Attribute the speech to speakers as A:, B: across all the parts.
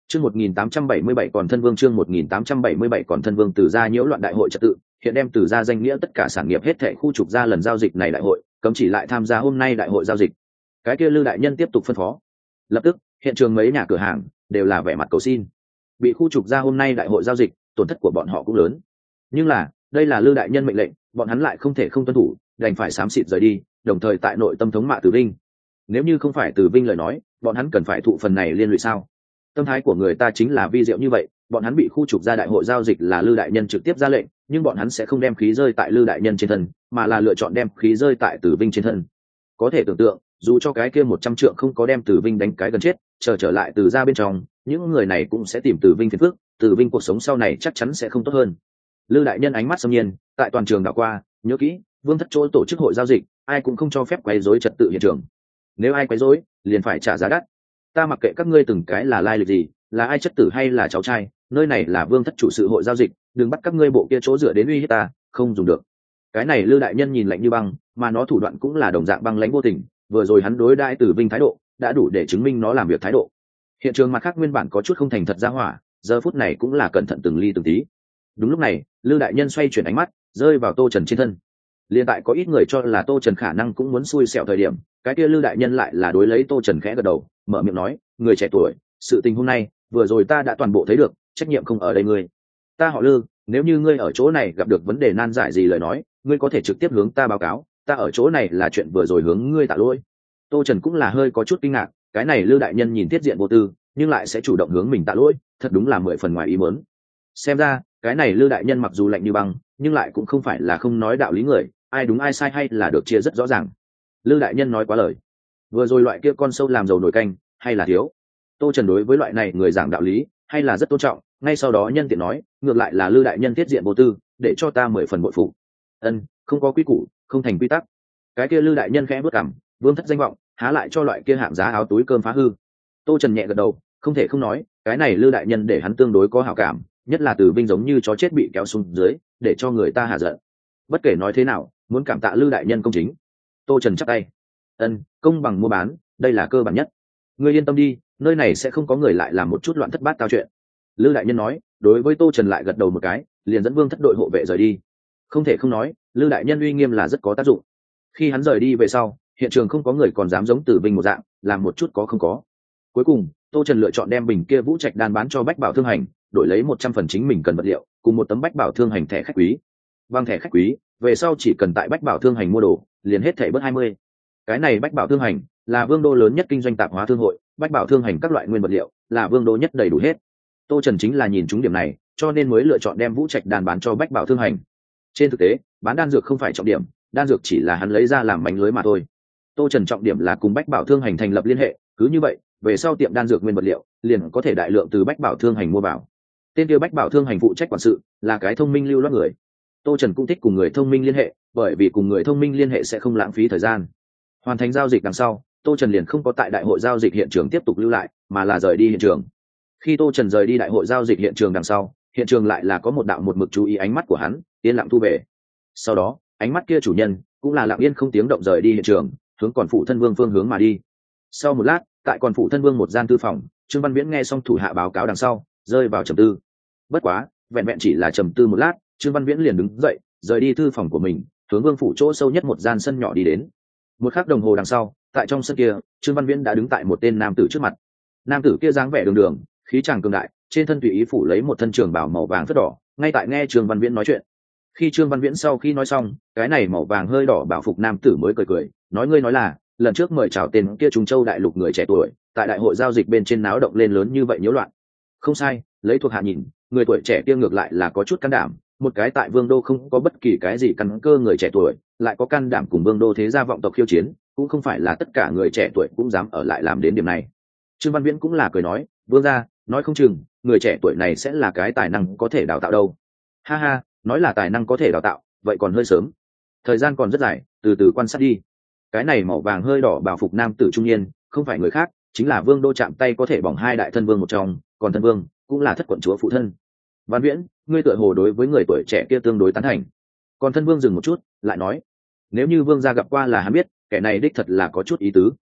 A: Chương 1877 còn thân vương chương 1877 còn thân vương Từ gia nhiễu loạn đại hội trật tự, hiện đem Từ gia danh nghĩa tất cả sản nghiệp hết thảy khu trục ra lần giao dịch này đại hội, cấm chỉ lại tham gia hôm nay đại hội giao dịch. Cái kia Lư đại nhân tiếp tục phân phó. Lập tức, hiện trường mấy nhà cửa hàng đều là vẻ mặt cầu xin. Bị khu trục ra hôm nay đại hội giao dịch, tổn thất của bọn họ cũng lớn. Nhưng là, đây là Lư đại nhân mệnh lệnh, bọn hắn lại không thể không tuân thủ, đành phải xám xịt rời đi, đồng thời tại nội tâm thống mạ Từ Vinh. Nếu như không phải Từ Vinh lời nói, bọn hắn cần phải thụ phần này liên lụy sao? Tâm thái của người ta chính là vi diệu như vậy, bọn hắn bị khu trục ra đại hội giao dịch là Lư đại nhân trực tiếp ra lệnh, nhưng bọn hắn sẽ không đem khí rơi tại Lư đại nhân trên thân, mà là lựa chọn đem khí rơi tại Từ Vinh trên thân. Có thể tưởng tượng, dù cho cái kia 100 trượng không có đem Từ Vinh đánh cái gần chết, trở lại Từ gia bên trong, những người này cũng sẽ tìm Từ Vinh phiền phức, Từ Vinh cuộc sống sau này chắc chắn sẽ không tốt hơn. Lư đại nhân ánh mắt xâm nhiên, tại toàn trường đảo qua, nhớ kỹ, vương thất chỗ tổ chức hội giao dịch, ai cũng không cho phép quấy rối trật tự hiện trường. Nếu ai quấy rối, liền phải trả giá đắt. Ta mặc kệ các ngươi từng cái là lai lịch gì, là ai chất tử hay là cháu trai, nơi này là vương thất chủ sự hội giao dịch, đừng bắt các ngươi bộ kia chỗ dựa đến uy hiếp ta, không dùng được. Cái này Lư đại nhân nhìn lạnh như băng, mà nó thủ đoạn cũng là đồng dạng băng lãnh vô tình, vừa rồi hắn đối đãi Từ Vinh thái độ đã đủ để chứng minh nó làm việc thái độ. Hiện trường mặt khác nguyên bản có chút không thành thật ra hỏa, giờ phút này cũng là cẩn thận từng ly từng tí. Đúng lúc này, Lư đại nhân xoay chuyển ánh mắt, rơi vào Tô Trần trên thân. Liên tại có ít người cho là Tô Trần khả năng cũng muốn xui xẻo thời điểm, cái kia Lư đại nhân lại là đối lấy Tô Trần khẽ gật đầu, mở miệng nói, người trẻ tuổi, sự tình hôm nay vừa rồi ta đã toàn bộ thấy được, trách nhiệm không ở đây ngươi. Ta họ Lư, nếu như ngươi ở chỗ này gặp được vấn đề nan giải gì lời nói, ngươi có thể trực tiếp hướng ta báo cáo, ta ở chỗ này là chuyện vừa rồi hướng ngươi tạ lỗi. Tô Trần cũng là hơi có chút kinh ngạc, cái này Lư đại nhân nhìn tiết diện vô tư, nhưng lại sẽ chủ động hướng mình tạ lỗi, thật đúng là 10 phần ngoài ý muốn. Xem ra, cái này Lư đại nhân mặc dù lạnh như băng, nhưng lại cũng không phải là không nói đạo lý người, ai đúng ai sai hay là được chia rất rõ ràng. Lư đại nhân nói quá lời. Vừa rồi loại kia con sâu làm dầu nổi canh, hay là thiếu. Tô Trần đối với loại này người giảng đạo lý, hay là rất tôn trọng, ngay sau đó nhân tiện nói, ngược lại là Lư đại nhân tiết diện vô tư, để cho ta 10 phần bội phụ. Không có quy củ, không thành quy tắc. Cái kia Lư đại nhân khẽ bước cằm, vương thất danh vọng, há lại cho loại kia hạng giá áo túi cơm phá hư. Tô Trần nhẹ gật đầu, không thể không nói, cái này Lư đại nhân để hắn tương đối có hảo cảm, nhất là Từ Vinh giống như chó chết bị kéo xuống dưới, để cho người ta hạ giận. Bất kể nói thế nào, muốn cảm tạ Lư đại nhân công chính. Tô Trần chắp tay. Công bằng mua bán, đây là cơ bản nhất. Ngươi yên tâm đi, nơi này sẽ không có người lại làm một chút loạn thất bát tao chuyện. Lư đại nhân nói, đối với Tô Trần lại gật đầu một cái, liền dẫn vương thất đội hộ vệ rời đi. Không thể không nói, Lư đại nhân uy nghiêm là rất có tác dụng. Khi hắn rời đi về sau, hiện trường không có người còn dám giống Từ Vinh một dạng, làm một chút có không có. Cuối cùng, Tô Trần lựa chọn đem bình kia vũ trạch đan bán cho Bách Bảo Thương Hành, đổi lấy 100 phần chính mình cần vật liệu, cùng một tấm Bách Bảo Thương Hành thẻ khách quý. Bằng thẻ khách quý, về sau chỉ cần tại Bách Bảo Thương Hành mua đồ, liền hết thẻ bớt 20. Cái này Bách Bảo Thương Hành là vương đô lớn nhất kinh doanh tạp hóa thương hội, Bách Bảo Thương Hành các loại nguyên vật liệu là vương đô nhất đầy đủ hết. Tô Trần chính là nhìn trúng điểm này, cho nên mới lựa chọn đem vũ trạch đan bán cho Bách Bảo Thương Hành. Trên thực tế, bán đan dược không phải trọng điểm, đan dược chỉ là hắn lấy ra làm mánh lưới mà thôi. Tô Trần trọng điểm là cùng Bách Bảo Thương Hành thành lập liên hệ, cứ như vậy, về sau tiệm đan dược nguyên vật liệu liền có thể đại lượng từ Bách Bảo Thương Hành mua vào. Tên kia Bách Bảo Thương Hành phụ trách quản sự, là cái thông minh lưu loát người. Tô Trần cũng thích cùng người thông minh liên hệ, bởi vì cùng người thông minh liên hệ sẽ không lãng phí thời gian. Hoàn thành giao dịch đằng sau, Tô Trần liền không có tại đại hội giao dịch hiện trường tiếp tục lưu lại, mà là rời đi hiện trường. Khi Tô Trần rời đi đại hội giao dịch hiện trường đằng sau, hiện trường lại là có một đạo một mực chú ý ánh mắt của hắn, yên lặng thu về. Sau đó, ánh mắt kia chủ nhân cũng là lặng yên không tiếng động rời đi hiện trường, hướng còn phụ thân vương phương hướng mà đi. Sau một lát, tại còn phụ thân vương một gian thư phòng, Trương Văn Viễn nghe xong thủ hạ báo cáo đằng sau, rơi vào trầm tư. Bất quá, vẹn vẹn chỉ là trầm tư một lát, Trương Văn Viễn liền đứng dậy, rời đi thư phòng của mình, hướng vương phủ chỗ sâu nhất một gian sân nhỏ đi đến. Một khắc đồng hồ đằng sau, tại trong sân kia, Trương Văn Viễn đã đứng tại một tên nam tử trước mặt. Nam tử kia dáng vẻ đường đường, khí chàng cường đại, trên thân tùy ý phủ lấy một thân trường bào màu vàng phất đỏ, ngay tại nghe Trương Văn Viễn nói chuyện. Khi Trương Văn Viễn sau khi nói xong, cái này màu vàng hơi đỏ bảo phục nam tử mới cười cười, nói ngươi nói là, lần trước mời chào tên kia Trung Châu đại lục người trẻ tuổi, tại đại hội giao dịch bên trên náo động lên lớn như vậy nhiễu loạn. Không sai, lấy thuộc hạ nhìn, người tuổi trẻ kia ngược lại là có chút can đảm, một cái tại vương đô không có bất kỳ cái gì căn cơ người trẻ tuổi, lại có can đảm cùng vương đô thế gia vọng tộc khiêu chiến, cũng không phải là tất cả người trẻ tuổi cũng dám ở lại làm đến điểm này. Trương Văn Viễn cũng là cười nói, vương gia, nói không chừng người trẻ tuổi này sẽ là cái tài năng có thể đào tạo đâu. Ha ha, nói là tài năng có thể đào tạo, vậy còn hơi sớm, thời gian còn rất dài, từ từ quan sát đi. Cái này màu vàng hơi đỏ bảo phục nam tử trung niên, không phải người khác, chính là vương đô chạm tay có thể bỏng hai đại thân vương một trong, còn thân vương cũng là thất quận chúa phụ thân. Văn Viễn, ngươi tựa hồ đối với người tuổi trẻ kia tương đối tán thành. Còn thân vương dừng một chút, lại nói, nếu như vương gia gặp qua là hắn biết, kẻ này đích thật là có chút ý tứ.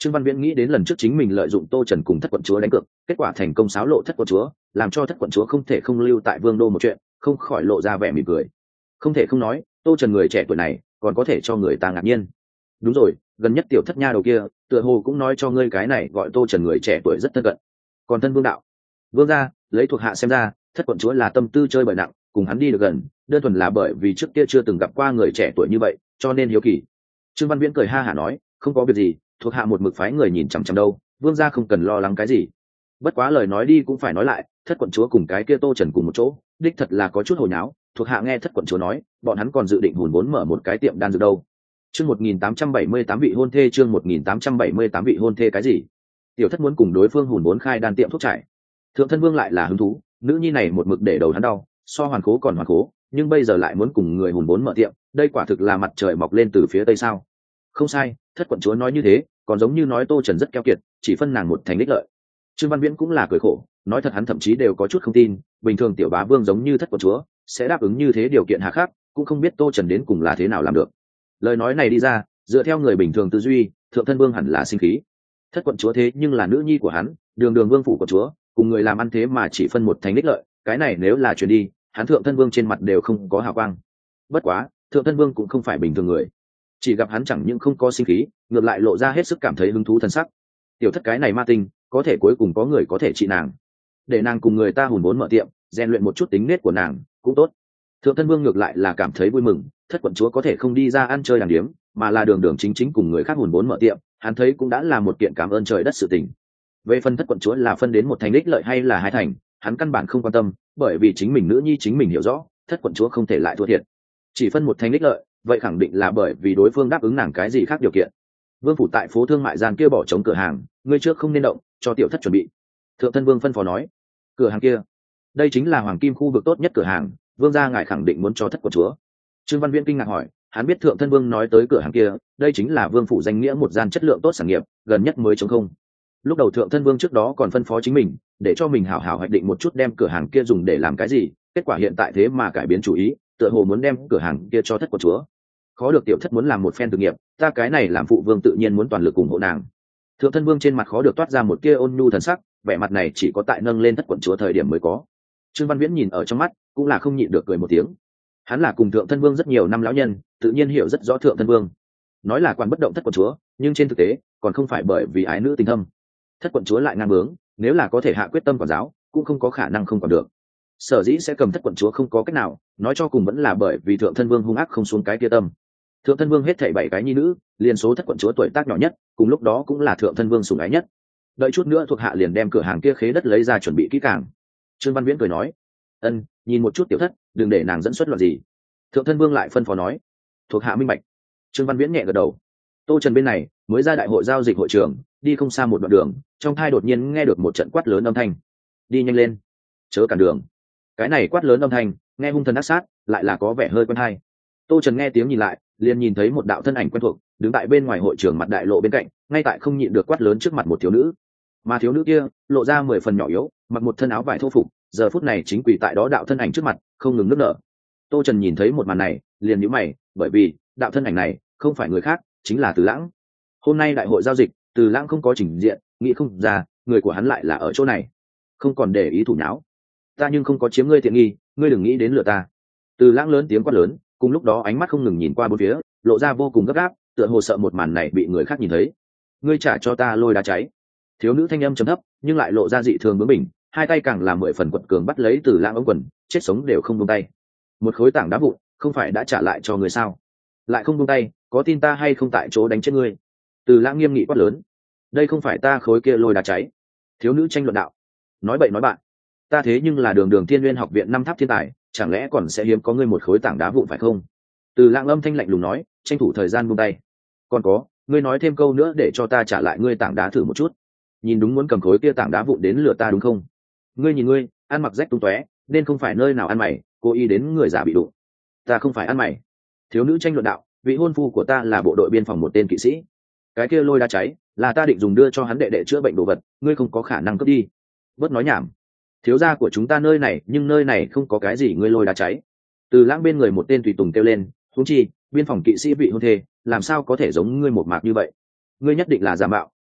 A: Trương Văn Viễn nghĩ đến lần trước chính mình lợi dụng Tô Trần cùng thất quận chúa đánh cược, kết quả thành công xáo lộ thất quận chúa, làm cho thất quận chúa không thể không lưu tại Vương đô một chuyện, không khỏi lộ ra vẻ mỉm cười. Không thể không nói, Tô Trần người trẻ tuổi này còn có thể cho người ta ngạc nhiên. Đúng rồi, gần nhất tiểu thất nha đầu kia, tựa hồ cũng nói cho ngươi cái này gọi Tô Trần người trẻ tuổi rất thân cận. Còn thân Vương đạo, Vương gia, lấy thuộc hạ xem ra, thất quận chúa là tâm tư chơi bời nặng, cùng hắn đi được gần, đơn thuần là bởi vì trước kia chưa từng gặp qua người trẻ tuổi như vậy, cho nên hiếu kỳ. Trương Văn Viễn cười ha hả nói, không có việc gì, thuộc hạ một mực phái người nhìn chằm chằm đâu, Vương gia không cần lo lắng cái gì. Bất quá lời nói đi cũng phải nói lại, thất quận chúa cùng cái kia Tô Trần cùng một chỗ, đích thật là có chút hồi nháo. Thuộc hạ nghe thất quận chúa nói, bọn hắn còn dự định hùn vốn mở một cái tiệm đan dược đâu. Chương 1878 vị hôn thê, chương 1878 vị hôn thê cái gì? Tiểu thất muốn cùng đối phương hùn vốn khai đan tiệm thuốc trải. Thượng thân Vương lại là hứng thú, nữ nhi này một mực để đầu hắn đau, so hoàn cố còn hoàn cố, nhưng bây giờ lại muốn cùng người hùn vốn mở tiệm, đây quả thực là mặt trời mọc lên từ phía tây sao? Không sai, thất quận chúa nói như thế, còn giống như nói Tô Trần rất keo kiệt, chỉ phân nàng một thành đích lợi. Trương Văn Viễn cũng là cười khổ, nói thật hắn thậm chí đều có chút không tin, bình thường tiểu bá vương giống như thất quận chúa sẽ đáp ứng như thế điều kiện hà khắc, cũng không biết Tô Trần đến cùng là thế nào làm được. Lời nói này đi ra, dựa theo người bình thường tư duy, thượng thân vương hẳn là sinh khí. Thất quận chúa thế nhưng là nữ nhi của hắn, đường đường vương phủ của chúa, cùng người làm ăn thế mà chỉ phân một thành đích lợi, cái này nếu là truyền đi, hắn thượng thân vương trên mặt đều không có hào quang. Bất quá, thượng thân vương cũng không phải bình thường người, chỉ gặp hắn chẳng những không có sinh khí, ngược lại lộ ra hết sức cảm thấy hứng thú thân sắc. Tiểu thất cái này ma tinh, có thể cuối cùng có người có thể trị nàng, để nàng cùng người ta hùn vốn mở tiệm, rèn luyện một chút tính nết của nàng cũng tốt. Thượng thân vương ngược lại là cảm thấy vui mừng, thất quận chúa có thể không đi ra ăn chơi đàng điếm, mà là đường đường chính chính cùng người khác hùn vốn mở tiệm, hắn thấy cũng đã là một kiện cảm ơn trời đất sự tình. Về phần thất quận chúa là phân đến một thành đích lợi hay là hai thành, hắn căn bản không quan tâm, bởi vì chính mình nữ nhi chính mình hiểu rõ, thất quận chúa không thể lại thua thiệt. Chỉ phân một thành đích lợi, vậy khẳng định là bởi vì đối phương đáp ứng nàng cái gì khác điều kiện. Vương phủ tại phố thương mại gian kia bỏ trống cửa hàng, ngươi trước không nên động, cho tiểu thất chuẩn bị. Thượng thân vương phân phó nói. Cửa hàng kia, đây chính là hoàng kim khu vực tốt nhất cửa hàng, vương gia ngài khẳng định muốn cho thất quận chúa. Trương Văn Viễn kinh ngạc hỏi, hắn biết thượng thân vương nói tới cửa hàng kia, đây chính là vương phủ danh nghĩa một gian chất lượng tốt sản nghiệp, gần nhất mới trống không. Lúc đầu thượng thân vương trước đó còn phân phó chính mình, để cho mình hảo hảo hoạch định một chút đem cửa hàng kia dùng để làm cái gì, kết quả hiện tại thế mà cải biến chủ ý, tựa hồ muốn đem cửa hàng kia cho thất quận chúa. Khó được tiểu thất muốn làm một phen thực nghiệp, ta cái này làm phụ vương tự nhiên muốn toàn lực ủng hộ nàng. Thượng thân vương trên mặt khó được toát ra một tia ôn nhu thần sắc, vẻ mặt này chỉ có tại nâng lên thất quận chúa thời điểm mới có. Trương Văn Viễn nhìn ở trong mắt, cũng là không nhịn được cười một tiếng. Hắn là cùng thượng thân vương rất nhiều năm lão nhân, tự nhiên hiểu rất rõ thượng thân vương. Nói là quan bất động thất quận chúa, nhưng trên thực tế còn không phải bởi vì ái nữ tình thâm. Thất quận chúa lại ngang bướng, nếu là có thể hạ quyết tâm quản giáo, cũng không có khả năng không còn được. Sở dĩ sẽ cầm thất quận chúa không có cách nào, nói cho cùng vẫn là bởi vì thượng thân vương hung ác không xuống cái kia tâm. Thượng thân vương hết thảy 7 cái nhi nữ, liền số thất quận chúa tuổi tác nhỏ nhất, cùng lúc đó cũng là thượng thân vương sủng ái nhất. Đợi chút nữa thuộc hạ liền đem cửa hàng kia khế đất lấy ra chuẩn bị kỹ càng. Trương Văn Viễn cười nói, ân, nhìn một chút tiểu thất, đừng để nàng dẫn xuất loạn gì. Thượng thân vương lại phân phó nói, thuộc hạ minh bạch. Trương Văn Viễn nhẹ gật đầu. Tô Trần bên này mới ra đại hội giao dịch hội trường, đi không xa một đoạn đường, trong thai đột nhiên nghe được một trận quát lớn âm thanh, đi nhanh lên, chớ cản đường. Cái này quát lớn âm thanh nghe hung thần ác sát, lại là có vẻ hơi quen tai. Tô Trần nghe tiếng nhìn lại, liền nhìn thấy một đạo thân ảnh quen thuộc đứng tại bên ngoài hội trường mặt đại lộ bên cạnh, ngay tại không nhịn được quát lớn trước mặt một thiếu nữ. Mà thiếu nữ kia lộ ra 10 phần nhỏ yếu, mặc một thân áo vải thô phục, giờ phút này chính quỳ tại đó đạo thân ảnh trước mặt, không ngừng nức nở. Tô Trần nhìn thấy một màn này, liền nhíu mày, bởi vì đạo thân ảnh này không phải người khác, chính là Từ Lãng. Hôm nay đại hội giao dịch, Từ Lãng không có trình diện, nghĩ không ra người của hắn lại là ở chỗ này. Không còn để ý thủ nháo, ta nhưng không có chiếm ngươi tiện nghi, ngươi đừng nghĩ đến lừa ta. Từ Lãng lớn tiếng quát lớn, cùng lúc đó ánh mắt không ngừng nhìn qua bốn phía, lộ ra vô cùng gấp gáp, tựa hồ sợ một màn này bị người khác nhìn thấy. Ngươi trả cho ta lôi đá cháy. Thiếu nữ thanh âm trầm thấp, nhưng lại lộ ra dị thường bướng bỉnh, hai tay càng làm 10 phần quật cường bắt lấy Từ Lãng ống quần, chết sống đều không buông tay. Một khối tảng đá vụn, không phải đã trả lại cho người sao? Lại không buông tay, có tin ta hay không tại chỗ đánh chết ngươi? Từ Lãng nghiêm nghị quát lớn. Đây không phải ta khối kia lôi đá cháy. Thiếu nữ tranh luận đạo. Nói bậy nói bạn, ta thế nhưng là đường đường Thiên Nguyên học viện 5 tháp thiên tài, chẳng lẽ còn sẽ hiếm có ngươi một khối tảng đá vụn phải không? Từ Lãng âm thanh lạnh lùng nói, tranh thủ thời gian buông tay. Còn có, ngươi nói thêm câu nữa để cho ta trả lại ngươi tảng đá thử một chút. Nhìn đúng muốn cầm khối kia tảng đá vụn đến lừa ta đúng không? Ngươi nhìn ngươi, ăn mặc rách tung tóe, nên không phải nơi nào ăn mày, cố ý đến người già bị đụng. Ta không phải ăn mày. Thiếu nữ tranh luận đạo, vị hôn phu của ta là bộ đội biên phòng một tên kỵ sĩ. Cái kia lôi đá cháy là ta định dùng đưa cho hắn đệ đệ chữa bệnh đồ vật, ngươi không có khả năng cướp đi. Bớt nói nhảm. Thiếu gia của chúng ta nơi này, nhưng nơi này không có cái gì ngươi lôi đá cháy. Từ Lãng bên người một tên tùy tùng kêu lên, huống chi biên phòng kỵ sĩ vị hôn thê, làm sao có thể giống ngươi một mạc như vậy? Ngươi nhất định là giả mạo,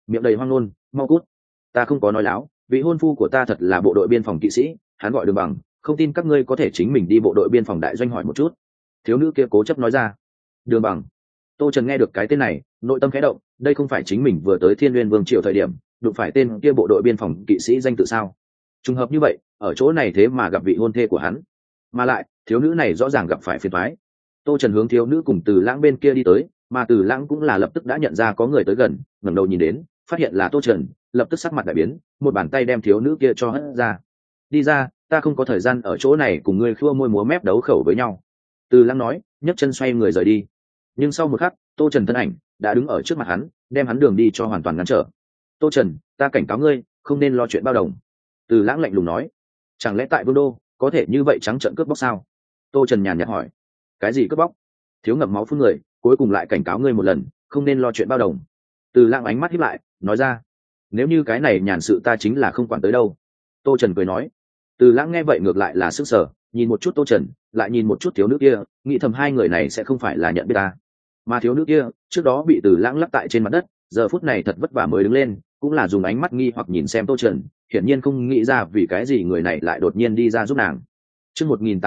A: miệng đầy hoang ngôn, mau cút. Ta không có nói láo, vị hôn phu của ta thật là bộ đội biên phòng kỵ sĩ, hắn gọi Đường Bằng, không tin các ngươi có thể chính mình đi bộ đội biên phòng đại doanh hỏi một chút. Thiếu nữ kia cố chấp nói ra. Đường Bằng. Tô Trần nghe được cái tên này, nội tâm khẽ động, đây không phải chính mình vừa tới Thiên Nguyên Vương triều thời điểm đụng phải tên kia bộ đội biên phòng kỵ sĩ danh tự sao? Trùng hợp như vậy, ở chỗ này thế mà gặp vị hôn thê của hắn, mà lại thiếu nữ này rõ ràng gặp phải phiền toái. Tô Trần hướng thiếu nữ cùng Từ Lãng bên kia đi tới, mà Từ Lãng cũng là lập tức đã nhận ra có người tới gần, ngẩng đầu nhìn đến, phát hiện là Tô Trần, lập tức sắc mặt đại biến, một bàn tay đem thiếu nữ kia cho hất ra. Đi ra, ta không có thời gian ở chỗ này cùng ngươi khua môi múa mép đấu khẩu với nhau. Từ Lãng nói, nhấc chân xoay người rời đi. Nhưng sau một khắc, Tô Trần thân ảnh đã đứng ở trước mặt hắn, đem hắn đường đi cho hoàn toàn ngăn trở. Tô Trần, ta cảnh cáo ngươi, không nên lo chuyện bao đồng. Từ Lãng lạnh lùng nói, chẳng lẽ tại Vương đô có thể như vậy trắng trợn cướp bóc sao? Tô Trần nhàn nhạt hỏi, cái gì cướp bóc? Thiếu ngậm máu phun người, cuối cùng lại cảnh cáo ngươi một lần, không nên lo chuyện bao đồng. Từ Lãng ánh mắt híp lại, nói ra, nếu như cái này nhàn sự ta chính là không quản tới đâu. Tô Trần cười nói. Từ Lãng nghe vậy ngược lại là sức sở, nhìn một chút Tô Trần, lại nhìn một chút thiếu nữ kia, nghĩ thầm hai người này sẽ không phải là nhận biết ta. Mà thiếu nữ kia trước đó bị Từ Lãng lắc tại trên mặt đất, giờ phút này thật vất vả mới đứng lên, cũng là dùng ánh mắt nghi hoặc nhìn xem Tô Trần, hiển nhiên không nghĩ ra vì cái gì người này lại đột nhiên đi ra giúp nàng. Chương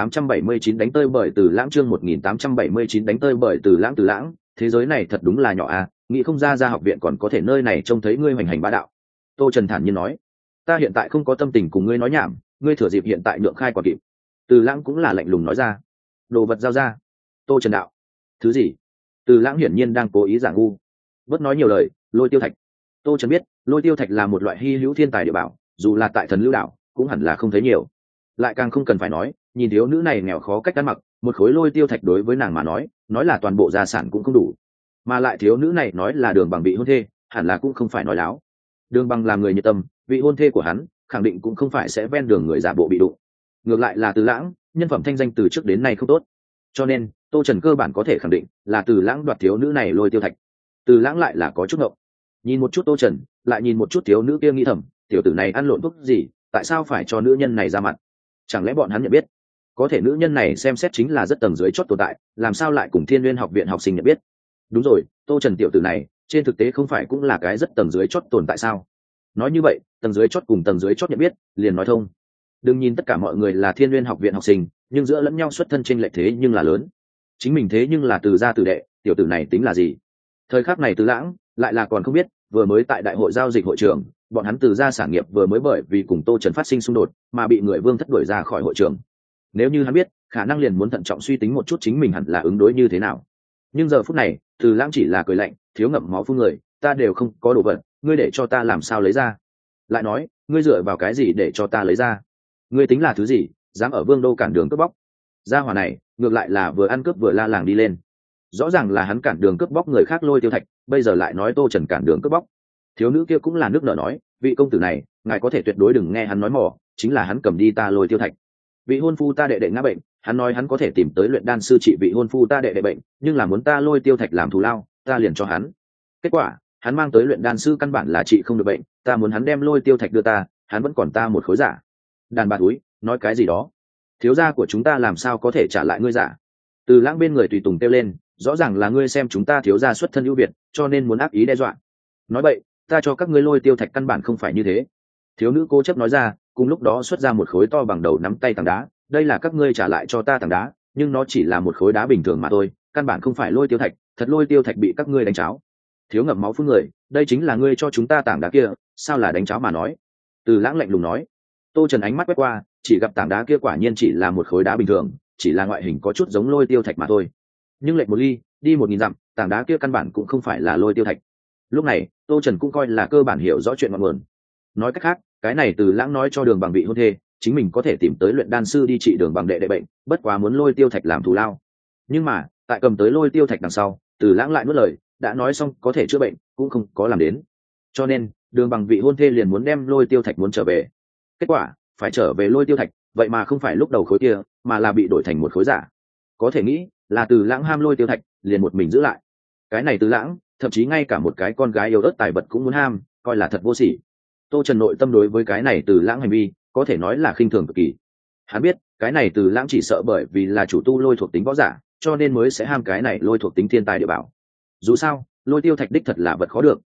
A: 1879 đánh tơi bởi Từ Lãng, chương 1879 đánh tơi bởi Từ Lãng. Từ Lãng, thế giới này thật đúng là nhỏ à, nghĩ không ra học viện còn có thể nơi này trông thấy ngươi hoành hành bá đạo. Tô Trần thản nhiên nói, ta hiện tại không có tâm tình cùng ngươi nói nhảm, ngươi thừa dịp hiện tại nhượng khai quả kịp. Từ Lãng cũng là lạnh lùng nói ra, đồ vật giao ra. Tô Trần đạo, thứ gì? Từ Lãng hiển nhiên đang cố ý giả ngu. Bớt nói nhiều lời, Lôi Tiêu Thạch. Tô Trần biết, Lôi Tiêu Thạch là một loại hy hữu thiên tài địa bảo, dù là tại Thần Lưu đảo cũng hẳn là không thấy nhiều. Lại càng không cần phải nói, nhìn thiếu nữ này nghèo khó cách ăn mặc, một khối Lôi Tiêu Thạch đối với nàng mà nói là toàn bộ gia sản cũng không đủ. Mà lại thiếu nữ này nói là Đường Bằng bị hôn thê, hẳn là cũng không phải nói láo. Đường Bằng làm người nhiệt tâm, vị hôn thê của hắn khẳng định cũng không phải sẽ ven đường người giả bộ bị đụng. Ngược lại là Từ Lãng, nhân phẩm thanh danh từ trước đến nay không tốt, cho nên Tô Trần cơ bản có thể khẳng định là Từ Lãng đoạt thiếu nữ này Lôi Tiêu Thạch. Từ Lãng lại là có chút ngộng, nhìn một chút Tô Trần, lại nhìn một chút thiếu nữ kia, nghĩ thầm, tiểu tử này ăn lộn thuốc gì, tại sao phải cho nữ nhân này ra mặt? Chẳng lẽ bọn hắn nhận biết? Có thể nữ nhân này xem xét chính là rất tầng dưới chót tồn tại, làm sao lại cùng Thiên Nguyên học viện học sinh nhận biết? Đúng rồi, Tô Trần tiểu tử này trên thực tế không phải cũng là cái rất tầng dưới chót tồn tại sao? Nói như vậy, tầng dưới chót cùng tầng dưới chót nhận biết, liền nói thông. Đừng nhìn tất cả mọi người là Thiên Nguyên học viện học sinh, nhưng giữa lẫn nhau xuất thân chênh lệch thế nhưng là lớn. Chính mình thế nhưng là từ gia tử đệ, tiểu tử này tính là gì? Thời khắc này Từ Lãng lại là còn không biết, vừa mới tại đại hội giao dịch hội trường, bọn hắn Từ gia sản nghiệp vừa mới bởi vì cùng Tô Trần phát sinh xung đột mà bị người Vương thất đuổi ra khỏi hội trường. Nếu như hắn biết, khả năng liền muốn thận trọng suy tính một chút chính mình hẳn là ứng đối như thế nào. Nhưng giờ phút này, Từ Lãng chỉ là cười lạnh, thiếu ngậm máu phun người, ta đều không có đồ vật, ngươi để cho ta làm sao lấy ra? Lại nói, ngươi dựa vào cái gì để cho ta lấy ra? Ngươi tính là thứ gì, dám ở Vương đô cản đường cướp bóc? Gia hỏa này ngược lại là vừa ăn cướp vừa la làng đi lên. Rõ ràng là hắn cản đường cướp bóc người khác Lôi Tiêu Thạch, bây giờ lại nói Tô Trần cản đường cướp bóc. Thiếu nữ kia cũng là nước nở nói, vị công tử này ngài có thể tuyệt đối đừng nghe hắn nói mỏ, chính là hắn cầm đi ta Lôi Tiêu Thạch. Vị hôn phu ta đệ đệ ngã bệnh, hắn nói hắn có thể tìm tới luyện đan sư trị vị hôn phu ta đệ đệ bệnh, nhưng là muốn ta Lôi Tiêu Thạch làm thù lao, ta liền cho hắn. Kết quả hắn mang tới luyện đan sư căn bản là trị không được bệnh, ta muốn hắn đem Lôi Tiêu Thạch đưa ta, hắn vẫn còn ta một khối giả. Đàn bà túi, nói cái gì đó? Thiếu gia của chúng ta làm sao có thể trả lại ngươi giả? Từ Lãng bên người tùy tùng kêu lên, rõ ràng là ngươi xem chúng ta thiếu gia xuất thân ưu việt, cho nên muốn ác ý đe dọa. Nói vậy, ta cho các ngươi Lôi Tiêu Thạch căn bản không phải như thế. Thiếu nữ cố chấp nói ra, cùng lúc đó xuất ra một khối to bằng đầu nắm tay tảng đá, đây là các ngươi trả lại cho ta tảng đá, nhưng nó chỉ là một khối đá bình thường mà thôi, căn bản không phải Lôi Tiêu Thạch, thật Lôi Tiêu Thạch bị các ngươi đánh cháo. Thiếu ngậm máu phun người, đây chính là ngươi cho chúng ta tảng đá kia, sao là đánh cháo mà nói? Từ Lãng lạnh lùng nói. Tô Trần ánh mắt quét qua, chỉ gặp tảng đá kia quả nhiên chỉ là một khối đá bình thường, chỉ là ngoại hình có chút giống Lôi Tiêu Thạch mà thôi. Nhưng lệch một ly, đi 1000 dặm, tảng đá kia căn bản cũng không phải là Lôi Tiêu Thạch. Lúc này, Tô Trần cũng coi là cơ bản hiểu rõ chuyện ngọn nguồn. Nói cách khác, cái này Từ Lãng nói cho Đường Bằng bị hôn thê, chính mình có thể tìm tới luyện đan sư đi trị Đường Bằng đệ đệ bệnh, bất quá muốn Lôi Tiêu Thạch làm thù lao. Nhưng mà, tại cầm tới Lôi Tiêu Thạch đằng sau, Từ Lãng lại nuốt lời, đã nói xong có thể chữa bệnh, cũng không có làm đến. Cho nên, Đường Bằng vị hôn thê liền muốn đem Lôi Tiêu Thạch muốn trở về. Kết quả, phải trở về Lôi Tiêu Thạch, vậy mà không phải lúc đầu khối kia, mà là bị đổi thành một khối giả. Có thể nghĩ, là Từ Lãng ham Lôi Tiêu Thạch, liền một mình giữ lại. Cái này Từ Lãng, thậm chí ngay cả một cái con gái yêu ớt tài vật cũng muốn ham, coi là thật vô sỉ. Tô Trần nội tâm đối với cái này Từ Lãng hành vi, có thể nói là khinh thường cực kỳ. Hắn biết, cái này Từ Lãng chỉ sợ bởi vì là chủ tu lôi thuộc tính võ giả, cho nên mới sẽ ham cái này lôi thuộc tính thiên tài địa bảo. Dù sao, Lôi Tiêu Thạch đích thật là vật khó được,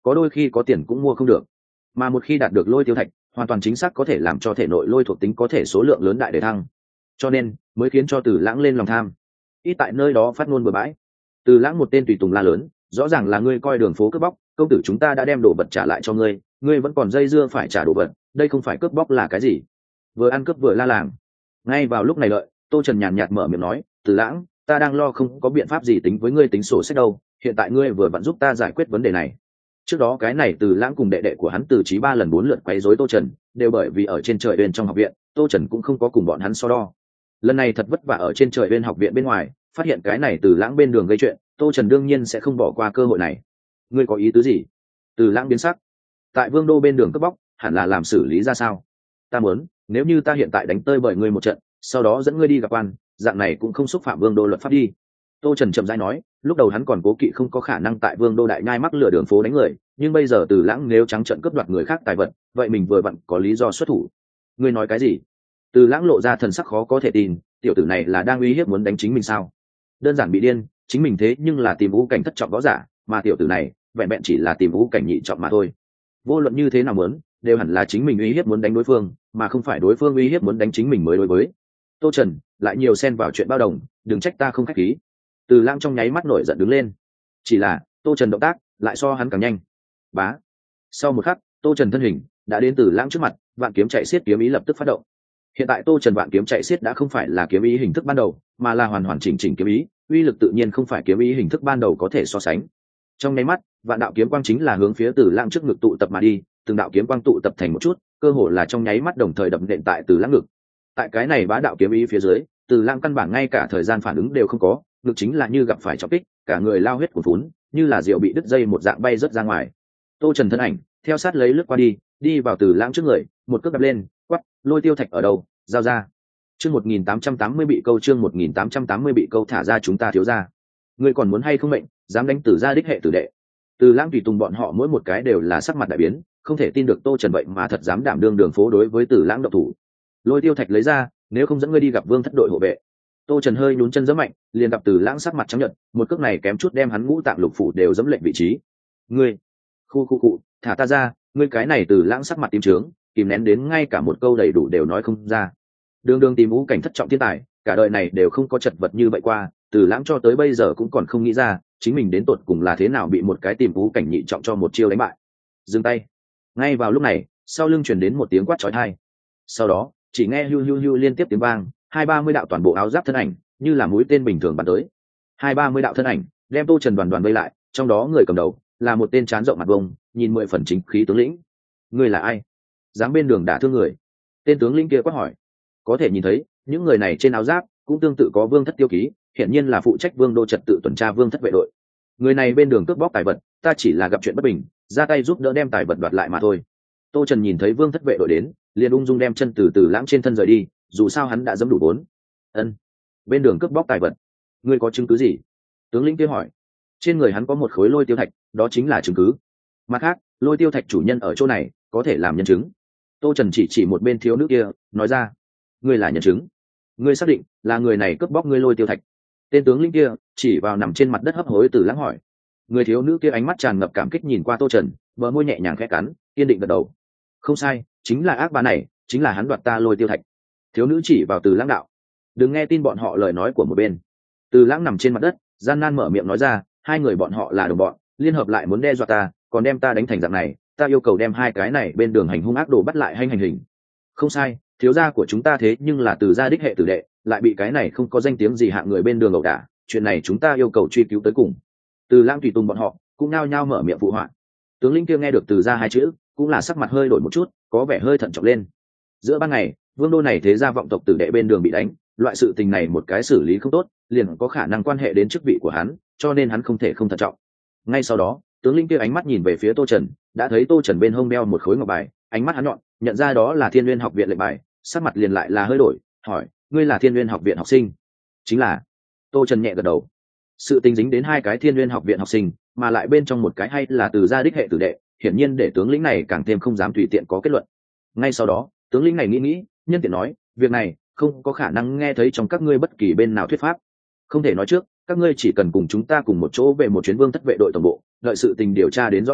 A: có đôi khi có tiền cũng mua không được, mà một khi đạt được lôi tiêu thạch hoàn toàn chính xác có thể làm cho thể nội lôi thuộc tính có thể số lượng lớn đại để thăng, cho nên mới khiến cho Từ Lãng lên lòng tham. Ít tại nơi đó phát ngôn bừa bãi. Từ Lãng một tên tùy tùng la lớn, rõ ràng là ngươi coi đường phố cướp bóc, công tử chúng ta đã đem đồ vật trả lại cho ngươi, ngươi vẫn còn dây dưa phải trả đồ vật, đây không phải cướp bóc là cái gì? Vừa ăn cướp vừa la làng. Ngay vào lúc này lợi, Tô Trần nhàn nhạt mở miệng nói, Từ Lãng, ta đang lo không có biện pháp gì tính với ngươi tính sổ sách đâu, hiện tại ngươi vừa vặn giúp ta giải quyết vấn đề này. Trước đó cái này Từ Lãng cùng đệ đệ của hắn Từ Chí 3 lần 4 lượt quấy rối Tô Trần, đều bởi vì ở trên trời bên trong học viện, Tô Trần cũng không có cùng bọn hắn so đo. Lần này thật vất vả ở trên trời bên học viện bên ngoài, phát hiện cái này Từ Lãng bên đường gây chuyện, Tô Trần đương nhiên sẽ không bỏ qua cơ hội này. Ngươi có ý tứ gì? Từ Lãng biến sắc. Tại Vương đô bên đường cướp bóc, hẳn là làm xử lý ra sao? Ta muốn, nếu như ta hiện tại đánh tơi bởi ngươi một trận, sau đó dẫn ngươi đi gặp quan, dạng này cũng không xúc phạm Vương đô luật pháp đi. Tô Trần chậm rãi nói, lúc đầu hắn còn cố kỵ không có khả năng tại Vương đô đại nhai mắc lừa đường phố đánh người, nhưng bây giờ Từ Lãng nếu trắng trợn cướp đoạt người khác tài vật, vậy mình vừa vặn có lý do xuất thủ. Ngươi nói cái gì? Từ Lãng lộ ra thần sắc khó có thể tin, tiểu tử này là đang uy hiếp muốn đánh chính mình sao? Đơn giản bị điên, chính mình thế nhưng là tìm vũ cảnh thất trọng võ giả, mà tiểu tử này vẹn vẹn chỉ là tìm vũ cảnh nhị trọng mà thôi. Vô luận như thế nào muốn, đều hẳn là chính mình uy hiếp muốn đánh đối phương, mà không phải đối phương uy hiếp muốn đánh chính mình mới đối với. Tô Trần lại nhiều xen vào chuyện bao đồng, đừng trách ta không khách khí. Từ Lãng trong nháy mắt nổi giận đứng lên. Chỉ là Tô Trần động tác lại so hắn càng nhanh. Bá. Sau một khắc, Tô Trần thân hình đã đến Từ Lãng trước mặt, vạn kiếm chạy xiết kiếm ý lập tức phát động. Hiện tại Tô Trần vạn kiếm chạy xiết đã không phải là kiếm ý hình thức ban đầu, mà là hoàn hoàn chỉnh chỉnh kiếm ý, uy lực tự nhiên không phải kiếm ý hình thức ban đầu có thể so sánh. Trong nháy mắt, vạn đạo kiếm quang chính là hướng phía Từ Lãng trước ngực tụ tập mà đi, từng đạo kiếm quang tụ tập thành một chút, cơ hồ là trong nháy mắt đồng thời đập nện tại Từ Lãng ngực. Tại cái này bá đạo kiếm ý phía dưới, Từ Lãng căn bản ngay cả thời gian phản ứng đều không có, ngực chính là như gặp phải trọng kích, cả người lao huyết cuồn phún, như là rượu bị đứt dây một dạng bay rớt ra ngoài. Tô Trần thân ảnh theo sát lấy lướt qua đi vào Từ Lãng trước người, một cước đập lên, quắc, lôi tiêu thạch ở đâu, giao ra. Chương 1880 bị câu, chương 1880 bị câu, thả ra chúng ta thiếu gia. Ngươi còn muốn hay không mệnh, dám đánh Từ gia đích hệ tử đệ. Từ Lãng tùy tùng bọn họ mỗi một cái đều là sắc mặt đại biến, không thể tin được Tô Trần vậy mà thật dám đảm đương đường phố đối với Từ Lãng động thủ. Lôi tiêu thạch lấy ra, nếu không dẫn ngươi đi gặp Vương thất đội hộ vệ. Tô Trần hơi nhún chân giẫm mạnh, liền gặp Từ Lãng sắc mặt trắng nhợt, một cước này kém chút đem hắn ngũ tạng lục phủ đều giẫm lệch vị trí. Ngươi, khu, thả ta ra, ngươi cái này Từ Lãng sắc mặt tím trướng, kìm nén đến ngay cả một câu đầy đủ đều nói không ra. Đường tìm vũ cảnh thất trọng thiên tài, cả đời này đều không có chật vật như vậy qua, Từ Lãng cho tới bây giờ cũng còn không nghĩ ra, chính mình đến tột cùng là thế nào bị một cái tìm vũ cảnh nhị trọng cho một chiêu đánh bại. Dừng tay. Ngay vào lúc này, sau lưng truyền đến một tiếng quát chói tai. Sau đó, chỉ nghe hưu hưu hưu liên tiếp tiếng vang, 20-30 đạo toàn bộ áo giáp thân ảnh, như là mũi tên bình thường bắn tới. 20-30 đạo thân ảnh, đem Tô Trần đoàn vây lại, trong đó người cầm đầu là một tên trán rộng mặt vông, nhìn 10 phần chính khí tướng lĩnh. Ngươi là ai? Dám bên đường đả thương người? Tên tướng lĩnh kia quát hỏi. Có thể nhìn thấy, những người này trên áo giáp cũng tương tự có vương thất tiêu ký, hiển nhiên là phụ trách vương đô trật tự tuần tra vương thất vệ đội. Người này bên đường cướp bóc tài vật, ta chỉ là gặp chuyện bất bình, ra tay giúp đỡ đem tài vật đoạt lại mà thôi. Tô Trần nhìn thấy vương thất vệ đội đến, liền ung dung đem chân từ Lãng trên thân rời đi, dù sao hắn đã dẫm đủ vốn. Ân, bên đường cướp bóc tài vật, ngươi có chứng cứ gì? Tướng lĩnh kia hỏi. Trên người hắn có một khối lôi tiêu thạch, đó chính là chứng cứ. Mặt khác, lôi tiêu thạch chủ nhân ở chỗ này, có thể làm nhân chứng. Tô Trần chỉ một bên thiếu nữ kia, nói ra. Ngươi là nhân chứng? Ngươi xác định là người này cướp bóc ngươi lôi tiêu thạch? Tên tướng lĩnh kia chỉ vào nằm trên mặt đất hấp hối Từ Lãng hỏi. Người thiếu nữ kia ánh mắt tràn ngập cảm kích nhìn qua Tô Trần, bờ môi nhẹ nhàng khẽ cắn, kiên định gật đầu. Không sai, chính là ác bá này, chính là hắn đoạt ta lôi tiêu thạch. Thiếu nữ chỉ vào Từ Lãng đạo. Đừng nghe tin bọn họ lời nói của một bên. Từ Lãng nằm trên mặt đất, gian nan mở miệng nói ra, hai người bọn họ là đồng bọn, liên hợp lại muốn đe dọa ta, còn đem ta đánh thành dạng này, ta yêu cầu đem hai cái này bên đường hành hung ác đồ bắt lại hành hình. Không sai, thiếu gia của chúng ta thế nhưng là Từ gia đích hệ tử đệ, lại bị cái này không có danh tiếng gì hạng người bên đường ẩu đả, chuyện này chúng ta yêu cầu truy cứu tới cùng. Từ Lãng tùy tùng bọn họ cũng nao nhao mở miệng phụ họa. Tướng lĩnh kia nghe được Từ gia hai chữ, cũng là sắc mặt hơi đổi một chút, có vẻ hơi thận trọng lên. Giữa ban ngày, vương đô này thế gia vọng tộc tử đệ bên đường bị đánh, loại sự tình này một cái xử lý không tốt, liền có khả năng quan hệ đến chức vị của hắn, cho nên hắn không thể không thận trọng. Ngay sau đó, tướng lĩnh kia ánh mắt nhìn về phía Tô Trần, đã thấy Tô Trần bên hông đeo một khối ngọc bài, ánh mắt hắn nhọn, nhận ra đó là Thiên Nguyên học viện lệnh bài, sắc mặt liền lại là hơi đổi, hỏi, ngươi là Thiên Nguyên học viện học sinh? Chính là. Tô Trần nhẹ gật đầu. Sự tình dính đến hai cái Thiên Nguyên học viện học sinh, mà lại bên trong một cái hay là Từ gia đích hệ tử đệ, hiển nhiên để tướng lĩnh này càng thêm không dám tùy tiện có kết luận. Ngay sau đó, tướng lĩnh này nghĩ, nhân tiện nói, việc này không có khả năng nghe thấy trong các ngươi bất kỳ bên nào thuyết pháp, không thể nói trước, các ngươi chỉ cần cùng chúng ta cùng một chỗ về một chuyến vương thất vệ đội tổng bộ, đợi sự tình điều tra đến rõ ràng,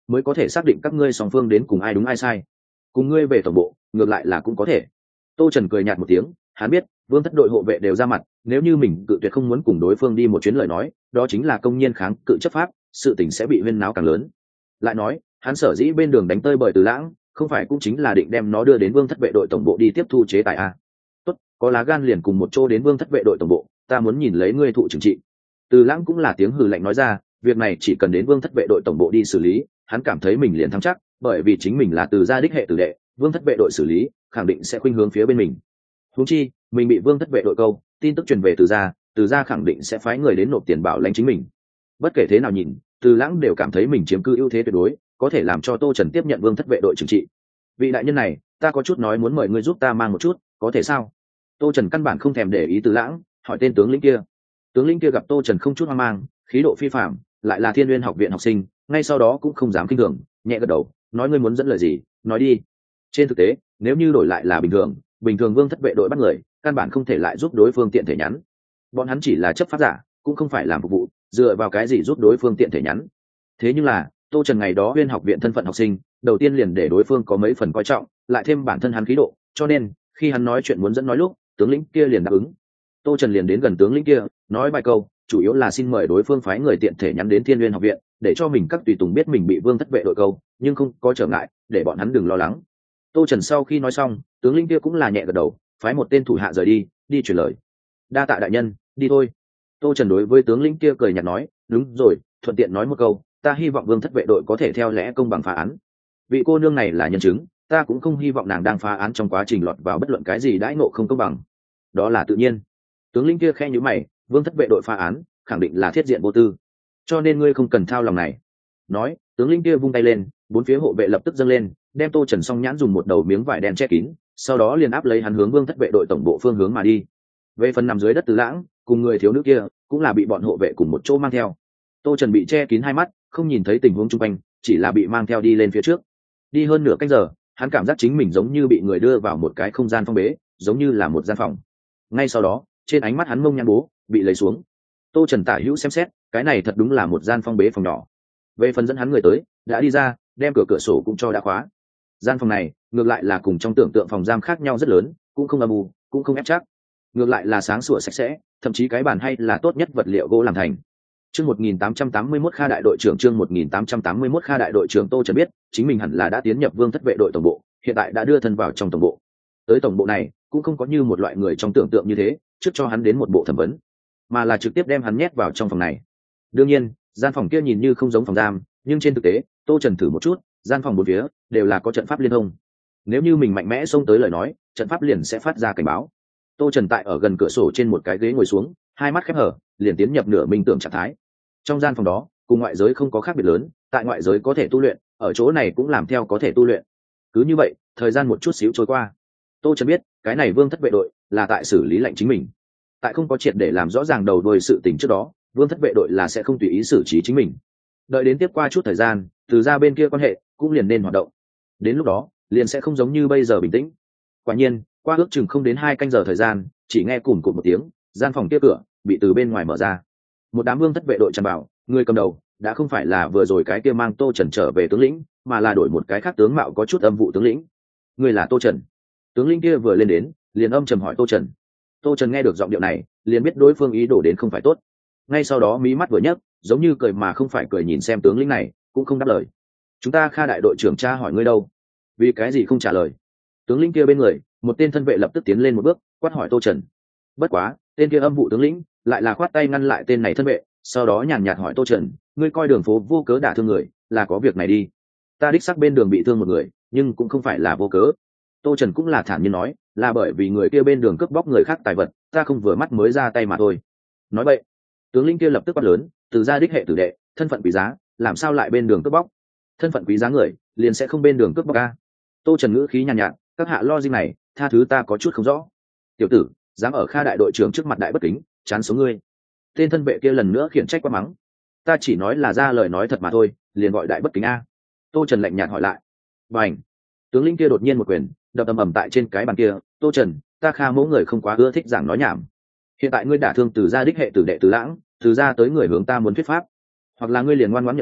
A: mới có thể xác định các ngươi song phương đến cùng ai đúng ai sai. Cùng ngươi về tổng bộ ngược lại là cũng có thể. Tô Trần cười nhạt một tiếng, hắn biết vương thất đội hộ vệ đều ra mặt, nếu như mình cự tuyệt không muốn cùng đối phương đi một chuyến lời nói, đó chính là công nhiên kháng cự chấp pháp, sự tình sẽ bị huyên náo càng lớn. Lại nói hắn sở dĩ bên đường đánh tơi bời Từ Lãng, không phải cũng chính là định đem nó đưa đến vương thất vệ đội tổng bộ đi tiếp thu chế tài à? Tốt, có lá gan liền cùng một chỗ đến vương thất vệ đội tổng bộ, ta muốn nhìn lấy ngươi thụ trừng trị. Từ Lãng cũng là tiếng hừ lạnh nói ra, việc này chỉ cần đến vương thất vệ đội tổng bộ đi xử lý, hắn cảm thấy mình liền thắng chắc, bởi vì chính mình là Từ gia đích hệ tử đệ, vương thất vệ đội xử lý khẳng định sẽ khuynh hướng phía bên mình. Huống chi mình bị vương thất vệ đội câu, tin tức truyền về Từ gia khẳng định sẽ phái người đến nộp tiền bảo lãnh chính mình. Bất kể thế nào nhìn, Từ Lãng đều cảm thấy mình chiếm cư ưu thế tuyệt đối, có thể làm cho Tô Trần tiếp nhận vương thất vệ đội trừng trị. Vị đại nhân này, ta có chút nói muốn mời ngươi giúp ta mang một chút, có thể sao? Tô Trần căn bản không thèm để ý Từ Lãng, hỏi tên tướng lĩnh kia. Tướng lĩnh kia gặp Tô Trần không chút hoang mang, khí độ phi phạm, lại là Thiên Nguyên học viện học sinh, ngay sau đó cũng không dám kinh thường, nhẹ gật đầu, nói ngươi muốn dẫn lời gì, nói đi. Trên thực tế, nếu như đổi lại là bình thường vương thất vệ đội bắt người, căn bản không thể lại giúp đối phương tiện thể nhắn. Bọn hắn chỉ là chấp pháp giả, cũng không phải làm phục vụ, dựa vào cái gì giúp đối phương tiện thể nhắn. Thế nhưng là Tô Trần ngày đó Nguyên học viện thân phận học sinh, đầu tiên liền để đối phương có mấy phần coi trọng, lại thêm bản thân hắn khí độ, cho nên khi hắn nói chuyện muốn dẫn nói lúc, tướng lĩnh kia liền đáp ứng. Tô Trần liền đến gần tướng lĩnh kia, nói vài câu, chủ yếu là xin mời đối phương phái người tiện thể nhắn đến Thiên Nguyên học viện, để cho mình các tùy tùng biết mình bị vương thất vệ đội câu, nhưng không có trở ngại, để bọn hắn đừng lo lắng. Tô Trần sau khi nói xong, tướng lĩnh kia cũng là nhẹ gật đầu, phái một tên thủ hạ rời đi truyền lời. Đa tạ đại nhân, đi thôi. Tô Trần đối với tướng lĩnh kia cười nhạt nói, đúng rồi, thuận tiện nói một câu, ta hy vọng vương thất vệ đội có thể theo lẽ công bằng phá án. Vị cô nương này là nhân chứng, ta cũng không hy vọng nàng đang phá án trong quá trình lọt vào bất luận cái gì đãi ngộ không công bằng. Đó là tự nhiên. Tướng lĩnh kia khẽ nhíu mày, vương thất vệ đội phá án khẳng định là thiết diện vô tư, cho nên ngươi không cần thao lòng này. Nói, tướng lĩnh kia vung tay lên, bốn phía hộ vệ lập tức dâng lên, đem Tô Trần song nhãn dùng một đầu miếng vải đen che kín, sau đó liền áp lấy hắn hướng vương thất vệ đội tổng bộ phương hướng mà đi. Về phần nằm dưới đất Từ Lãng cùng người thiếu nữ kia cũng là bị bọn hộ vệ cùng một chỗ mang theo. Tô Trần bị che kín hai mắt, không nhìn thấy tình huống chung quanh, chỉ là bị mang theo đi lên phía trước. Đi hơn nửa canh giờ, hắn cảm giác chính mình giống như bị người đưa vào một cái không gian phong bế, giống như là một gian phòng. Ngay sau đó, trên ánh mắt hắn mông nhăn bố bị lấy xuống. Tô Trần tả hữu xem xét, cái này thật đúng là một gian phong bế phòng nhỏ. Về phần dẫn hắn người tới, đã đi ra, đem cửa sổ cũng cho đã khóa. Gian phòng này ngược lại là cùng trong tưởng tượng phòng giam khác nhau rất lớn, cũng không âm u, cũng không ép chắc, ngược lại là sáng sủa sạch sẽ, thậm chí cái bàn hay là tốt nhất vật liệu gỗ làm thành. Chương 1881 Kha đại đội trưởng, chương 1881 Kha đại đội trưởng. Tô Trần biết, chính mình hẳn là đã tiến nhập vương thất vệ đội tổng bộ, hiện tại đã đưa thân vào trong tổng bộ. Tới tổng bộ này, cũng không có như một loại người trong tưởng tượng như thế, trước cho hắn đến một bộ thẩm vấn, mà là trực tiếp đem hắn nhét vào trong phòng này. Đương nhiên, gian phòng kia nhìn như không giống phòng giam, nhưng trên thực tế, Tô Trần thử một chút, gian phòng bốn phía đều là có trận pháp liên thông. Nếu như mình mạnh mẽ xông tới lời nói, trận pháp liền sẽ phát ra cảnh báo. Tô Trần tại ở gần cửa sổ trên một cái ghế ngồi xuống, hai mắt khép hở, liền tiến nhập nửa minh tưởng trạng thái. Trong gian phòng đó, cùng ngoại giới không có khác biệt lớn, tại ngoại giới có thể tu luyện, ở chỗ này cũng làm theo có thể tu luyện. Cứ như vậy, thời gian một chút xíu trôi qua. Tô Trần biết, cái này vương thất vệ đội là tại xử lý lệnh chính mình. Tại không có triệt để làm rõ ràng đầu đuôi sự tình trước đó, vương thất vệ đội là sẽ không tùy ý xử trí chính mình. Đợi đến tiếp qua chút thời gian, từ ra bên kia quan hệ cũng liền nên hoạt động. Đến lúc đó, liền sẽ không giống như bây giờ bình tĩnh. Quả nhiên, qua ước chừng không đến 2 canh giờ thời gian, chỉ nghe cùn cụt một tiếng, gian phòng kia cửa bị từ bên ngoài mở ra. Một đám vương thất vệ đội tràn vào, người cầm đầu đã không phải là vừa rồi cái kia mang Tô Trần trở về tướng lĩnh, mà là đổi một cái khác tướng mạo có chút âm vụ tướng lĩnh. Người là Tô Trần? Tướng lĩnh kia vừa lên đến, liền âm trầm hỏi Tô Trần. Tô Trần nghe được giọng điệu này, liền biết đối phương ý đồ đến không phải tốt. Ngay sau đó mí mắt vừa nhấc, giống như cười mà không phải cười nhìn xem tướng lĩnh này, cũng không đáp lời. Chúng ta Kha đại đội trưởng tra hỏi ngươi đâu? Vì cái gì không trả lời? Tướng lĩnh kia bên người, một tên thân vệ lập tức tiến lên một bước, quát hỏi Tô Trần. Bất quá, tên kia âm vụ tướng lĩnh lại là khoát tay ngăn lại tên này thân vệ, sau đó nhàn nhạt hỏi Tô Trần, ngươi coi đường phố vô cớ đả thương người, là có việc này đi. Ta đích xác bên đường bị thương một người, nhưng cũng không phải là vô cớ. Tô Trần cũng là thản nhiên nói, là bởi vì người kia bên đường cướp bóc người khác tài vật, ta không vừa mắt mới ra tay mà thôi. Nói vậy, tướng lĩnh kia lập tức quát lớn, từ gia đích hệ tử đệ, thân phận quý giá, làm sao lại bên đường cướp bóc? Thân phận quý giá người, liền sẽ không bên đường cướp bóc a. Tô Trần ngữ khí nhàn nhạt, các hạ lo gì này, tha thứ ta có chút không rõ. Tiểu tử, dám ở Kha đại đội trưởng trước mặt đại bất kính, chán số ngươi. Tên thân vệ kia lần nữa khiển trách quát mắng. Ta chỉ nói là ra lời nói thật mà thôi, liền gọi đại bất kính a. Tô Trần lạnh nhạt hỏi lại. Bành! Tướng lĩnh kia đột nhiên một quyền đập ầm ầm tại trên cái bàn kia. Tô Trần, ta Kha mẫu người không quá ưa thích giảng nói nhảm. Hiện tại ngươi đả thương từ gia đích hệ tử đệ Từ Lãng, từ gia tới người hướng ta muốn thuyết pháp, hoặc là ngươi liền ngoan ngoãn nhận tội,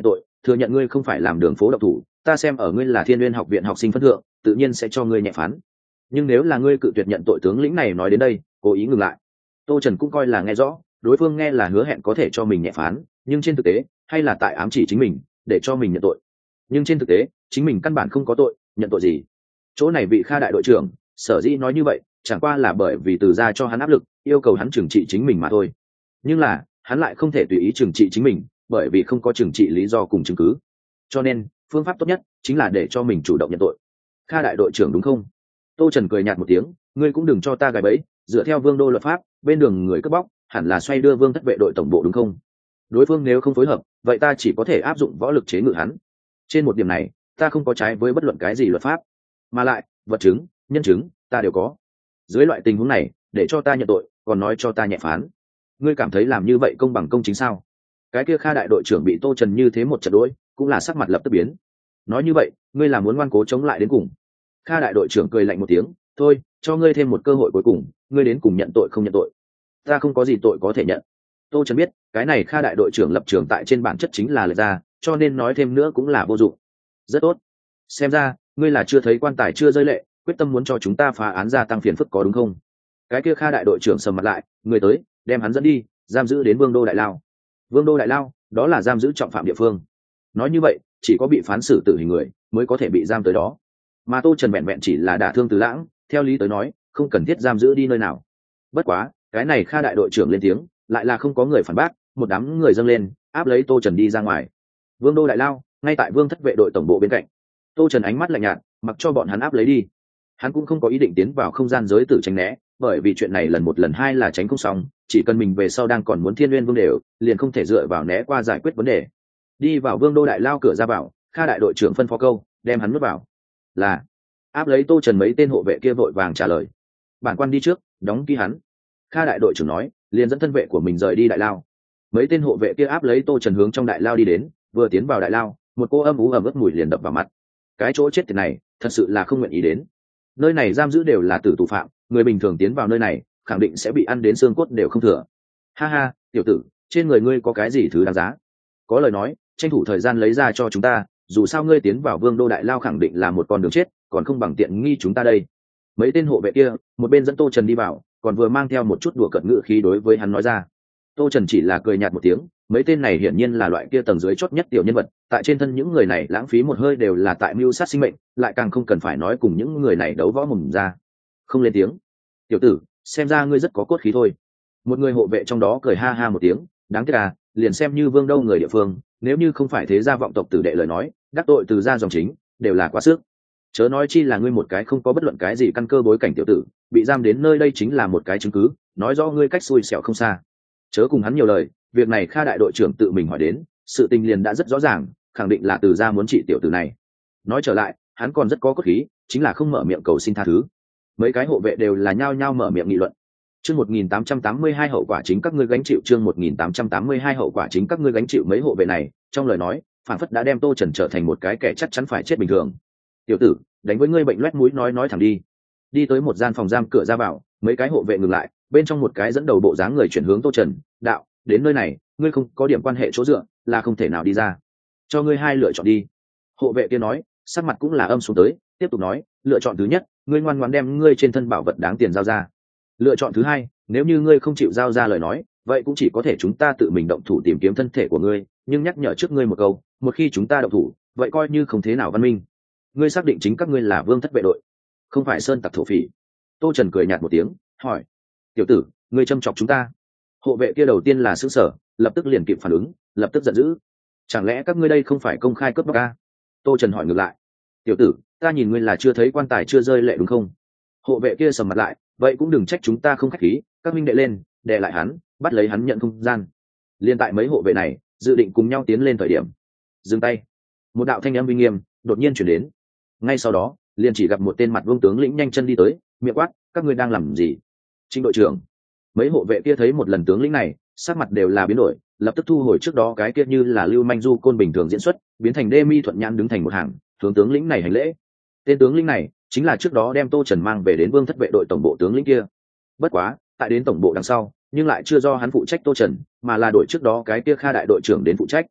A: thừa nhận ngươi không phải làm đường phố độc thủ, ta xem ở ngươi là Thiên Nguyên học viện học sinh phân thượng, tự nhiên sẽ cho ngươi nhẹ phán. Nhưng nếu là ngươi cự tuyệt nhận tội, tướng lĩnh này nói đến đây cố ý ngừng lại. Tô Trần cũng coi là nghe rõ, đối phương nghe là hứa hẹn có thể cho mình nhẹ phán, nhưng trên thực tế hay là tại ám chỉ chính mình để cho mình nhận tội. Nhưng trên thực tế chính mình căn bản không có tội, nhận tội gì? Chỗ này vị Kha đại đội trưởng sở dĩ nói như vậy chẳng qua là bởi vì Từ gia cho hắn áp lực, yêu cầu hắn trừng trị chính mình mà thôi. Nhưng là hắn lại không thể tùy ý trừng trị chính mình, bởi vì không có trừng trị lý do cùng chứng cứ. Cho nên phương pháp tốt nhất chính là để cho mình chủ động nhận tội. Kha đại đội trưởng đúng không? Tô Trần cười nhạt một tiếng, ngươi cũng đừng cho ta gài bẫy, dựa theo Vương đô luật pháp, bên đường người cướp bóc hẳn là xoay đưa Vương thất vệ đội tổng bộ đúng không? Đối phương nếu không phối hợp, vậy ta chỉ có thể áp dụng võ lực chế ngự hắn. Trên một điểm này ta không có trái với bất luận cái gì luật pháp, mà lại vật chứng nhân chứng ta đều có. Dưới loại tình huống này để cho ta nhận tội còn nói cho ta nhẹ phán, ngươi cảm thấy làm như vậy công bằng công chính sao? Cái kia Kha đại đội trưởng bị Tô Trần như thế một trận đối cũng là sắc mặt lập tức biến. Nói như vậy ngươi là muốn ngoan cố chống lại đến cùng? Kha đại đội trưởng cười lạnh một tiếng, thôi cho ngươi thêm một cơ hội cuối cùng, ngươi đến cùng nhận tội không nhận tội? Ta không có gì tội có thể nhận. Tô Trần biết cái này Kha đại đội trưởng lập trường tại trên bản chất chính là lệch ra, cho nên nói thêm nữa cũng là vô dụng. Rất tốt, xem ra ngươi là chưa thấy quan tài chưa rơi lệ, quyết tâm muốn cho chúng ta phá án gia tăng phiền phức có đúng không? Cái kia Kha đại đội trưởng sầm mặt lại, người tới đem hắn dẫn đi giam giữ đến Vương đô đại lao. Vương đô đại lao đó là giam giữ trọng phạm địa phương. Nói như vậy chỉ có bị phán xử tử hình người mới có thể bị giam tới đó, mà Tô Trần vẹn vẹn chỉ là đả thương Từ Lãng, theo lý tới nói không cần thiết giam giữ đi nơi nào. Bất quá cái này Kha đại đội trưởng lên tiếng lại là không có người phản bác, một đám người dâng lên áp lấy Tô Trần đi ra ngoài. Vương đô đại lao ngay tại Vương thất vệ đội tổng bộ bên cạnh. Tô Trần ánh mắt lạnh nhạt, mặc cho bọn hắn áp lấy đi. Hắn cũng không có ý định tiến vào không gian giới tử tránh né, bởi vì chuyện này lần một lần hai là tránh không xong, chỉ cần mình về sau đang còn muốn Thiên Nguyên Vương đều liền không thể dựa vào né qua giải quyết vấn đề. Đi vào Vương đô đại lao cửa ra vào, Kha đại đội trưởng phân phó câu đem hắn nuốt vào. Là. Áp lấy Tô Trần mấy tên hộ vệ kia vội vàng trả lời. Bản quan đi trước đóng ký hắn. Kha đại đội trưởng nói liền dẫn thân vệ của mình rời đi đại lao. Mấy tên hộ vệ kia áp lấy Tô Trần hướng trong đại lao đi đến, vừa tiến vào đại lao một cô âm ú ẩm ướt mùi liền đập vào mặt. Cái chỗ chết tiệt này thật sự là không nguyện ý đến. Nơi này giam giữ đều là tử tù phạm, người bình thường tiến vào nơi này khẳng định sẽ bị ăn đến xương cốt đều không thừa. Ha ha, tiểu tử, trên người ngươi có cái gì thứ đáng giá? Có lời nói tranh thủ thời gian lấy ra cho chúng ta, dù sao ngươi tiến vào Vương đô đại lao khẳng định là một con đường chết, còn không bằng tiện nghi chúng ta đây. Mấy tên hộ vệ kia một bên dẫn Tô Trần đi vào, còn vừa mang theo một chút đùa cợt ngữ khí đối với hắn nói ra. Tô Trần chỉ là cười nhạt một tiếng, mấy tên này hiển nhiên là loại kia tầng dưới chót nhất tiểu nhân vật, tại trên thân những người này lãng phí một hơi đều là tại mưu sát sinh mệnh, lại càng không cần phải nói cùng những người này đấu võ mồm ra. Không lên tiếng. Tiểu tử, xem ra ngươi rất có cốt khí thôi. Một người hộ vệ trong đó cười ha ha một tiếng, đáng tiếc à, liền xem như Vương đâu người địa phương, nếu như không phải thế gia vọng tộc tử đệ lời nói, đắc tội Từ gia dòng chính đều là quá sức. Chớ nói chi là ngươi một cái không có bất luận cái gì căn cơ bối cảnh tiểu tử, bị giam đến nơi đây chính là một cái chứng cứ, nói rõ ngươi cách xui xẻo không xa. Chớ cùng hắn nhiều lời, việc này Kha đại đội trưởng tự mình hỏi đến, sự tình liền đã rất rõ ràng, khẳng định là Từ gia muốn trị tiểu tử này. Nói trở lại, hắn còn rất có cốt khí, chính là không mở miệng cầu xin tha thứ. Mấy cái hộ vệ đều là nhao nhao mở miệng nghị luận. Chương 1882 hậu quả chính các ngươi gánh chịu, chương 1882 hậu quả chính các ngươi gánh chịu. Mấy hộ vệ này, trong lời nói, phản phất đã đem Tô Trần trở thành một cái kẻ chắc chắn phải chết bình thường. Tiểu tử, đánh với ngươi bệnh loét mũi nói thẳng đi. Đi tới một gian phòng giam cửa ra vào, mấy cái hộ vệ ngừng lại, bên trong một cái dẫn đầu bộ dáng người chuyển hướng Tô Trần, đạo, đến nơi này, ngươi không có điểm quan hệ chỗ dựa, là không thể nào đi ra. Cho ngươi hai lựa chọn đi. Hộ vệ kia nói, sắc mặt cũng là âm xuống tới, tiếp tục nói, lựa chọn thứ nhất, ngươi ngoan ngoãn đem ngươi trên thân bảo vật đáng tiền giao ra. Lựa chọn thứ hai, nếu như ngươi không chịu giao ra lời nói, vậy cũng chỉ có thể chúng ta tự mình động thủ tìm kiếm thân thể của ngươi, nhưng nhắc nhở trước ngươi một câu, một khi chúng ta động thủ, vậy coi như không thế nào văn minh. Ngươi xác định chính các ngươi là Vương thất vệ đội, không phải sơn tặc thổ phỉ? Tô Trần cười nhạt một tiếng, hỏi, tiểu tử, ngươi châm chọc chúng ta? Hộ vệ kia đầu tiên là sững sờ, lập tức liền kịp phản ứng, lập tức giận dữ, chẳng lẽ các ngươi đây không phải công khai cướp bóc à? Tô Trần hỏi ngược lại, tiểu tử, ta nhìn ngươi là chưa thấy quan tài chưa rơi lệ đúng không? Hộ vệ kia sầm mặt lại, vậy cũng đừng trách chúng ta không khách khí, các minh đệ lên, đè lại hắn, bắt lấy hắn nhận không gian. Liên tại mấy hộ vệ này dự định cùng nhau tiến lên thời điểm, dừng tay. Một đạo thanh âm uy nghiêm đột nhiên chuyển đến. Ngay sau đó liền chỉ gặp một tên mặt vương tướng lĩnh nhanh chân đi tới, miệng quát, các ngươi đang làm gì? Trịnh đội trưởng. Mấy hộ vệ kia thấy một lần tướng lĩnh này, sắc mặt đều là biến đổi, lập tức thu hồi trước đó cái kia như là lưu manh du côn bình thường diễn xuất, biến thành đê mi thuận nhãn đứng thành một hàng, hướng tướng lĩnh này hành lễ. Tên tướng lĩnh này chính là trước đó đem Tô Trần mang về đến Vương thất vệ đội tổng bộ tướng lĩnh kia. Bất quá tại đến tổng bộ đằng sau, nhưng lại chưa do hắn phụ trách Tô Trần, mà là đội trước đó cái kia Kha đại đội trưởng đến phụ trách.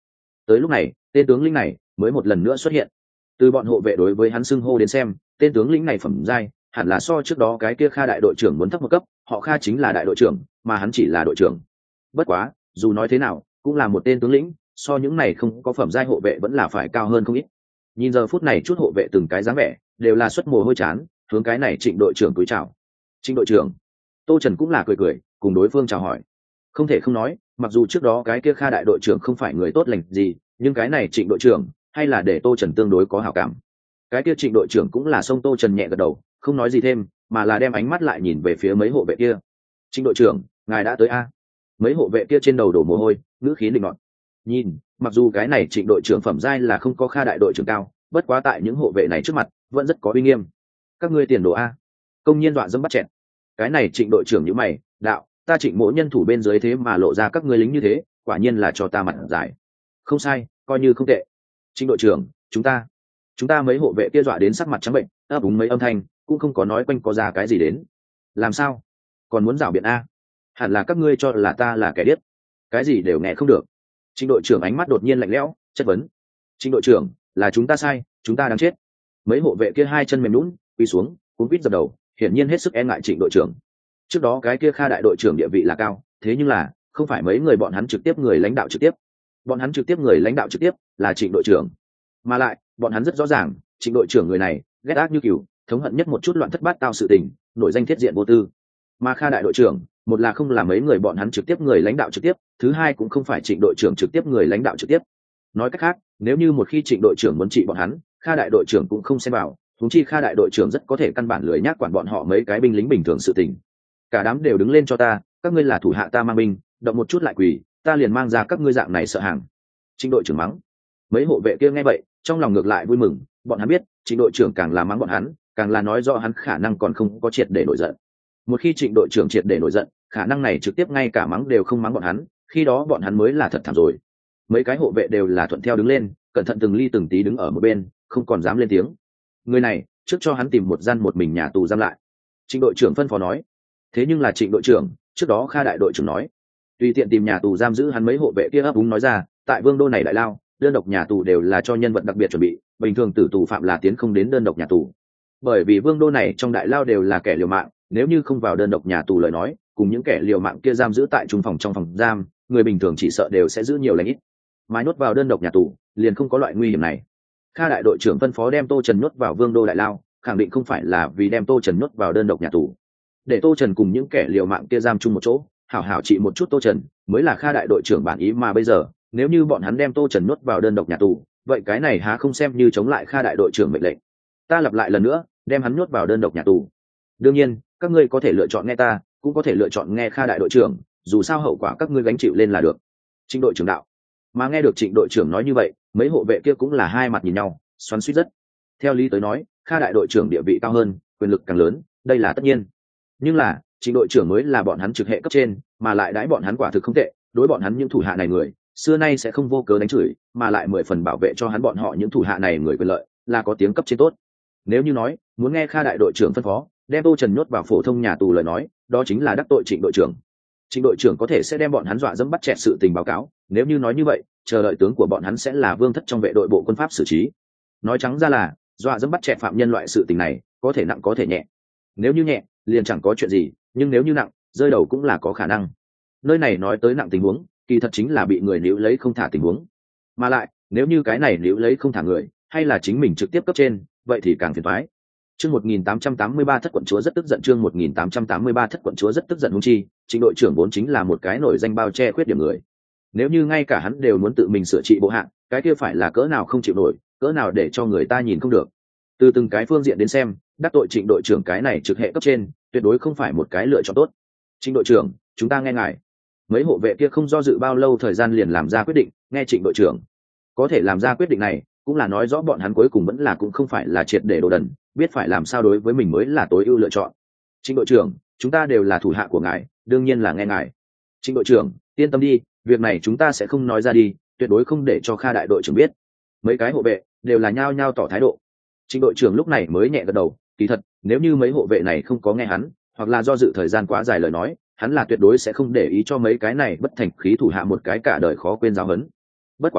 A: Tới lúc này tên tướng lĩnh này mới một lần nữa xuất hiện. Từ bọn hộ vệ đối với hắn xưng hô đến xem, tên tướng lĩnh này phẩm giai hẳn là so trước đó cái kia Kha đại đội trưởng muốn thấp một cấp, họ Kha chính là đại đội trưởng mà hắn chỉ là đội trưởng. Bất quá dù nói thế nào cũng là một tên tướng lĩnh, so những này không có phẩm giai hộ vệ vẫn là phải cao hơn không ít. Nhìn giờ phút này chút hộ vệ từng cái dáng vẻ đều là xuất mồ hôi chán, hướng cái này Trịnh đội trưởng cúi chào. Trịnh đội trưởng. Tô Trần cũng là cười cười cùng đối phương chào hỏi. Không thể không nói, mặc dù trước đó cái kia Kha đại đội trưởng không phải người tốt lành gì, nhưng cái này Trịnh đội trưởng hay là để Tô Trần tương đối có hảo cảm. Cái kia Trịnh đội trưởng cũng là xông Tô Trần nhẹ gật đầu, không nói gì thêm, mà là đem ánh mắt lại nhìn về phía mấy hộ vệ kia. Trịnh đội trưởng, ngài đã tới a? Mấy hộ vệ kia trên đầu đổ mồ hôi, ngữ khí định nọt. Nhìn, mặc dù cái này Trịnh đội trưởng phẩm giai là không có Kha đại đội trưởng cao, bất quá tại những hộ vệ này trước mặt vẫn rất có uy nghiêm. Các ngươi tiền đồ a? Công nhiên dọa dẫm bắt chẹt. Cái này Trịnh đội trưởng như mày, đạo, ta Trịnh mỗ nhân thủ bên dưới thế mà lộ ra các ngươi lính như thế, quả nhiên là cho ta mặt dài. Không sai, coi như không tệ. Trịnh đội trưởng, chúng ta mấy hộ vệ kia dọa đến sắc mặt trắng bệnh, ấp úng mấy âm thanh cũng không có nói quanh có ra cái gì đến. Làm sao còn muốn rảo biện a? Hẳn là các ngươi cho là ta là kẻ điếc, cái gì đều nghe không được. Trịnh đội trưởng ánh mắt đột nhiên lạnh lẽo, chất vấn. Trịnh đội trưởng, là chúng ta sai, chúng ta đang chết. Mấy hộ vệ kia hai chân mềm nhũn quỳ xuống cuống quýt dập đầu, hiển nhiên hết sức e ngại Trịnh đội trưởng. Trước đó cái kia Kha đại đội trưởng địa vị là cao, thế nhưng là không phải mấy người bọn hắn trực tiếp người lãnh đạo trực tiếp. Bọn hắn trực tiếp người lãnh đạo trực tiếp là Trịnh đội trưởng, mà lại bọn hắn rất rõ ràng Trịnh đội trưởng người này ghét ác như cừu, thống hận nhất một chút loạn thất bát tao sự tình, nổi danh thiết diện vô tư. Mà Kha đại đội trưởng, một là không là mấy người bọn hắn trực tiếp người lãnh đạo trực tiếp, thứ hai cũng không phải Trịnh đội trưởng trực tiếp người lãnh đạo trực tiếp. Nói cách khác, nếu như một khi Trịnh đội trưởng muốn trị bọn hắn, Kha đại đội trưởng cũng không xem vào, huống chi Kha đại đội trưởng rất có thể căn bản lười nhác quản bọn họ mấy cái binh lính bình thường sự tình. Cả đám đều đứng lên cho ta, các ngươi là thủ hạ ta mang binh, động một chút lại quỳ, ta liền mang ra các ngươi dạng này sợ hàng. Trịnh đội trưởng mắng. Mấy hộ vệ kia nghe vậy trong lòng ngược lại vui mừng, bọn hắn biết Trịnh đội trưởng càng là mắng bọn hắn càng là nói rõ hắn khả năng còn không có triệt để nổi giận. Một khi Trịnh đội trưởng triệt để nổi giận, khả năng này trực tiếp ngay cả mắng đều không mắng bọn hắn, khi đó bọn hắn mới là thật thảm rồi. Mấy cái hộ vệ đều là thuận theo đứng lên, cẩn thận từng ly từng tí đứng ở một bên, không còn dám lên tiếng. Người này trước cho hắn tìm một gian một mình nhà tù giam lại. Trịnh đội trưởng phân phó nói. Thế nhưng là Trịnh đội trưởng trước đó Kha đại đội trưởng nói tùy tiện tìm nhà tù giam giữ hắn. Mấy hộ vệ kia ấp úng nói ra, tại vương đô này đại lao đơn độc nhà tù đều là cho nhân vật đặc biệt chuẩn bị, bình thường tử tù phạm là tiến không đến đơn độc nhà tù. Bởi vì vương đô này trong đại lao đều là kẻ liều mạng, nếu như không vào đơn độc nhà tù lời nói, cùng những kẻ liều mạng kia giam giữ tại trung phòng trong phòng giam, người bình thường chỉ sợ đều sẽ giữ nhiều lãnh ít, mà nhốt vào đơn độc nhà tù liền không có loại nguy hiểm này. Kha đại đội trưởng phân phó đem Tô Trần nhốt vào vương đô đại lao, khẳng định không phải là vì đem Tô Trần nhốt vào đơn độc nhà tù, để Tô Trần cùng những kẻ liều mạng kia giam chung một chỗ, hảo hảo trị một chút Tô Trần, mới là Kha đại đội trưởng bản ý. Mà bây giờ nếu như bọn hắn đem Tô Trần nhốt vào đơn độc nhà tù, vậy cái này há không xem như chống lại Kha đại đội trưởng mệnh lệnh. Ta lặp lại lần nữa, đem hắn nhốt vào đơn độc nhà tù. Đương nhiên các ngươi có thể lựa chọn nghe ta, cũng có thể lựa chọn nghe Kha đại đội trưởng, dù sao hậu quả các ngươi gánh chịu lên là được. Trịnh đội trưởng đạo. Mà nghe được Trịnh đội trưởng nói như vậy, mấy hộ vệ kia cũng là hai mặt nhìn nhau, xoắn xuýt rất. Theo lý tới nói, Kha đại đội trưởng địa vị cao hơn, quyền lực càng lớn, đây là tất nhiên. Nhưng là Trịnh đội trưởng mới là bọn hắn trực hệ cấp trên, mà lại đãi bọn hắn quả thực không tệ, đối bọn hắn những thủ hạ này người xưa nay sẽ không vô cớ đánh chửi, mà lại 10 phần bảo vệ cho hắn bọn họ những thủ hạ này người quyền lợi, là có tiếng cấp trên tốt. Nếu như nói muốn nghe Kha đại đội trưởng phân phó đem Tô Trần nhốt vào phổ thông nhà tù lời nói, đó chính là đắc tội Trịnh đội trưởng. Trịnh đội trưởng có thể sẽ đem bọn hắn dọa dẫm bắt chẹt sự tình báo cáo, nếu như nói như vậy, chờ đợi tướng của bọn hắn sẽ là Vương Thất trong vệ đội bộ quân pháp xử trí. Nói trắng ra là dọa dẫm bắt chẹt phạm nhân loại sự tình này có thể nặng có thể nhẹ. Nếu như nhẹ liền chẳng có chuyện gì, nhưng nếu như nặng, rơi đầu cũng là có khả năng. Nơi này nói tới nặng tình huống, kỳ thật chính là bị người níu lấy không thả tình huống. Mà lại nếu như cái này níu lấy không thả người, hay là chính mình trực tiếp cấp trên, vậy thì càng phiền toái. Chương 1883 thất quận chúa rất tức giận. Chương 1883 thất quận chúa rất tức giận. Huống chi Trịnh đội trưởng vốn chính là một cái nổi danh bao che khuyết điểm người, nếu như ngay cả hắn đều muốn tự mình sửa trị bộ hạng, cái kia phải là cỡ nào không chịu nổi, cỡ nào để cho người ta nhìn không được. Từ từng cái phương diện đến xem, đắc tội Trịnh đội trưởng cái này trực hệ cấp trên tuyệt đối không phải một cái lựa chọn tốt. Trịnh đội trưởng, chúng ta nghe ngài. Mấy hộ vệ kia không do dự bao lâu thời gian liền làm ra quyết định, nghe Trịnh đội trưởng. Có thể làm ra quyết định này cũng là nói rõ bọn hắn cuối cùng vẫn là cũng không phải là triệt để đồ đần, biết phải làm sao đối với mình mới là tối ưu lựa chọn. Trịnh đội trưởng, chúng ta đều là thủ hạ của ngài, đương nhiên là nghe ngài. Trịnh đội trưởng, yên tâm đi, việc này chúng ta sẽ không nói ra đi, tuyệt đối không để cho Kha đại đội trưởng biết. Mấy cái hộ vệ đều là nhao nhao tỏ thái độ. Trịnh đội trưởng lúc này mới nhẹ gật đầu, kỳ thật nếu như mấy hộ vệ này không có nghe hắn, hoặc là do dự thời gian quá dài lời nói, hắn là tuyệt đối sẽ không để ý cho mấy cái này bất thành khí thủ hạ một cái cả đời khó quên giáo huấn. Bất quá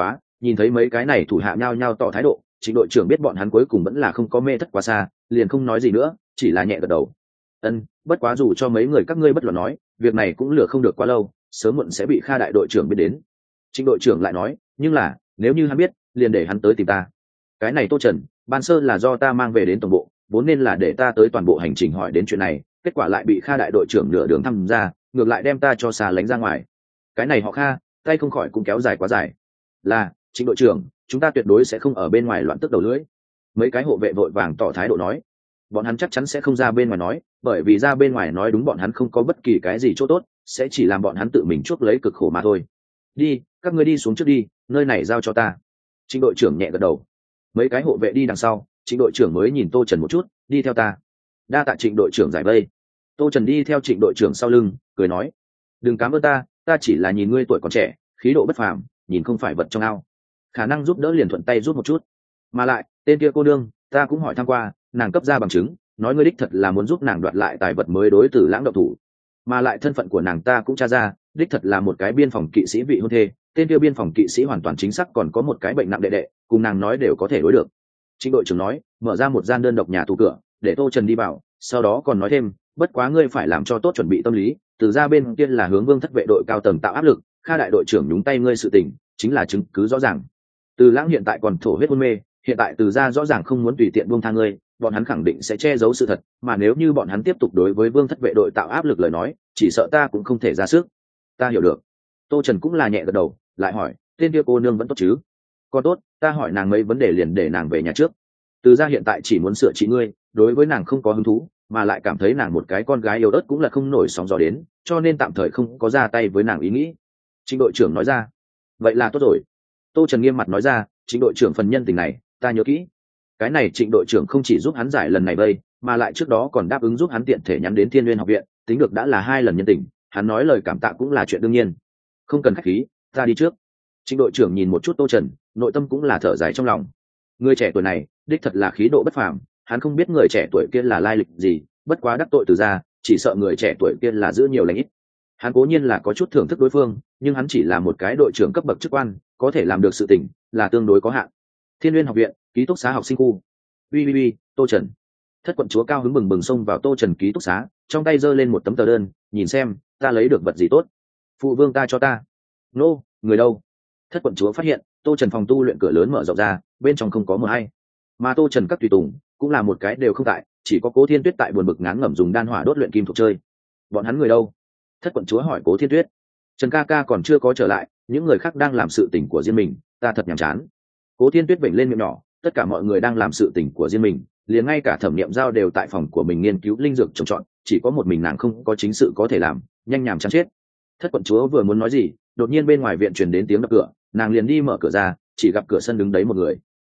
A: Nhìn thấy mấy cái này thủ hạ nhao nhao tỏ thái độ, Trịnh đội trưởng biết bọn hắn cuối cùng vẫn là không có mê thất quá xa, liền không nói gì nữa, chỉ là nhẹ gật đầu. Bất quá dù cho mấy người các ngươi bất luận nói, việc này cũng lừa không được quá lâu, sớm muộn sẽ bị Kha đại đội trưởng biết đến. Trịnh đội trưởng lại nói, nhưng là nếu như hắn biết, liền để hắn tới tìm ta. Cái này Tô Trần, ban sơ là do ta mang về đến tổng bộ, vốn nên là để ta tới toàn bộ hành trình hỏi đến chuyện này, kết quả lại bị Kha đại đội trưởng nửa đường thăm ra, ngược lại đem ta cho xa lánh ra ngoài. Cái này họ Kha, tay không khỏi cũng kéo dài quá dài. Là, Trịnh đội trưởng, chúng ta tuyệt đối sẽ không ở bên ngoài loạn tức đầu lưỡi. Mấy cái hộ vệ vội vàng tỏ thái độ nói, bọn hắn chắc chắn sẽ không ra bên ngoài nói, bởi vì ra bên ngoài nói đúng bọn hắn không có bất kỳ cái gì chỗ tốt, sẽ chỉ làm bọn hắn tự mình chuốc lấy cực khổ mà thôi. Đi, các ngươi đi xuống trước đi, nơi này giao cho ta. Trịnh đội trưởng nhẹ gật đầu. Mấy cái hộ vệ đi đằng sau, Trịnh đội trưởng mới nhìn Tô Trần một chút, đi theo ta. Đa tạ Trịnh đội trưởng giải vây. Tô Trần đi theo Trịnh đội trưởng sau lưng, cười nói, đừng cám ơn ta chỉ là nhìn ngươi tuổi còn trẻ, khí độ bất phàm, nhìn không phải vật trong ao, khả năng giúp đỡ liền thuận tay giúp một chút. Mà lại tên kia cô nương ta cũng hỏi thăm qua, nàng cấp ra bằng chứng, nói ngươi đích thật là muốn giúp nàng đoạt lại tài vật mới đối Tử Lãng động thủ, mà lại thân phận của nàng ta cũng tra ra, đích thật là một cái biên phòng kỵ sĩ vị hôn thê. Tên kia biên phòng kỵ sĩ hoàn toàn chính xác còn có một cái bệnh nặng đệ đệ, cùng nàng nói đều có thể đối được. Trịnh đội trưởng nói, mở ra một gian đơn độc nhà tù cửa để Tô Trần đi vào, sau đó còn nói thêm, bất quá ngươi phải làm cho tốt chuẩn bị tâm lý, Từ ra bên kia là hướng Vương thất vệ đội cao tầng tạo áp lực, Kha đại đội trưởng nhúng tay ngươi sự tình, chính là chứng cứ rõ ràng. Từ Lãng hiện tại còn thổ huyết hôn mê, hiện tại Từ ra rõ ràng không muốn tùy tiện buông tha ngươi, bọn hắn khẳng định sẽ che giấu sự thật, mà nếu như bọn hắn tiếp tục đối với Vương thất vệ đội tạo áp lực lời nói, chỉ sợ ta cũng không thể ra sức. Ta hiểu được. Tô Trần cũng là nhẹ gật đầu, lại hỏi, tên kia cô nương vẫn tốt chứ? Còn tốt, ta hỏi nàng mấy vấn đề liền để nàng về nhà trước. Từ ra hiện tại chỉ muốn sửa trị ngươi, đối với nàng không có hứng thú, mà lại cảm thấy nàng một cái con gái yếu ớt cũng là không nổi sóng gió đến, cho nên tạm thời không có ra tay với nàng ý nghĩ. Trịnh đội trưởng nói ra. Vậy là tốt rồi. Tô Trần nghiêm mặt nói ra, Trịnh đội trưởng phần nhân tình này ta nhớ kỹ. Cái này Trịnh đội trưởng không chỉ giúp hắn giải lần này vây, mà lại trước đó còn đáp ứng giúp hắn tiện thể nhắm đến Thiên Nguyên học viện, tính được đã là 2 lần nhân tình, hắn nói lời cảm tạ cũng là chuyện đương nhiên. Không cần khách khí, ta đi trước. Trịnh đội trưởng nhìn một chút Tô Trần, nội tâm cũng là thở dài trong lòng. Người trẻ tuổi này đích thật là khí độ bất phàm, hắn không biết người trẻ tuổi kia là lai lịch gì, bất quá đắc tội Từ ra, chỉ sợ người trẻ tuổi kia là giữ nhiều lãnh ít. Hắn cố nhiên là có chút thưởng thức đối phương, nhưng hắn chỉ là một cái đội trưởng cấp bậc chức quan, có thể làm được sự tình là tương đối có hạn. Thiên Nguyên học viện, ký túc xá học sinh khu. Ui, Tô Trần. Thất quận chúa cao hứng bừng bừng xông vào Tô Trần ký túc xá, trong tay giơ lên một tấm tờ đơn, nhìn xem, ta lấy được vật gì tốt. Phụ vương ta cho ta. Nô, người đâu? Thất quận chúa phát hiện, Tô Trần phòng tu luyện cửa lớn mở rộng ra, bên trong không có một ai, mà Tô Trần các tùy tùng cũng là một cái đều không tại, chỉ có Cố Thiên Tuyết tại buồn bực ngán ngẩm dùng đan hỏa đốt luyện kim thuộc chơi. Bọn hắn người đâu? Thất quận chúa hỏi Cố Thiên Tuyết. Trần ca ca còn chưa có trở lại, những người khác đang làm sự tình của riêng mình, ta thật nhàm chán. Cố Thiên Tuyết vểnh lên miệng nhỏ, tất cả mọi người đang làm sự tình của riêng mình, liền ngay cả Thẩm Niệm Giao đều tại phòng của mình nghiên cứu linh dược trồng trọt, chỉ có một mình nàng không có chính sự có thể làm, nhanh nhàm chán chết. Thất quận chúa vừa muốn nói gì, đột nhiên bên ngoài viện truyền đến tiếng đập cửa, nàng liền đi mở cửa ra, chỉ gặp cửa sân đứng đấy một người.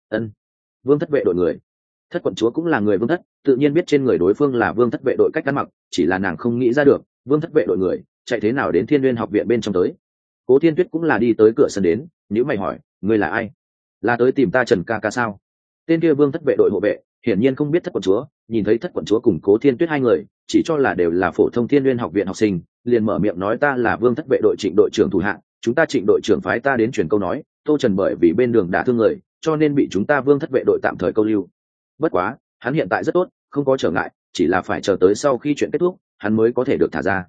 A: Vương thất vệ đội người. Thất quận chúa cũng là người Vương thất, tự nhiên biết trên người đối phương là Vương thất vệ đội cách ăn mặc, chỉ là nàng không nghĩ ra được Vương thất vệ đội người chạy thế nào đến Thiên Nguyên học viện bên trong tới. Cố Thiên Tuyết cũng là đi tới cửa sân đến, nếu mày hỏi, ngươi là ai? Là tới tìm ta Trần ca ca sao? Tên kia Vương thất vệ đội hộ vệ hiển nhiên không biết thất quận chúa, nhìn thấy thất quận chúa cùng Cố Thiên Tuyết hai người, chỉ cho là đều là phổ thông Thiên Nguyên học viện học sinh, liền mở miệng nói, ta là Vương thất vệ đội Trịnh đội trưởng thủ hạ, chúng ta Trịnh đội trưởng phái ta đến truyền câu nói, Tô Trần bởi vì bên đường đả thương người, cho nên bị chúng ta Vương thất vệ đội tạm thời câu lưu. Bất quá hắn hiện tại rất tốt, không có trở ngại, chỉ là phải chờ tới sau khi chuyện kết thúc hắn mới có thể được thả ra.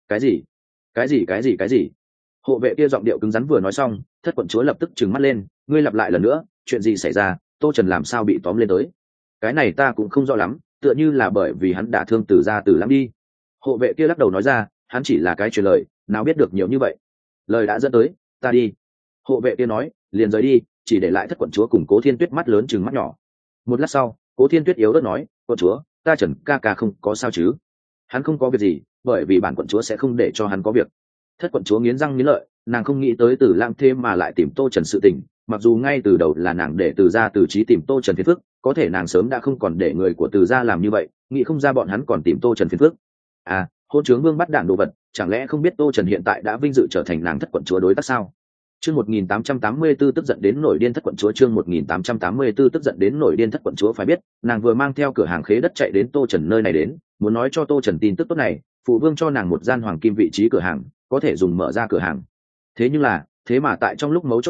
A: Cái gì? Hộ vệ kia giọng điệu cứng rắn vừa nói xong, thất quận chúa lập tức trừng mắt lên, ngươi lặp lại lần nữa, chuyện gì xảy ra? Tô Trần làm sao bị tóm lên tới? Cái này ta cũng không rõ lắm, tựa như là bởi vì hắn đả thương Từ ra Từ Lãng đi. Hộ vệ kia lắc đầu nói ra, hắn chỉ là cái truyền lời, nào biết được nhiều như vậy. Lời đã dẫn tới, ta đi. Hộ vệ kia nói, liền rời đi, chỉ để lại thất quận chúa cùng Cố Thiên Tuyết mắt lớn chừng mắt nhỏ. Một lát sau, Cố Thiên Tuyết yếu ớt nói, quận chúa, ta Trần ca ca không có sao chứ? Hắn không có việc gì, bởi vì bản quận chúa sẽ không để cho hắn có việc. Thất quận chúa nghiến răng nghiến lợi, nàng không nghĩ tới Từ Lãng thêm mà lại tìm Tô Trần sự tình, mặc dù ngay từ đầu là nàng để Từ ra Từ Chí tìm Tô Trần phiền phức, có thể nàng sớm đã không còn để người của Từ ra làm như vậy, nghĩ không ra bọn hắn còn tìm Tô Trần phiền phức. À, hôn trướng vương bắt đạn đồ vật, chẳng lẽ không biết Tô Trần hiện tại đã vinh dự trở thành nàng thất quận chúa đối tác sao? Chương 1884 tức giận đến nổi điên thất quận chúa, chương 1884 tức giận đến nổi điên thất quận chúa phải biết, nàng vừa mang theo cửa hàng khế đất chạy đến Tô Trần nơi này đến, muốn nói cho Tô Trần tin tức tốt này, phụ vương cho nàng một gian hoàng kim vị trí cửa hàng, có thể dùng mở ra cửa hàng. Thế nhưng là, thế mà tại trong lúc mấu chốt này,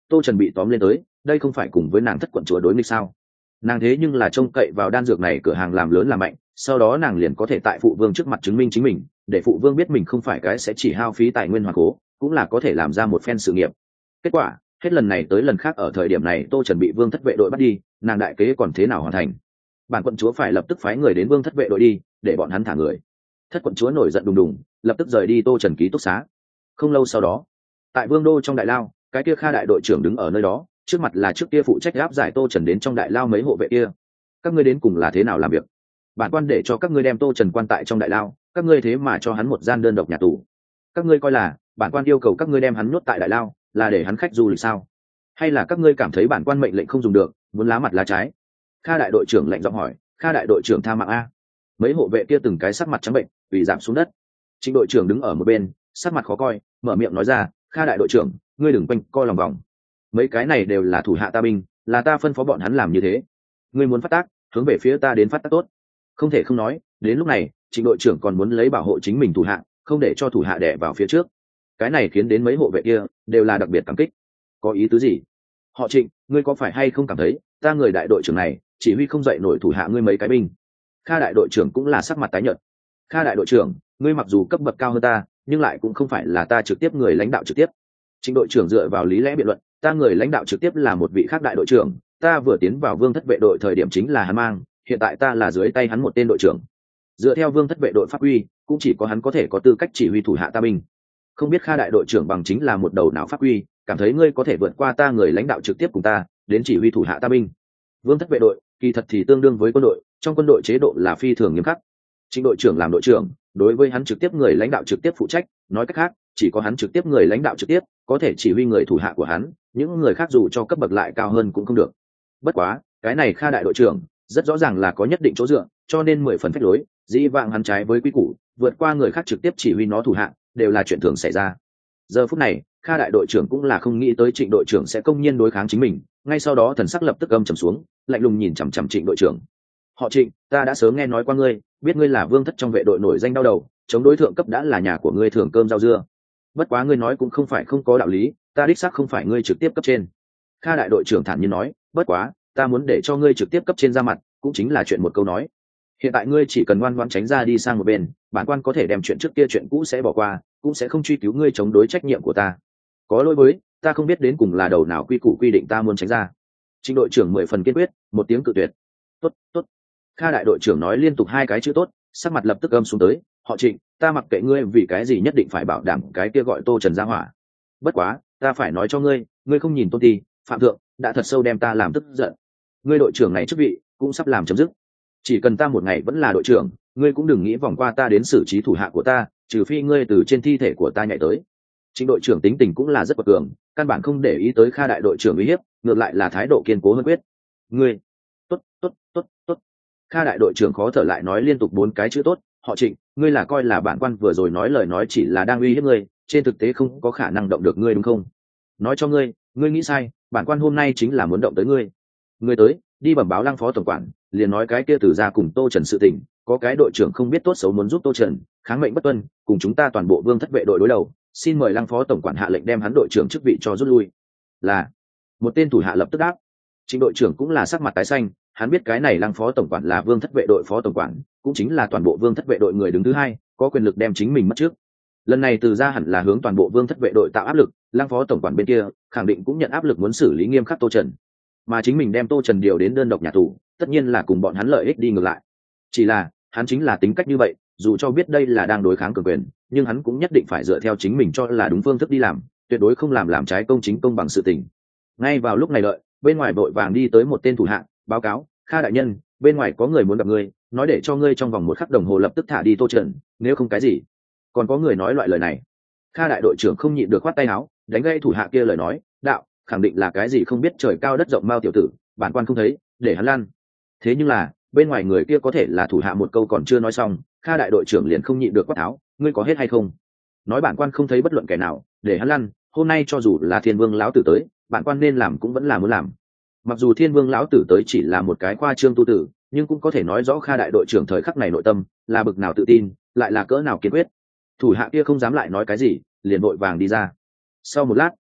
A: Tô Trần bị tóm lên tới, đây không phải cùng với nàng thất quận chúa đối nghịch sao? Nàng thế nhưng là trông cậy vào đan dược này cửa hàng làm lớn làm mạnh, sau đó nàng liền có thể tại phụ vương trước mặt chứng minh chính mình, để phụ vương biết mình không phải cái sẽ chỉ hao phí tài nguyên hoàng cố, cũng là có thể làm ra một phen sự nghiệp. Kết quả hết lần này tới lần khác ở thời điểm này Tô Trần bị vương thất vệ đội bắt đi, nàng đại kế còn thế nào hoàn thành? Bản quận chúa phải lập tức phái người đến vương thất vệ đội đi, để bọn hắn thả người. Thất quận chúa nổi giận đùng đùng, lập tức rời đi Tô Trần ký túc xá. Không lâu sau đó, tại vương đô trong đại lao, cái kia Kha đại đội trưởng đứng ở nơi đó, trước mặt là trước kia phụ trách áp giải Tô Trần đến trong đại lao mấy hộ vệ kia. Các ngươi đến cùng là thế nào làm việc? Bản quan để cho các ngươi đem Tô Trần quan tại trong đại lao, các ngươi thế mà cho hắn một gian đơn độc nhà tù. Các ngươi coi là bản quan yêu cầu các ngươi đem hắn nhốt tại đại lao là để hắn khách du lịch sao? Hay là các ngươi cảm thấy bản quan mệnh lệnh không dùng được, muốn lá mặt lá trái? Kha đại đội trưởng lạnh giọng hỏi. Kha đại đội trưởng tha mạng a. Mấy hộ vệ kia từng cái sắc mặt trắng bệnh, vì giảm xuống đất. Trịnh đội trưởng đứng ở một bên, sắc mặt khó coi, mở miệng nói ra, Kha đại đội trưởng, ngươi đừng quanh co lòng vòng. Mấy cái này đều là thủ hạ ta binh, là ta phân phó bọn hắn làm như thế. Ngươi muốn phát tác, hướng về phía ta đến phát tác tốt. Không thể không nói, đến lúc này Trịnh đội trưởng còn muốn lấy bảo hộ chính mình thủ hạ, không để cho thủ hạ đè vào phía trước. Cái này khiến đến mấy hộ vệ kia đều là đặc biệt cảm kích. Có ý tứ gì? Họ Trịnh, ngươi có phải hay không cảm thấy ta người đại đội trưởng này chỉ huy không dậy nổi thủ hạ ngươi mấy cái binh? Kha đại đội trưởng cũng là sắc mặt tái nhợt. Kha đại đội trưởng, ngươi mặc dù cấp bậc cao hơn ta, nhưng lại cũng không phải là ta trực tiếp người lãnh đạo trực tiếp. Trịnh đội trưởng dựa vào lý lẽ biện luận, ta người lãnh đạo trực tiếp là một vị khác đại đội trưởng, ta vừa tiến vào vương thất vệ đội thời điểm chính là hắn mang, hiện tại ta là dưới tay hắn một tên đội trưởng. Dựa theo vương thất vệ đội pháp quy, cũng chỉ có hắn có thể có tư cách chỉ huy thủ hạ ta binh. Không biết Kha đại đội trưởng bằng chính là một đầu não pháp quy, cảm thấy ngươi có thể vượt qua ta người lãnh đạo trực tiếp cùng ta đến chỉ huy thủ hạ ta binh. Vương thất vệ đội kỳ thật thì tương đương với quân đội, trong quân đội chế độ là phi thường nghiêm khắc. Trịnh đội trưởng làm đội trưởng, đối với hắn trực tiếp người lãnh đạo trực tiếp phụ trách, nói cách khác chỉ có hắn trực tiếp người lãnh đạo trực tiếp có thể chỉ huy người thủ hạ của hắn, những người khác dù cho cấp bậc lại cao hơn cũng không được. Bất quá cái này Kha đại đội trưởng rất rõ ràng là có nhất định chỗ dựa, cho nên 10 phần phách lối, dĩ vãng hắn trái với quy củ, vượt qua người khác trực tiếp chỉ huy nó thủ hạ đều là chuyện thường xảy ra. Giờ phút này Kha đại đội trưởng cũng là không nghĩ tới Trịnh đội trưởng sẽ công nhiên đối kháng chính mình, ngay sau đó thần sắc lập tức âm trầm xuống, lạnh lùng nhìn chằm chằm Trịnh đội trưởng. Họ Trịnh, ta đã sớm nghe nói qua ngươi, biết ngươi là vương thất trong vệ đội nổi danh đau đầu, chống đối thượng cấp đã là nhà của ngươi thường cơm rau dưa. Bất quá ngươi nói cũng không phải không có đạo lý, ta đích xác không phải ngươi trực tiếp cấp trên. Kha đại đội trưởng thản nhiên nói, bất quá ta muốn để cho ngươi trực tiếp cấp trên ra mặt, cũng chính là chuyện một câu nói. Hiện tại ngươi chỉ cần ngoan ngoãn tránh ra đi sang một bên, bản quan có thể đem chuyện trước kia chuyện cũ sẽ bỏ qua, cũng sẽ không truy cứu ngươi chống đối trách nhiệm của ta. Có lỗi với, ta không biết đến cùng là đầu nào quy củ quy định ta muốn tránh ra. Trịnh đội trưởng 10 phần kiên quyết, một tiếng cự tuyệt. Tốt, tốt. Kha đại đội trưởng nói liên tục 2 cái chữ tốt, sắc mặt lập tức âm xuống tới. Họ Trịnh, ta mặc kệ ngươi vì cái gì nhất định phải bảo đảm cái kia gọi Tô Trần ra hỏa. Bất quá ta phải nói cho ngươi, ngươi không nhìn tôn ti phạm thượng đã thật sâu đem ta làm tức giận. Ngươi đội trưởng này chức vị cũng sắp làm chấm dứt, chỉ cần ta một ngày vẫn là đội trưởng, ngươi cũng đừng nghĩ vòng qua ta đến xử trí thủ hạ của ta, trừ phi ngươi từ trên thi thể của ta nhảy tới. Trịnh đội trưởng tính tình cũng là rất quật cường, căn bản không để ý tới Kha đại đội trưởng uy hiếp, ngược lại là thái độ kiên cố hơn quyết. Ngươi, tốt, tốt, tốt, tốt. Kha đại đội trưởng khó thở lại nói liên tục 4 cái chữ tốt. Họ Trịnh, ngươi là coi là bản quan vừa rồi nói lời nói chỉ là đang uy hiếp ngươi, trên thực tế không có khả năng động được ngươi đúng không? Nói cho ngươi, ngươi nghĩ sai, bản quan hôm nay chính là muốn động tới ngươi. Ngươi tới, đi bẩm báo Lăng phó tổng quản, liền nói cái kia Từ gia cùng Tô Trần sự tình, có cái đội trưởng không biết tốt xấu muốn giúp Tô Trần, kháng mệnh bất tuân, cùng chúng ta toàn bộ vương thất vệ đội đối đầu, xin mời Lăng phó tổng quản hạ lệnh đem hắn đội trưởng chức vị cho rút lui. Là. Một tên thủ hạ lập tức đáp. Trịnh đội trưởng cũng là sắc mặt tái xanh, hắn biết cái này Lăng phó tổng quản là vương thất vệ đội phó tổng quản, cũng chính là toàn bộ vương thất vệ đội người đứng thứ 2, có quyền lực đem chính mình mất trước. Lần này Từ gia hẳn là hướng toàn bộ vương thất vệ đội tạo áp lực, Lăng phó tổng quản bên kia khẳng định cũng nhận áp lực muốn xử lý nghiêm khắc Tô Trần, mà chính mình đem Tô Trần điều đến đơn độc nhà tù, tất nhiên là cùng bọn hắn lợi ích đi ngược lại. Chỉ là hắn chính là tính cách như vậy, dù cho biết đây là đang đối kháng cường quyền, nhưng hắn cũng nhất định phải dựa theo chính mình cho là đúng phương thức đi làm, tuyệt đối không làm trái công chính công bằng sự tình. Ngay vào lúc này đợi, bên ngoài vội vàng đi tới một tên thủ hạ, báo cáo, Kha đại nhân, bên ngoài có người muốn gặp ngươi, nói để cho ngươi trong vòng 1 khắc đồng hồ lập tức thả đi Tô Trần, nếu không cái gì. Còn có người nói loại lời này. Kha đại đội trưởng không nhịn được khoát tay áo, đánh gây thủ hạ kia lời nói, đạo, khẳng định là cái gì không biết trời cao đất rộng mao tiểu tử, bản quan không thấy, để hắn lăn. Thế nhưng là bên ngoài người kia có thể là thủ hạ một câu còn chưa nói xong, Kha đại đội trưởng liền không nhịn được quát tháo, ngươi có hết hay không? Nói bản quan không thấy bất luận kẻ nào, để hắn lăn, hôm nay cho dù là Thiên Vương lão tử tới, bản quan nên làm cũng vẫn là muốn làm. Mặc dù Thiên Vương lão tử tới chỉ là một cái khoa trương tu tử, nhưng cũng có thể nói rõ Kha đại đội trưởng thời khắc này nội tâm là bực nào tự tin, lại là cỡ nào kiên quyết. Thủ hạ kia không dám lại nói cái gì, liền vội vàng đi ra. Sau một lát,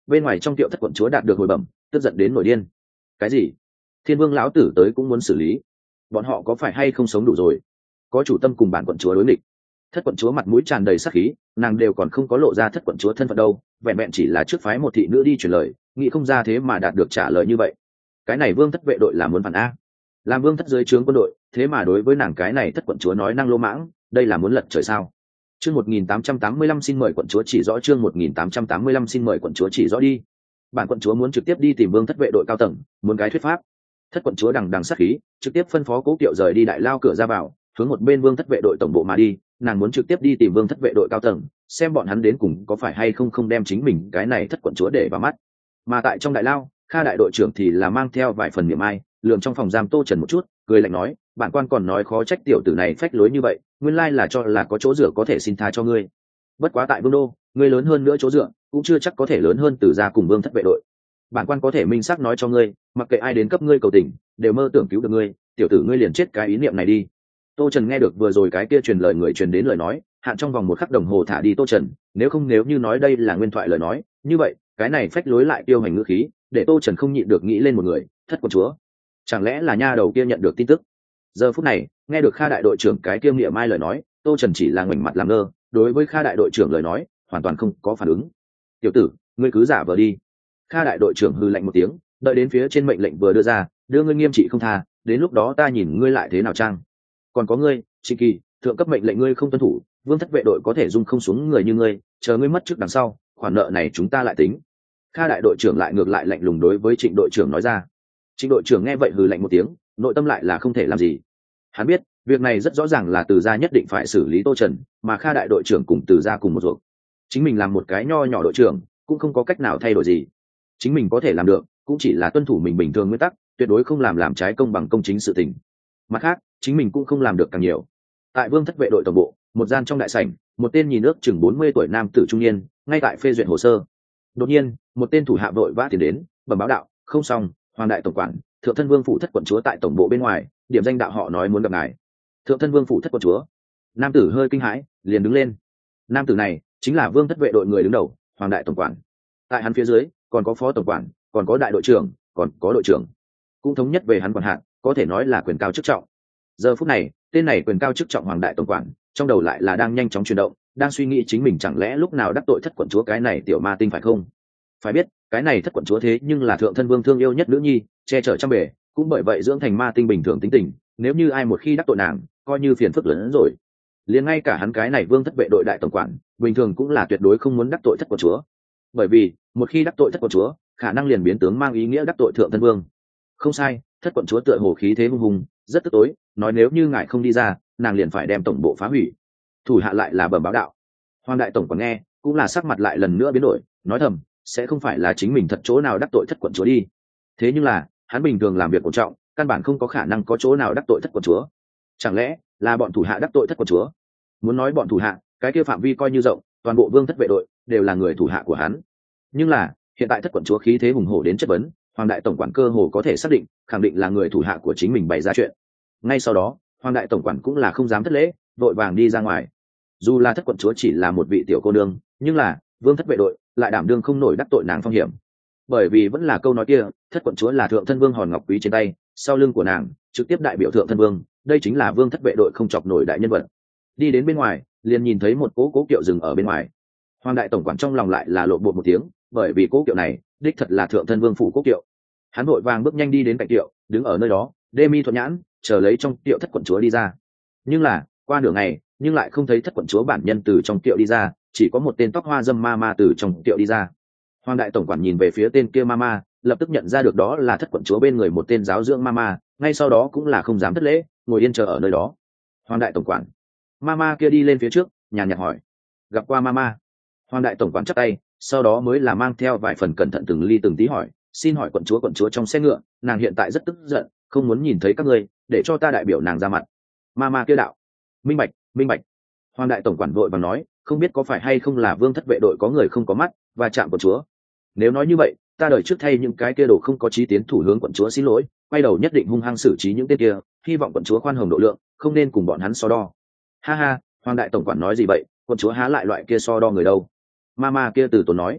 A: bên ngoài trong tiệu thất quận chúa đạt được hồi bẩm, tức giận đến nổi điên. Cái gì? Thiên vương lão tử tới cũng muốn xử lý, bọn họ có phải hay không sống đủ rồi? Có chủ tâm cùng bản quận chúa đối nghịch. Thất quận chúa mặt mũi tràn đầy sát khí, nàng đều còn không có lộ ra thất quận chúa thân phận đâu, vẹn vẹn chỉ là trước phái một thị nữ đi truyền lời, nghĩ không ra thế mà đạt được trả lời như vậy. Cái này vương thất vệ đội là muốn phản a, làm vương thất dưới trướng quân đội, thế mà đối với nàng cái này thất quận chúa nói năng lô mãng, đây là muốn lật trời sao? Chương 1885 xin mời quận chúa chỉ rõ, chương 1885 xin mời quận chúa chỉ rõ đi. Bản quận chúa muốn trực tiếp đi tìm vương thất vệ đội cao tầng, muốn cái thuyết pháp. Thất quận chúa đằng đằng sát khí, trực tiếp phân phó Cố Kiệu rời đi đại lao cửa ra vào, hướng một bên vương thất vệ đội tổng bộ mà đi. Nàng muốn trực tiếp đi tìm vương thất vệ đội cao tầng, xem bọn hắn đến cùng có phải hay không đem chính mình cái này thất quận chúa để vào mắt. Mà tại trong đại lao, Kha đại đội trưởng thì là mang theo vài phần niệm ai, lườm trong phòng giam Tô Trần một chút, cười lạnh nói, bản quan còn nói khó trách tiểu tử này phách lối như vậy, nguyên lai là cho là có chỗ dựa có thể xin tha cho ngươi. Bất quá tại vương đô, ngươi lớn hơn nữa chỗ dựa cũng chưa chắc có thể lớn hơn Từ gia cùng vương thất vệ đội. Bản quan có thể minh xác nói cho ngươi, mặc kệ ai đến cấp ngươi cầu tình, đều mơ tưởng cứu được ngươi, tiểu tử ngươi liền chết cái ý niệm này đi. Tô Trần nghe được vừa rồi cái kia truyền lời người truyền đến lời nói, hạn trong vòng 1 khắc đồng hồ thả đi Tô Trần, nếu như nói đây là nguyên thoại lời nói, như vậy cái này phách lối lại tiêu hành ngữ khí, để Tô Trần không nhịn được nghĩ lên một người, thất quận chúa. Chẳng lẽ là nha đầu kia nhận được tin tức? Giờ phút này, nghe được Kha đại đội trưởng cái kiêm niệm mai lời nói, Tô Trần chỉ là ngoảnh mặt làm ngơ, đối với Kha đại đội trưởng lời nói, hoàn toàn không có phản ứng. Tiểu tử, ngươi cứ giả vờ đi. Kha đại đội trưởng hừ lạnh một tiếng, đợi đến phía trên mệnh lệnh vừa đưa ra, đưa ngươi nghiêm trị không tha, đến lúc đó ta nhìn ngươi lại thế nào trang. Còn có ngươi, Trịnh Kỳ, thượng cấp mệnh lệnh ngươi không tuân thủ, vương thất vệ đội có thể dung không xuống người như ngươi, chờ ngươi mất trước đằng sau, khoản nợ này chúng ta lại tính. Kha đại đội trưởng lại ngược lại lạnh lùng đối với Trịnh đội trưởng nói ra. Trịnh đội trưởng nghe vậy hừ lạnh một tiếng, nội tâm lại là không thể làm gì. Hắn biết, việc này rất rõ ràng là Từ gia nhất định phải xử lý Tô Trần, mà Kha đại đội trưởng cùng Từ gia cùng một ruột. Chính mình làm một cái nho nhỏ đội trưởng, cũng không có cách nào thay đổi gì. Chính mình có thể làm được, cũng chỉ là tuân thủ mình bình thường nguyên tắc, tuyệt đối không làm trái công bằng công chính sự tình. Mặt khác, chính mình cũng không làm được càng nhiều. Tại vương thất vệ đội tổng bộ, một gian trong đại sảnh, một tên nhìn ước chừng 40 tuổi nam tử trung niên, ngay tại phê duyệt hồ sơ. Đột nhiên, một tên thủ hạ vội vã tiến đến, bẩm báo đạo, không xong, hoàng đại tổng quản, thượng thân vương phủ thất quận chúa tại tổng bộ bên ngoài, điểm danh đạo họ nói muốn gặp ngài. Thượng thân vương phủ thất quận chúa. Nam tử hơi kinh hãi, liền đứng lên. Nam tử này chính là vương thất vệ đội người đứng đầu, hoàng đại tổng quản. Tại hắn phía dưới còn có phó tổng quản, còn có đại đội trưởng, còn có đội trưởng, cũng thống nhất về hắn quản hạt, có thể nói là quyền cao chức trọng. Giờ phút này, tên này quyền cao chức trọng hoàng đại tổng quản, trong đầu lại là đang nhanh chóng chuyển động, đang suy nghĩ chính mình chẳng lẽ lúc nào đắc tội thất quận chúa cái này tiểu ma tinh phải không? Phải biết, cái này thất quận chúa thế nhưng là thượng thân vương thương yêu nhất nữ nhi, che chở trăm bề, cũng bởi vậy dưỡng thành ma tinh bình thường tính tình, nếu như ai một khi đắc tội nàng, coi như phiền phức lớn hơn rồi. Liền ngay cả hắn cái này vương thất vệ đội đại tổng quản, bình thường cũng là tuyệt đối không muốn đắc tội thất quận chúa. Bởi vì, một khi đắc tội thất quận chúa, khả năng liền biến tướng mang ý nghĩa đắc tội thượng thân vương. Không sai, thất quận chúa tựa hồ khí thế hung hùng, rất tức tối, nói nếu như ngài không đi ra, nàng liền phải đem tổng bộ phá hủy. Thủ hạ lại là bẩm báo đạo. Hoàng đại tổng quản nghe, cũng là sắc mặt lại lần nữa biến đổi, nói thầm, sẽ không phải là chính mình thật chỗ nào đắc tội thất quận chúa đi. Thế nhưng là, hắn bình thường làm việc cổ trọng, căn bản không có khả năng có chỗ nào đắc tội thất quận chúa. Chẳng lẽ là bọn thủ hạ đắc tội thất quận chúa? Muốn nói bọn thủ hạ, cái kia phạm vi coi như rộng, toàn bộ vương thất vệ đội đều là người thủ hạ của hắn. Nhưng là, hiện tại thất quận chúa khí thế hùng hổ đến chất vấn, hoàng đại tổng quản cơ hồ có thể xác định, khẳng định là người thủ hạ của chính mình bày ra chuyện. Ngay sau đó, hoàng đại tổng quản cũng là không dám thất lễ, vội vàng đi ra ngoài. Dù là thất quận chúa chỉ là một vị tiểu cô nương, nhưng là vương thất vệ đội lại đảm đương không nổi đắc tội nàng phong hiểm. Bởi vì vẫn là câu nói kia, thất quận chúa là thượng thân vương hòn ngọc quý trên tay, sau lưng của nàng trực tiếp đại biểu thượng thân vương, đây chính là vương thất vệ đội không chọc nổi đại nhân vật. Đi đến bên ngoài, liền nhìn thấy một cố kiệu dừng ở bên ngoài. Hoàng đại tổng quản trong lòng lại là lộn bột một tiếng, bởi vì cố kiệu này đích thật là thượng thân vương phủ cố kiệu. Hắn vội vàng bước nhanh đi đến cạnh kiệu, đứng ở nơi đó, đê mi thuận nhãn, chờ lấy trong kiệu thất quận chúa đi ra. Nhưng là qua nửa ngày, nhưng lại không thấy thất quận chúa bản nhân từ trong kiệu đi ra, chỉ có một tên tóc hoa dâm ma ma từ trong kiệu đi ra. Hoàng đại tổng quản nhìn về phía tên kia ma ma, lập tức nhận ra được đó là thất quận chúa bên người một tên giáo dưỡng ma ma, ngay sau đó cũng là không dám thất lễ, ngồi yên chờ ở nơi đó. Hoàng đại tổng quản, ma ma kia đi lên phía trước, nhàn nhạt hỏi, gặp qua ma ma. Hoàng đại tổng quản chắp tay, sau đó mới là mang theo vài phần cẩn thận từng ly từng tí hỏi, xin hỏi quận chúa trong xe ngựa, nàng hiện tại rất tức giận, không muốn nhìn thấy các ngươi, để cho ta đại biểu nàng ra mặt. Ma ma kia đạo, minh bạch, minh bạch. Hoàng đại tổng quản vội vàng nói, không biết có phải hay không là vương thất vệ đội có người không có mắt và chạm quận chúa. Nếu nói như vậy, ta đợi trước thay những cái kia đồ không có chí tiến thủ hướng quận chúa xin lỗi, quay đầu nhất định hung hăng xử trí những tên kia, hy vọng quận chúa khoan hồng độ lượng, không nên cùng bọn hắn so đo. Ha ha, hoàng đại tổng quản nói gì vậy, quận chúa há lại loại kia so đo người đâu. Ma ma kia từ tốn nói,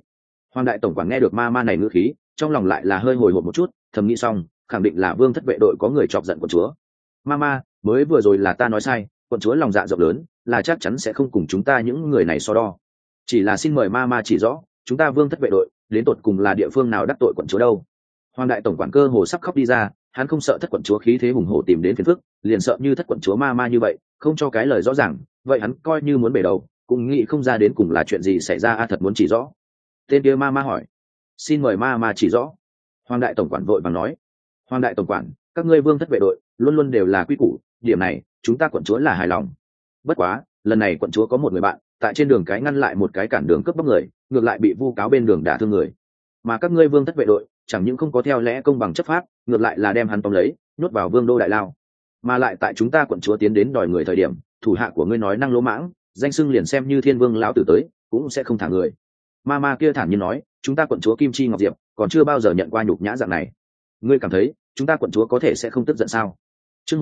A: Hoàng đại tổng quản nghe được ma ma này ngữ khí, trong lòng lại là hơi hồi hộp một chút, thầm nghĩ xong khẳng định là vương thất vệ đội có người chọc giận quận chúa. Ma ma, mới vừa rồi là ta nói sai, quận chúa lòng dạ rộng lớn, là chắc chắn sẽ không cùng chúng ta những người này so đo. Chỉ là xin mời ma ma chỉ rõ, chúng ta vương thất vệ đội đến tột cùng là địa phương nào đắc tội quận chúa đâu. Hoàng đại tổng quản cơ hồ sắp khóc đi ra, hắn không sợ thất quận chúa khí thế hùng hổ tìm đến phiền phức, liền sợ như thất quận chúa ma ma như vậy không cho cái lời rõ ràng, vậy hắn coi như muốn bể đầu cũng nghĩ không ra đến cùng là chuyện gì xảy ra. Thật muốn chỉ rõ. Tên kia ma ma hỏi. Xin mời ma ma chỉ rõ. Hoàng đại tổng quản vội vàng nói. Hoàng đại tổng quản, các ngươi vương thất vệ đội luôn luôn đều là quy củ, điểm này chúng ta quận chúa là hài lòng. Bất quá lần này quận chúa có một người bạn tại trên đường cái ngăn lại một cái cản đường cướp bóc người, ngược lại bị vu cáo bên đường đả thương người, mà các ngươi vương thất vệ đội chẳng những không có theo lẽ công bằng chấp pháp, ngược lại là đem hắn tóm lấy nhốt vào vương đô đại lao. Mà lại tại chúng ta quận chúa tiến đến đòi người thời điểm, thủ hạ của ngươi nói năng lỗ mãng, danh xưng liền xem như thiên vương lão tử tới cũng sẽ không thả người. Ma ma kia thản nhiên nói, chúng ta quận chúa Kim Chi Ngọc Diệp còn chưa bao giờ nhận qua nhục nhã dạng này, ngươi cảm thấy chúng ta quận chúa có thể sẽ không tức giận sao? Chương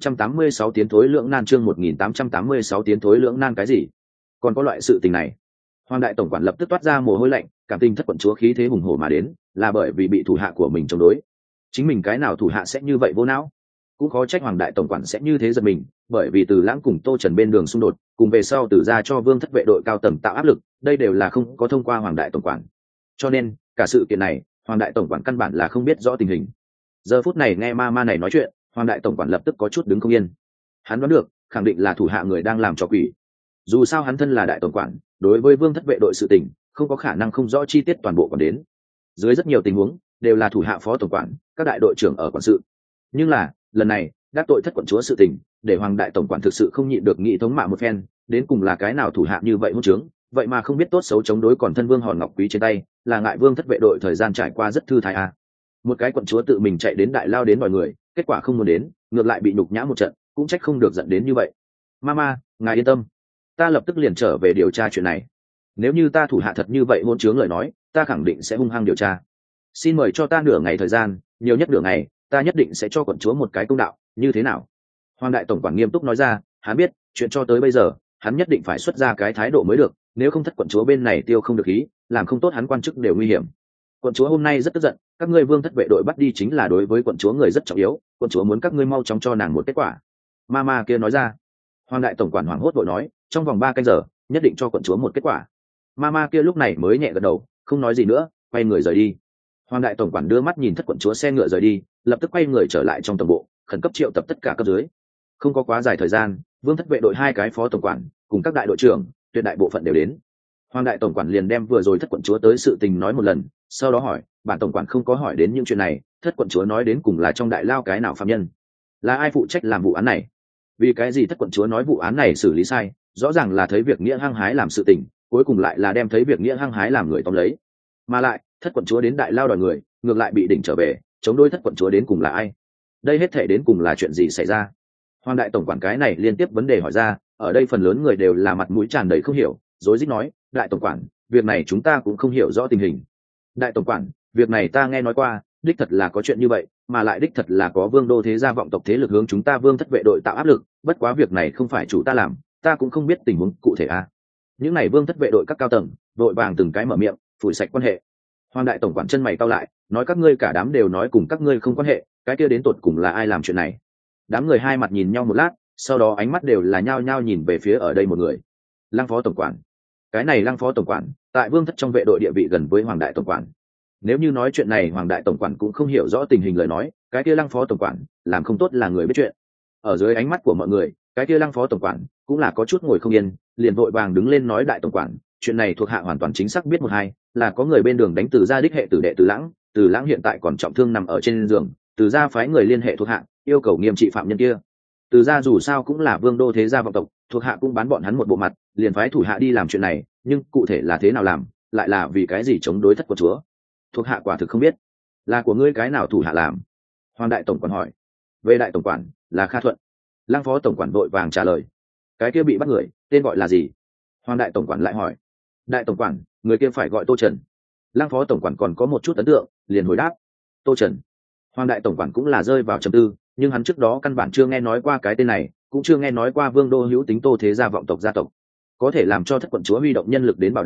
A: 1886 tiến thối lưỡng nan. Chương 1886 tiến thối lưỡng nan cái gì? Còn có loại sự tình này? Hoàng đại tổng quản lập tức toát ra mồ hôi lạnh, cảm tình thất quận chúa khí thế hùng hổ mà đến, là bởi vì bị thủ hạ của mình chống đối. Chính mình cái nào thủ hạ sẽ như vậy vô não? Cũng khó trách hoàng đại tổng quản sẽ như thế giật mình, bởi vì Từ Lãng cùng Tô Trần bên đường xung đột, cùng về sau Từ gia cho vương thất vệ đội cao tầng tạo áp lực, đây đều là không có thông qua hoàng đại tổng quản. Cho nên cả sự kiện này, hoàng đại tổng quản căn bản là không biết rõ tình hình. Giờ phút này nghe ma ma này nói chuyện, hoàng đại tổng quản lập tức có chút đứng không yên. Hắn đoán được khẳng định là thủ hạ người đang làm trò quỷ. Dù sao hắn thân là đại tổng quản, đối với vương thất vệ đội sự tình không có khả năng không rõ chi tiết toàn bộ còn đến. Dưới rất nhiều tình huống đều là thủ hạ phó tổng quản, các đại đội trưởng ở quản sự. Nhưng là lần này đắc tội thất quận chúa sự tình, để hoàng đại tổng quản thực sự không nhịn được nghị thống mạ một phen. Đến cùng là cái nào thủ hạ như vậy hỗn trướng, vậy mà không biết tốt xấu chống đối còn thân vương hòn ngọc quý trên tay, là ngại vương thất vệ đội thời gian trải qua rất thư thái à. Một cái quận chúa tự mình chạy đến đại lao đến đòi người, kết quả không muốn đến, ngược lại bị nhục nhã một trận, cũng trách không được giận đến như vậy. Mama, ngài yên tâm, ta lập tức liền trở về điều tra chuyện này. Nếu như ta thủ hạ thật như vậy hôn chướng lời nói, ta khẳng định sẽ hung hăng điều tra. Xin mời cho ta nửa ngày thời gian, nhiều nhất nửa ngày, ta nhất định sẽ cho quận chúa một cái công đạo, như thế nào? Hoàng đại tổng quản nghiêm túc nói ra, hắn biết chuyện cho tới bây giờ hắn nhất định phải xuất ra cái thái độ mới được, nếu không thất quận chúa bên này tiêu không được khí, làm không tốt hắn quan chức đều nguy hiểm. Quận chúa hôm nay rất tức giận, các ngươi vương thất vệ đội bắt đi chính là đối với quận chúa người rất trọng yếu, quận chúa muốn các ngươi mau chóng cho nàng một kết quả. Mama kia nói ra. Hoàng đại tổng quản hoảng hốt vội nói, trong vòng 3 canh giờ nhất định cho quận chúa một kết quả. Mama kia lúc này mới nhẹ gật đầu, không nói gì nữa, quay người rời đi. Hoàng đại tổng quản đưa mắt nhìn thất quận chúa xe ngựa rời đi, lập tức quay người trở lại trong tổng bộ, khẩn cấp triệu tập tất cả cấp dưới. Không có quá dài thời gian, vương thất vệ đội 2 cái phó tổng quản cùng các đại đội trưởng, tuyệt đại bộ phận đều đến. Hoàng đại tổng quản liền đem vừa rồi thất quận chúa tới sự tình nói một lần, sau đó hỏi, bản tổng quản không có hỏi đến những chuyện này, thất quận chúa nói đến cùng là trong đại lao cái nào phạm nhân, là ai phụ trách làm vụ án này? Vì cái gì thất quận chúa nói vụ án này xử lý sai, rõ ràng là thấy việc nghĩa hăng hái làm sự tình, cuối cùng lại là đem thấy việc nghĩa hăng hái làm người tóm lấy. Mà lại thất quận chúa đến đại lao đòi người, ngược lại bị đỉnh trở về, chống đối thất quận chúa đến cùng là ai? Đây hết thể đến cùng là chuyện gì xảy ra? Hoàng đại tổng quản cái này liên tiếp vấn đề hỏi ra, ở đây phần lớn người đều là mặt mũi tràn đầy không hiểu, rối rít nói, đại tổng quản, việc này chúng ta cũng không hiểu rõ tình hình. Đại tổng quản, việc này ta nghe nói qua, đích thật là có chuyện như vậy, mà lại đích thật là có vương đô thế gia vọng tộc thế lực hướng chúng ta vương thất vệ đội tạo áp lực, bất quá việc này không phải chủ ta làm, ta cũng không biết tình huống cụ thể à. Những này vương thất vệ đội các cao tầng đội vàng từng cái mở miệng phủi sạch quan hệ. Hoàng đại tổng quản chân mày cau lại, nói các ngươi cả đám đều nói cùng các ngươi không quan hệ, cái kia đến tột cùng là ai làm chuyện này? Đám người hai mặt nhìn nhau một lát, sau đó ánh mắt đều là nhao nhao nhìn về phía ở đây một người. Lăng phó tổng quản. Cái này Lăng phó tổng quản tại vương thất trong vệ đội địa vị gần với hoàng đại tổng quản. Nếu như nói chuyện này hoàng đại tổng quản cũng không hiểu rõ tình hình lời nói, cái kia Lăng phó tổng quản làm không tốt là người biết chuyện. Ở dưới ánh mắt của mọi người, cái kia Lăng phó tổng quản cũng là có chút ngồi không yên, liền vội vàng đứng lên nói, đại tổng quản, chuyện này thuộc hạ hoàn toàn chính xác biết một hai, là có người bên đường đánh Từ gia đích hệ tử đệ Từ Lãng hiện tại còn trọng thương nằm ở trên giường, Từ gia phái người liên hệ thuộc hạ, yêu cầu nghiêm trị phạm nhân kia. Từ gia dù sao cũng là vương đô thế gia vọng tộc, thuộc hạ cũng bán bọn hắn một bộ mặt, liền phái thủ hạ đi làm chuyện này, nhưng cụ thể là thế nào làm, lại là vì cái gì chống đối thất của chúa, thuộc hạ quả thực không biết. Là của ngươi cái nào thủ hạ làm? Hoàng đại tổng quản hỏi. Về đại tổng quản là Kha Thuận. Lăng phó tổng quản vội vàng trả lời. Cái kia bị bắt người tên gọi là gì? Hoàng đại tổng quản lại hỏi. Đại tổng quản, người kia phải gọi Tô Trần. Lăng phó tổng quản còn có một chút ấn tượng, liền hồi đáp. Tô Trần. Hoàng đại tổng quản cũng là rơi vào trầm tư, nhưng hắn trước đó căn bản chưa nghe nói qua cái tên này, cũng chưa nghe nói qua vương đô hữu tính Tô thế gia vọng tộc gia tộc có thể làm cho thất quận chúa huy động nhân lực đến bảo đảm,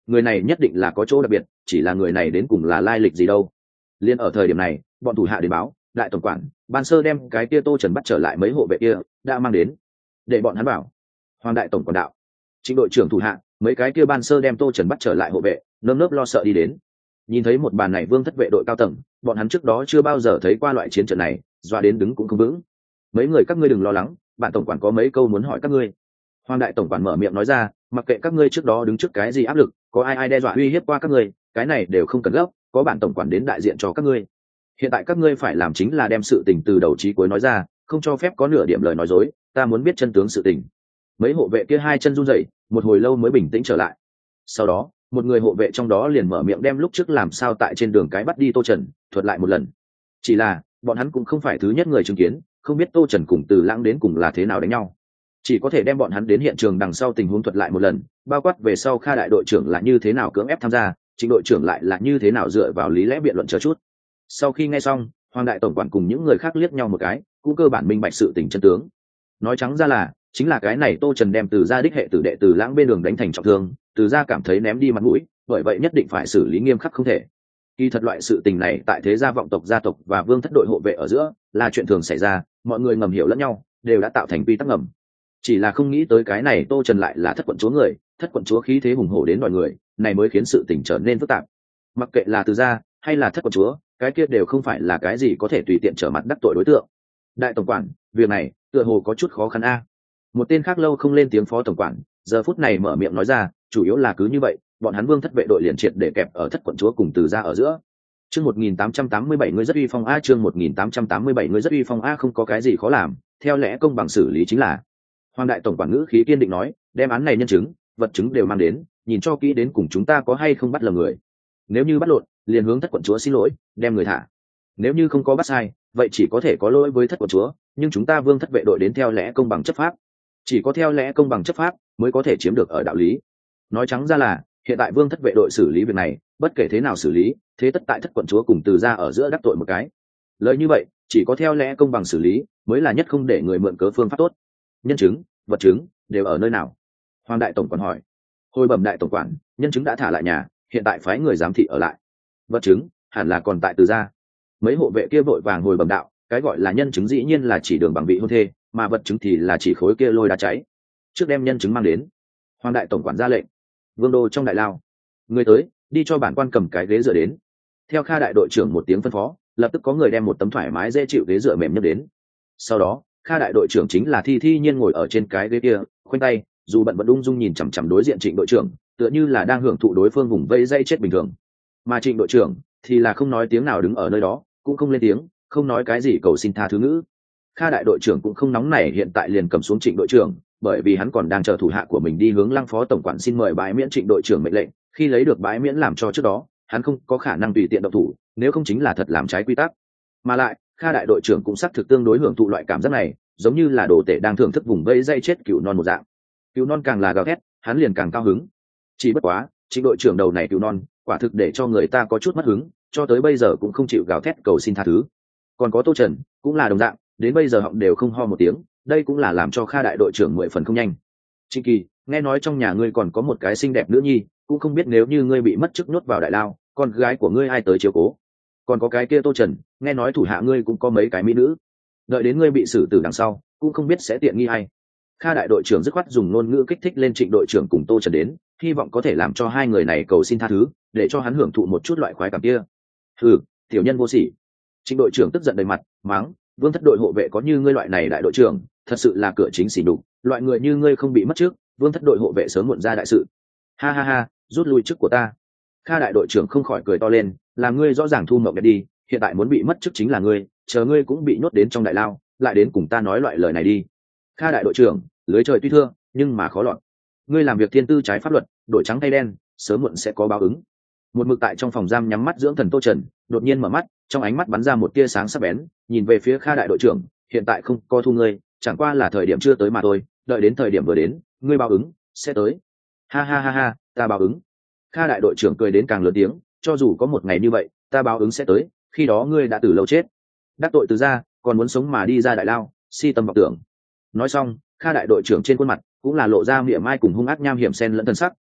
A: người này nhất định là có chỗ đặc biệt, chỉ là người này đến cùng là lai lịch gì đâu. Liên ở thời điểm này, bọn thủ hạ đến báo, đại tổng quản ban sơ đem cái kia Tô Trần bắt trở lại mấy hộ vệ kia đã mang đến, để bọn hắn bảo. Hoàng đại tổng quản đạo. Trịnh đội trưởng thủ hạ mấy cái kia ban sơ đem Tô Trần bắt trở lại hộ vệ nơm nớp lo sợ đi đến. Nhìn thấy một bàn này Vương thất vệ đội cao tầng, bọn hắn trước đó chưa bao giờ thấy qua loại chiến trận này, doa đến đứng cũng không vững. Mấy người các ngươi đừng lo lắng, bản tổng quản có mấy câu muốn hỏi các ngươi. Hoàng đại tổng quản mở miệng nói ra, mặc kệ các ngươi trước đó đứng trước cái gì áp lực, có ai đe dọa uy hiếp qua các ngươi, cái này đều không cần gấp, có bản tổng quản đến đại diện cho các ngươi. Hiện tại các ngươi phải làm chính là đem sự tình từ đầu chí cuối nói ra, không cho phép có nửa điểm lời nói dối, ta muốn biết chân tướng sự tình. Mấy hộ vệ kia hai chân run rẩy, một hồi lâu mới bình tĩnh trở lại. Sau đó một người hộ vệ trong đó liền mở miệng đem lúc trước làm sao tại trên đường cái bắt đi Tô Trần thuật lại một lần. Chỉ là bọn hắn cũng không phải thứ nhất người chứng kiến, không biết Tô Trần cùng Từ Lãng đến cùng là thế nào đánh nhau, chỉ có thể đem bọn hắn đến hiện trường đằng sau tình huống thuật lại một lần, bao quát về sau Kha đại đội trưởng là như thế nào cưỡng ép tham gia, Trịnh đội trưởng lại là như thế nào dựa vào lý lẽ biện luận chờ chút. Sau khi nghe xong, Hoàng đại tổng quản cùng những người khác liếc nhau một cái, cũng cơ bản minh bạch sự tình chân tướng. Nói trắng ra là chính là cái này Tô Trần đem Từ gia đích hệ tử đệ Từ Lãng bên đường đánh thành trọng thương, Từ gia cảm thấy ném đi mặt mũi, bởi vậy nhất định phải xử lý nghiêm khắc không thể. Kỳ thật loại sự tình này tại thế gia vọng tộc gia tộc và vương thất đội hộ vệ ở giữa là chuyện thường xảy ra, mọi người ngầm hiểu lẫn nhau, đều đã tạo thành quy tắc ngầm. Chỉ là không nghĩ tới cái này Tô Trần lại là thất quận chúa người, thất quận chúa khí thế hùng hổ đến đòi người, này mới khiến sự tình trở nên phức tạp. Mặc kệ là Từ gia hay là thất quận chúa, cái kia đều không phải là cái gì có thể tùy tiện trở mặt đắc tội đối tượng. Đại tổng quản, việc này tựa hồ có chút khó khăn a. Một tên khác lâu không lên tiếng phó tổng quản giờ phút này mở miệng nói ra, chủ yếu là cứ như vậy, bọn hắn vương thất vệ đội liền triệt để kẹp ở thất quận chúa cùng Từ gia ở giữa. Chương 1887 người rất uy phong a, chương 1887 người rất uy phong a, không có cái gì khó làm, theo lẽ công bằng xử lý chính là. Hoàng đại tổng quản ngữ khí kiên định nói, đem án này nhân chứng, vật chứng đều mang đến, nhìn cho kỹ đến cùng chúng ta có hay không bắt lầm người. Nếu như bắt lộn, liền hướng thất quận chúa xin lỗi, đem người thả. Nếu như không có bắt sai, vậy chỉ có thể có lỗi với thất quận chúa, nhưng chúng ta vương thất vệ đội đến theo lẽ công bằng chấp pháp. Chỉ có theo lẽ công bằng chấp pháp mới có thể chiếm được ở đạo lý. Nói trắng ra là hiện tại vương thất vệ đội xử lý việc này, bất kể thế nào xử lý, thế tất tại thất quận chúa cùng Từ gia ở giữa đắc tội một cái. Lời như vậy, chỉ có theo lẽ công bằng xử lý mới là nhất không để người mượn cớ phương pháp tốt. Nhân chứng, vật chứng đều ở nơi nào? Hoàng đại tổng quản hỏi. Hồi bẩm đại tổng quản, nhân chứng đã thả lại nhà, hiện tại phái người giám thị ở lại. Vật chứng hẳn là còn tại Từ gia. Mấy hộ vệ kia vội vàng hồi bẩm đạo, cái gọi là nhân chứng dĩ nhiên là chỉ đường bằng vị hôn thê, mà vật chứng thì là chỉ khối kia lôi đá cháy. Trước đem nhân chứng mang đến. Hoàng đại tổng quản ra lệnh. Vương đô trong đại lao, người tới, đi cho bản quan cầm cái ghế dựa đến. Theo Kha đại đội trưởng một tiếng phân phó, lập tức có người đem một tấm thoải mái dễ chịu ghế dựa mềm nhấc đến. Sau đó Kha đại đội trưởng chính là thi nhiên ngồi ở trên cái ghế kia, khoanh tay, dù bận vẫn ung dung nhìn chằm chằm đối diện Trịnh đội trưởng, tựa như là đang hưởng thụ đối phương vùng vây dây chết bình thường. Mà Trịnh đội trưởng thì là không nói tiếng nào đứng ở nơi đó, cũng không lên tiếng, không nói cái gì cầu xin tha thứ ngữ. Kha đại đội trưởng cũng không nóng nảy hiện tại liền cầm xuống Trịnh đội trưởng, bởi vì hắn còn đang chờ thủ hạ của mình đi hướng Lăng phó tổng quản xin mời bãi miễn Trịnh đội trưởng mệnh lệnh, khi lấy được bãi miễn làm cho trước đó, hắn không có khả năng tùy tiện động thủ, nếu không chính là thật làm trái quy tắc. Mà lại, Kha đại đội trưởng cũng xác thực tương đối hưởng thụ loại cảm giác này, giống như là đồ tể đang thưởng thức vùng vây dây chết cừu non một dạng. Cừu non càng là gào thét, hắn liền càng cao hứng. Chỉ bất quá, Trịnh đội trưởng đầu này cừu non, quả thực để cho người ta có chút mất hứng, cho tới bây giờ cũng không chịu gào thét cầu xin tha thứ. Còn có Tô Trần, cũng là đồng dạng, đến bây giờ họng đều không ho một tiếng, đây cũng là làm cho Kha đại đội trưởng 10 phần không nhanh. Trịnh Kỳ, nghe nói trong nhà ngươi còn có một cái xinh đẹp nữ nhi, cũng không biết nếu như ngươi bị mất chức nhốt vào đại lao, con gái của ngươi ai tới chiếu cố? Còn có cái kia Tô Trần, nghe nói thủ hạ ngươi cũng có mấy cái mỹ nữ, đợi đến ngươi bị xử tử đằng sau, cũng không biết sẽ tiện nghi hay. Kha đại đội trưởng dứt khoát dùng ngôn ngữ kích thích lên Trịnh đội trưởng cùng Tô Trần đến, hy vọng có thể làm cho hai người này cầu xin tha thứ, để cho hắn hưởng thụ một chút loại khoái cảm kia. Hừ, tiểu nhân vô sỉ. Trịnh đội trưởng tức giận đầy mặt, mắng, vương thất đội hộ vệ có như ngươi loại này đại đội trưởng, thật sự là cửa chính xỉ đục, loại người như ngươi không bị mất trước, vương thất đội hộ vệ sớm muộn ra đại sự. Ha ha ha, rút lui chức của ta. Kha đại đội trưởng không khỏi cười to lên, là ngươi rõ ràng thu mộng đẹp đi, hiện tại muốn bị mất chức chính là ngươi, chờ ngươi cũng bị nhốt đến trong đại lao, lại đến cùng ta nói loại lời này đi. Kha đại đội trưởng, lưới trời tuy thưa, nhưng mà khó lọt. Ngươi làm việc thiên tư trái pháp luật, đổi trắng thay đen, sớm muộn sẽ có báo ứng. Một mực tại trong phòng giam nhắm mắt dưỡng thần Tô Trần, đột nhiên mở mắt, trong ánh mắt bắn ra một tia sáng sắc bén, nhìn về phía Kha đại đội trưởng, hiện tại không có thu ngươi, chẳng qua là thời điểm chưa tới mà thôi, đợi đến thời điểm vừa đến, ngươi báo ứng sẽ tới. Ha ha ha ha, ta báo ứng. Kha đại đội trưởng cười đến càng lớn tiếng, cho dù có một ngày như vậy, ta báo ứng sẽ tới, khi đó ngươi đã từ lâu chết. Đắc tội Từ gia, còn muốn sống mà đi ra đại lao, si tâm vọng tưởng. Nói xong, Kha đại đội trưởng trên khuôn mặt cũng là lộ ra mỉa mai cùng hung ác nham hiểm xen lẫn thân sắc,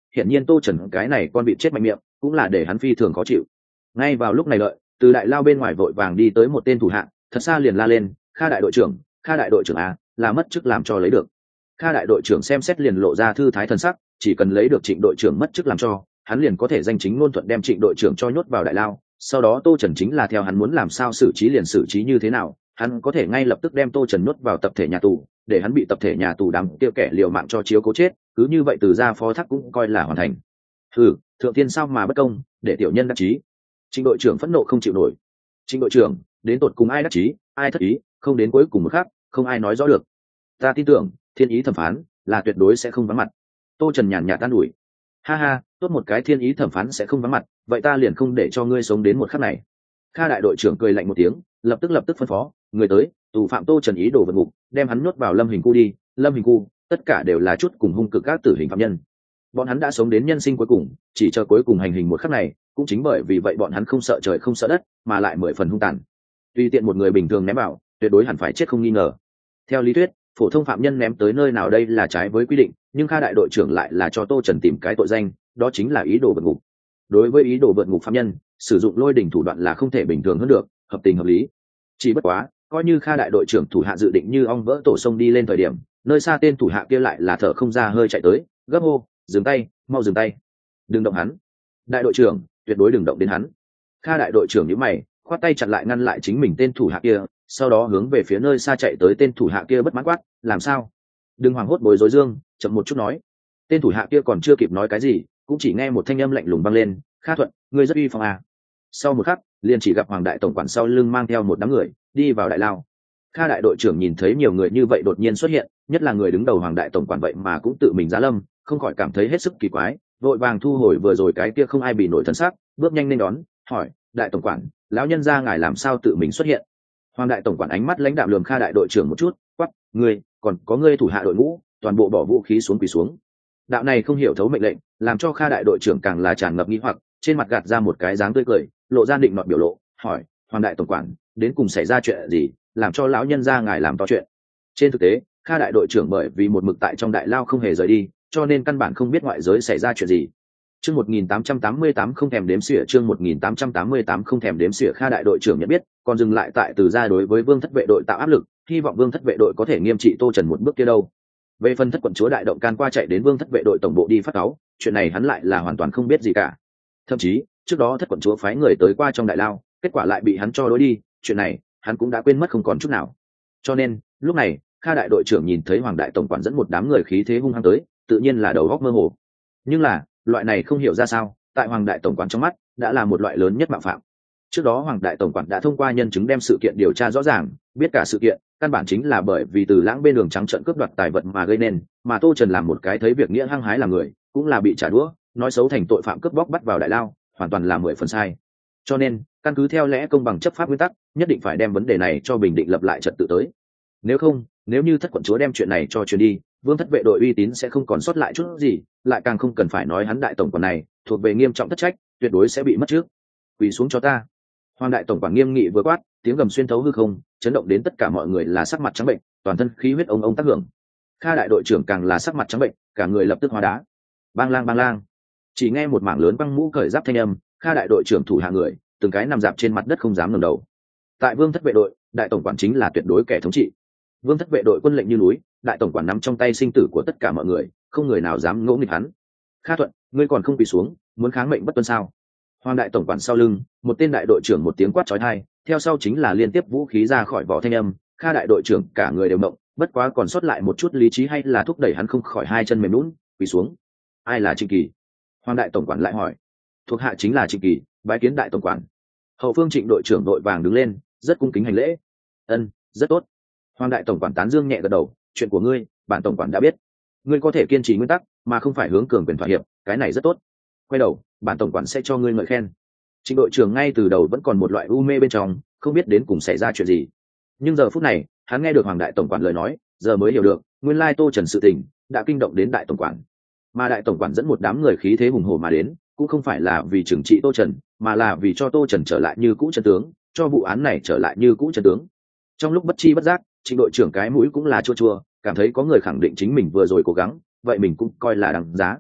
A: hiện nhiên tô trần cái này con bị chết mạnh miệng cũng là để hắn phi thường khó chịu. Ngay vào lúc này đợi từ đại lao bên ngoài vội vàng đi tới một tên thủ hạ, thật xa liền la lên: Kha đại đội trưởng, Kha đại đội trưởng à, là mất chức làm cho lấy được. Kha đại đội trưởng xem xét liền lộ ra thư thái thần sắc, chỉ cần lấy được Trịnh đội trưởng mất chức làm cho, hắn liền có thể danh chính ngôn thuận đem Trịnh đội trưởng cho nhốt vào đại lao, sau đó tô trần chính là theo hắn muốn làm sao xử trí liền xử trí như thế nào, hắn có thể ngay lập tức đem tô trần nhốt vào tập thể nhà tù, để hắn bị tập thể nhà tù đám kia kẻ liều mạng cho chiếu cố chết, cứ như vậy từ ra phó thác cũng coi là hoàn thành. Thượng tiên sao mà bất công, để tiểu nhân đắc chí. Trịnh đội trưởng phẫn nộ không chịu nổi. Trịnh đội trưởng, đến tột cùng ai đắc chí ai thất ý, không đến cuối cùng một khắc không ai nói rõ được. Ta tin tưởng thiên ý thẩm phán là tuyệt đối sẽ không vắng mặt. Tô trần nhàn nhạt tan ủi. Ha ha, tốt một cái thiên ý thẩm phán sẽ không vắng mặt, vậy ta liền không để cho ngươi sống đến một khắc này. Kha đại đội trưởng cười lạnh một tiếng, lập tức phân phó người tới, tù phạm tô trần ý đổ vượt ngục, đem hắn nhốt vào lâm hình khu đi. Lâm hình khu tất cả đều là chút cùng hung cực các tử hình phạm nhân, bọn hắn đã sống đến nhân sinh cuối cùng, chỉ chờ cuối cùng hành hình một khắc này. Cũng chính bởi vì vậy bọn hắn không sợ trời không sợ đất, mà lại 10 phần hung tàn. Tùy tiện một người bình thường ném vào, tuyệt đối hẳn phải chết không nghi ngờ. Theo lý thuyết, phổ thông phạm nhân ném tới nơi nào đây là trái với quy định, nhưng Kha đại đội trưởng lại là cho tô trần tìm cái tội danh, đó chính là ý đồ vượt ngục. Đối với ý đồ vượt ngục phạm nhân, sử dụng lôi đỉnh thủ đoạn là không thể bình thường hơn được, hợp tình hợp lý. Chỉ bất quá, coi như Kha đại đội trưởng thủ hạ dự định như ong vỡ tổ sông đi lên thời điểm, nơi xa tên thủ hạ kia lại là thở không ra hơi chạy tới, gấp hô: dừng tay, mau dừng tay, đừng động hắn. Đại đội trưởng, tuyệt đối đừng động đến hắn. Kha đại đội trưởng nhíu mày, khoát tay chặn lại ngăn lại chính mình tên thủ hạ kia, sau đó hướng về phía nơi xa chạy tới tên thủ hạ kia bất mãn quát: làm sao? Đừng hoảng hốt bối rối dương, chậm một chút nói. Tên thủ hạ kia còn chưa kịp nói cái gì, cũng chỉ nghe một thanh âm lạnh lùng vang lên: Kha Thuận, ngươi rất uy phong à. Sau một khắc, liền chỉ gặp Hoàng đại tổng quản sau lưng mang theo một đám người đi vào đại lao. Kha đại đội trưởng nhìn thấy nhiều người như vậy đột nhiên xuất hiện, nhất là người đứng đầu Hoàng đại tổng quản vậy mà cũng tự mình giá lâm, không khỏi cảm thấy hết sức kỳ quái, vội vàng thu hồi vừa rồi cái kia không ai bị nổi thần sắc, bước nhanh lên đón, hỏi: đại tổng quản, lão nhân gia ngài làm sao tự mình xuất hiện? Hoàng đại tổng quản ánh mắt lãnh đạm lườm Kha đại đội trưởng một chút, quắc: ngươi, còn có ngươi thủ hạ đội ngũ, toàn bộ bỏ vũ khí xuống quỳ xuống. Đạo này không hiểu thấu mệnh lệnh, làm cho Kha đại đội trưởng càng là tràn ngập nghi hoặc, trên mặt gạt ra một cái dáng tươi cười, lộ ra định nọt biểu lộ, hỏi: Hoàng đại tổng quản, đến cùng xảy ra chuyện gì, làm cho lão nhân gia ngài làm to chuyện? Trên thực tế, Kha đại đội trưởng bởi vì một mực tại trong đại lao không hề rời đi, cho nên căn bản không biết ngoại giới xảy ra chuyện gì. Chương 1888 không thèm đếm xỉa, chương 1888 không thèm đếm xỉa. Kha đại đội trưởng nhận biết, còn dừng lại tại từ gia đối với Vương thất vệ đội tạo áp lực, hy vọng Vương thất vệ đội có thể nghiêm trị Tô Trần một bước kia đâu. Về phần thất quận chúa đại động can qua chạy đến Vương thất vệ đội tổng bộ đi phát cáo, chuyện này hắn lại là hoàn toàn không biết gì cả. Thậm chí, trước đó thất quận chúa phái người tới qua trong đại lao, kết quả lại bị hắn cho đối đi, chuyện này hắn cũng đã quên mất không còn chút nào. Cho nên, lúc này, Kha đại đội trưởng nhìn thấy Hoàng đại tổng quản dẫn một đám người khí thế hung hăng tới, tự nhiên là đầu óc mơ hồ. Nhưng là, loại này không hiểu ra sao, tại Hoàng đại tổng quản trong mắt, đã là một loại lớn nhất mạo phạm. Trước đó Hoàng đại tổng quản đã thông qua nhân chứng đem sự kiện điều tra rõ ràng, biết cả sự kiện căn bản chính là bởi vì Từ Lãng bên đường trắng trợn cướp đoạt tài vật mà gây nên, mà Tô Trần làm một cái thấy việc nghĩa hăng hái làm người, cũng là bị trả đũa, nói xấu thành tội phạm cướp bóc bắt vào đại lao, hoàn toàn là 10 phần sai. Cho nên, căn cứ theo lẽ công bằng chấp pháp nguyên tắc, nhất định phải đem vấn đề này cho bình định lập lại trật tự tới. Nếu không, nếu như thất quận chúa đem chuyện này cho truyền đi, Vương thất vệ đội uy tín sẽ không còn sót lại chút gì, lại càng không cần phải nói hắn đại tổng quản này thuộc về nghiêm trọng thất trách, tuyệt đối sẽ bị mất trước. Quỳ xuống cho ta. Hoàng đại tổng quản nghiêm nghị vừa quát, tiếng gầm xuyên thấu hư không, chấn động đến tất cả mọi người là sắc mặt trắng bệnh, toàn thân khí huyết ông tác hưởng. Kha đại đội trưởng càng là sắc mặt trắng bệnh, cả người lập tức hóa đá. Bang lang bang lang. Chỉ nghe một mảng lớn băng mũ cởi giáp thanh âm, Kha đại đội trưởng thủ hạ người, từng cái nằm dạp trên mặt đất không dám ngẩng đầu. Tại Vương thất vệ đội, đại tổng quản chính là tuyệt đối kẻ thống trị. Vương thất vệ đội quân lệnh như núi, đại tổng quản nắm trong tay sinh tử của tất cả mọi người, không người nào dám ngỗ nghịch hắn. Kha Thuận, ngươi còn không quỳ xuống, muốn kháng mệnh bất tuân sao? Hoàng đại tổng quản sau lưng, một tên đại đội trưởng một tiếng quát chói tai, theo sau chính là liên tiếp vũ khí ra khỏi vỏ thanh âm. Kha đại đội trưởng cả người đều mộng, bất quá còn sót lại một chút lý trí hay là thúc đẩy hắn không khỏi hai chân mềm nhũn, quỳ xuống. Ai là Trịnh Kỳ? Hoàng đại tổng quản lại hỏi. Thuộc hạ chính là Trịnh Kỳ, bái kiến đại tổng quản. Hậu phương Trịnh đội trưởng đội vàng đứng lên, rất cung kính hành lễ. Ân, rất tốt. Hoàng đại tổng quản tán dương nhẹ gật đầu, chuyện của ngươi, bản tổng quản đã biết. Ngươi có thể kiên trì nguyên tắc, mà không phải hướng cường quyền thỏa hiệp, cái này rất tốt. Quay đầu, bản tổng quản sẽ cho ngươi ngợi khen. Trịnh đội trưởng ngay từ đầu vẫn còn một loại u mê bên trong, không biết đến cùng xảy ra chuyện gì. Nhưng giờ phút này, hắn nghe được Hoàng đại tổng quản lời nói, giờ mới hiểu được, nguyên lai Tô Trần sự tình đã kinh động đến đại tổng quản. Mà đại tổng quản dẫn một đám người khí thế hùng hổ mà đến, cũng không phải là vì trừng trị Tô Trần, mà là vì cho Tô Trần trở lại như cũ chân tướng, cho vụ án này trở lại như cũ chân tướng. Trong lúc bất chi bất giác, Trịnh đội trưởng cái mũi cũng là chua chua, cảm thấy có người khẳng định chính mình vừa rồi cố gắng, vậy mình cũng coi là đáng giá.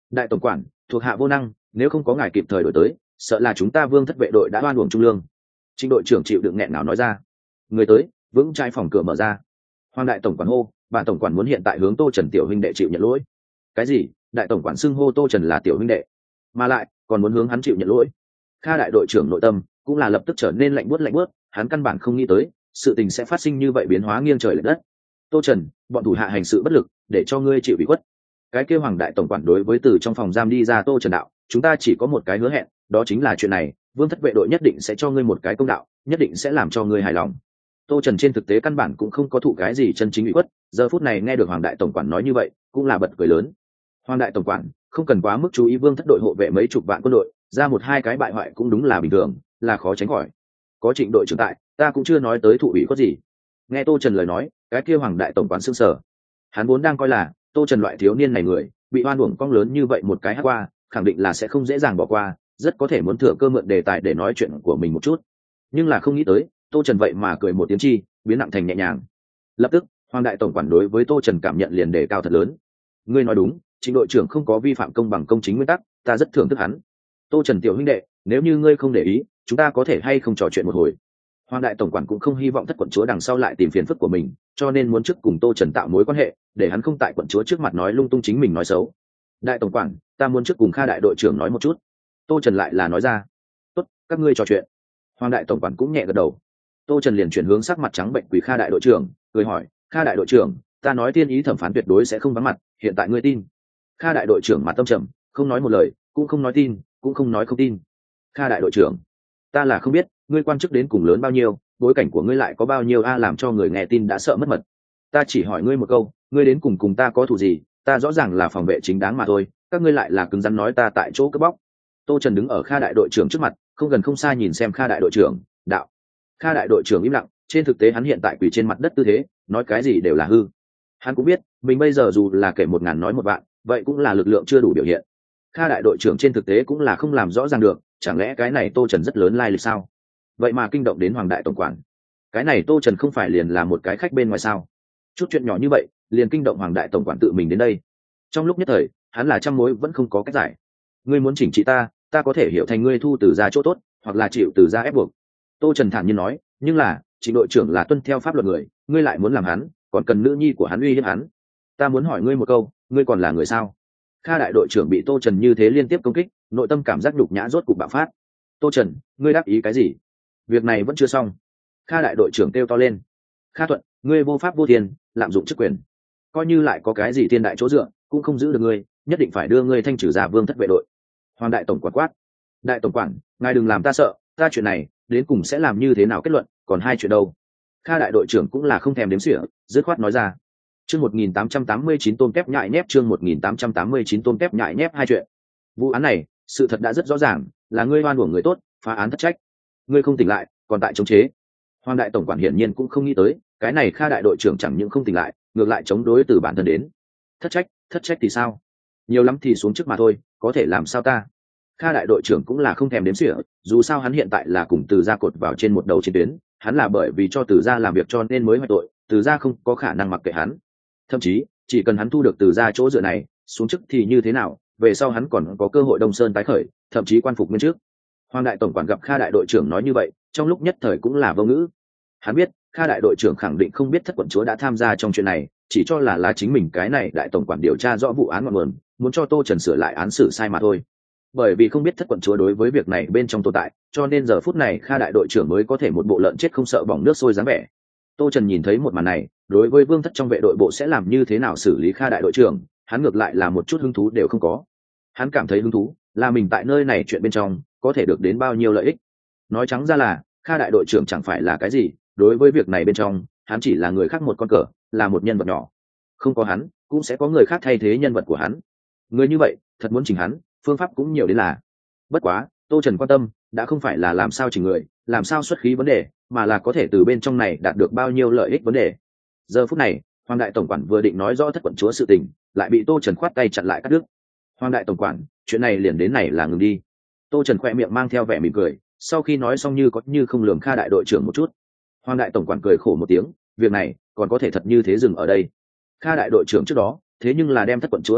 A: Đại tổng quản, thuộc hạ vô năng, nếu không có ngài kịp thời đổi tới, sợ là chúng ta Vương thất vệ đội đã oan uổng trung lương. Trịnh đội trưởng chịu đựng nghẹn nào nói ra. Người tới, vững chãi phòng cửa mở ra. Hoàng đại tổng quản hô, bản tổng quản muốn hiện tại hướng Tô Trần tiểu huynh đệ chịu nhận lỗi. Cái gì? Đại tổng quản xưng hô Tô Trần là tiểu huynh đệ, mà lại còn muốn hướng hắn chịu nhận lỗi. Kha đại đội trưởng nội tâm cũng là lập tức trở nên lạnh buốt, hắn căn bản không nghĩ tới sự tình sẽ phát sinh như vậy, biến hóa nghiêng trời lệch đất. Tô Trần, bọn thủ hạ hành sự bất lực, để cho ngươi chịu ủy khuất. Cái kêu Hoàng đại tổng quản đối với từ trong phòng giam đi ra Tô Trần đạo, chúng ta chỉ có một cái hứa hẹn, đó chính là chuyện này Vương thất vệ đội nhất định sẽ cho ngươi một cái công đạo, nhất định sẽ làm cho ngươi hài lòng. Tô Trần trên thực tế căn bản cũng không có thụ cái gì chân chính ủy khuất, giờ phút này nghe được Hoàng đại tổng quản nói như vậy cũng là bật cười lớn. Hoàng đại tổng quản không cần quá mức chú ý Vương thất đội hộ vệ mấy chục vạn quân đội, ra một hai cái bại hoại cũng đúng là bình thường, là khó tránh khỏi. Có Trịnh đội trưởng tại, ta cũng chưa nói tới thụ ủy khuất gì. Nghe Tô Trần lời nói, cái kia Hoàng đại tổng quản sững sờ. Hắn vốn đang coi là Tô Trần loại thiếu niên này người bị oan uổng cong lớn như vậy một cái hát qua, khẳng định là sẽ không dễ dàng bỏ qua, rất có thể muốn thừa cơ mượn đề tài để nói chuyện của mình một chút. Nhưng là không nghĩ tới Tô Trần vậy mà cười một tiếng chi, biến nặng thành nhẹ nhàng. Lập tức Hoàng đại tổng quản đối với Tô Trần cảm nhận liền đề cao thật lớn. Ngươi nói đúng, Trịnh đội trưởng không có vi phạm công bằng công chính nguyên tắc, ta rất thưởng thức hắn. Tô Trần tiểu huynh đệ, nếu như ngươi không để ý, chúng ta có thể hay không trò chuyện một hồi. Hoàng đại tổng quản cũng không hy vọng thất quận chúa đằng sau lại tìm phiền phức của mình, cho nên muốn trước cùng Tô Trần tạo mối quan hệ, để hắn không tại quận chúa trước mặt nói lung tung chính mình nói xấu. Đại tổng quản, ta muốn trước cùng Kha đại đội trưởng nói một chút. Tô Trần lại là nói ra. Tốt, các ngươi trò chuyện. Hoàng đại tổng quản cũng nhẹ gật đầu. Tô Trần liền chuyển hướng sắc mặt trắng bệnh quỳ Kha đại đội trưởng, cười hỏi, Kha đại đội trưởng, ta nói thiên ý thẩm phán tuyệt đối sẽ không vắng mặt, hiện tại ngươi tin? Kha đại đội trưởng mặt tâm trầm, không nói một lời, cũng không nói tin, cũng không nói không tin. Kha đại đội trưởng, ta là không biết ngươi quan chức đến cùng lớn bao nhiêu, bối cảnh của ngươi lại có bao nhiêu làm cho người nghe tin đã sợ mất mật. Ta chỉ hỏi ngươi một câu, ngươi đến cùng ta có thù gì? Ta rõ ràng là phòng vệ chính đáng mà thôi, các ngươi lại là cứng rắn nói ta tại chỗ cướp bóc. Tô Trần đứng ở Kha đại đội trưởng trước mặt, không gần không xa nhìn xem Kha đại đội trưởng, đạo. Kha đại đội trưởng im lặng, trên thực tế hắn hiện tại quỳ trên mặt đất tư thế, nói cái gì đều là hư. Hắn cũng biết mình bây giờ dù là kể 1000 nói 1 vạn, vậy cũng là lực lượng chưa đủ biểu hiện. Kha đại đội trưởng trên thực tế cũng là không làm rõ ràng được, chẳng lẽ cái này Tô Trần rất lớn lai lịch sao? Vậy mà kinh động đến Hoàng đại tổng quản. Cái này Tô Trần không phải liền là một cái khách bên ngoài sao? Chút chuyện nhỏ như vậy liền kinh động Hoàng đại tổng quản tự mình đến đây. Trong lúc nhất thời hắn là trăm mối vẫn không có cách giải. Ngươi muốn chỉnh trị ta có thể hiểu thành ngươi thu từ ra chỗ tốt, hoặc là chịu từ ra ép buộc. Tô Trần thản nhiên nói, nhưng là Trịnh đội trưởng là tuân theo pháp luật người, ngươi lại muốn làm hắn, còn cần nữ nhi của hắn uy hiếp hắn. Ta muốn hỏi ngươi một câu, ngươi còn là người sao? Kha đại đội trưởng bị Tô Trần như thế liên tiếp công kích, nội tâm cảm giác nhục nhã rốt cục bạo phát. Tô Trần, ngươi đáp ý cái gì? Việc này vẫn chưa xong. Kha đại đội trưởng kêu to lên. Kha Thuận, ngươi vô pháp vô thiên, lạm dụng chức quyền, coi như lại có cái gì thiên đại chỗ dựa cũng không giữ được ngươi, nhất định phải đưa ngươi thanh trừ ra Vương thất vệ đội. Hoàng đại tổng quản quát. Đại tổng quản, ngài đừng làm ta sợ, ta chuyện này đến cùng sẽ làm như thế nào kết luận, còn hai chuyện đâu. Kha đại đội trưởng cũng là không thèm đếm xỉa, dứt khoát nói ra. Chương 1889 tôm tép nhại nhép, chương 1889 tôm tép nhại nhép hai chuyện. Vụ án này, sự thật đã rất rõ ràng, là ngươi oan uổng người tốt, phá án thất trách. Ngươi không tỉnh lại, còn tại chống chế. Hoàng đại tổng quản hiển nhiên cũng không nghĩ tới, cái này Kha đại đội trưởng chẳng những không tỉnh lại, ngược lại chống đối từ bản thân đến. Thất trách thì sao? Nhiều lắm thì xuống trước mà thôi, có thể làm sao ta? Kha đại đội trưởng cũng là không thèm đếm xỉa, dù sao hắn hiện tại là cùng Từ gia cột vào trên một đầu chiến tuyến, hắn là bởi vì cho Từ gia làm việc cho nên mới hoại tội, Từ gia không có khả năng mặc kệ hắn. Thậm chí chỉ cần hắn thu được Từ gia chỗ dựa này, xuống chức thì như thế nào, về sau hắn còn có cơ hội Đông Sơn tái khởi, thậm chí quan phục nguyên trước. Hoàng đại tổng quản gặp Kha đại đội trưởng nói như vậy, trong lúc nhất thời cũng là vô ngữ. Hắn biết Kha đại đội trưởng khẳng định không biết thất quận chúa đã tham gia trong chuyện này, chỉ cho là chính mình cái này đại tổng quản điều tra rõ vụ án ngọn nguồn, muốn cho Tô Trần sửa lại án xử sai mà thôi. Bởi vì không biết thất quận chúa đối với việc này bên trong tồn tại, cho nên giờ phút này Kha đại đội trưởng mới có thể một bộ lợn chết không sợ bỏng nước sôi dáng vẻ. Tô Trần nhìn thấy một màn này, đối với Vương thất trong vệ đội bộ sẽ làm như thế nào xử lý Kha đại đội trưởng, hắn ngược lại là một chút hứng thú đều không có. Hắn cảm thấy hứng thú là mình tại nơi này chuyện bên trong có thể được đến bao nhiêu lợi ích. Nói trắng ra là Kha đại đội trưởng chẳng phải là cái gì, đối với việc này bên trong hắn chỉ là người khác một con cờ, là một nhân vật nhỏ. Không có hắn cũng sẽ có người khác thay thế nhân vật của hắn. Người như vậy thật muốn chỉnh hắn, phương pháp cũng nhiều đến là. Bất quá Tô Trần quan tâm đã không phải là làm sao chỉnh người, làm sao xuất khí vấn đề, mà là có thể từ bên trong này đạt được bao nhiêu lợi ích vấn đề. Giờ phút này Hoàng đại tổng quản vừa định nói rõ thất quận chúa sự tình, lại bị Tô Trần khoát tay chặn lại cắt đứt. Hoàng đại tổng quản, chuyện này liền đến này là ngừng đi. Tô Trần khoe miệng mang theo vẻ mỉm cười, sau khi nói xong như có như không lườm Kha đại đội trưởng một chút. Hoàng đại tổng quản cười khổ một tiếng, việc này còn có thể thật như thế dừng ở đây. Kha đại đội trưởng trước đó thế nhưng là đem thất quận chúa đắc tội,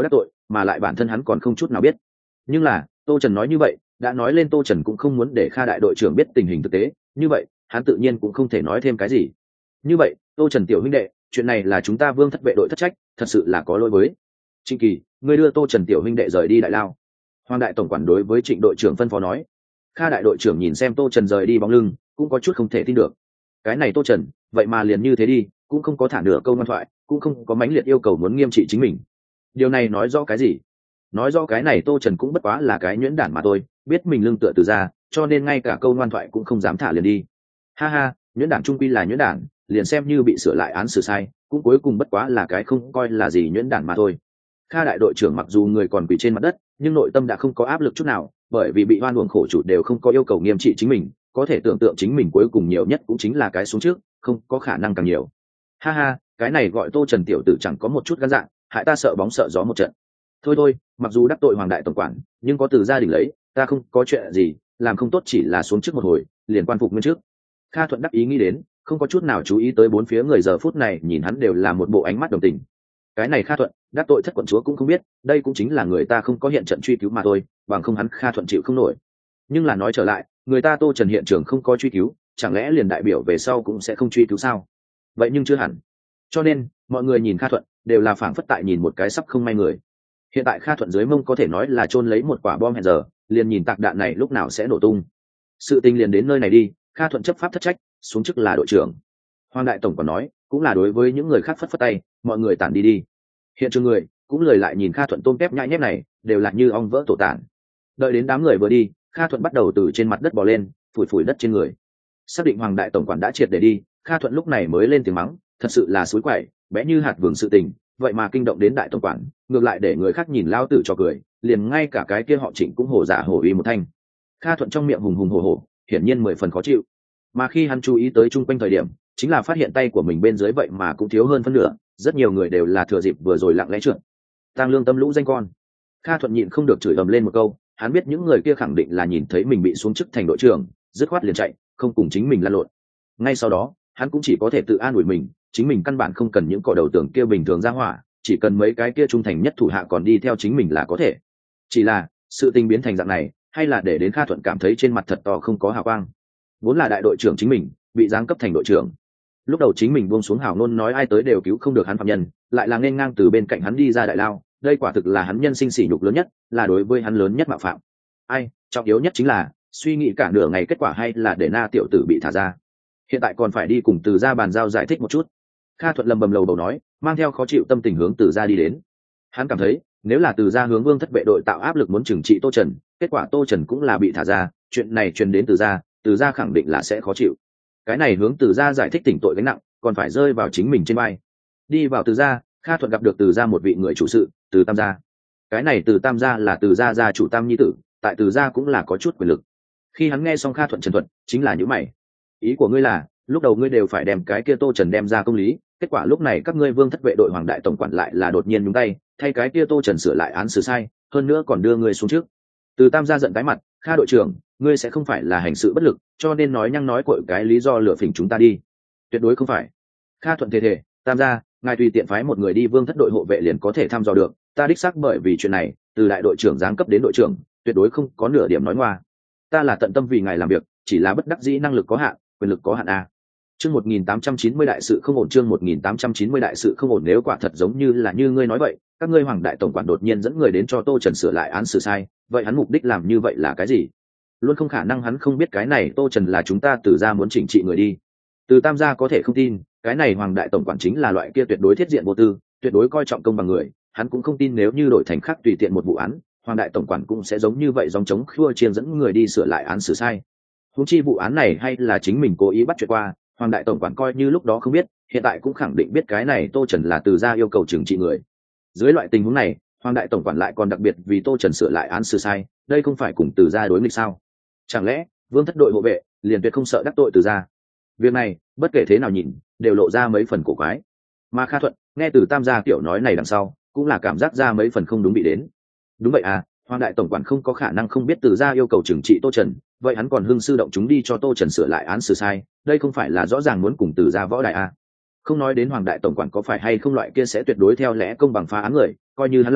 A: mà lại bản thân hắn còn không chút nào biết. Nhưng là Tô Trần nói như vậy đã nói lên Tô Trần cũng không muốn để Kha đại đội trưởng biết tình hình thực tế, như vậy hắn tự nhiên cũng không thể nói thêm cái gì. Như vậy Tô Trần tiểu huynh đệ, chuyện này là chúng ta Vương thất vệ đội thất trách, thật sự là có lỗi với. Trịnh Kỳ, ngươi đưa Tô Trần tiểu huynh đệ rời đi đại lao. Hoàng đại tổng quản đối với Trịnh đội trưởng phân phó nói. Kha đại đội trưởng nhìn xem Tô Trần rời đi bóng lưng, cũng có chút không thể tin được. Cái này Tô Trần vậy mà liền như thế đi, cũng không có thả nửa câu ngoan thoại, cũng không có mãnh liệt yêu cầu muốn nghiêm trị chính mình. Điều này nói rõ cái gì? Nói rõ cái này Tô Trần cũng bất quá là cái nhuyễn đản mà thôi, biết mình lưng tựa từ ra, cho nên ngay cả câu ngoan thoại cũng không dám thả liền đi. Ha ha, nhuyễn đản trung quy là nhuyễn đản, liền xem như bị sửa lại án xử sai, cũng cuối cùng bất quá là cái không coi là gì nhuyễn đản mà thôi. Kha đại đội trưởng mặc dù người còn quỳ trên mặt đất, nhưng nội tâm đã không có áp lực chút nào, bởi vì bị oan uổng khổ chủ đều không có yêu cầu nghiêm trị chính mình, có thể tưởng tượng chính mình cuối cùng nhiều nhất cũng chính là cái xuống trước, không có khả năng càng nhiều. Ha ha, cái này gọi Tô Trần tiểu tử chẳng có một chút gan dạ, hại ta sợ bóng sợ gió một trận. Thôi thôi, mặc dù đắc tội Hoàng đại tổng quản, nhưng có từ gia đình lấy, ta không có chuyện gì, làm không tốt chỉ là xuống trước một hồi, liền quan phục nguyên trước. Kha Thuận đắc ý nghĩ đến, không có chút nào chú ý tới bốn phía người giờ phút này nhìn hắn đều là một bộ ánh mắt đồng tình. Cái này Kha Thuận đắc tội thất quận chúa cũng không biết, đây cũng chính là người ta không có hiện trận truy cứu mà thôi, bằng không hắn Kha Thuận chịu không nổi. Nhưng là nói trở lại, người ta Tô Trần hiện trường không có truy cứu, chẳng lẽ liền đại biểu về sau cũng sẽ không truy cứu sao? Vậy nhưng chưa hẳn. Cho nên mọi người nhìn Kha Thuận đều là phảng phất tại nhìn một cái sắp không may người. Hiện tại Kha Thuận dưới mông có thể nói là chôn lấy một quả bom hẹn giờ, liền nhìn tạc đạn này lúc nào sẽ nổ tung. Sự tình liền đến nơi này đi, Kha Thuận chấp pháp thất trách, xuống chức là đội trưởng. Hoàng đại tổng còn nói, cũng là đối với những người khác phất phất tay, mọi người tản đi đi. Hiện trường người cũng lời lại nhìn Kha Thuận tôm tép nhãi nhép này, đều là như ong vỡ tổ tản. Đợi đến đám người vừa đi, Kha Thuận bắt đầu từ trên mặt đất bò lên, phủi phủi đất trên người. Xác định Hoàng đại tổng quản đã triệt để đi, Kha Thuận lúc này mới lên tiếng mắng, thật sự là suối quậy, bé như hạt vừng sự tình, vậy mà kinh động đến đại tổng quản, ngược lại để người khác nhìn lao tử cho cười, liền ngay cả cái kia họ Trịnh cũng hổ giả hổ uy một thanh. Kha Thuận trong miệng hùng hùng hổ hổ, hiển nhiên 10 phần khó chịu. Mà khi hắn chú ý tới chung quanh thời điểm, chính là phát hiện tay của mình bên dưới vậy mà cũng thiếu hơn phân nửa, rất nhiều người đều là thừa dịp vừa rồi lặng lẽ trượt. Tang lương tâm lũ danh con. Kha Thuận nhịn không được chửi ầm lên một câu, hắn biết những người kia khẳng định là nhìn thấy mình bị xuống chức thành đội trưởng, dứt khoát liền chạy, không cùng chính mình lăn lộn. Ngay sau đó, hắn cũng chỉ có thể tự an ủi mình, chính mình căn bản không cần những cỏ đầu tường kia bình thường ra hỏa, chỉ cần mấy cái kia trung thành nhất thủ hạ còn đi theo chính mình là có thể. Chỉ là sự tình biến thành dạng này, hay là để đến Kha Thuận cảm thấy trên mặt thật to không có hào quang. Vốn là đại đội trưởng chính mình bị giáng cấp thành đội trưởng, lúc đầu chính mình buông xuống hào nôn nói ai tới đều cứu không được hắn phạm nhân, lại là nên ngang từ bên cạnh hắn đi ra đại lao, đây quả thực là hắn nhân sinh sỉ nhục lớn nhất, là đối với hắn lớn nhất mạo phạm. Ai trọng yếu nhất chính là suy nghĩ cả nửa ngày kết quả hay là để Na tiểu tử bị thả ra, hiện tại còn phải đi cùng từ gia bàn giao giải thích một chút. Kha Thuận lầm bầm lầu bầu nói, mang theo khó chịu tâm tình hướng từ gia đi đến. Hắn cảm thấy nếu là từ gia hướng Vương thất vệ đội tạo áp lực muốn trừng trị Tô Trần, kết quả Tô Trần cũng là bị thả ra, chuyện này truyền đến từ gia khẳng định là sẽ khó chịu. Cái này hướng từ gia giải thích tỉnh tội gánh nặng, còn phải rơi vào chính mình trên vai. Đi vào từ gia, Kha Thuận gặp được từ gia một vị người chủ sự, từ Tam gia. Cái này từ Tam gia là từ gia gia chủ Tam nhi tử, tại từ gia cũng là có chút quyền lực. Khi hắn nghe xong Kha Thuận trần thuật, chính là những mày. Ý của ngươi là lúc đầu ngươi đều phải đem cái kia Tô Trần đem ra công lý, kết quả lúc này các ngươi Vương thất vệ đội Hoàng đại tổng quản lại là đột nhiên nhúng tay, thay cái kia Tô Trần sửa lại án xử sai, hơn nữa còn đưa ngươi xuống trước. Từ Tam gia giận tái mặt, Kha đội trưởng, ngươi sẽ không phải là hành sự bất lực, cho nên nói nhăng nói cội cái lý do lừa phỉnh chúng ta đi. Tuyệt đối không phải. Kha Thuận thề, Tam gia, ngài tùy tiện phái một người đi Vương thất đội hộ vệ liền có thể thăm dò được, ta đích xác bởi vì chuyện này, từ đại đội trưởng giáng cấp đến đội trưởng, tuyệt đối không có nửa điểm nói ngoa. Ta là tận tâm vì ngài làm việc, chỉ là bất đắc dĩ năng lực có hạn, quyền lực có hạn a. Chương 1890 đại sự không ổn, chương 1890 đại sự không ổn, nếu quả thật giống như là như ngươi nói vậy, các ngươi Hoàng đại tổng quản đột nhiên dẫn người đến cho Tô Trần sửa lại án xử sai, vậy hắn mục đích làm như vậy là cái gì? Luôn không khả năng hắn không biết cái này Tô Trần là chúng ta từ gia muốn chỉnh trị người đi. Từ Tam gia có thể không tin, cái này Hoàng đại tổng quản chính là loại kia tuyệt đối thiết diện vô tư, tuyệt đối coi trọng công bằng người, hắn cũng không tin nếu như đổi thành khác tùy tiện một vụ án, Hoàng đại tổng quản cũng sẽ giống như vậy dòng chống khua chiên dẫn người đi sửa lại án xử sai. Huống chi vụ án này hay là chính mình cố ý bắt chuyện qua, Hoàng đại tổng quản coi như lúc đó không biết, hiện tại cũng khẳng định biết cái này Tô Trần là từ gia yêu cầu trừng trị người. Dưới loại tình huống này, Hoàng đại tổng quản lại còn đặc biệt vì Tô Trần sửa lại án xử sai, đây không phải cùng từ gia đối nghịch sao? Chẳng lẽ Vương thất đội hộ vệ liền tuyệt không sợ đắc tội từ gia? Việc này bất kể thế nào nhìn đều lộ ra mấy phần cổ quái. Mà Kha Thuận nghe từ Tam gia kiểu nói này đằng sau, cũng là cảm giác ra mấy phần không đúng bị đến. Đúng vậy à, Hoàng đại tổng quản không có khả năng không biết từ gia yêu cầu trừng trị Tô Trần, vậy hắn còn hưng sư động chúng đi cho Tô Trần sửa lại án xử sai, đây không phải là rõ ràng muốn cùng từ gia võ đại à? Không nói đến Hoàng đại tổng quản có phải hay không loại kia sẽ tuyệt đối theo lẽ công bằng phá án người, coi như hắn là,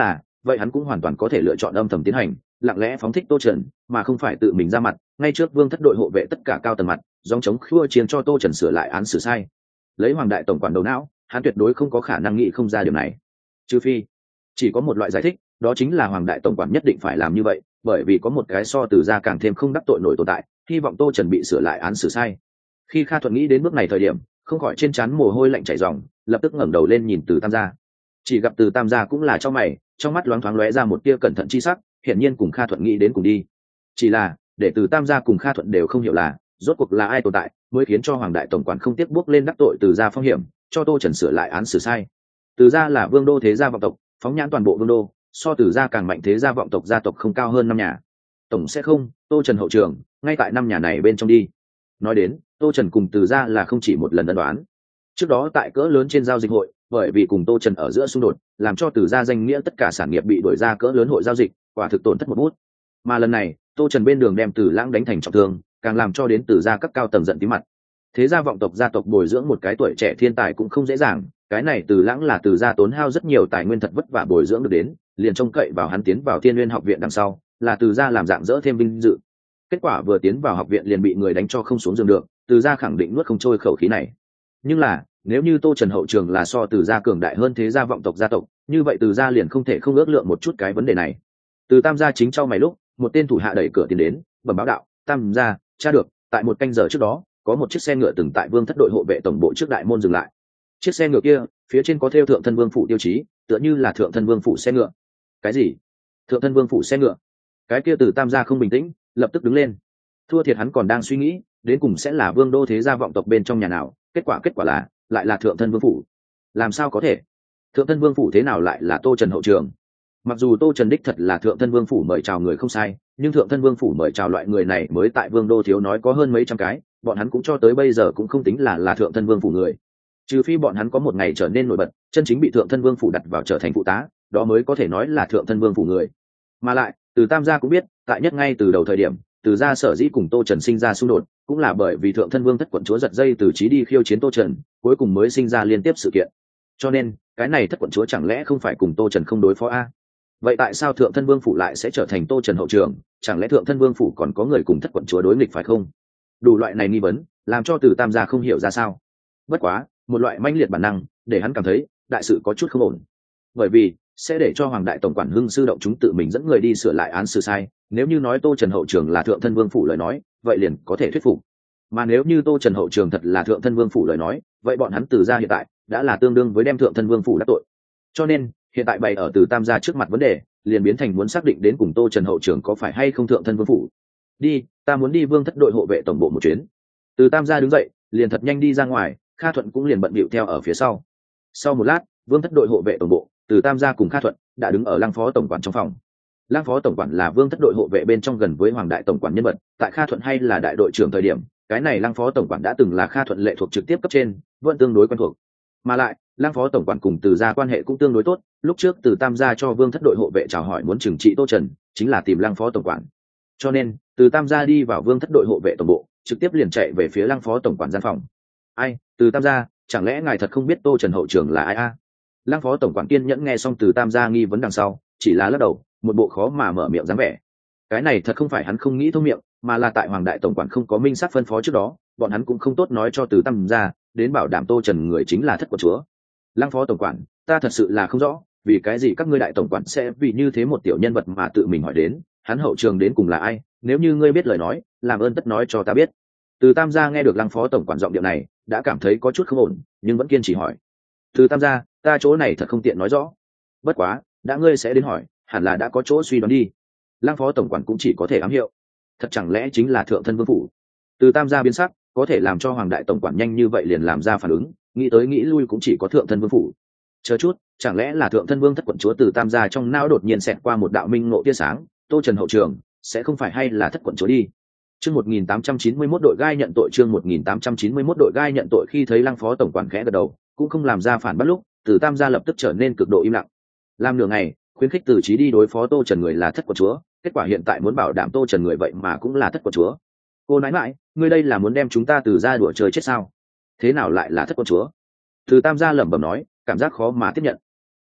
A: vậy hắn cũng hoàn toàn có thể lựa chọn âm thầm tiến hành, lặng lẽ phóng thích Tô Trần, mà không phải tự mình ra mặt, ngay trước Vương thất đội hộ vệ tất cả cao tầng mặt, dòng chống khua chiến cho Tô Trần sửa lại án xử sai. Lấy Hoàng đại tổng quản đầu não, hắn tuyệt đối không có khả năng nghĩ không ra điều này. Trừ phi, chỉ có một loại giải thích, đó chính là Hoàng đại tổng quản nhất định phải làm như vậy, bởi vì có một cái so Từ gia càng thêm không đắc tội nổi tồn tại, hy vọng Tô Trần bị sửa lại án xử sai. Khi Kha Thuận nghĩ đến bước này thời điểm, không khỏi trên trán mồ hôi lạnh chảy ròng, lập tức ngẩng đầu lên nhìn Từ Tam gia. Chỉ gặp Từ Tam gia cũng là cho mày, trong mắt loáng thoáng lóe ra một tia cẩn thận chi sắc, hiển nhiên cùng Kha Thuận nghĩ đến cùng đi. Chỉ là, để Từ Tam gia cùng Kha Thuận đều không hiểu là, rốt cuộc là ai tồn tại, mới khiến cho Hoàng đại tổng quản không tiếc bước lên đắc tội Từ gia phong hiểm, cho Tô Trần sửa lại án xử sai. Từ gia là vương đô thế gia vọng tộc, phóng nhãn toàn bộ vương đô, so Từ gia càng mạnh thế gia vọng tộc gia tộc không cao hơn 5 nhà. Tổng sẽ không, Tô Trần hậu trường, ngay tại 5 nhà này bên trong đi. Nói đến, Tô Trần cùng Từ gia là không chỉ một lần ân đoán. Trước đó tại cỡ lớn trên giao dịch hội, bởi vì cùng Tô Trần ở giữa xung đột, làm cho Từ gia danh nghĩa tất cả sản nghiệp bị đuổi ra cỡ lớn hội giao dịch, quả thực tổn thất một bút. Mà lần này, Tô Trần bên đường đem Từ Lãng đánh thành trọng thương, càng làm cho đến Từ gia các cao tầng giận tí mặt. Thế gia vọng tộc gia tộc bồi dưỡng một cái tuổi trẻ thiên tài cũng không dễ dàng, cái này Từ Lãng là Từ gia tốn hao rất nhiều tài nguyên thật vất vả bồi dưỡng được đến, liền trông cậy vào hắn tiến vào Thiên Nguyên học viện đằng sau, là Từ gia làm dạng dỡ thêm vinh dự. Kết quả vừa tiến vào học viện liền bị người đánh cho không xuống giường được, Từ gia khẳng định nuốt không trôi khẩu khí này. Nhưng là, nếu như Tô Trần hậu trường là so Từ gia cường đại hơn thế gia vọng tộc gia tộc, như vậy Từ gia liền không thể không ước lượng một chút cái vấn đề này. Từ Tam gia chính trong mày lúc, một tên thủ hạ đẩy cửa tiến đến, bẩm báo đạo: "Tam gia, tra được, tại một canh giờ trước đó, có một chiếc xe ngựa từng tại Vương thất đội hộ vệ tổng bộ trước đại môn dừng lại. Chiếc xe ngựa kia, phía trên có thêu Thượng thân Vương phủ tiêu chí, tựa như là Thượng thân Vương phủ xe ngựa." Cái gì? Thượng thân Vương phủ xe ngựa? Cái kia Từ Tam gia không bình tĩnh, lập tức đứng lên. Thua thiệt hắn còn đang suy nghĩ, đến cùng sẽ là Vương đô thế gia vọng tộc bên trong nhà nào, kết quả là lại là Thượng thân Vương phủ. Làm sao có thể? Thượng thân Vương phủ thế nào lại là Tô Trần hậu trường? Mặc dù Tô Trần đích thật là Thượng thân Vương phủ mời chào người không sai, nhưng Thượng thân Vương phủ mời chào loại người này mới tại Vương đô thiếu nói có hơn mấy trăm cái, bọn hắn cũng cho tới bây giờ cũng không tính là Thượng thân Vương phủ người. Trừ phi bọn hắn có một ngày trở nên nổi bật, chân chính bị Thượng thân Vương phủ đặt vào trở thành phụ tá, đó mới có thể nói là Thượng thân Vương phủ người. Mà lại, Từ Tam gia cũng biết, tại nhất ngay từ đầu thời điểm, Từ gia sở dĩ cùng Tô Trần sinh ra xung đột, cũng là bởi vì Thượng thân Vương thất quận chúa giật dây từ trí đi khiêu chiến Tô Trần, cuối cùng mới sinh ra liên tiếp sự kiện. Cho nên, cái này thất quận chúa chẳng lẽ không phải cùng Tô Trần không đối phó a? Vậy tại sao Thượng thân Vương phủ lại sẽ trở thành Tô Trần hậu trường? Chẳng lẽ Thượng thân Vương phủ còn có người cùng thất quận chúa đối nghịch phải không? Đủ loại này nghi vấn, làm cho Từ Tam gia không hiểu ra sao. Bất quá, một loại manh liệt bản năng, để hắn cảm thấy đại sự có chút không ổn. Bởi vì sẽ để cho Hoàng đại tổng quản Hưng sư động chúng tự mình dẫn người đi sửa lại án xử sai, nếu như nói Tô Trần hậu trường là Thượng thân Vương phủ lời nói, vậy liền có thể thuyết phục. Mà nếu như Tô Trần hậu trường thật là Thượng thân Vương phủ lời nói, vậy bọn hắn Từ gia hiện tại đã là tương đương với đem Thượng thân Vương phủ đắc tội. Cho nên, hiện tại bày ở Từ Tam gia trước mặt vấn đề, liền biến thành muốn xác định đến cùng Tô Trần hậu trường có phải hay không Thượng thân Vương phủ. Đi, ta muốn đi Vương thất đội hộ vệ tổng bộ một chuyến. Từ Tam gia đứng dậy, liền thật nhanh đi ra ngoài, Kha Thuận cũng liền bận bịu theo ở phía sau. Sau một lát, Vương thất đội hộ vệ tổng bộ, Từ Tam gia cùng Kha Thuận đã đứng ở Lăng phó tổng quản trong phòng. Lăng phó tổng quản là Vương thất đội hộ vệ bên trong gần với Hoàng đại tổng quản nhân vật, tại Kha Thuận hay là đại đội trưởng thời điểm, cái này Lăng phó tổng quản đã từng là Kha Thuận lệ thuộc trực tiếp cấp trên, vẫn tương đối quen thuộc. Mà lại, Lăng phó tổng quản cùng Từ gia quan hệ cũng tương đối tốt, lúc trước Từ Tam gia cho Vương thất đội hộ vệ chào hỏi muốn trừng trị Tô Trần, chính là tìm Lăng phó tổng quản. Cho nên, Từ Tam gia đi vào Vương thất đội hộ vệ tổng bộ, trực tiếp liền chạy về phía Lăng phó tổng quản gian phòng. Ai, Từ Tam gia, chẳng lẽ ngài thật không biết Tô Trần hậu trường là ai a? Lăng phó tổng quản kiên nhẫn nghe xong Từ Tam gia nghi vấn đằng sau, chỉ là lắc đầu, một bộ khó mà mở miệng dáng vẻ. Cái này thật không phải hắn không nghĩ thông miệng, mà là tại Hoàng đại tổng quản không có minh xác phân phó trước đó, bọn hắn cũng không tốt nói cho Từ Tam gia, đến bảo đảm Tô Trần người chính là thất quận chúa. Lăng phó tổng quản, ta thật sự là không rõ, vì cái gì các ngươi đại tổng quản sẽ vì như thế một tiểu nhân vật mà tự mình hỏi đến, hắn hậu trường đến cùng là ai, nếu như ngươi biết lời nói, làm ơn tất nói cho ta biết. Từ Tam gia nghe được Lăng phó tổng quản giọng điệu này, đã cảm thấy có chút không ổn, nhưng vẫn kiên trì hỏi. Từ Tam gia, ta chỗ này thật không tiện nói rõ. Bất quá, đã ngươi sẽ đến hỏi, hẳn là đã có chỗ suy đoán đi. Lăng phó tổng quản cũng chỉ có thể ám hiệu. Thật chẳng lẽ chính là Thượng thân Vương phủ? Từ Tam gia biến sắc, có thể làm cho Hoàng đại tổng quản nhanh như vậy liền làm ra phản ứng, nghĩ tới nghĩ lui cũng chỉ có Thượng thân Vương phủ. Chờ chút, chẳng lẽ là Thượng thân Vương thất quận chúa? Từ Tam gia trong não đột nhiên xẹt qua một đạo minh ngộ tia sáng, Tô Trần hậu trường sẽ không phải hay là thất quận chúa đi. Chương 1891 đội gai nhận tội, chương 1891 đội gai nhận tội. Khi thấy Lăng phó tổng quản khẽ gật đầu, cũng không làm ra phản bác lúc, Từ Tam gia lập tức trở nên cực độ im lặng. Làm nửa ngày, khuyến khích Từ Chí đi đối phó Tô Trần người là thất quận chúa, kết quả hiện tại muốn bảo đảm Tô Trần người vậy mà cũng là thất quận chúa. Cô nói mãi, ngươi đây là muốn đem chúng ta Từ gia đùa chơi chết sao? Thế nào lại là thất quận chúa? Từ Tam gia lẩm bẩm nói, cảm giác khó mà tiếp nhận.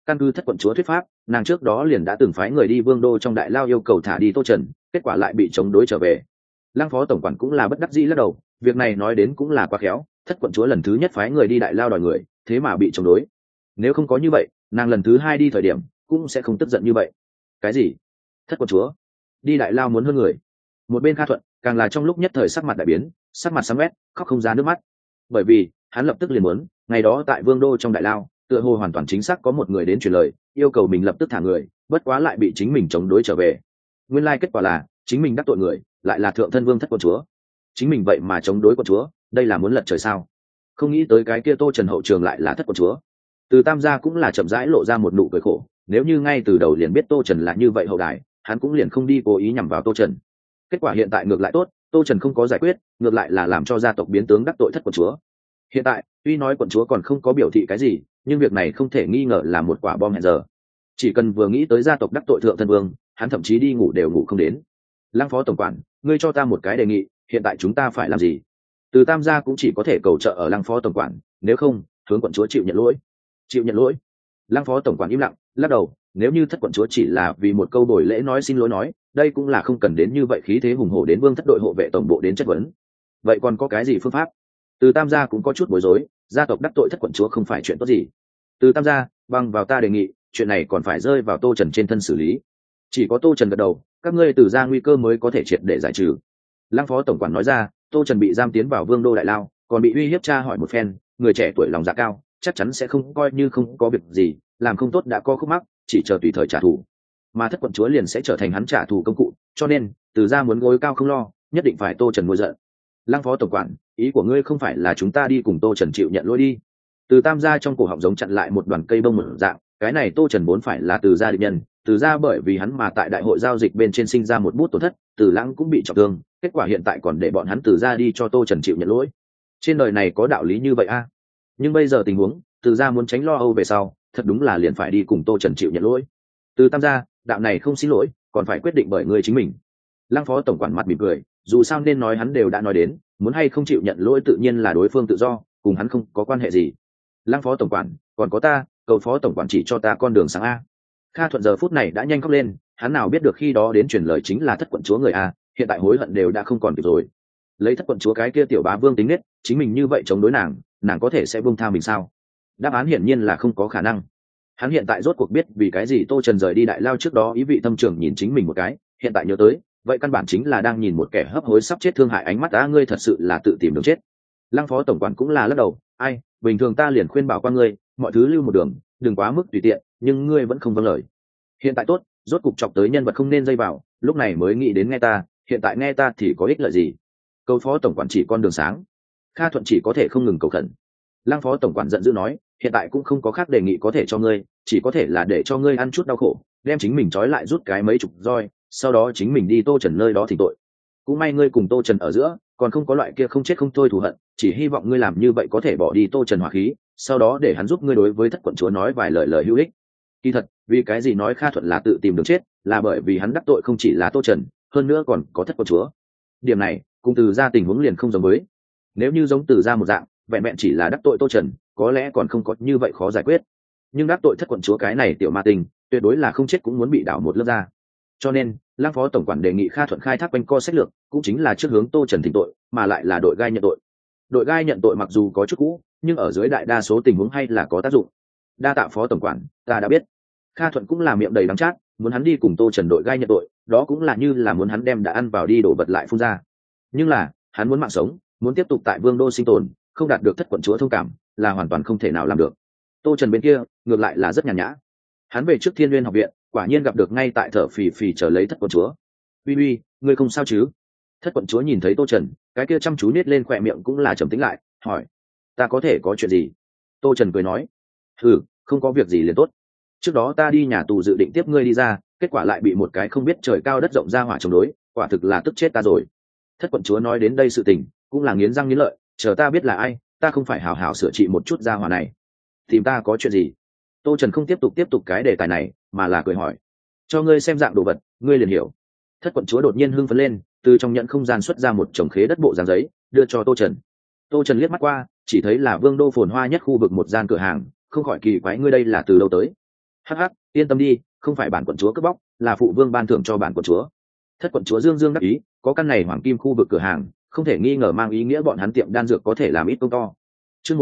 A: Căn cứ thất quận chúa thuyết pháp, nàng trước đó liền đã từng phái người đi vương đô trong đại lao yêu cầu thả đi Tô Trần, kết quả lại bị chống đối trở về. Lăng phó tổng quản cũng là bất đắc dĩ lắc đầu, việc này nói đến cũng là quá khéo, thất quận chúa lần thứ nhất phái người đi đại lao đòi người, thế mà bị chống đối. Nếu không có như vậy, nàng lần thứ hai đi thời điểm cũng sẽ không tức giận như vậy. Cái gì? Thất quận chúa đi đại lao muốn hơn người? Một bên Kha Thuận càng là trong lúc nhất thời sắc mặt đại biến, sắc mặt xám quét, khóc không ra nước mắt. Bởi vì hắn lập tức liền muốn, ngày đó tại vương đô trong đại lao, tựa hồ hoàn toàn chính xác có một người đến truyền lời, yêu cầu mình lập tức thả người, bất quá lại bị chính mình chống đối trở về. Nguyên lai kết quả là chính mình đắc tội người, lại là thượng thân vương thất quận chúa. Chính mình vậy mà chống đối quận chúa, đây là muốn lật trời sao? Không nghĩ tới cái kia Tô Trần hậu trường lại là thất quận chúa. Từ Tam gia cũng là chậm rãi lộ ra một nụ cười khổ, nếu như ngay từ đầu liền biết Tô Trần là như vậy hậu đài, hắn cũng liền không đi cố ý nhằm vào Tô Trần. Kết quả hiện tại ngược lại tốt, Tô Trần không có giải quyết, ngược lại là làm cho gia tộc biến tướng đắc tội thất quận chúa. Hiện tại tuy nói quận chúa còn không có biểu thị cái gì, nhưng việc này không thể nghi ngờ là một quả bom hẹn giờ. Chỉ cần vừa nghĩ tới gia tộc đắc tội thượng thân vương, hắn thậm chí đi ngủ đều ngủ không đến. Lăng phó tổng quản, ngươi cho ta một cái đề nghị, hiện tại chúng ta phải làm gì? Từ Tam gia cũng chỉ có thể cầu trợ ở Lăng phó tổng quản, nếu không hướng quận chúa chịu nhận lỗi. Chịu nhận lỗi? Lăng phó tổng quản im lặng lắc đầu, nếu như thất quận chúa chỉ là vì một câu buổi lễ nói xin lỗi nói, đây cũng là không cần đến như vậy khí thế hùng hổ đến vương thất đội hộ vệ tổng bộ đến chất vấn. Vậy còn có cái gì phương pháp? Từ Tam gia cũng có chút bối rối, gia tộc đắc tội thất quận chúa không phải chuyện tốt gì. Từ Tam gia, bằng vào ta đề nghị, chuyện này còn phải rơi vào Tô Trần trên thân xử lý. Chỉ có Tô Trần gật đầu, các ngươi từ ra nguy cơ mới có thể triệt để giải trừ. Lăng phó tổng quản nói ra, Tô Trần bị giam tiến vào vương đô đại lao, còn bị uy hiếp tra hỏi một phen, người trẻ tuổi lòng dạ cao, chắc chắn sẽ không coi như không có việc gì, làm không tốt đã có khúc mắc, chỉ chờ tùy thời trả thù. Mà thất quận chúa liền sẽ trở thành hắn trả thù công cụ, cho nên từ ra muốn gối cao không lo, nhất định phải Tô Trần nuôi giận. Lăng phó tổng quản, ý của ngươi không phải là chúng ta đi cùng Tô Trần chịu nhận lỗi đi? Từ Tam gia trong cổ họng giống chặn lại một đoàn cây bông một dạng, cái này Tô Trần vốn phải là từ gia địch nhân, từ gia bởi vì hắn mà tại đại hội giao dịch bên trên sinh ra một bút tổn thất, Từ Lãng cũng bị trọng thương, kết quả hiện tại còn để bọn hắn từ gia đi cho Tô Trần chịu nhận lỗi. Trên đời này có đạo lý như vậy a? Nhưng bây giờ tình huống, từ gia muốn tránh lo âu về sau, thật đúng là liền phải đi cùng Tô Trần chịu nhận lỗi. Từ Tam gia, đạo này không xin lỗi, còn phải quyết định bởi người chính mình. Lăng phó tổng quản mặt mỉm cười, dù sao nên nói hắn đều đã nói đến, muốn hay không chịu nhận lỗi tự nhiên là đối phương tự do, cùng hắn không có quan hệ gì. Lăng phó tổng quản, còn có ta, cầu phó tổng quản chỉ cho ta con đường sáng a. Kha Thuận giờ phút này đã nhanh khóc lên, hắn nào biết được khi đó đến truyền lời chính là thất quận chúa người a, hiện tại hối hận đều đã không còn kịp rồi. Lấy thất quận chúa cái kia tiểu bá vương tính nết, chính mình như vậy chống đối nàng, nàng có thể sẽ buông tha mình sao? Đáp án hiển nhiên là không có khả năng. Hắn hiện tại rốt cuộc biết vì cái gì Tô Trần rời đi đại lao trước đó ý vị thâm trường nhìn chính mình một cái, hiện tại nhớ tới, vậy căn bản chính là đang nhìn một kẻ hấp hối sắp chết thương hại ánh mắt á, ngươi thật sự là tự tìm đường chết. Lăng phó tổng quản cũng là lắc đầu, ai, bình thường ta liền khuyên bảo qua ngươi, mọi thứ lưu một đường, đừng quá mức tùy tiện, nhưng ngươi vẫn không vâng lời. Hiện tại tốt, rốt cục chọc tới nhân vật không nên dây vào, lúc này mới nghĩ đến nghe ta, hiện tại nghe ta thì có ích lợi gì? Cầu phó tổng quản chỉ con đường sáng. Kha Thuận chỉ có thể không ngừng cầu khẩn. Lăng phó tổng quản giận dữ nói, hiện tại cũng không có khác đề nghị có thể cho ngươi, chỉ có thể là để cho ngươi ăn chút đau khổ, đem chính mình trói lại rút cái mấy chục roi, sau đó chính mình đi Tô Trần nơi đó thỉnh tội. Cũng may ngươi cùng Tô Trần ở giữa còn không có loại kia không chết không thôi thù hận, chỉ hy vọng ngươi làm như vậy có thể bỏ đi Tô Trần hỏa khí, sau đó để hắn giúp ngươi đối với thất quận chúa nói vài lời hữu ích. Kỳ thật, vì cái gì nói Kha Thuận là tự tìm đường chết, là bởi vì hắn đắc tội không chỉ là Tô Trần, hơn nữa còn có thất quận chúa. Điểm này cùng từ ra tình huống liền không giống với. Nếu như giống từ ra một dạng, vẹn vẹn chỉ là đắc tội Tô Trần, có lẽ còn không có như vậy khó giải quyết. Nhưng đắc tội thất quận chúa cái này tiểu ma tình, tuyệt đối là không chết cũng muốn bị đảo một lớp da. Cho nên, Lăng phó tổng quản đề nghị Kha Thuận khai thác quanh co sách lược, cũng chính là trước hướng Tô Trần thỉnh tội, mà lại là đội gai nhận tội. Đội gai nhận tội mặc dù có chút cũ, nhưng ở dưới đại đa số tình huống hay là có tác dụng. Đa tạ phó tổng quản, ta đã biết. Kha Thuận cũng là miệng đầy đắng chát, muốn hắn đi cùng Tô Trần đội gai nhận tội, đó cũng là như là muốn hắn đem đã ăn vào đi đổ vật lại phun ra. Nhưng là, hắn muốn mạng sống, muốn tiếp tục tại Vương đô sinh tồn, không đạt được thất quận chúa thông cảm, là hoàn toàn không thể nào làm được. Tô Trần bên kia, ngược lại là rất nhàn nhã. Hắn về trước Thiên Nguyên học viện, quả nhiên gặp được ngay tại thở phì phì chờ lấy thất quận chúa. Uy uy, ngươi không sao chứ? Thất quận chúa nhìn thấy Tô Trần, cái kia chăm chú nết lên khỏe miệng cũng là trầm tĩnh lại, hỏi, ta có thể có chuyện gì? Tô Trần cười nói, không có việc gì liền tốt. Trước đó ta đi nhà tù dự định tiếp ngươi đi ra, kết quả lại bị một cái không biết trời cao đất rộng ra hỏa chống đối, quả thực là tức chết ta rồi. Thất quận chúa nói đến đây sự tình, cũng là nghiến răng nghiến lợi, chờ ta biết là ai, ta không phải hào hào sửa trị một chút ra hỏa này. Tìm ta có chuyện gì? Tô Trần không tiếp tục cái đề tài này, mà là cười hỏi, cho ngươi xem dạng đồ vật, ngươi liền hiểu. Thất quận chúa đột nhiên hưng phấn lên, từ trong nhận không gian xuất ra một chồng khế đất bộ dáng giấy, đưa cho Tô Trần. Tô Trần liếc mắt qua, chỉ thấy là Vương đô phồn hoa nhất khu vực một gian cửa hàng, không khỏi kỳ quái, ngươi đây là từ đâu tới? hắc hắc, yên tâm đi, không phải bản quận chúa cướp bóc, là phụ vương ban thưởng cho bản quận chúa. Thất quận chúa dương dương đắc ý, có căn này hoàng kim khu vực cửa hàng, không thể nghi ngờ mang ý nghĩa bọn hắn tiệm đan dược có thể làm ít công to. Chương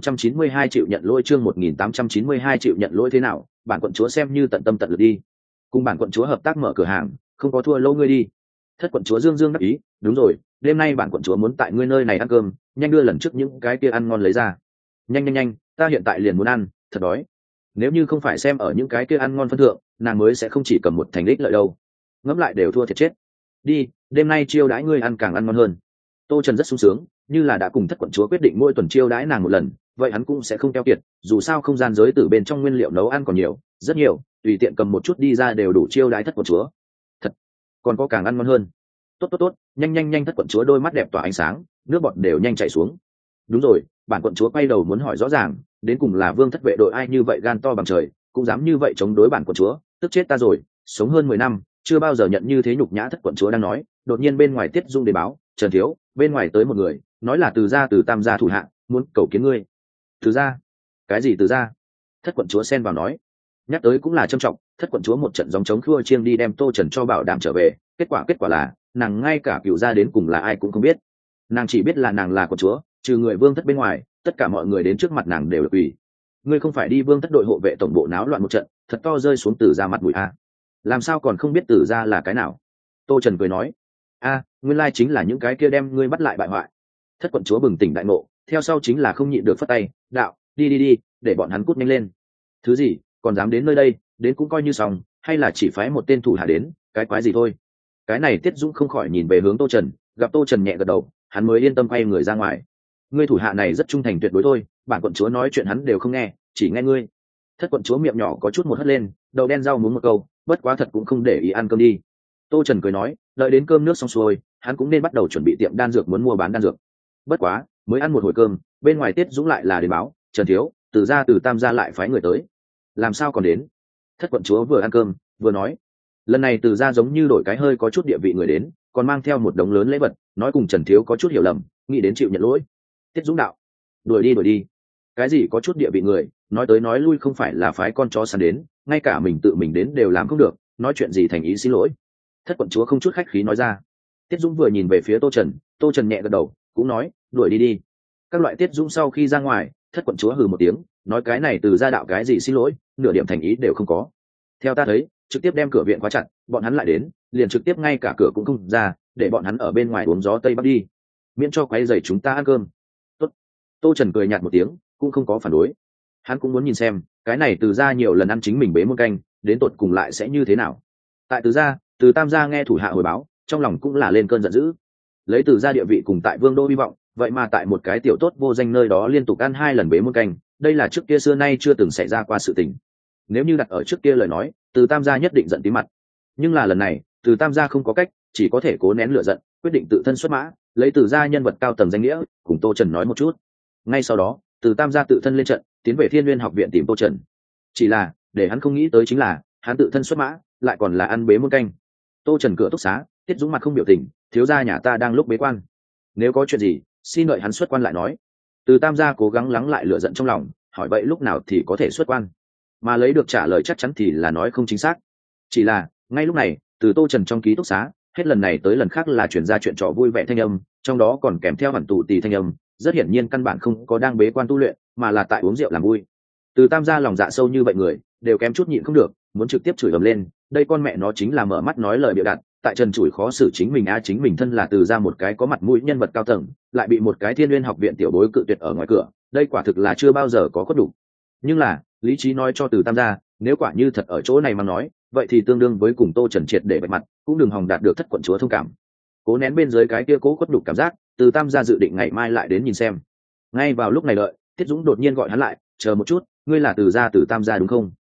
A: 1892 triệu nhận lỗi, chương 1892 triệu nhận lỗi thế nào, bản quận chúa xem như tận tâm tận lực đi. Cùng bản quận chúa hợp tác mở cửa hàng, không có thua lâu ngươi đi. Thất quận chúa dương dương đắc ý, đúng rồi, đêm nay bản quận chúa muốn tại ngươi nơi này ăn cơm, nhanh đưa lần trước những cái kia ăn ngon lấy ra. Nhanh nhanh nhanh, ta hiện tại liền muốn ăn, thật đói. Nếu như không phải xem ở những cái kia ăn ngon phân thượng, nàng mới sẽ không chỉ cầm một thành đích lợi đâu. Ngẫm lại đều thua thiệt chết. Đi, đêm nay chiêu đãi ngươi ăn càng ăn ngon hơn. Tô Trần rất sung sướng, như là đã cùng thất quận chúa quyết định mỗi tuần chiêu đãi nàng một lần, vậy hắn cũng sẽ không keo kiệt, dù sao không gian giới tử bên trong nguyên liệu nấu ăn còn nhiều, rất nhiều, tùy tiện cầm một chút đi ra đều đủ chiêu đãi thất quận chúa. Thật, còn có càng ăn ngon hơn. Tốt tốt tốt, nhanh nhanh nhanh, thất quận chúa đôi mắt đẹp tỏa ánh sáng, nước bọt đều nhanh chảy xuống. Đúng rồi, bản quận chúa quay đầu muốn hỏi rõ ràng, đến cùng là vương thất vệ đội ai như vậy gan to bằng trời, cũng dám như vậy chống đối bản quận chúa, tức chết ta rồi, sống hơn 10 năm, chưa bao giờ nhận như thế nhục nhã. Thất quận chúa đang nói, đột nhiên bên ngoài Tiết Dung đề báo, Trần thiếu, bên ngoài tới một người, nói là từ Tam gia thủ hạ, muốn cầu kiến ngươi. Từ gia? Cái gì từ gia? Thất quận chúa xen vào nói, nhắc tới cũng là trâm trọng. Thất quận chúa một trận gióng trống khua chiêng đi đem Tô Trần cho bảo đảm trở về, kết quả là nàng ngay cả cựu gia đến cùng là ai cũng không biết. Nàng chỉ biết là nàng là quận chúa, trừ người vương thất bên ngoài, tất cả mọi người đến trước mặt nàng đều được ủy. Ngươi không phải đi vương thất đội hộ vệ tổng bộ náo loạn một trận, thật to rơi xuống từ gia mặt mũi a. Làm sao còn không biết từ gia là cái nào? Tô Trần cười nói, nguyên lai chính là những cái kia đem ngươi bắt lại bại hoại. Thất quận chúa bừng tỉnh đại ngộ, theo sau chính là không nhịn được phất tay, đạo, đi, để bọn hắn cút nhanh lên. Thứ gì, còn dám đến nơi đây, đến cũng coi như xong, hay là chỉ phái một tên thủ hạ đến, cái quái gì thôi. Cái này Tiết Dũng không khỏi nhìn về hướng Tô Trần, gặp Tô Trần nhẹ gật đầu, hắn mới yên tâm quay người ra ngoài. Ngươi thủ hạ này rất trung thành tuyệt đối thôi, bản quận chúa nói chuyện hắn đều không nghe, chỉ nghe ngươi. Thất quận chúa miệng nhỏ có chút một hất lên, đầu đen rau muống một câu, bất quá thật cũng không để ý ăn cơm đi. Tô Trần cười nói, đợi đến cơm nước xong xuôi, hắn cũng nên bắt đầu chuẩn bị tiệm đan dược, muốn mua bán đan dược. Bất quá, mới ăn một hồi cơm, bên ngoài Tiết Dũng lại là đến báo, Trần thiếu, từ Tam gia lại phái người tới. Làm sao còn đến? Thất quận chúa vừa ăn cơm, vừa nói, lần này từ gia giống như đổi cái hơi có chút địa vị người đến, còn mang theo một đống lớn lễ vật, nói cùng Trần thiếu có chút hiểu lầm, nghĩ đến chịu nhận lỗi. Tiết Dũng đạo, đuổi đi. Cái gì có chút địa vị người, nói tới nói lui không phải là phái con chó săn đến, ngay cả mình tự mình đến đều làm không được, nói chuyện gì thành ý xin lỗi. Thất quận chúa không chút khách khí nói ra. Tiết Dũng vừa nhìn về phía Tô Trần nhẹ gật đầu, cũng nói, đuổi đi. Các loại Tiết Dũng sau khi ra ngoài, thất quận chúa hừ một tiếng, nói cái này từ gia đạo cái gì xin lỗi, nửa điểm thành ý đều không có. Theo ta thấy, trực tiếp đem cửa viện khóa chặt, bọn hắn lại đến, liền trực tiếp ngay cả cửa cũng không ra, để bọn hắn ở bên ngoài uống gió tây bắc đi, miễn cho quấy rầy chúng ta ăn cơm. Tốt. Tô Trần cười nhạt một tiếng, cũng không có phản đối. Hắn cũng muốn nhìn xem, cái này từ gia nhiều lần ăn chính mình bế muôn canh, đến tột cùng lại sẽ như thế nào. Tại từ Tam gia nghe thủ hạ hồi báo, trong lòng cũng là lên cơn giận dữ. Lấy từ gia địa vị cùng tại vương đô hy vọng, vậy mà tại một cái tiểu tốt vô danh nơi đó liên tục ăn 2 lần bế muôn canh, đây là trước kia xưa nay chưa từng xảy ra qua sự tình. Nếu như đặt ở trước kia lời nói, từ Tam gia nhất định giận tí mặt. Nhưng là lần này, từ Tam gia không có cách, chỉ có thể cố nén lửa giận, quyết định tự thân xuất mã, lấy từ gia nhân vật cao tầng danh nghĩa, cùng Tô Trần nói một chút. Ngay sau đó, từ Tam gia tự thân lên trận, tiến về Thiên Nguyên học viện tìm Tô Trần. Chỉ là, để hắn không nghĩ tới chính là, hắn tự thân xuất mã, lại còn là ăn bế muôn canh. Tô Trần cửa túc xá, Tiết Dũng mặt không biểu tình, thiếu gia nhà ta đang lúc bế quan, nếu có chuyện gì, xin đợi hắn xuất quan lại nói. Từ Tam gia cố gắng lắng lại lửa giận trong lòng, hỏi vậy lúc nào thì có thể xuất quan, mà lấy được trả lời chắc chắn thì là nói không chính xác. Chỉ là ngay lúc này, từ Tô Trần trong ký túc xá, hết lần này tới lần khác là chuyển ra chuyện trò vui vẻ thanh âm, trong đó còn kèm theo hẳn tù tì thanh âm, rất hiển nhiên căn bản không có đang bế quan tu luyện, mà là tại uống rượu làm vui. Từ Tam gia lòng dạ sâu như vậy người, đều kém chút nhịn không được, muốn trực tiếp chửi ầm lên, đây con mẹ nó chính là mở mắt nói lời bịa đặt, tại Trần chửi khó xử chính mình chính mình thân là từ ra một cái có mặt mũi nhân vật cao tầng, lại bị một cái Thiên Nguyên học viện tiểu bối cự tuyệt ở ngoài cửa, đây quả thực là chưa bao giờ có khuất đủ. Nhưng là, lý trí nói cho từ Tam gia, nếu quả như thật ở chỗ này mà nói, vậy thì tương đương với cùng Tô Trần triệt để vạch mặt, cũng đừng hòng đạt được thất quận chúa thông cảm. Cố nén bên dưới cái kia cố khuất đủ cảm giác, từ Tam gia dự định ngày mai lại đến nhìn xem. Ngay vào lúc này đợi, Tiết Dũng đột nhiên gọi hắn lại, chờ một chút, ngươi là từ Tam gia đúng không?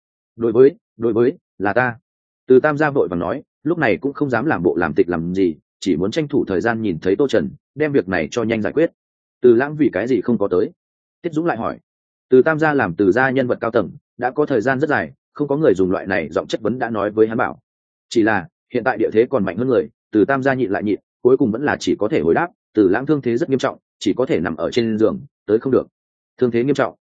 A: Đối với, là ta. Từ Tam gia vội vàng nói, lúc này cũng không dám làm bộ làm tịch làm gì, chỉ muốn tranh thủ thời gian nhìn thấy Tô Trần, đem việc này cho nhanh giải quyết. Từ Lãng vì cái gì không có tới? Tiết Dũng lại hỏi. Từ Tam gia làm từ gia nhân vật cao tầng, đã có thời gian rất dài, không có người dùng loại này giọng chất vấn đã nói với hắn bảo. Chỉ là, hiện tại địa thế còn mạnh hơn người, từ Tam gia nhịn lại nhịn, cuối cùng vẫn là chỉ có thể hồi đáp, Từ Lãng thương thế rất nghiêm trọng, chỉ có thể nằm ở trên giường, tới không được. Thương thế nghiêm trọng.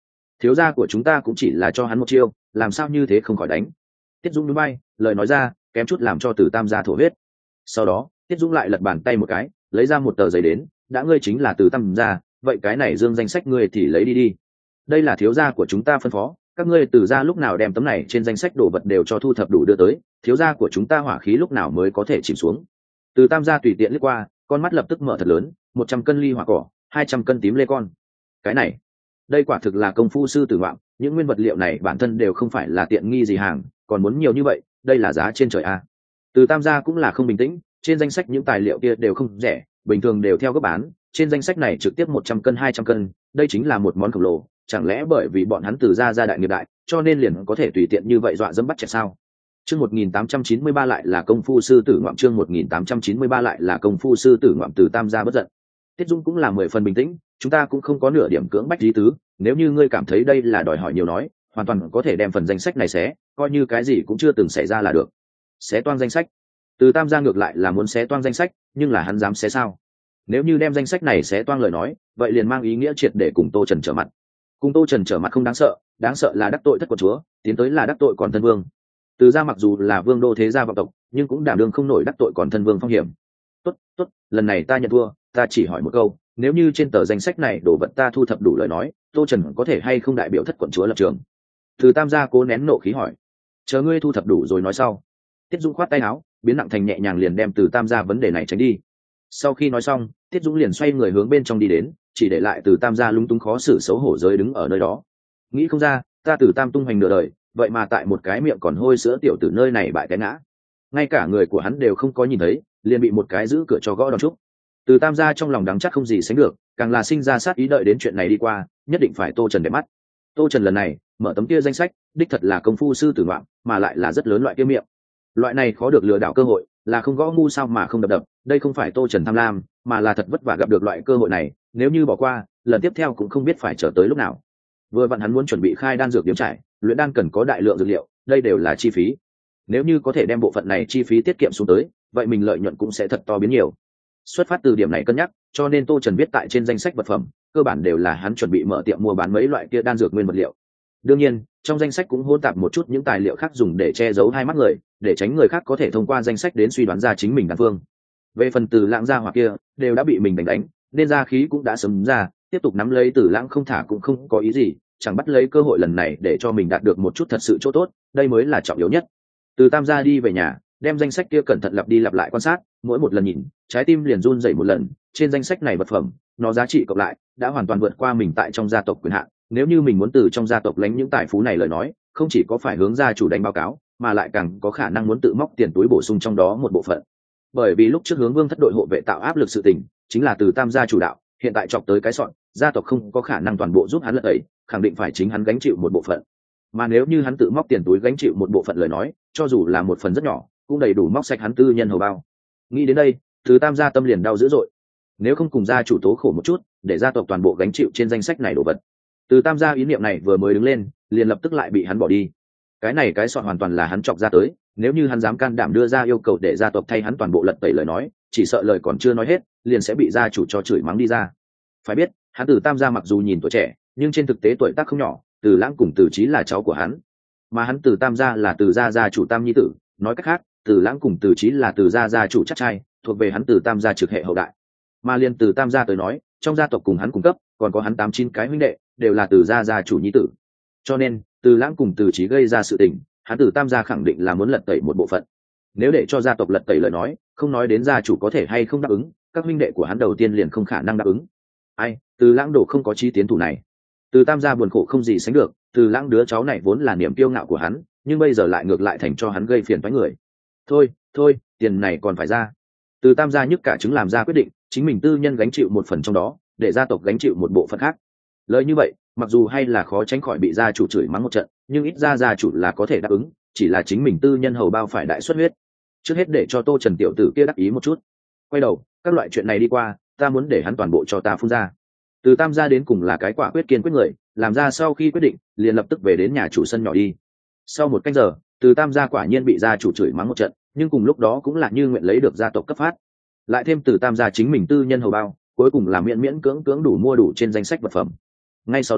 A: thiếu gia của chúng ta cũng chỉ là cho hắn một chiêu, làm sao như thế không khỏi đánh. Tiết Dũng núi bay, lời nói ra kém chút làm cho Từ Tam gia thổ huyết. Sau đó Tiết Dũng lại lật bàn tay một cái, lấy ra một tờ giấy đến, đã ngươi chính là Từ Tam gia, vậy cái này dương danh sách ngươi thì lấy đi đi. Đây là thiếu gia của chúng ta phân phó, các ngươi Từ gia lúc nào đem tấm này trên danh sách đồ vật đều cho thu thập đủ đưa tới, thiếu gia của chúng ta hỏa khí lúc nào mới có thể chìm xuống. Từ Tam gia tùy tiện lướt qua, con mắt lập tức mở thật lớn, 100 cân ly hỏa cỏ, 200 cân tím lê con. Cái này, đây quả thực là công phu sư tử ngoạm, những nguyên vật liệu này bản thân đều không phải là tiện nghi gì hàng, còn muốn nhiều như vậy, đây là giá trên trời a. Từ Tam gia cũng là không bình tĩnh, trên danh sách những tài liệu kia đều không rẻ, bình thường đều theo gấp bán, trên danh sách này trực tiếp 100 cân 200 cân, đây chính là một món khổng lồ, chẳng lẽ bởi vì bọn hắn Từ gia gia đại nghiệp đại, cho nên liền có thể tùy tiện như vậy dọa dẫm bắt trẻ sao? Chương 1893 lại là công phu sư tử ngoạm, chương 1893 lại là công phu sư tử ngoạm. Từ Tam gia bất giận. Tiết Dung cũng là 10 phần bình tĩnh, chúng ta cũng không có nửa điểm cưỡng bách lý tứ, nếu như ngươi cảm thấy đây là đòi hỏi nhiều nói, hoàn toàn có thể đem phần danh sách này xé, coi như cái gì cũng chưa từng xảy ra là được. Xé toang danh sách? Từ Tam gia ngược lại là muốn xé toang danh sách, nhưng là hắn dám xé sao? Nếu như đem danh sách này xé toang lời nói, vậy liền mang ý nghĩa triệt để cùng Tô Trần trở mặt. Cùng Tô Trần trở mặt không đáng sợ là đắc tội thất quận chúa, tiến tới là đắc tội còn thân vương. Từ gia mặc dù là vương đô thế gia vọng tộc, nhưng cũng đảm đương không nổi đắc tội còn thân vương phong hiểm. Tốt, lần này ta nhận thua, ta chỉ hỏi một câu, nếu như trên tờ danh sách này đồ vật ta thu thập đủ lời nói, Tô Trần có thể hay không đại biểu thất quận chúa lập trường? Từ Tam gia cố nén nộ khí hỏi. Chờ ngươi thu thập đủ rồi nói sau. Tiết Dũng khoát tay áo, biến nặng thành nhẹ nhàng liền đem Từ Tam gia vấn đề này tránh đi. Sau khi nói xong, Tiết Dũng liền xoay người hướng bên trong đi đến, chỉ để lại Từ Tam gia lúng túng khó xử xấu hổ rơi đứng ở nơi đó. Nghĩ không ra, ta Từ Tam tung hoành nửa đời, vậy mà tại một cái miệng còn hôi sữa tiểu tử nơi này bại té ngã, ngay cả người của hắn đều không có nhìn thấy, liền bị một cái giữ cửa cho gõ đòn trúc. Từ Tam gia trong lòng đắng chắc không gì sánh được, càng là sinh ra sát ý đợi đến chuyện này đi qua, nhất định phải Tô Trần để mắt. Tô Trần lần này mở tấm kia danh sách, đích thật là công phu sư tử ngoạm, mà lại là rất lớn loại kia miệng. Loại này khó được lừa đảo cơ hội, là không gõ ngu sao mà không đập đập, đây không phải Tô Trần tham lam, mà là thật vất vả gặp được loại cơ hội này, nếu như bỏ qua, lần tiếp theo cũng không biết phải chờ tới lúc nào. Vừa vặn hắn muốn chuẩn bị khai đan dược điếm trải, luyện đan cần có đại lượng dược liệu, đây đều là chi phí. Nếu như có thể đem bộ phận này chi phí tiết kiệm xuống tới, vậy mình lợi nhuận cũng sẽ thật to biến nhiều. Xuất phát từ điểm này cân nhắc, cho nên Tô Trần viết tại trên danh sách vật phẩm, cơ bản đều là hắn chuẩn bị mở tiệm mua bán mấy loại kia đan dược nguyên vật liệu. Đương nhiên, trong danh sách cũng hỗn tạp một chút những tài liệu khác dùng để che giấu hai mắt người, để tránh người khác có thể thông qua danh sách đến suy đoán ra chính mình đan phương. Về phần Từ Lãng gia hỏa kia, đều đã bị mình đánh, nên ra khí cũng đã sớm ra, tiếp tục nắm lấy Từ Lãng không thả cũng không có ý gì, chẳng bắt lấy cơ hội lần này để cho mình đạt được một chút thật sự chỗ tốt, đây mới là trọng yếu nhất. Từ Tam gia đi về nhà, đem danh sách kia cẩn thận lặp đi lặp lại quan sát, mỗi một lần nhìn, trái tim liền run rẩy một lần. Trên danh sách này vật phẩm, nó giá trị cộng lại đã hoàn toàn vượt qua mình tại trong gia tộc quyền hạn. Nếu như mình muốn từ trong gia tộc lấy những tài phú này lời nói, không chỉ có phải hướng gia chủ đánh báo cáo, mà lại càng có khả năng muốn tự móc tiền túi bổ sung trong đó một bộ phận. Bởi vì lúc trước hướng Vương thất đội hộ vệ tạo áp lực sự tình, chính là Từ Tam gia chủ đạo, hiện tại chọc tới cái sọn, gia tộc không có khả năng toàn bộ giúp hắn lật tẩy, khẳng định phải chính hắn gánh chịu một bộ phận. Mà nếu như hắn tự móc tiền túi gánh chịu một bộ phận lời nói, cho dù là một phần rất nhỏ, cũng đầy đủ móc sạch hắn tư nhân hầu bao. Nghĩ đến đây, Từ Tam gia tâm liền đau dữ dội. Nếu không cùng gia chủ tố khổ một chút, để gia tộc toàn bộ gánh chịu trên danh sách này đồ vật. Từ Tam gia ý niệm này vừa mới đứng lên, liền lập tức lại bị hắn bỏ đi. Cái này cái soạn hoàn toàn là hắn chọc ra tới, nếu như hắn dám can đảm đưa ra yêu cầu để gia tộc thay hắn toàn bộ lật tẩy lời nói, chỉ sợ lời còn chưa nói hết, liền sẽ bị gia chủ cho chửi mắng đi ra. Phải biết, hắn Từ Tam gia mặc dù nhìn tuổi trẻ, nhưng trên thực tế tuổi tác không nhỏ, Từ Lãng cùng Từ Chí là cháu của hắn, mà hắn Từ Tam gia là Từ gia gia chủ tam nhi tử, nói cách khác, Từ Lãng cùng Từ Chí là Từ gia gia chủ chắc trai, thuộc về hắn Từ Tam gia trực hệ hậu đại. Mà liên Từ Tam gia tới nói, trong gia tộc cùng hắn cung cấp, còn có hắn 8-9 cái huynh đệ, đều là Từ gia gia chủ nhi tử. Cho nên, Từ Lãng cùng Từ Chí gây ra sự tình, hắn Từ Tam gia khẳng định là muốn lật tẩy một bộ phận. Nếu để cho gia tộc lật tẩy lời nói, không nói đến gia chủ có thể hay không đáp ứng, các huynh đệ của hắn đầu tiên liền không khả năng đáp ứng. Ai, Từ Lãng đổ không có chí tiến thủ này. Từ Tam gia buồn khổ không gì sánh được, Từ Lãng đứa cháu này vốn là niềm kiêu ngạo của hắn, nhưng bây giờ lại ngược lại thành cho hắn gây phiền toái người. Thôi, tiền này còn phải ra. Từ Tam gia nhức cả trứng làm ra quyết định, chính mình tư nhân gánh chịu một phần trong đó, để gia tộc gánh chịu một bộ phận khác. Lời như vậy, mặc dù hay là khó tránh khỏi bị gia chủ chửi mắng một trận, nhưng ít ra gia chủ là có thể đáp ứng, chỉ là chính mình tư nhân hầu bao phải đại xuất huyết. Trước hết để cho Tô Trần tiểu tử kia đắc ý một chút. Quay đầu, các loại chuyện này đi qua, ta muốn để hắn toàn bộ cho ta phun ra. Từ Tam gia đến cùng là cái quả quyết kiên quyết người, làm ra sau khi quyết định, liền lập tức về đến nhà chủ sân nhỏ đi. Sau một canh giờ, Từ Tam gia quả nhiên bị gia chủ chửi mắng một trận, nhưng cùng lúc đó cũng là như nguyện lấy được gia tộc cấp phát. Lại thêm Từ Tam gia chính mình tư nhân hầu bao, cuối cùng là miễn cưỡng đủ mua đủ trên danh sách vật phẩm. Ngay sau đó,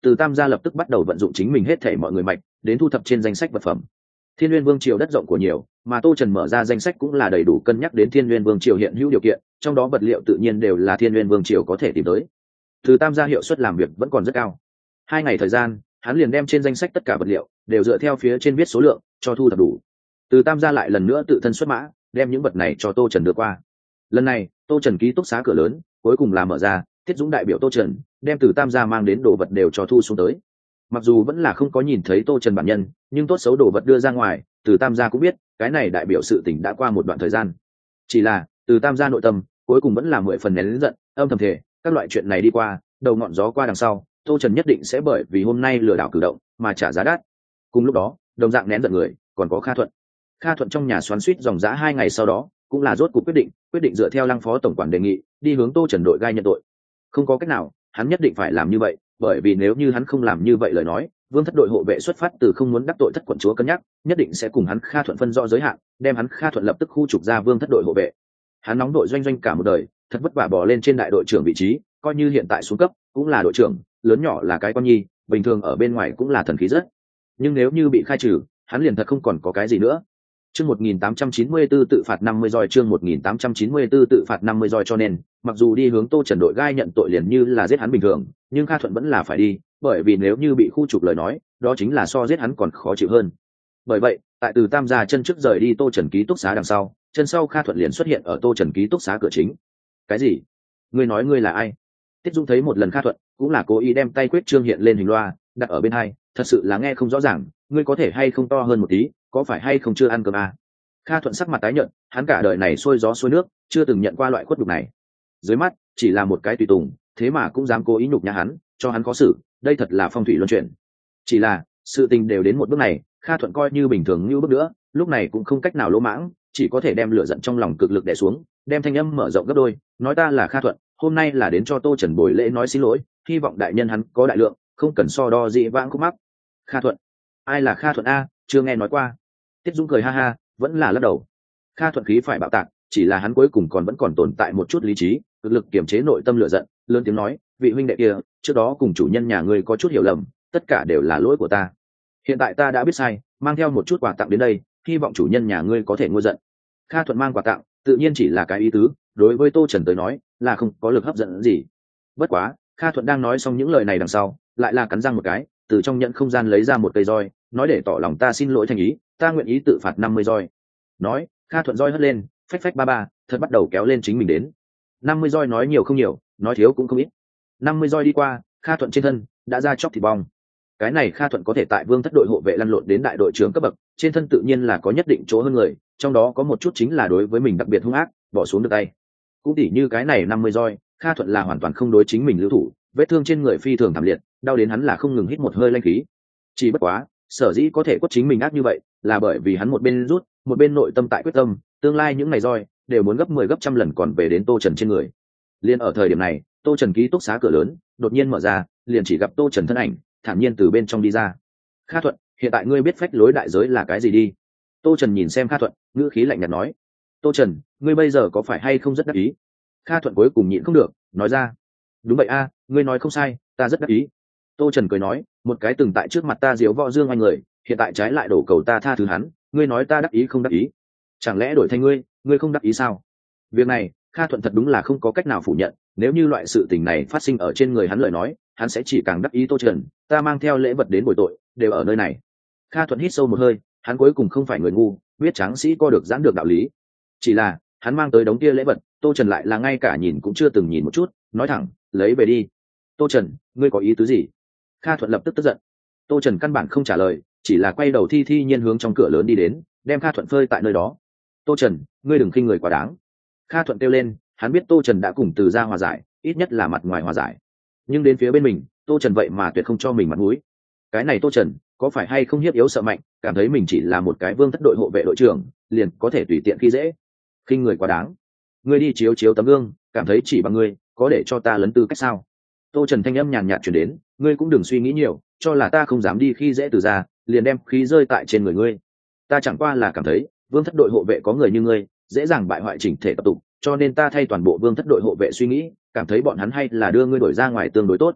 A: Từ Tam gia lập tức bắt đầu vận dụng chính mình hết thảy mọi người mạch đến thu thập trên danh sách vật phẩm. Thiên Nguyên Vương triều đất rộng của nhiều, mà Tô Trần mở ra danh sách cũng là đầy đủ cân nhắc đến Thiên Nguyên Vương triều hiện hữu điều kiện, trong đó vật liệu tự nhiên đều là Thiên Nguyên Vương triều có thể tìm tới. Từ Tam gia hiệu suất làm việc vẫn còn rất cao. 2 ngày thời gian, hắn liền đem trên danh sách tất cả vật liệu đều dựa theo phía trên viết số lượng cho thu thập đủ. Từ Tam gia lại lần nữa tự thân xuất mã, đem những vật này cho Tô Trần đưa qua. Lần này, Tô Trần ký túc xá cửa lớn, cuối cùng là mở ra, Tiết Dũng đại biểu Tô Trần, đem Từ Tam gia mang đến đồ vật đều cho thu xuống tới. Mặc dù vẫn là không có nhìn thấy Tô Trần bản nhân, nhưng tốt xấu đồ vật đưa ra ngoài, Từ Tam gia cũng biết, cái này đại biểu sự tình đã qua một đoạn thời gian. Chỉ là, Từ Tam gia nội tâm, cuối cùng vẫn là 10 phần nén giận, âm thầm thề, các loại chuyện này đi qua, đầu ngọn gió qua đằng sau, Tô Trần nhất định sẽ bởi vì hôm nay lừa đảo cử động mà trả giá đắt. Cùng lúc đó, đồng dạng nén giận người, còn có Kha Thuận. Kha Thuận trong nhà xoắn xuýt dòng dã 2 ngày sau đó, cũng là rốt cuộc quyết định dựa theo Lăng phó tổng quản đề nghị, đi hướng Tô Trần đội gai nhận tội. Không có cách nào, hắn nhất định phải làm như vậy, bởi vì nếu như hắn không làm như vậy lời nói, Vương thất đội hộ vệ xuất phát từ không muốn đắc tội thất quận chúa cân nhắc, nhất định sẽ cùng hắn Kha Thuận phân rõ giới hạn, đem hắn Kha Thuận lập tức khu trục ra Vương thất đội hộ vệ. Hắn nóng đội doanh doanh cả một đời, thật vất vả bò lên trên đại đội trưởng vị trí, coi như hiện tại xuống cấp, cũng là đội trưởng, lớn nhỏ là cái con nhi, bình thường ở bên ngoài cũng là thần khí rất. Nhưng nếu như bị khai trừ, hắn liền thật không còn có cái gì nữa. Chương 1894 tự phạt 50 roi, chương 1894 tự phạt 50 roi, cho nên, mặc dù đi hướng Tô Trần đội gai nhận tội liền như là giết hắn bình thường, nhưng Kha Thuận vẫn là phải đi, bởi vì nếu như bị khu trục lời nói, đó chính là so giết hắn còn khó chịu hơn. Bởi vậy, tại Từ Tam gia chân trước rời đi Tô Trần ký túc xá đằng sau, chân sau Kha Thuận liền xuất hiện ở Tô Trần ký túc xá cửa chính. Cái gì? Ngươi nói ngươi là ai? Tiết Dung thấy một lần Kha Thuận, cũng là cố ý đem tay quyết trương hiện lên hình loa, đặt ở bên hai, thật sự là nghe không rõ ràng, ngươi có thể hay không to hơn một tí, có phải hay không chưa ăn cơm à? Kha Thuận sắc mặt tái nhợt, hắn cả đời này xuôi gió xuôi nước, chưa từng nhận qua loại khuất nhục này. Dưới mắt, chỉ là một cái tùy tùng, thế mà cũng dám cố ý nhục nhã hắn, cho hắn khó xử, đây thật là phong thủy luân chuyển. Chỉ là, sự tình đều đến một bước này, Kha Thuận coi như bình thường như bước nữa, lúc này cũng không cách nào lỗ mãng, chỉ có thể đem lửa giận trong lòng cực lực đè xuống, đem thanh âm mở rộng gấp đôi, nói ta là Kha Thuận, hôm nay là đến cho Tô Trần buổi lễ nói xin lỗi, hy vọng đại nhân hắn có đại lượng, không cần so đo dị vãng khúc mắc. Kha Thuận? Ai là Kha Thuận a? Chưa nghe nói qua. Tiết Dung cười ha ha, vẫn là lắc đầu. Kha Thuận khí phải bạo tạc, chỉ là hắn cuối cùng vẫn còn tồn tại một chút lý trí, cực lực kiềm chế nội tâm lửa giận, lớn tiếng nói, vị huynh đệ kia, trước đó cùng chủ nhân nhà ngươi có chút hiểu lầm, tất cả đều là lỗi của ta. Hiện tại ta đã biết sai, mang theo một chút quà tặng đến đây, hy vọng chủ nhân nhà ngươi có thể nguôi giận. Kha Thuận mang quà tặng, tự nhiên chỉ là cái ý tứ, đối với Tô Trần tới nói, là không có lực hấp dẫn gì. Bất quá, Kha Thuận đang nói xong những lời này đằng sau, lại là cắn răng một cái, từ trong nhận không gian lấy ra một cây roi, nói để tỏ lòng ta xin lỗi thành ý, ta nguyện ý tự phạt 50 roi. Nói, Kha Thuận roi hất lên, phách phách ba ba, thật bắt đầu kéo lên chính mình đến. 50 roi nói nhiều không nhiều, nói thiếu cũng không ít. 50 roi đi qua, Kha Thuận trên thân đã ra chóc thịt bong. Cái này Kha Thuận có thể tại Vương thất đội hộ vệ lăn lộn đến đại đội trưởng cấp bậc, trên thân tự nhiên là có nhất định chỗ hơn người, trong đó có một chút chính là đối với mình đặc biệt hung ác, bỏ xuống được tay. Cũng tỉ như cái này 50 roi, Kha Thuận là hoàn toàn không đối chính mình lưu thủ, vết thương trên người phi thường thảm liệt, đau đến hắn là không ngừng hít một hơi lanh khí. Chỉ bất quá, sở dĩ có thể quất chính mình ác như vậy, là bởi vì hắn một bên rút, một bên nội tâm tại quyết tâm, tương lai những ngày roi đều muốn gấp 10 gấp trăm lần còn về đến Tô Trần trên người. Liên ở thời điểm này, Tô Trần ký túc xá cửa lớn đột nhiên mở ra, liền chỉ gặp Tô Trần thân ảnh, thản nhiên từ bên trong đi ra. Kha Thuận, hiện tại ngươi biết phách lối đại giới là cái gì đi? Tô Trần nhìn xem Kha Thuận, ngữ khí lạnh nhạt nói. Tô Trần, ngươi bây giờ có phải hay không rất đắc ý? Kha Thuận cuối cùng nhịn không được, nói ra. Đúng vậy a, ngươi nói không sai, ta rất đắc ý. Tô Trần cười nói, một cái từng tại trước mặt ta diếu võ dương anh người, hiện tại trái lại đổ cầu ta tha thứ hắn, ngươi nói ta đắc ý không đắc ý? Chẳng lẽ đổi thành ngươi không đắc ý sao? Việc này, Kha Thuận thật đúng là không có cách nào phủ nhận, nếu như loại sự tình này phát sinh ở trên người hắn lời nói, hắn sẽ chỉ càng đắc ý. Tô Trần, ta mang theo lễ vật đến bồi tội, đều ở nơi này. Kha Thuận hít sâu một hơi, hắn cuối cùng không phải người ngu, biết tráng sĩ co được giãn được đạo lý. Chỉ là, hắn mang tới đống kia lễ vật, Tô Trần lại là ngay cả nhìn cũng chưa từng nhìn một chút, nói thẳng, lấy về đi. Tô Trần, ngươi có ý tứ gì? Kha Thuận lập tức tức giận. Tô Trần căn bản không trả lời, chỉ là quay đầu thi nhiên hướng trong cửa lớn đi đến, đem Kha Thuận phơi tại nơi đó. Tô Trần, ngươi đừng khinh người quá đáng. Kha Thuận kêu lên, hắn biết Tô Trần đã cùng Từ gia hòa giải, ít nhất là mặt ngoài hòa giải, nhưng đến phía bên mình, Tô Trần vậy mà tuyệt không cho mình mặt mũi. Cái này Tô Trần có phải hay không hiếp yếu sợ mạnh, cảm thấy mình chỉ là một cái Vương thất đội hộ vệ đội trưởng, liền có thể tùy tiện khi dễ, khinh người quá đáng. Ngươi đi chiếu chiếu tấm gương, cảm thấy chỉ bằng ngươi có để cho ta lấn tư cách sao? Tô Trần thanh âm nhàn nhạt truyền đến, ngươi cũng đừng suy nghĩ nhiều, cho là ta không dám đi khi dễ Từ gia, liền đem khí rơi tại trên người ngươi. Ta chẳng qua là cảm thấy Vương thất đội hộ vệ có người như ngươi, dễ dàng bại hoại chỉnh thể tập tục, cho nên ta thay toàn bộ Vương thất đội hộ vệ suy nghĩ, cảm thấy bọn hắn hay là đưa ngươi đổi ra ngoài tương đối tốt.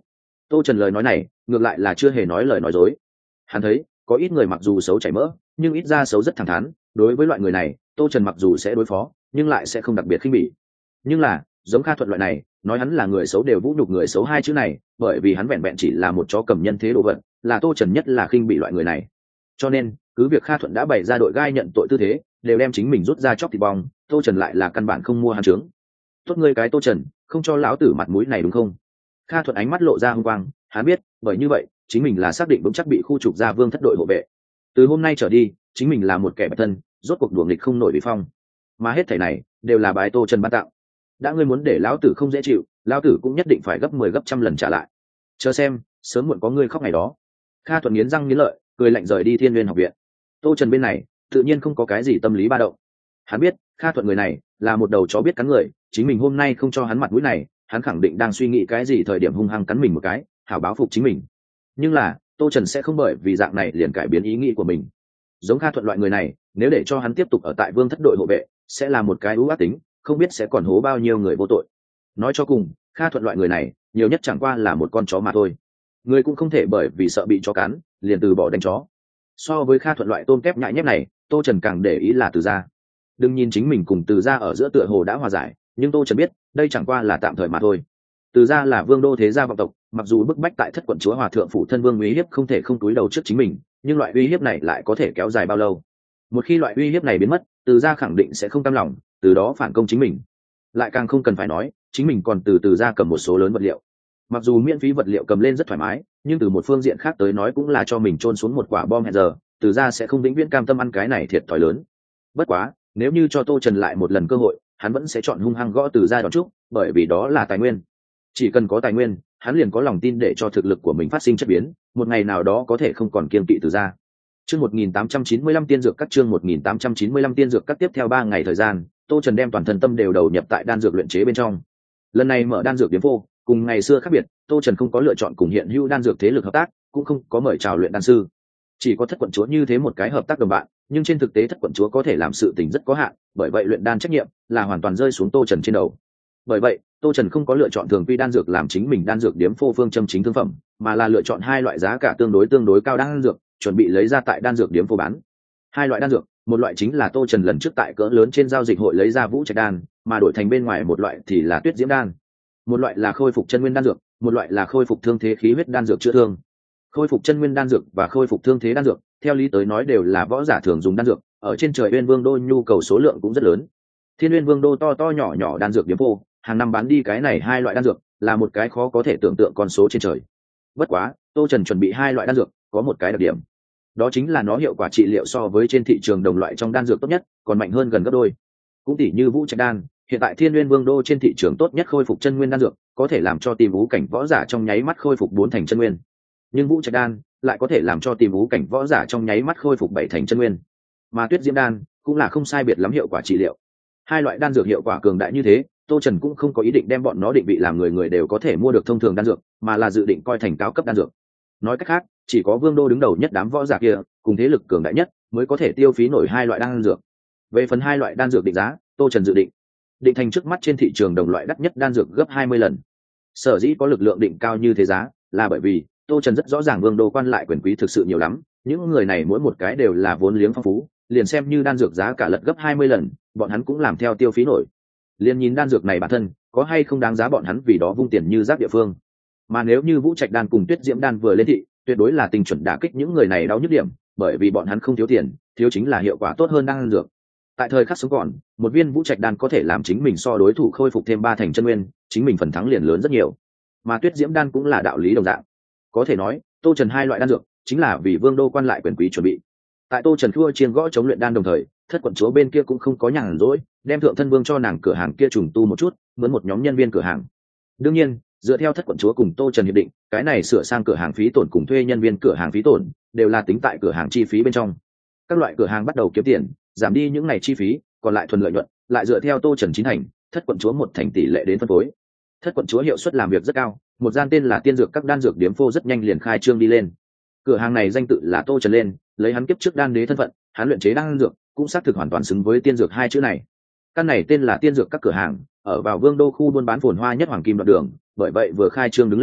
A: Tô Trần lời nói này ngược lại là chưa hề nói lời nói dối. Hắn thấy có ít người mặc dù xấu chảy mỡ nhưng ít ra xấu rất thẳng thắn, đối với loại người này Tô Trần mặc dù sẽ đối phó nhưng lại sẽ không đặc biệt khinh bỉ. Nhưng là giống Kha Thuận loại này, nói hắn là người xấu đều vũ nhục người xấu hai chữ này, bởi vì hắn vẹn vẹn chỉ là một chó cầm nhân thế đồ vật, là Tô Trần nhất là khinh bị loại người này. Cho nên cứ việc Kha Thuận đã bày ra đội gai nhận tội tư thế, đều đem chính mình rút ra chóc thịt bong, Tô Trần lại là căn bản không mua hắn trướng. Tốt ngươi cái Tô Trần, không cho lão tử mặt mũi này đúng không? Kha Thuận ánh mắt lộ ra hung quang, hắn biết bởi như vậy chính mình là xác định vững chắc bị khu trục ra Vương thất đội hộ vệ. Từ hôm nay trở đi chính mình là một kẻ bạch thân, rốt cuộc đuổi nghịch không nổi bị phong, mà hết thảy này đều là bái Tô Trần ban tặng. Đã ngươi muốn để lão tử không dễ chịu, lão tử cũng nhất định phải gấp 10 gấp trăm lần trả lại. Chờ xem sớm muộn có ngươi khóc ngày đó. Kha Thuận nghiến răng nghiến lợi, cười lạnh rời đi Thiên Nguyên học viện. Tô Trần bên này tự nhiên không có cái gì tâm lý ba động. Hắn biết Kha Thuận người này là một đầu chó biết cắn người, chính mình hôm nay không cho hắn mặt mũi này, hắn khẳng định đang suy nghĩ cái gì thời điểm hung hăng cắn mình một cái, hảo báo phục chính mình. Nhưng là Tô Trần sẽ không bởi vì dạng này liền cải biến ý nghĩ của mình. Giống Kha Thuận loại người này, nếu để cho hắn tiếp tục ở tại Vương thất đội hộ vệ, sẽ là một cái ưu ác tính, không biết sẽ còn hố bao nhiêu người vô tội. Nói cho cùng Kha Thuận loại người này nhiều nhất chẳng qua là một con chó mà thôi, người cũng không thể bởi vì sợ bị chó cắn liền từ bỏ đánh chó. So với Kha Thuận loại tôm kép nhại nhép này, Tô Trần càng để ý là Từ Gia. Đừng nhìn chính mình cùng Từ Gia ở giữa tựa hồ đã hòa giải, nhưng Tô Trần biết đây chẳng qua là tạm thời mà thôi. Từ Gia là vương đô thế gia vọng tộc, mặc dù bức bách tại thất quận chúa hòa thượng phủ thân vương uy hiếp không thể không túi đầu trước chính mình, nhưng loại uy hiếp này lại có thể kéo dài bao lâu? Một khi loại uy hiếp này biến mất, Từ Gia khẳng định sẽ không cam lòng, từ đó phản công chính mình. Lại càng không cần phải nói chính mình còn từ Gia cầm một số lớn vật liệu. Mặc dù miễn phí vật liệu cầm lên rất thoải mái, nhưng từ một phương diện khác tới nói cũng là cho mình chôn xuống một quả bom hẹn giờ, Từ Gia sẽ không vĩnh viễn cam tâm ăn cái này thiệt thòi lớn. Bất quá nếu như cho Tô Trần lại một lần cơ hội, hắn vẫn sẽ chọn hung hăng gõ Từ Gia đón chúc, bởi vì đó là tài nguyên. Chỉ cần có tài nguyên, hắn liền có lòng tin để cho thực lực của mình phát sinh chất biến, một ngày nào đó có thể không còn kiêng kỵ Từ Gia. Chương 1895 tiên dược các chương 1895 tiên dược các tiếp theo 3 ngày thời gian, Tô Trần đem toàn thân tâm đều đầu nhập tại đan dược luyện chế bên trong. Lần này mở đan dược điếm phô, cùng ngày xưa khác biệt, Tô Trần không có lựa chọn cùng hiện hữu đan dược thế lực hợp tác, cũng không có mời chào luyện đan sư. Chỉ có thất quận chúa như thế một cái hợp tác đồng bạn, nhưng trên thực tế thất quận chúa có thể làm sự tình rất có hạn, bởi vậy luyện đan trách nhiệm là hoàn toàn rơi xuống Tô Trần trên đầu. Bởi vậy Tô Trần không có lựa chọn thường quy đan dược làm chính mình đan dược điếm phô phương châm chính thương phẩm, mà là lựa chọn hai loại giá cả tương đối cao đan dược, chuẩn bị lấy ra tại đan dược điếm phô bán. Hai loại đan dược, một loại chính là Tô Trần lần trước tại cỡ lớn trên giao dịch hội lấy ra Vũ Trạch đan, mà đổi thành bên ngoài một loại thì là Tuyết Diễm đan. Một loại là khôi phục chân nguyên đan dược, một loại là khôi phục thương thế khí huyết đan dược chữa thương. Khôi phục chân nguyên đan dược và khôi phục thương thế đan dược, theo lý tới nói đều là võ giả thường dùng đan dược, ở trên trời Uyên Vương đô nhu cầu số lượng cũng rất lớn. Thiên Uyên Vương đô to nhỏ nhỏ đan dược điếm phô, hàng năm bán đi cái này hai loại đan dược, là một cái khó có thể tưởng tượng con số trên trời. Bất quá Tô Trần chuẩn bị hai loại đan dược có một cái đặc điểm, đó chính là nó hiệu quả trị liệu so với trên thị trường đồng loại trong đan dược tốt nhất, còn mạnh hơn gần gấp đôi. Cũng tỷ như Vũ Trạch đan, hiện tại Thiên Nguyên Vương đô trên thị trường tốt nhất khôi phục chân nguyên đan dược, có thể làm cho tìm vũ cảnh võ giả trong nháy mắt khôi phục 4 thành chân nguyên. Nhưng Vũ Trạch đan lại có thể làm cho tìm vũ cảnh võ giả trong nháy mắt khôi phục 7 thành chân nguyên. Mà Tuyết Diễm đan cũng là không sai biệt lắm hiệu quả trị liệu. Hai loại đan dược hiệu quả cường đại như thế, Tô Trần cũng không có ý định đem bọn nó định vị làm người người đều có thể mua được thông thường đan dược, mà là dự định coi thành cao cấp đan dược. Nói cách khác, chỉ có Vương đô đứng đầu nhất đám võ giả kia, cùng thế lực cường đại nhất mới có thể tiêu phí nổi hai loại đan dược. Về phần hai loại đan dược định giá, Tô Trần dự định thành trước mắt trên thị trường đồng loại đắt nhất đan dược gấp 20 lần. Sở dĩ có lực lượng định cao như thế giá, là bởi vì Tô Trần rất rõ ràng Vương đô quan lại quyền quý thực sự nhiều lắm, những người này mỗi một cái đều là vốn liếng phong phú, liền xem như đan dược giá cả lật gấp 20 lần, bọn hắn cũng làm theo tiêu phí nổi. Liền nhìn đan dược này bản thân có hay không đáng giá bọn hắn vì đó vung tiền như rác địa phương. Mà nếu như Vũ Trạch đan cùng Tuyết Diễm đan vừa lên thị, tuyệt đối là tình chuẩn đả kích những người này đau nhức điểm, bởi vì bọn hắn không thiếu tiền, thiếu chính là hiệu quả tốt hơn đan dược. Tại thời khắc sống còn, một viên Vũ Trạch đan có thể làm chính mình so đối thủ khôi phục thêm 3 thành chân nguyên, chính mình phần thắng liền lớn rất nhiều. Mà Tuyết Diễm đan cũng là đạo lý đồng dạng. Có thể nói, Tô Trần hai loại đan dược chính là vì Vương đô quan lại quyền quý chuẩn bị. Tại Tô Trần thua chiên gõ chống luyện đan đồng thời, thất quận chúa bên kia cũng không có nhàn rỗi, đem thượng thân vương cho nàng cửa hàng kia trùng tu một chút, mướn một nhóm nhân viên cửa hàng. Đương nhiên, dựa theo thất quận chúa cùng Tô Trần hiệp định, cái này sửa sang cửa hàng phí tổn cùng thuê nhân viên cửa hàng phí tổn đều là tính tại cửa hàng chi phí bên trong. Các loại cửa hàng bắt đầu kiếm tiền, giảm đi những ngày chi phí, còn lại thuần lợi nhuận, lại dựa theo Tô Trần 9 thành, thất quận chúa 1 thành tỷ lệ đến phân phối. Thất quận chúa hiệu suất làm việc rất cao, một gian tên là Tiên dược các đan dược điếm phô rất nhanh liền khai trương đi lên. Cửa hàng này danh tự là Tô Trần lên, lấy hắn kiếp trước đan đế thân phận, hắn luyện chế đan dược cũng xác thực hoàn toàn xứng với tiên dược hai chữ này. Căn này tên là Tiên dược các cửa hàng, ở vào Vương đô khu buôn bán phồn hoa nhất Hoàng Kim đoạn đường, bởi vậy vừa khai trương đứng lên,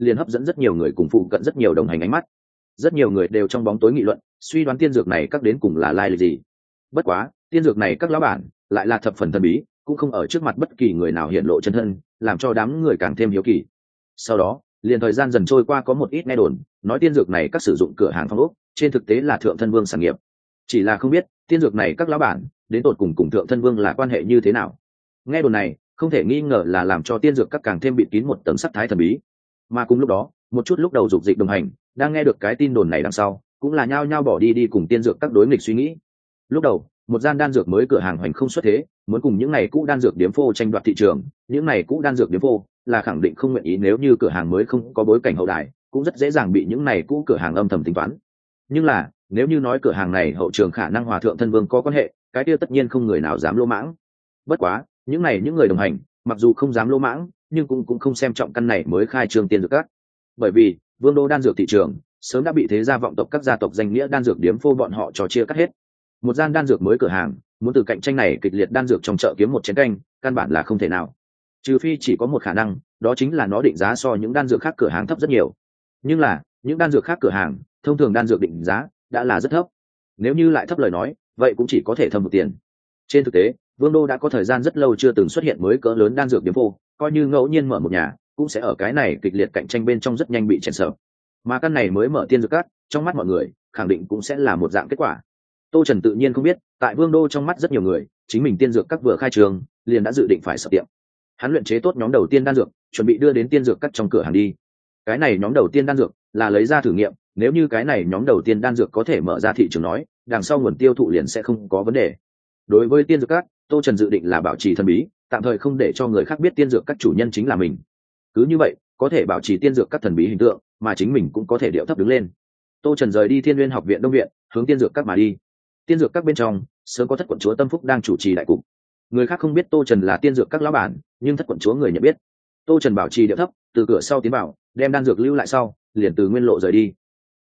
A: liền hấp dẫn rất nhiều người cùng phụ cận rất nhiều đồng hành ánh mắt. Rất nhiều người đều trong bóng tối nghị luận, suy đoán tiên dược này các đến cùng là lai lịch gì. Bất quá tiên dược này các lão bản lại là thập phần thần bí, cũng không ở trước mặt bất kỳ người nào hiện lộ chân thân, làm cho đám người càng thêm hiếu kỳ. Sau đó liền thời gian dần trôi qua, có một ít nghe đồn nói tiên dược này các sử dụng cửa hàng phong ốc, trên thực tế là Thượng Thân Vương sản nghiệp. Chỉ là không biết tiên dược này các lão bản đến tột cùng Thượng Thân Vương là quan hệ như thế nào. Nghe đồn này không thể nghi ngờ là làm cho tiên dược các càng thêm bịt kín một tầng sắc thái thần bí. Mà cùng lúc đó, một chút lúc đầu dục dịch đồng hành đang nghe được cái tin đồn này đằng sau, cũng là nhao nhao bỏ đi cùng tiên dược các đối nghịch suy nghĩ. Lúc đầu một gian đan dược mới cửa hàng hoành không xuất thế, muốn cùng những này cũ đan dược điếm phô tranh đoạt thị trường. Những này cũ đan dược điếm phô là khẳng định không nguyện ý, nếu như cửa hàng mới không có bối cảnh hậu đại, cũng rất dễ dàng bị những này cũ cửa hàng âm thầm tính toán. Nhưng là nếu như nói cửa hàng này hậu trường khả năng hòa Thượng Thân Vương có quan hệ, cái kia tất nhiên không người nào dám lỗ mãng. Bất quá những người đồng hành mặc dù không dám lỗ mãng, nhưng cũng không xem trọng căn này mới khai trương tiên dược các, bởi vì vương đô đan dược thị trường sớm đã bị thế gia vọng tộc các gia tộc danh nghĩa đan dược điếm phô bọn họ cho chia cắt hết. Một gian đan dược mới cửa hàng muốn từ cạnh tranh này kịch liệt đan dược trong chợ kiếm một chén canh, căn bản là không thể nào, trừ phi chỉ có một khả năng, đó chính là nó định giá so những đan dược khác cửa hàng thấp rất nhiều. Nhưng là những đan dược khác cửa hàng thông thường đan dược định giá đã là rất thấp, nếu như lại thấp lời nói, vậy cũng chỉ có thể thâm một tiền. Trên thực tế vương đô đã có thời gian rất lâu chưa từng xuất hiện mới cỡ lớn đan dược điếm phô, coi như ngẫu nhiên mở một nhà cũng sẽ ở cái này kịch liệt cạnh tranh bên trong rất nhanh bị chèn sợ. Mà căn này mới mở tiên dược các trong mắt mọi người khẳng định cũng sẽ là một dạng kết quả. Tô Trần tự nhiên không biết, tại vương đô trong mắt rất nhiều người, chính mình tiên dược các vừa khai trường liền đã dự định phải sập tiệm. Hắn luyện chế tốt nhóm đầu tiên đan dược, chuẩn bị đưa đến tiên dược các trong cửa hàng đi. Cái này nhóm đầu tiên đan dược là lấy ra thử nghiệm, nếu như cái này nhóm đầu tiên đan dược có thể mở ra thị trường nói, đằng sau nguồn tiêu thụ liền sẽ không có vấn đề. Đối với tiên dược các, Tô Trần dự định là bảo trì thần bí, tạm thời không để cho người khác biết tiên dược các chủ nhân chính là mình. Cứ như vậy có thể bảo trì tiên dược các thần bí hình tượng, mà chính mình cũng có thể điệu thấp đứng lên. Tô Trần rời đi Thiên Nguyên học viện Đông viện, hướng tiên dược các mà đi. Tiên dược các bên trong sớm có thất quận chúa Tâm Phúc đang chủ trì đại cục. Người khác không biết Tô Trần là tiên dược các lão bản, nhưng thất quận chúa người nhận biết. Tô Trần bảo trì điệu thấp, từ cửa sau tiến vào, đem đan dược lưu lại sau, liền từ nguyên lộ rời đi.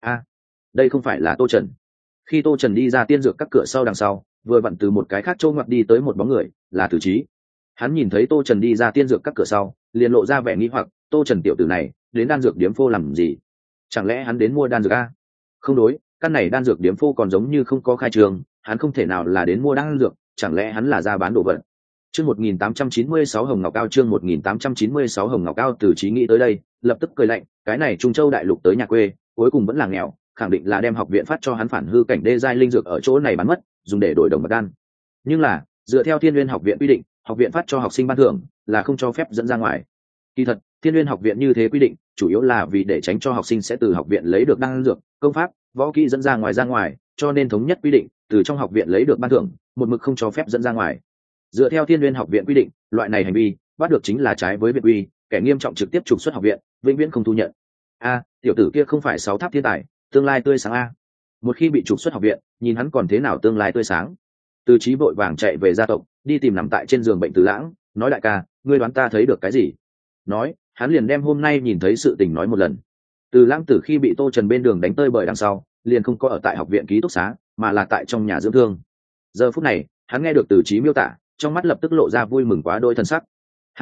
A: Đây không phải là Tô Trần. Khi Tô Trần đi ra tiên dược các cửa sau đằng sau, vừa vặn từ một cái khác châu ngoặt đi tới một bóng người, là Từ Chí. Hắn nhìn thấy Tô Trần đi ra tiên dược các cửa sau, liền lộ ra vẻ nghi hoặc, Tô Trần tiểu tử này đến đan dược điếm phô làm gì? Chẳng lẽ hắn đến mua đan dược a? Không đối, căn này đan dược điếm phô còn giống như không có khai trường, hắn không thể nào là đến mua đan dược, chẳng lẽ hắn là ra bán đồ vật? Chương 1896 Hồng Ngọc Cao, chương 1896 Hồng Ngọc Cao. Từ Chí nghĩ tới đây, lập tức cười lạnh, cái này Trung Châu đại lục tới nhà quê, cuối cùng vẫn là nghèo, khẳng định là đem học viện phát cho hắn phản hư cảnh đê giai linh dược ở chỗ này bán mất, dùng để đổi đồng bạc đan. Nhưng là dựa theo Thiên Nguyên học viện quy định, học viện phát cho học sinh ban thưởng là không cho phép dẫn ra ngoài. Kỳ thật Thiên Nguyên học viện như thế quy định chủ yếu là vì để tránh cho học sinh sẽ từ học viện lấy được đan dược, công pháp, võ kỹ dẫn ra ngoài, cho nên thống nhất quy định từ trong học viện lấy được ban thưởng một mực không cho phép dẫn ra ngoài. Dựa theo Thiên Nguyên học viện quy định, loại này hành vi bắt được chính là trái với viện quy, kẻ nghiêm trọng trực tiếp trục xuất học viện, vĩnh viễn không thu nhận. Tiểu tử kia không phải 6 tháp thiên tài, tương lai tươi sáng a. Một khi bị trục xuất học viện, nhìn hắn còn thế nào tương lai tươi sáng. Từ Chí vội vàng chạy về gia tộc, đi tìm nằm tại trên giường bệnh Từ Lãng, nói đại ca, ngươi đoán ta thấy được cái gì? Nói, hắn liền đem hôm nay nhìn thấy sự tình nói một lần. Từ Lãng từ khi bị Tô Trần bên đường đánh tơi bời đằng sau, liền không có ở tại học viện ký túc xá, mà là tại trong nhà dưỡng thương. Giờ phút này, hắn nghe được Từ Chí miêu tả, trong mắt lập tức lộ ra vui mừng quá đỗi thần sắc.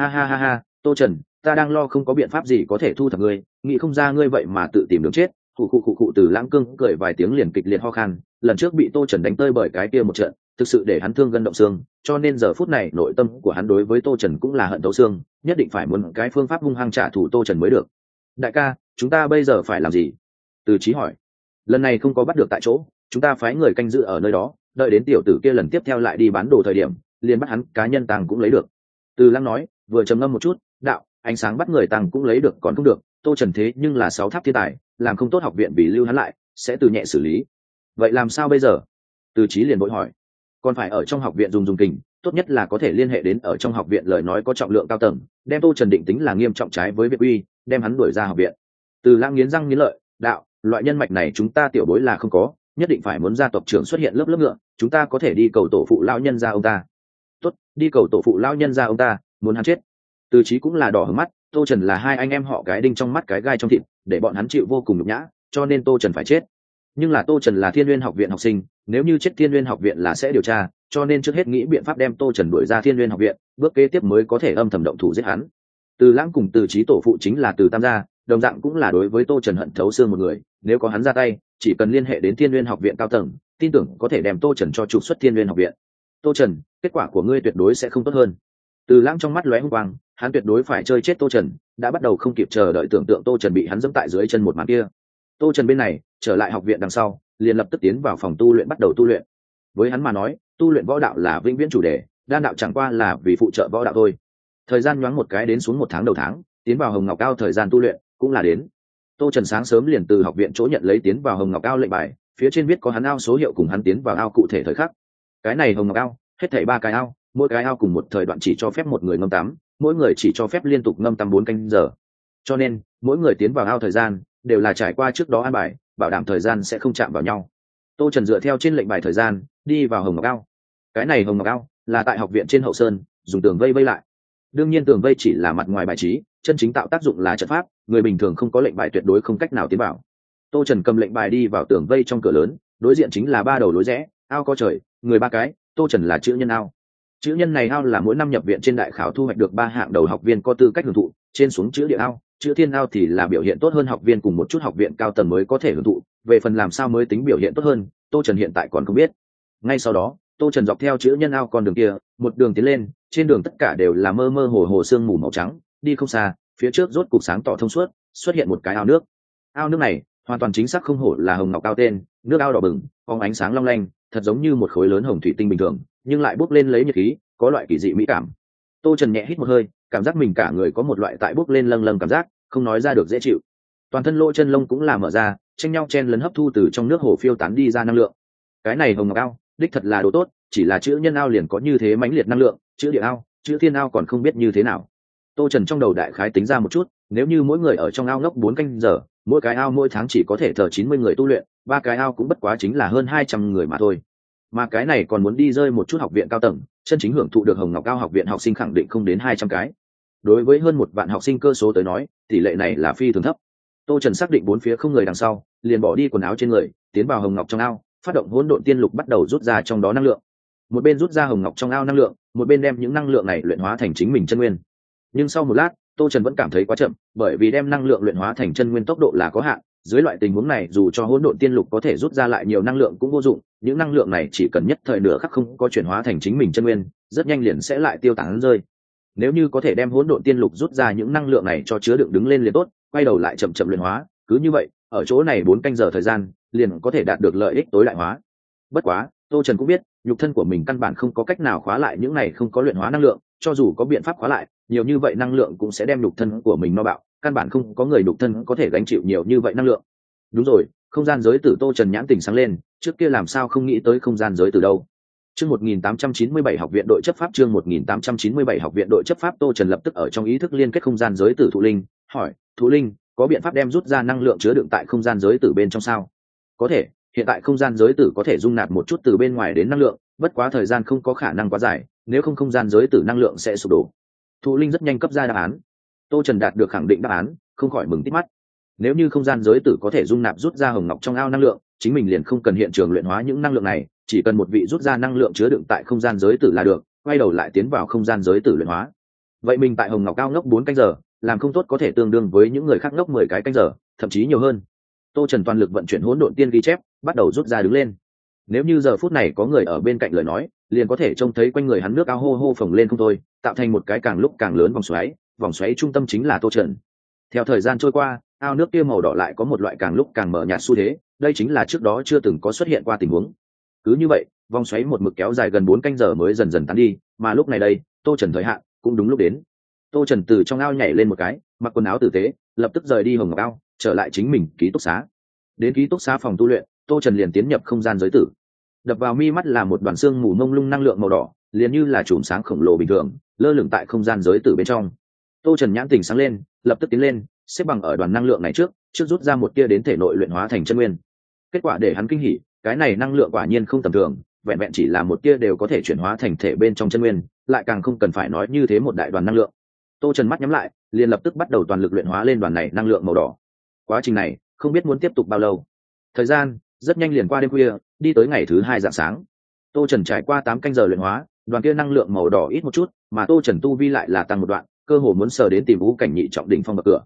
A: Ha, Tô Trần, ta đang lo không có biện pháp gì có thể thu thập ngươi, nghĩ không ra ngươi vậy mà tự tìm đường chết. Khụ. Từ Lãng cương cười vài tiếng liền kịch liệt ho khan, lần trước bị Tô Trần đánh tơi bởi cái kia một trận, thực sự để hắn thương gân động xương, cho nên giờ phút này nội tâm của hắn đối với Tô Trần cũng là hận thấu xương, nhất định phải muốn cái phương pháp hung hăng trả thù Tô Trần mới được. Đại ca, chúng ta bây giờ phải làm gì? Từ Chí hỏi. Lần này không có bắt được tại chỗ, chúng ta phái người canh giữ ở nơi đó, đợi đến tiểu tử kia lần tiếp theo lại đi bán đồ thời điểm, liền bắt hắn cá nhân tàng cũng lấy được. Từ Lãng nói, vừa trầm ngâm một chút, đạo, ánh sáng bắt người tàng cũng lấy được còn không được, Tô Trần thế nhưng là 6 tháp thiên tài, làm không tốt học viện vì lưu hắn lại, sẽ từ nhẹ xử lý. Vậy làm sao bây giờ? Từ Chí liền vội hỏi. Còn phải ở trong học viện dùng kình, tốt nhất là có thể liên hệ đến ở trong học viện lời nói có trọng lượng cao tầng, đem Tô Trần định tính là nghiêm trọng trái với việc uy, đem hắn đuổi ra học viện. Từ Lãng nghiến răng nghiến lợi, đạo, loại nhân mạch này chúng ta tiểu bối là không có, nhất định phải muốn gia tộc trưởng xuất hiện lớp ngựa, chúng ta có thể đi cầu tổ phụ lão nhân gia ông ta. Tốt, đi cầu tổ phụ lão nhân gia ông ta, muốn hắn chết. Từ Chí cũng là đỏ hừng mắt, Tô Trần là hai anh em họ cái đinh trong mắt cái gai trong thịt, để bọn hắn chịu vô cùng nhục nhã, cho nên Tô Trần phải chết. Nhưng là Tô Trần là Thiên Nguyên học viện học sinh, nếu như chết Thiên Nguyên học viện là sẽ điều tra, cho nên trước hết nghĩ biện pháp đem Tô Trần đuổi ra Thiên Nguyên học viện, bước kế tiếp mới có thể âm thầm động thủ giết hắn. Từ Lãng cùng Từ Chí tổ phụ chính là Từ Tam gia, đồng dạng cũng là đối với Tô Trần hận thấu xương một người, nếu có hắn ra tay, chỉ cần liên hệ đến Thiên Nguyên học viện cao tầng, tin tưởng có thể đem Tô Trần cho trục xuất Thiên Nguyên học viện. Tô Trần, kết quả của ngươi tuyệt đối sẽ không tốt hơn. Từ Lãng trong mắt lóe hung quang, hắn tuyệt đối phải chơi chết Tô Trần, đã bắt đầu không kịp chờ đợi tưởng tượng Tô Trần bị hắn giẫm tại dưới chân một màn kia. Tô Trần bên này, trở lại học viện đằng sau, liền lập tức tiến vào phòng tu luyện bắt đầu tu luyện. Với hắn mà nói, tu luyện võ đạo là vĩnh viễn chủ đề, đan đạo chẳng qua là vì phụ trợ võ đạo thôi. Thời gian nhoáng một cái đến xuống 1 tháng đầu tháng, tiến vào Hồng Ngọc Ao thời gian tu luyện cũng là đến. Tô Trần sáng sớm liền từ học viện chỗ nhận lấy tiến vào Hồng Ngọc Ao lệnh bài, phía trên viết có hắn ao số hiệu cùng hắn tiến vào ao cụ thể thời khắc. Cái này Hồng Ngọc Ao, hết thảy 3 cái ao, mỗi cái ao cùng một thời đoạn chỉ cho phép một người ngâm tắm, mỗi người chỉ cho phép liên tục ngâm tắm 4 canh giờ. Cho nên, mỗi người tiến vào ao thời gian đều là trải qua trước đó an bài, bảo đảm thời gian sẽ không chạm vào nhau. Tô Trần dựa theo trên lệnh bài thời gian, đi vào Hồng Ngọc Ao. Cái này Hồng Ngọc Ao là tại học viện trên hậu sơn, dùng tường vây vây lại. Đương nhiên tường vây chỉ là mặt ngoài bài trí, chân chính tạo tác dụng là trận pháp, người bình thường không có lệnh bài tuyệt đối không cách nào tiến vào. Tô Trần cầm lệnh bài đi vào tường vây trong cửa lớn, đối diện chính là 3 đầu lối rẽ, ao có trời, người 3 cái, Tô Trần là chữ nhân ao. Chữ nhân này ao là mỗi năm nhập viện trên đại khảo thu hoạch được 3 hạng đầu học viên có tư cách hưởng thụ, trên xuống chữ địa ao, chữ thiên ao thì là biểu hiện tốt hơn học viên cùng một chút học viện cao tầng mới có thể hưởng thụ, về phần làm sao mới tính biểu hiện tốt hơn, Tô Trần hiện tại còn không biết. Ngay sau đó, Tô Trần dọc theo chữ nhân ao con đường kia, một đường tiến lên, trên đường tất cả đều là mơ mơ hồ hồ sương mù màu trắng, đi không xa, phía trước rốt cục sáng tỏ thông suốt, xuất hiện một cái ao nước. Ao nước này, hoàn toàn chính xác không hổ là Hồng Ngọc Ao tên, nước ao đỏ bừng, phóng ánh sáng long lanh, thật giống như một khối lớn hồng thủy tinh bình thường, nhưng lại bốc lên lấy nhiệt khí, có loại kỳ dị mỹ cảm. Tô Trần nhẹ hít một hơi, cảm giác mình cả người có một loại tại bốc lên lâng lâng cảm giác, không nói ra được dễ chịu. Toàn thân lỗ chân lông cũng là mở ra, tranh nhau chen lấn hấp thu từ trong nước hồ phiêu tán đi ra năng lượng. Cái này Hồng Ngọc Ao, đích thật là đồ tốt, chỉ là chữ nhân ao liền có như thế mãnh liệt năng lượng, chữ địa ao, chữ thiên ao còn không biết như thế nào. Tô Trần trong đầu đại khái tính ra một chút, nếu như mỗi người ở trong ao ngốc 4 canh giờ, mỗi cái ao mỗi tháng chỉ có thể thờ 90 người tu luyện, 3 cái ao cũng bất quá chính là hơn 200 người mà thôi. Mà cái này còn muốn đi rơi một chút học viện cao tầng, chân chính hưởng thụ được Hồng Ngọc Ao học viện học sinh khẳng định không đến 200 cái. Đối với hơn 1 vạn học sinh cơ số tới nói, tỷ lệ này là phi thường thấp. Tô Trần xác định 4 phía không người đằng sau, liền bỏ đi quần áo trên người, tiến vào Hồng Ngọc trong ao, phát động hỗn độn tiên lục bắt đầu rút ra trong đó năng lượng. Một bên rút ra Hồng Ngọc trong ao năng lượng, một bên đem những năng lượng này luyện hóa thành chính mình chân nguyên. Nhưng sau một lát, Tô Trần vẫn cảm thấy quá chậm, bởi vì đem năng lượng luyện hóa thành chân nguyên tốc độ là có hạn, dưới loại tình huống này dù cho hỗn độn tiên lục có thể rút ra lại nhiều năng lượng cũng vô dụng, những năng lượng này chỉ cần nhất thời nửa khắc không có chuyển hóa thành chính mình chân nguyên, rất nhanh liền sẽ lại tiêu tán rơi. Nếu như có thể đem hỗn độn tiên lục rút ra những năng lượng này cho chứa đựng đứng lên liền tốt, quay đầu lại chậm chậm luyện hóa, cứ như vậy, ở chỗ này 4 canh giờ thời gian, liền có thể đạt được lợi ích tối đại hóa. Bất quá, Tô Trần cũng biết, nhục thân của mình căn bản không có cách nào khóa lại những này không có luyện hóa năng lượng, cho dù có biện pháp khóa lại, nhiều như vậy năng lượng cũng sẽ đem nhục thân của mình no bạo, căn bản không có người nhục thân có thể gánh chịu nhiều như vậy năng lượng. Đúng rồi, không gian giới tử. Tô Trần nhãn tình sáng lên, trước kia làm sao không nghĩ tới không gian giới tử đâu. Chương 1897 học viện đội chấp pháp, chương 1897 học viện đội chấp pháp. Tô Trần lập tức ở trong ý thức liên kết không gian giới tử Thụ Linh, hỏi, Thụ Linh, có biện pháp đem rút ra năng lượng chứa đựng tại không gian giới tử bên trong sao? Có thể, hiện tại không gian giới tử có thể dung nạp một chút từ bên ngoài đến năng lượng, bất quá thời gian không có khả năng quá dài, nếu không không gian giới tử năng lượng sẽ sụp đổ. Thụ Linh rất nhanh cấp ra đáp án. Tô Trần đạt được khẳng định đáp án, không khỏi mừng tít mắt. Nếu như không gian giới tử có thể dung nạp rút ra Hồng Ngọc trong ao năng lượng, chính mình liền không cần hiện trường luyện hóa những năng lượng này, chỉ cần một vị rút ra năng lượng chứa đựng tại không gian giới tử là được, quay đầu lại tiến vào không gian giới tử luyện hóa. Vậy mình tại Hồng Ngọc ao ngốc 4 canh giờ, làm không tốt có thể tương đương với những người khác ngốc 10 cái canh giờ, thậm chí nhiều hơn. Tô Trần toàn lực vận chuyển hỗn độn tiên ghi chép, bắt đầu rút ra đứng lên. Nếu như giờ phút này có người ở bên cạnh lời nói, liền có thể trông thấy quanh người hắn nước ao hô hô phồng lên không thôi, tạo thành một cái càng lúc càng lớn vòng xoáy trung tâm chính là Tô Trần. Theo thời gian trôi qua, ao nước kia màu đỏ lại có một loại càng lúc càng mờ nhạt xu thế, đây chính là trước đó chưa từng có xuất hiện qua tình huống. Cứ như vậy, vòng xoáy một mực kéo dài gần 4 canh giờ mới dần dần tán đi, mà lúc này đây, Tô Trần thời hạn cũng đúng lúc đến. Tô Trần từ trong ao nhảy lên một cái, mặc quần áo tử tế, lập tức rời đi Hồng Ngọc ao, trở lại chính mình ký túc xá. Đến ký túc xá phòng tu luyện, Tô Trần liền tiến nhập không gian giới tử. Đập vào mi mắt là một đoàn xương mù mông lung năng lượng màu đỏ, liền như là chùm sáng khổng lồ bình thường, lơ lửng tại không gian giới tử bên trong. Tô Trần nhãn tình sáng lên, lập tức tiến lên, xếp bằng ở đoàn năng lượng này trước rút ra một tia đến thể nội luyện hóa thành chân nguyên. Kết quả để hắn kinh hỉ, cái này năng lượng quả nhiên không tầm thường, vẹn vẹn chỉ là một tia đều có thể chuyển hóa thành thể bên trong chân nguyên, lại càng không cần phải nói như thế một đại đoàn năng lượng. Tô Trần mắt nhắm lại, liền lập tức bắt đầu toàn lực luyện hóa lên đoàn này năng lượng màu đỏ. Quá trình này không biết muốn tiếp tục bao lâu. Thời gian rất nhanh liền qua đêm khuya, đi tới ngày thứ 2 rạng sáng. Tô Trần trải qua 8 canh giờ luyện hóa, đoàn kia năng lượng màu đỏ ít một chút, mà Tô Trần tu vi lại là tăng một đoạn, cơ hồ muốn sờ đến tìm vũ cảnh nhị trọng đỉnh phong bậc cửa.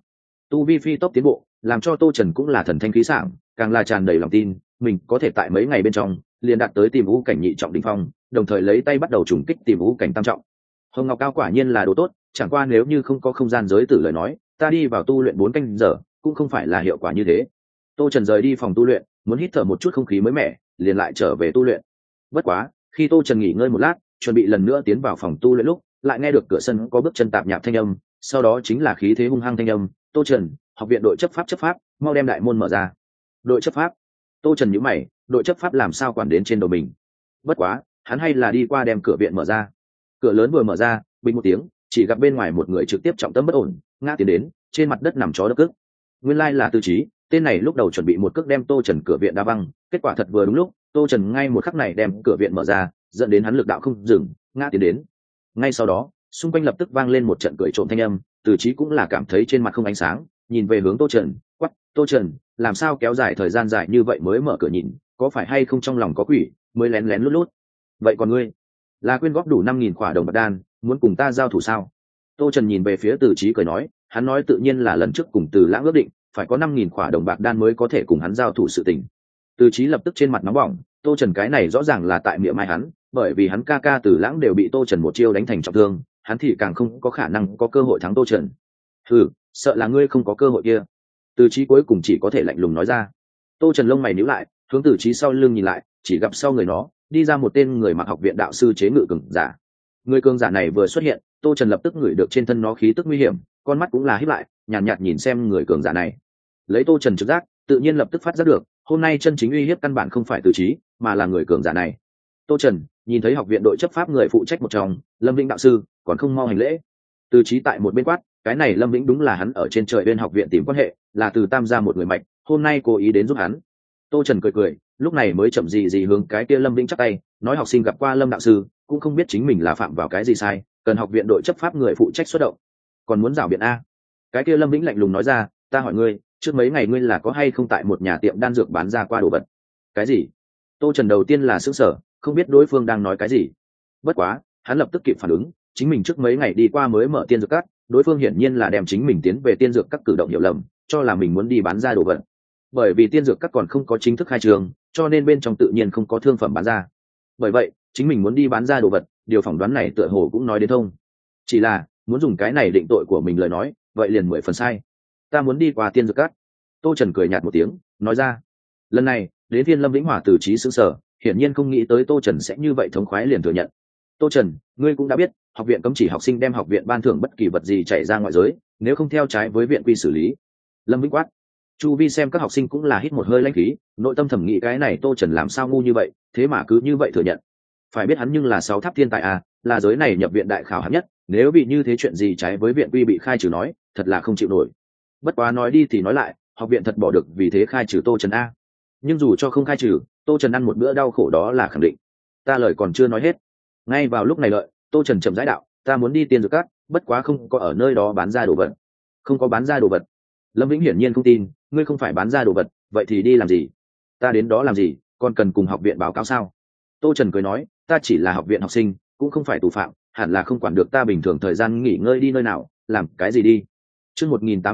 A: tu vi phi tốc tiến bộ làm cho Tô Trần cũng là thần thanh khí sảng, càng là tràn đầy lòng tin mình có thể tại mấy ngày bên trong liền đạt tới tìm vũ cảnh nhị trọng đỉnh phong, đồng thời lấy tay bắt đầu trùng kích tìm vũ cảnh tam trọng. Hồng Ngọc Cao quả nhiên là đồ tốt, chẳng qua nếu như không có không gian giới tử lời nói, ta đi vào tu luyện 4 canh giờ cũng không phải là hiệu quả như thế. Tô Trần rời đi phòng tu luyện, muốn hít thở một chút không khí mới mẻ, liền lại trở về tu luyện. Bất quá, khi Tô Trần nghỉ ngơi một lát, chuẩn bị lần nữa tiến vào phòng tu luyện lúc, lại nghe được cửa sân có bước chân tạp nhạp thanh âm, sau đó chính là khí thế hung hăng thanh âm, "Tô Trần, học viện đội chấp pháp, mau đem đại môn mở ra." Đội chấp pháp? Tô Trần nhíu mày, đội chấp pháp làm sao quản đến trên đầu mình? Bất quá, hắn hay là đi qua đem cửa viện mở ra. Cửa lớn vừa mở ra, bình một tiếng, chỉ gặp bên ngoài một người trực tiếp trọng tâm bất ổn, ngã tiến đến, trên mặt đất nằm chó đất cước. Nguyên lai là Tư Chí, tên này lúc đầu chuẩn bị một cước đem Tô Trần cửa viện đá văng, kết quả thật vừa đúng lúc, Tô Trần ngay một khắc này đem cửa viện mở ra, dẫn đến hắn lực đạo không dừng, ngã tiến đến. Ngay sau đó, xung quanh lập tức vang lên một trận cười trộm thanh âm, Từ Chí cũng là cảm thấy trên mặt không ánh sáng, nhìn về hướng Tô Trần, quắc, "Tô Trần, làm sao kéo dài thời gian dài như vậy mới mở cửa nhìn, có phải hay không trong lòng có quỷ, mới lén lén lút lút. Vậy còn ngươi, là quyên góp đủ 5.000 khỏa đồng bạc đan, muốn cùng ta giao thủ sao?" Tô Trần nhìn về phía Từ Chí cười nói, hắn nói tự nhiên là lần trước cùng Từ Lãng ước định, phải có 5.000 khỏa đồng bạc đan mới có thể cùng hắn giao thủ sự tình. Từ Chí lập tức trên mặt nóng bỏng, Tô Trần cái này rõ ràng là tại miệng mai hắn, bởi vì hắn ca ca Từ Lãng đều bị Tô Trần một chiêu đánh thành trọng thương, hắn thì càng không có khả năng có cơ hội thắng Tô Trần. "Hừ, sợ là ngươi không có cơ hội kia." Từ Chí cuối cùng chỉ có thể lạnh lùng nói ra. Tô Trần lông mày nhíu lại, hướng Từ Chí sau lưng nhìn lại, chỉ gặp sau người nó đi ra một tên người mặc học viện đạo sư chế ngự cường giả. Người cường giả này vừa xuất hiện, Tô Trần lập tức ngửi được trên thân nó khí tức nguy hiểm, con mắt cũng là híp lại, nhàn nhạt nhìn xem người cường giả này. Lấy Tô Trần trực giác, tự nhiên lập tức phát giác được, hôm nay chân chính uy hiếp căn bản không phải Từ Chí, mà là người cường giả này. Tô Trần nhìn thấy học viện đội chấp pháp người phụ trách một trong, Lâm Vĩnh đạo sư, còn không mau hành lễ. Từ Chí tại một bên quát, cái này Lâm Vĩnh đúng là hắn ở trên trời bên học viện tìm quan hệ, là từ Tam gia một người mạnh, hôm nay cố ý đến giúp hắn. Tô Trần cười cười, lúc này mới chậm gì hướng cái kia Lâm Vĩnh chắp tay, nói học sinh gặp qua Lâm đạo sư, cũng không biết chính mình là phạm vào cái gì sai, cần học viện đội chấp pháp người phụ trách xuất động. Còn muốn rảo biện a? Cái kia Lâm Vĩnh lạnh lùng nói ra, ta hỏi ngươi, trước mấy ngày ngươi là có hay không tại một nhà tiệm đan dược bán ra qua đồ vật? Cái gì? Tô Trần đầu tiên là sửng sở, không biết đối phương đang nói cái gì. Bất quá, hắn lập tức kịp phản ứng, chính mình trước mấy ngày đi qua mới mở tiên dược các, đối phương hiển nhiên là đem chính mình tiến về tiên dược các cử động hiểu lầm, cho là mình muốn đi bán ra đồ vật. Bởi vì tiên dược các còn không có chính thức khai trường, cho nên bên trong tự nhiên không có thương phẩm bán ra. Bởi vậy, chính mình muốn đi bán ra đồ vật, điều phỏng đoán này tựa hồ cũng nói đến thông. Chỉ là, muốn dùng cái này định tội của mình lời nói, vậy liền 10 phần sai. Ta muốn đi qua tiên dược các. Tô Trần cười nhạt một tiếng, nói ra. Lần này, đến phiên Lâm Vĩnh Hòa từ trí sững sờ, hiển nhiên không nghĩ tới Tô Trần sẽ như vậy thống khoái liền thừa nhận. Tô Trần, ngươi cũng đã biết, học viện cấm chỉ học sinh đem học viện ban thưởng bất kỳ vật gì chạy ra ngoại giới, nếu không theo trái với viện quy xử lý. Lâm Vĩnh quát. Chu vi xem các học sinh cũng là hít một hơi lãnh khí, nội tâm thẩm nghĩ cái này Tô Trần làm sao ngu như vậy, thế mà cứ như vậy thừa nhận. Phải biết hắn nhưng là 6 tháp thiên tài à, là giới này nhập viện đại khảo hạng nhất, nếu bị như thế chuyện gì trái với viện quy bị khai trừ nói, thật là không chịu nổi. Bất quá nói đi thì nói lại, học viện thật bỏ được vì thế khai trừ Tô Trần a. Nhưng dù cho không khai trừ, Tô Trần ăn một bữa đau khổ đó là khẳng định. Ta lời còn chưa nói hết. Ngay vào lúc này lợi, Tô Trần chậm rãi đạo, ta muốn đi tiên dược các, bất quá không có ở nơi đó bán ra đồ vật. Không có bán ra đồ vật? Lâm Vĩnh hiển nhiên không tin, ngươi không phải bán ra đồ vật, vậy thì đi làm gì? Ta đến đó làm gì, còn cần cùng học viện báo cáo sao? Tô Trần cười nói, ta chỉ là học viện học sinh, cũng không phải tù phạm, hẳn là không quản được ta bình thường thời gian nghỉ ngơi đi nơi nào, làm cái gì đi. Chương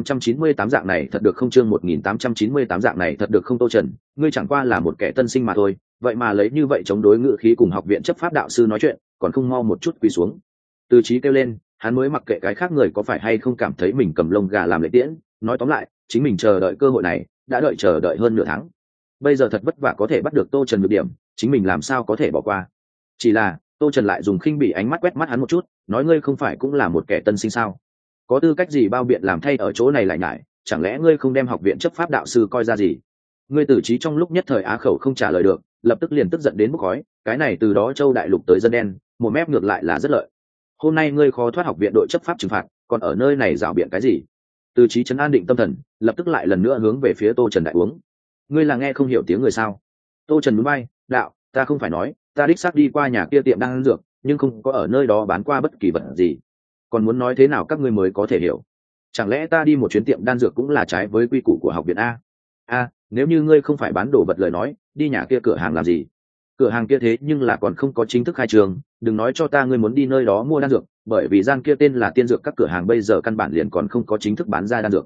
A: 1898 dạng này thật được không, chương 1898 dạng này thật được không Tô Trần, ngươi chẳng qua là một kẻ tân sinh mà thôi, vậy mà lấy như vậy chống đối ngự khí cùng học viện chấp pháp đạo sư nói chuyện, còn không mau một chút quỳ xuống. Từ Chí kêu lên, hắn mới mặc kệ cái khác người có phải hay không cảm thấy mình cầm lông gà làm lễ tiễn, nói tóm lại, chính mình chờ đợi cơ hội này, đã chờ đợi hơn nửa tháng. Bây giờ thật vất vả có thể bắt được Tô Trần được điểm, chính mình làm sao có thể bỏ qua. Chỉ là, Tô Trần lại dùng khinh bỉ ánh mắt quét mắt hắn một chút, nói ngươi không phải cũng là một kẻ tân sinh sao? Có tư cách gì bao biện làm thay ở chỗ này lại nhải, chẳng lẽ ngươi không đem học viện chấp pháp đạo sư coi ra gì? Ngươi Tử Chí trong lúc nhất thời á khẩu không trả lời được, lập tức liền tức giận đến bốc khói, cái này từ đó Châu Đại Lục tới dân đen, một mép ngược lại là rất lợi. Hôm nay ngươi khó thoát học viện đội chấp pháp trừng phạt, còn ở nơi này rảo biện cái gì? Tử Chí trấn an định tâm thần, lập tức lại lần nữa hướng về phía Tô Trần đại uống. Ngươi là nghe không hiểu tiếng người sao? Tô Trần nhún vai, đạo, ta không phải nói, ta đích xác đi qua nhà kia tiệm đang ăn dược, nhưng không có ở nơi đó bán qua bất kỳ vật gì. Còn muốn nói thế nào các ngươi mới có thể hiểu? Chẳng lẽ ta đi một chuyến tiệm đan dược cũng là trái với quy củ của học viện a? Nếu như ngươi không phải bán đồ vật lời nói, đi nhà kia cửa hàng làm gì? Cửa hàng kia thế nhưng là còn không có chính thức khai trường, đừng nói cho ta ngươi muốn đi nơi đó mua đan dược, bởi vì gian kia tên là tiên dược các cửa hàng bây giờ căn bản liền còn không có chính thức bán ra đan dược.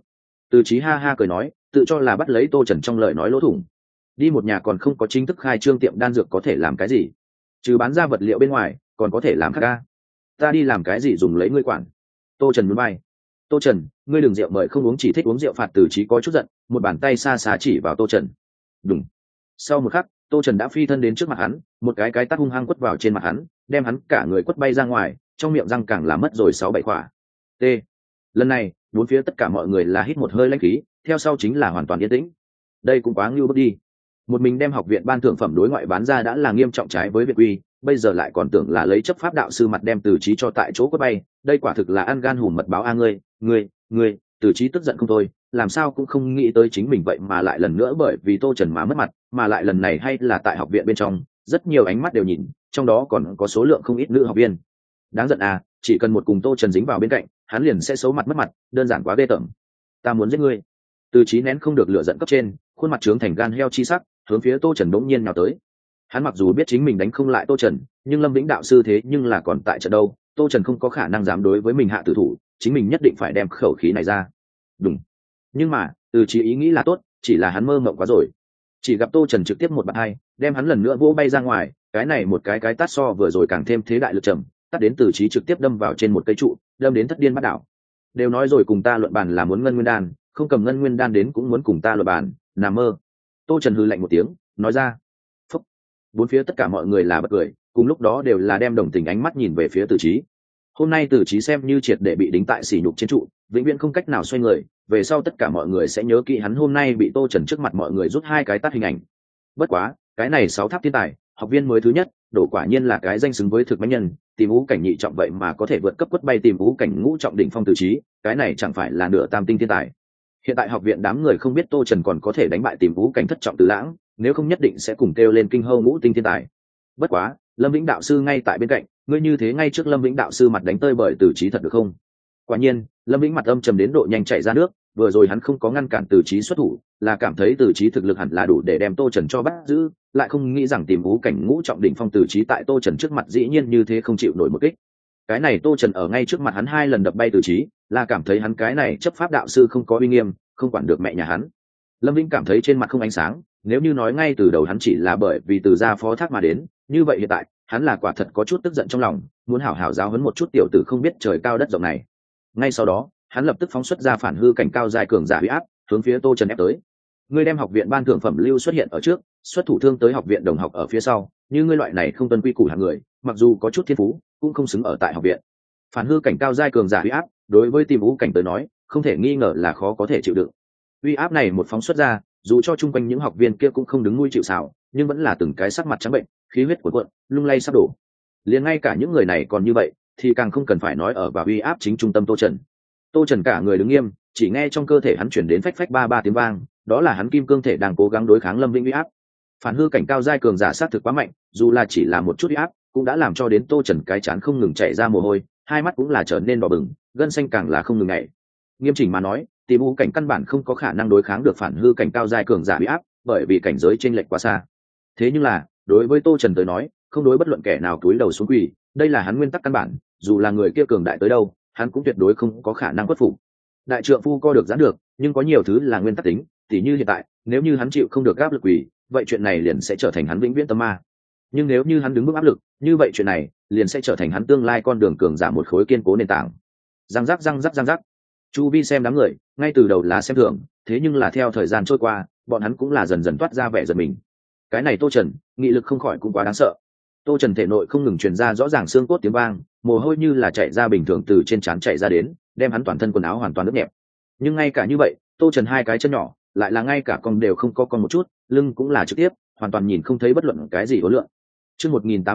A: Từ Chí ha ha cười nói, tự cho là bắt lấy Tô Trần trong lời nói lỗ thủng. Đi một nhà còn không có chính thức khai trương tiệm đan dược có thể làm cái gì? Trừ bán ra vật liệu bên ngoài, còn có thể làm khác ca. Ta đi làm cái gì dùng lấy ngươi quản? Tô Trần nhún vai. Tô Trần, ngươi đừng rượu mời không uống, chỉ thích uống rượu phạt. Từ Chí có chút giận, một bàn tay xa xa chỉ vào Tô Trần. Đùng. Sau một khắc, Tô Trần đã phi thân đến trước mặt hắn, một cái tát hung hăng quất vào trên mặt hắn, đem hắn cả người quất bay ra ngoài, trong miệng răng càng làm mất rồi 6-7 khỏa. T. Lần này, bốn phía tất cả mọi người là hít một hơi lãnh khí, theo sau chính là hoàn toàn yên tĩnh. Đây cũng quá ngưu bức đi. Một mình đem học viện ban thượng phẩm đối ngoại bán ra đã là nghiêm trọng trái với việt quy, bây giờ lại còn tưởng là lấy chấp pháp đạo sư mặt đem Từ Chí cho tại chỗ quất bay, đây quả thực là ăn gan hùm mật báo a. Ngươi, Từ Chí tức giận không thôi, làm sao cũng không nghĩ tới chính mình vậy mà lại lần nữa bởi vì Tô Trần mà mất mặt, mà lại lần này hay là tại học viện bên trong, rất nhiều ánh mắt đều nhìn, trong đó còn có số lượng không ít nữ học viên. Đáng giận à, chỉ cần một cùng Tô Trần dính vào bên cạnh, hắn liền sẽ xấu mặt mất mặt, đơn giản quá ghê tởm. Ta muốn giết ngươi. Từ Chí nén không được lửa giận cấp trên, khuôn mặt trướng thành gan heo chi sắc, hướng phía Tô Trần đống nhiên nhào tới. Hắn mặc dù biết chính mình đánh không lại Tô Trần, nhưng Lâm Vĩnh đạo sư thế nhưng là còn tại trận đâu, Tô Trần không có khả năng dám đối với mình hạ tử thủ, chính mình nhất định phải đem khẩu khí này ra. Đúng. Nhưng mà, Từ Chí ý nghĩ là tốt, chỉ là hắn mơ mộng quá rồi. Chỉ gặp Tô Trần trực tiếp một bạt hai, đem hắn lần nữa vỗ bay ra ngoài, cái này một cái tát so vừa rồi càng thêm thế đại lực trầm, tát đến Từ Chí trực tiếp đâm vào trên một cây trụ, đâm đến thất điên bắt đảo. Đều nói rồi cùng ta luận bàn là muốn ngân nguyên đan, không cầm ngân nguyên đan đến cũng muốn cùng ta luận bàn, nằm mơ. Tô Trần hừ lạnh một tiếng, nói ra. Phúc. Bốn phía tất cả mọi người là bật cười, cùng lúc đó đều là đem đồng tình ánh mắt nhìn về phía Từ Chí. Hôm nay Từ Chí xem như triệt để bị đính tại sỉ nhục trên trụ, vĩnh viễn không cách nào xoay người, về sau tất cả mọi người sẽ nhớ kỹ hắn hôm nay bị Tô Trần trước mặt mọi người rút 2 cái tát hình ảnh. Bất quá, cái này 6 tháp thiên tài, học viên mới thứ nhất, đổ quả nhiên là cái danh xứng với thực mãnh nhân, tìm ngũ cảnh nhị trọng vậy mà có thể vượt cấp quất bay tìm ngũ cảnh ngũ trọng đỉnh phong Từ Chí, cái này chẳng phải là nửa tam tinh thiên tài. Hiện tại học viện đám người không biết Tô Trần còn có thể đánh bại tìm ngũ cảnh thất trọng Từ Lãng, nếu không nhất định sẽ cùng kêu lên kinh hô ngũ tinh thiên tài. Bất quá, Lâm Vĩnh đạo sư ngay tại bên cạnh, ngươi như thế ngay trước Lâm Vĩnh đạo sư mặt đánh tơi bời Từ Chí thật được không? Quả nhiên, Lâm Vĩnh mặt âm trầm đến độ nhanh chảy ra nước, vừa rồi hắn không có ngăn cản Từ Chí xuất thủ, là cảm thấy Từ Chí thực lực hẳn là đủ để đem Tô Trần cho bắt giữ, lại không nghĩ rằng tìm ngũ cảnh ngũ trọng đỉnh phong Từ Chí tại Tô Trần trước mặt dĩ nhiên như thế không chịu nổi một kích. Cái này Tô Trần ở ngay trước mặt hắn 2 lần đập bay Từ Chí, là cảm thấy hắn cái này chấp pháp đạo sư không có uy nghiêm, không quản được mẹ nhà hắn. Lâm Vĩnh cảm thấy trên mặt không ánh sáng, nếu như nói ngay từ đầu hắn chỉ là bởi vì Từ gia phó thác mà đến, như vậy hiện tại, hắn là quả thật có chút tức giận trong lòng, muốn hảo hảo giáo huấn một chút tiểu tử không biết trời cao đất rộng này. Ngay sau đó, hắn lập tức phóng xuất ra phản hư cảnh cao dài cường giả uy áp, hướng phía Tô Trần ép tới. Ngươi đem học viện ban thượng phẩm lưu xuất hiện ở trước, xuất thủ thương tới học viện đồng học ở phía sau, như ngươi loại này không tuân quy củ hạng người, mặc dù có chút thiên phú, cũng không xứng ở tại học viện. Phản hư cảnh cao dài cường giả uy áp, đối với tìm vũ cảnh tới nói, không thể nghi ngờ là khó có thể chịu đựng. Uy áp này một phóng xuất ra, dù cho chung quanh những học viên kia cũng không đứng nuôi chịu sào, nhưng vẫn là từng cái sắc mặt trắng bệnh, khí huyết cuộn cuộn, lung lay sắp đổ. Liền ngay cả những người này còn như vậy, thì càng không cần phải nói ở vào uy áp chính trung tâm Tô Trần. Tô Trần cả người đứng nghiêm, chỉ nghe trong cơ thể hắn chuyển đến phách phách ba ba tiếng vang, đó là hắn kim cương thể đang cố gắng đối kháng Lâm Vĩnh uy áp. Phản hư cảnh cao giai cường giả sát thực quá mạnh, dù là chỉ là một chút uy áp, cũng đã làm cho đến Tô Trần cái chán không ngừng chảy ra mồ hôi, hai mắt cũng là trở nên đỏ bừng, gân xanh càng là không ngừng nhảy. Nghiêm chỉnh mà nói, tỷ vũ cảnh căn bản không có khả năng đối kháng được phản hư cảnh cao giai cường giả uy áp, bởi vì cảnh giới chênh lệch quá xa. Thế nhưng là, đối với Tô Trần tới nói, không đối bất luận kẻ nào cúi đầu xuống quỳ, đây là hắn nguyên tắc căn bản, dù là người kia cường đại tới đâu, hắn cũng tuyệt đối không có khả năng khuất phục. Đại trượng phu co được giãn được, nhưng có nhiều thứ là nguyên tắc tính, tỉ như hiện tại, nếu như hắn chịu không được áp lực quỳ, vậy chuyện này liền sẽ trở thành hắn vĩnh viễn tâm ma. Nhưng nếu như hắn đứng bước áp lực, như vậy chuyện này liền sẽ trở thành hắn tương lai con đường cường giả một khối kiên cố nền tảng. Răng rắc răng rắc răng rắc. Chu vi xem đám người, ngay từ đầu là xem thường, thế nhưng là theo thời gian trôi qua, bọn hắn cũng là dần dần toát ra vẻ giật mình. Cái này Tô Trần, nghị lực không khỏi cũng quá đáng sợ. Tô Trần thể nội không ngừng truyền ra rõ ràng xương cốt tiếng vang, mồ hôi như là chảy ra bình thường từ trên trán chảy ra đến, đem hắn toàn thân quần áo hoàn toàn ướt nhẹp. Nhưng ngay cả như vậy, Tô Trần hai cái chân nhỏ, lại là ngay cả con đều không có con một chút, lưng cũng là trực tiếp, hoàn toàn nhìn không thấy bất luận cái gì hối lượng. Chương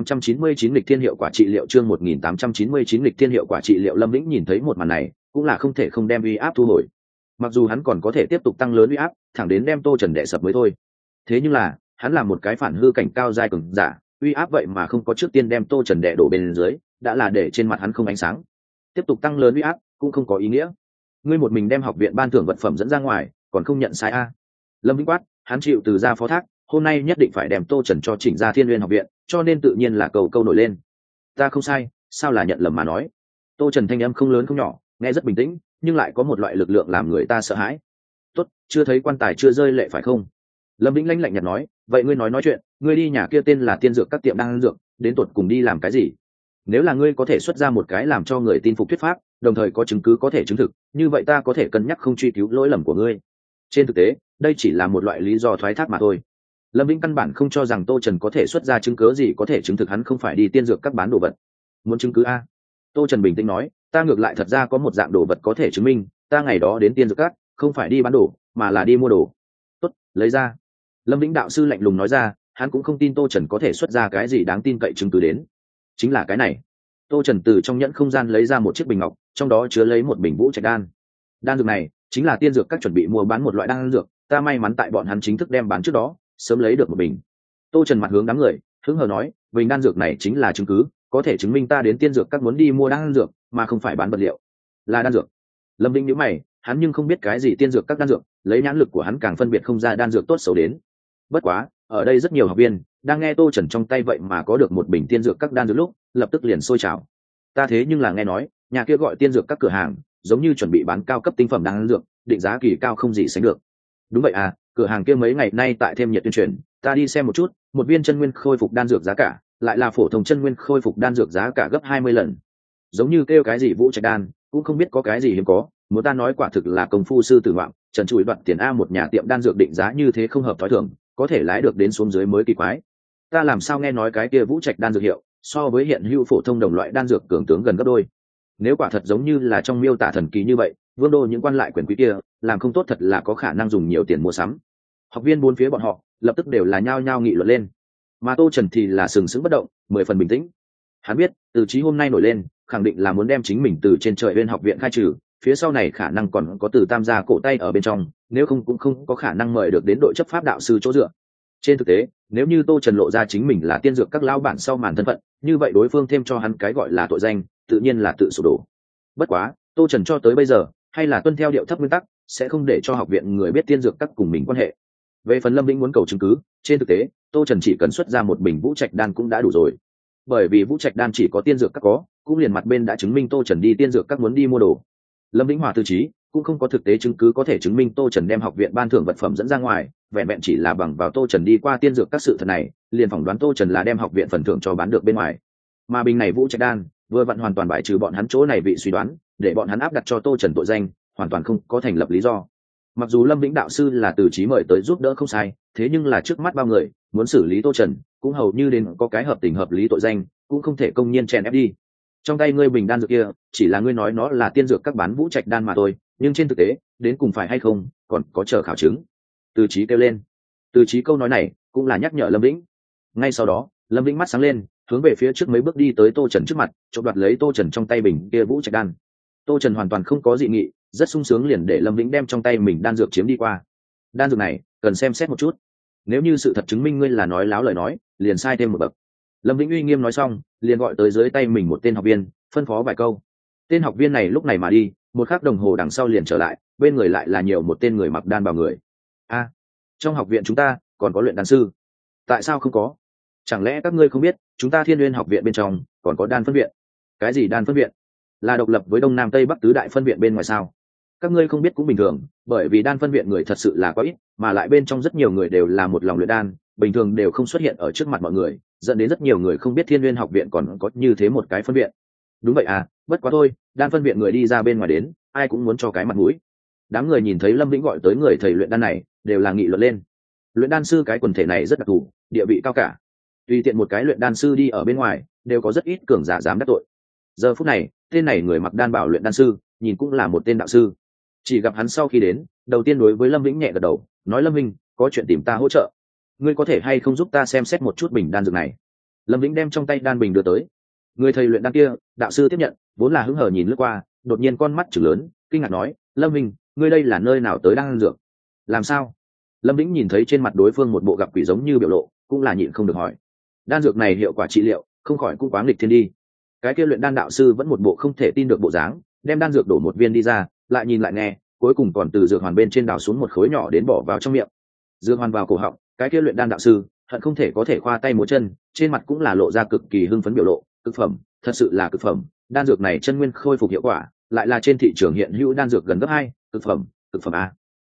A: 1899 lịch thiên hiệu quả trị liệu, chương 1899 lịch thiên hiệu quả trị liệu. Lâm Vĩnh nhìn thấy một màn này, cũng là không thể không đem uy áp thu hồi. Mặc dù hắn còn có thể tiếp tục tăng lớn uy áp, thẳng đến đem Tô Trần đè sập mới thôi. Thế nhưng là, hắn là một cái phản hư cảnh cao giai cường giả, uy áp vậy mà không có trước tiên đem Tô Trần đè đổ bên dưới, đã là để trên mặt hắn không ánh sáng. Tiếp tục tăng lớn uy áp cũng không có ý nghĩa. Ngươi một mình đem học viện ban thưởng vật phẩm dẫn ra ngoài, còn không nhận sai a? Lâm Vĩnh quát, hắn chịu từ gia phó thác, hôm nay nhất định phải đem Tô Trần cho chỉnh ra Thiên Nguyên học viện, cho nên tự nhiên là câu nổi lên. Ta không sai, sao là nhận lầm mà nói? Tô Trần thanh âm không lớn không nhỏ, nghe rất bình tĩnh, nhưng lại có một loại lực lượng làm người ta sợ hãi. Tốt, chưa thấy quan tài chưa rơi lệ phải không? Lâm Vĩnh lạnh nhạt nói, vậy ngươi nói chuyện, ngươi đi nhà kia tên là Tiên Dược các tiệm đan dược, đến tột cùng đi làm cái gì? Nếu là ngươi có thể xuất ra một cái làm cho người tin phục thuyết pháp, đồng thời có chứng cứ có thể chứng thực, như vậy ta có thể cân nhắc không truy cứu lỗi lầm của ngươi. Trên thực tế, đây chỉ là một loại lý do thoái thác mà thôi. Lâm Vĩnh căn bản không cho rằng Tô Trần có thể xuất ra chứng cứ gì có thể chứng thực hắn không phải đi tiên dược các bán đồ vật. Muốn chứng cứ a? Tô Trần bình tĩnh nói, ta ngược lại thật ra có một dạng đồ vật có thể chứng minh ta ngày đó đến tiên dược các không phải đi bán đồ mà là đi mua đồ. Tốt, lấy ra. Lâm Vĩnh đạo sư lạnh lùng nói ra, hắn cũng không tin Tô Trần có thể xuất ra cái gì đáng tin cậy chứng cứ đến. Chính là cái này. Tô Trần từ trong nhẫn không gian lấy ra một chiếc bình ngọc, trong đó chứa lấy một bình vũ trạch đan. Đan dược này chính là tiên dược các chuẩn bị mua bán một loại đan dược, ta may mắn tại bọn hắn chính thức đem bán trước đó, sớm lấy được một bình. Tô Trần mặt hướng đám người, hứng hờ nói, bình đan dược này chính là chứng cứ, có thể chứng minh ta đến tiên dược các muốn đi mua đan dược, mà không phải bán vật liệu. Là đan dược. Lâm Vĩnh nhíu mày, hắn nhưng không biết cái gì tiên dược các đan dược, lấy nhãn lực của hắn càng phân biệt không ra đan dược tốt xấu đến. Bất quá, ở đây rất nhiều học viên đang nghe Tô Trần trong tay vậy mà có được một bình tiên dược các đan dược lúc, lập tức liền sôi trào. Ta thế nhưng là nghe nói, nhà kia gọi tiên dược các cửa hàng, giống như chuẩn bị bán cao cấp tinh phẩm đan dược, định giá kỳ cao không gì sánh được. Đúng vậy à, cửa hàng kia mấy ngày nay tại thêm nhiệt tuyên truyền, ta đi xem một chút, một viên chân nguyên khôi phục đan dược giá cả, lại là phổ thông chân nguyên khôi phục đan dược giá cả gấp 20 lần. Giống như kêu cái gì vũ trạch đan, cũng không biết có cái gì hiếm có, muốn ta nói quả thực là công phu sư tử ngoạm, trần trụi đoạt tiền a, một nhà tiệm đan dược định giá như thế không hợp thói thường, có thể lái được đến xuống dưới mới kỳ quái. Ta làm sao nghe nói cái kia vũ trạch đan dược hiệu so với hiện hữu phổ thông đồng loại đan dược cường tướng gần gấp đôi. Nếu quả thật giống như là trong miêu tả thần kỳ như vậy, vương đô những quan lại quyền quý kia làm không tốt thật là có khả năng dùng nhiều tiền mua sắm. Học viên bốn phía bọn họ lập tức đều là nhao nhao nghị luận lên, mà Tô Trần thì là sừng sững bất động, 10 phần bình tĩnh. Hắn biết từ chí hôm nay nổi lên khẳng định là muốn đem chính mình từ trên trời bên học viện khai trừ, phía sau này khả năng còn có từ tam gia cổ tay ở bên trong, nếu không cũng không có khả năng mời được đến đội chấp pháp đạo sư chỗ dựa. Trên thực tế, nếu như Tô Trần lộ ra chính mình là tiên dược các lão bản sau màn thân phận, như vậy đối phương thêm cho hắn cái gọi là tội danh, tự nhiên là tự sụp đổ. Bất quá, Tô Trần cho tới bây giờ hay là tuân theo điệu thấp nguyên tắc, sẽ không để cho học viện người biết tiên dược các cùng mình quan hệ. Về phần Lâm Vĩnh muốn cầu chứng cứ, trên thực tế, Tô Trần chỉ cần xuất ra một bình vũ trạch đan cũng đã đủ rồi. Bởi vì vũ trạch đan chỉ có tiên dược các có, cũng liền mặt bên đã chứng minh Tô Trần đi tiên dược các muốn đi mua đồ. Lâm Vĩnh hòa tư trí cũng không có thực tế chứng cứ có thể chứng minh Tô Trần đem học viện ban thưởng vật phẩm dẫn ra ngoài, vẹn vẹn chỉ là bằng vào Tô Trần đi qua tiên dược các sự thật này, liền phỏng đoán Tô Trần là đem học viện phần thưởng cho bán được bên ngoài. Mà bình này vũ trạch đan vừa vặn hoàn toàn bại trừ bọn hắn chỗ này vị suy đoán, để bọn hắn áp đặt cho Tô Trần tội danh, hoàn toàn không có thành lập lý do. Mặc dù Lâm Vĩnh đạo sư là từ trí mời tới giúp đỡ không sai, thế nhưng là trước mắt bao người muốn xử lý Tô Trần cũng hầu như đến có cái hợp tình hợp lý tội danh, cũng không thể công nhiên chèn ép đi. Trong tay ngươi bình đan dược kia chỉ là ngươi nói nó là tiên dược các bán vũ trạch đan mà thôi, nhưng trên thực tế đến cùng phải hay không còn có chờ khảo chứng. Từ trí kêu lên. Từ trí câu nói này cũng là nhắc nhở Lâm Vĩnh. Ngay sau đó Lâm Vĩnh mắt sáng lên, hướng về phía trước mấy bước đi tới Tô Trần trước mặt, chộp đoạt lấy Tô Trần trong tay bình kia vũ trạch đan. Tô Trần hoàn toàn không có dị nghị, rất sung sướng liền để Lâm Vĩnh đem trong tay mình đan dược chiếm đi qua. Đan dược này cần xem xét một chút, nếu như sự thật chứng minh ngươi là nói láo lời nói, liền sai thêm một bậc. Lâm Vĩnh uy nghiêm nói xong, liền gọi tới dưới tay mình một tên học viên, phân phó vài câu. Tên học viên này lúc này mà đi, một khắc đồng hồ đằng sau liền trở lại, bên người lại là nhiều một tên người mặc đan bào người. A, trong học viện chúng ta còn có luyện đan sư? Tại sao không có? Chẳng lẽ các ngươi không biết chúng ta Thiên Nguyên học viện bên trong còn có đan phân viện? Cái gì đan phân viện? Là độc lập với Đông Nam Tây Bắc tứ đại phân viện bên ngoài sao? Các ngươi không biết cũng bình thường, bởi vì đan phân viện người thật sự là quá ít, mà lại bên trong rất nhiều người đều là một lòng luyện đan, bình thường đều không xuất hiện ở trước mặt mọi người, dẫn đến rất nhiều người không biết Thiên Nguyên học viện còn có như thế một cái phân viện. Đúng vậy à, bất quá thôi, đan phân viện người đi ra bên ngoài đến, ai cũng muốn cho cái mặt mũi. Đám người nhìn thấy Lâm Vĩnh gọi tới người thầy luyện đan này, đều là nghị luận lên. Luyện đan sư cái quần thể này rất đặc thù, địa vị cao cả. Tùy tiện một cái luyện đan sư đi ở bên ngoài, đều có rất ít cường giả dám đắc tội. Giờ phút này, tên này người mặc đan bảo luyện đan sư, nhìn cũng là một tên đạo sư. Chỉ gặp hắn sau khi đến, đầu tiên đối với Lâm Vĩnh nhẹ gật đầu, nói Lâm Vĩnh, có chuyện tìm ta hỗ trợ. Ngươi có thể hay không giúp ta xem xét một chút bình đan dược này? Lâm Vĩnh đem trong tay đan bình đưa tới. Người thầy luyện đan kia, đạo sư tiếp nhận, vốn là hứng hờ nhìn lướt qua, đột nhiên con mắt trừng lớn, kinh ngạc nói, Lâm Vĩnh, ngươi đây là nơi nào tới đan dược? Làm sao? Lâm Vĩnh nhìn thấy trên mặt đối phương một bộ gặp quỷ giống như biểu lộ, cũng là nhịn không được hỏi. Đan dược này hiệu quả trị liệu, không khỏi cũng quá nghịch thiên đi. Cái kia luyện đan đạo sư vẫn một bộ không thể tin được bộ dáng, đem đan dược đổ một viên đi ra, lại nhìn lại nghe, cuối cùng còn từ dược hoàn bên trên đào xuống một khối nhỏ đến bỏ vào trong miệng. Dược hoàn vào cổ họng, cái kia luyện đan đạo sư hận không thể có thể khoa tay múa chân, trên mặt cũng là lộ ra cực kỳ hưng phấn biểu lộ. Cực phẩm, thật sự là cực phẩm, đan dược này chân nguyên khôi phục hiệu quả, lại là trên thị trường hiện hữu đan dược gần gấp 2, cực phẩm a.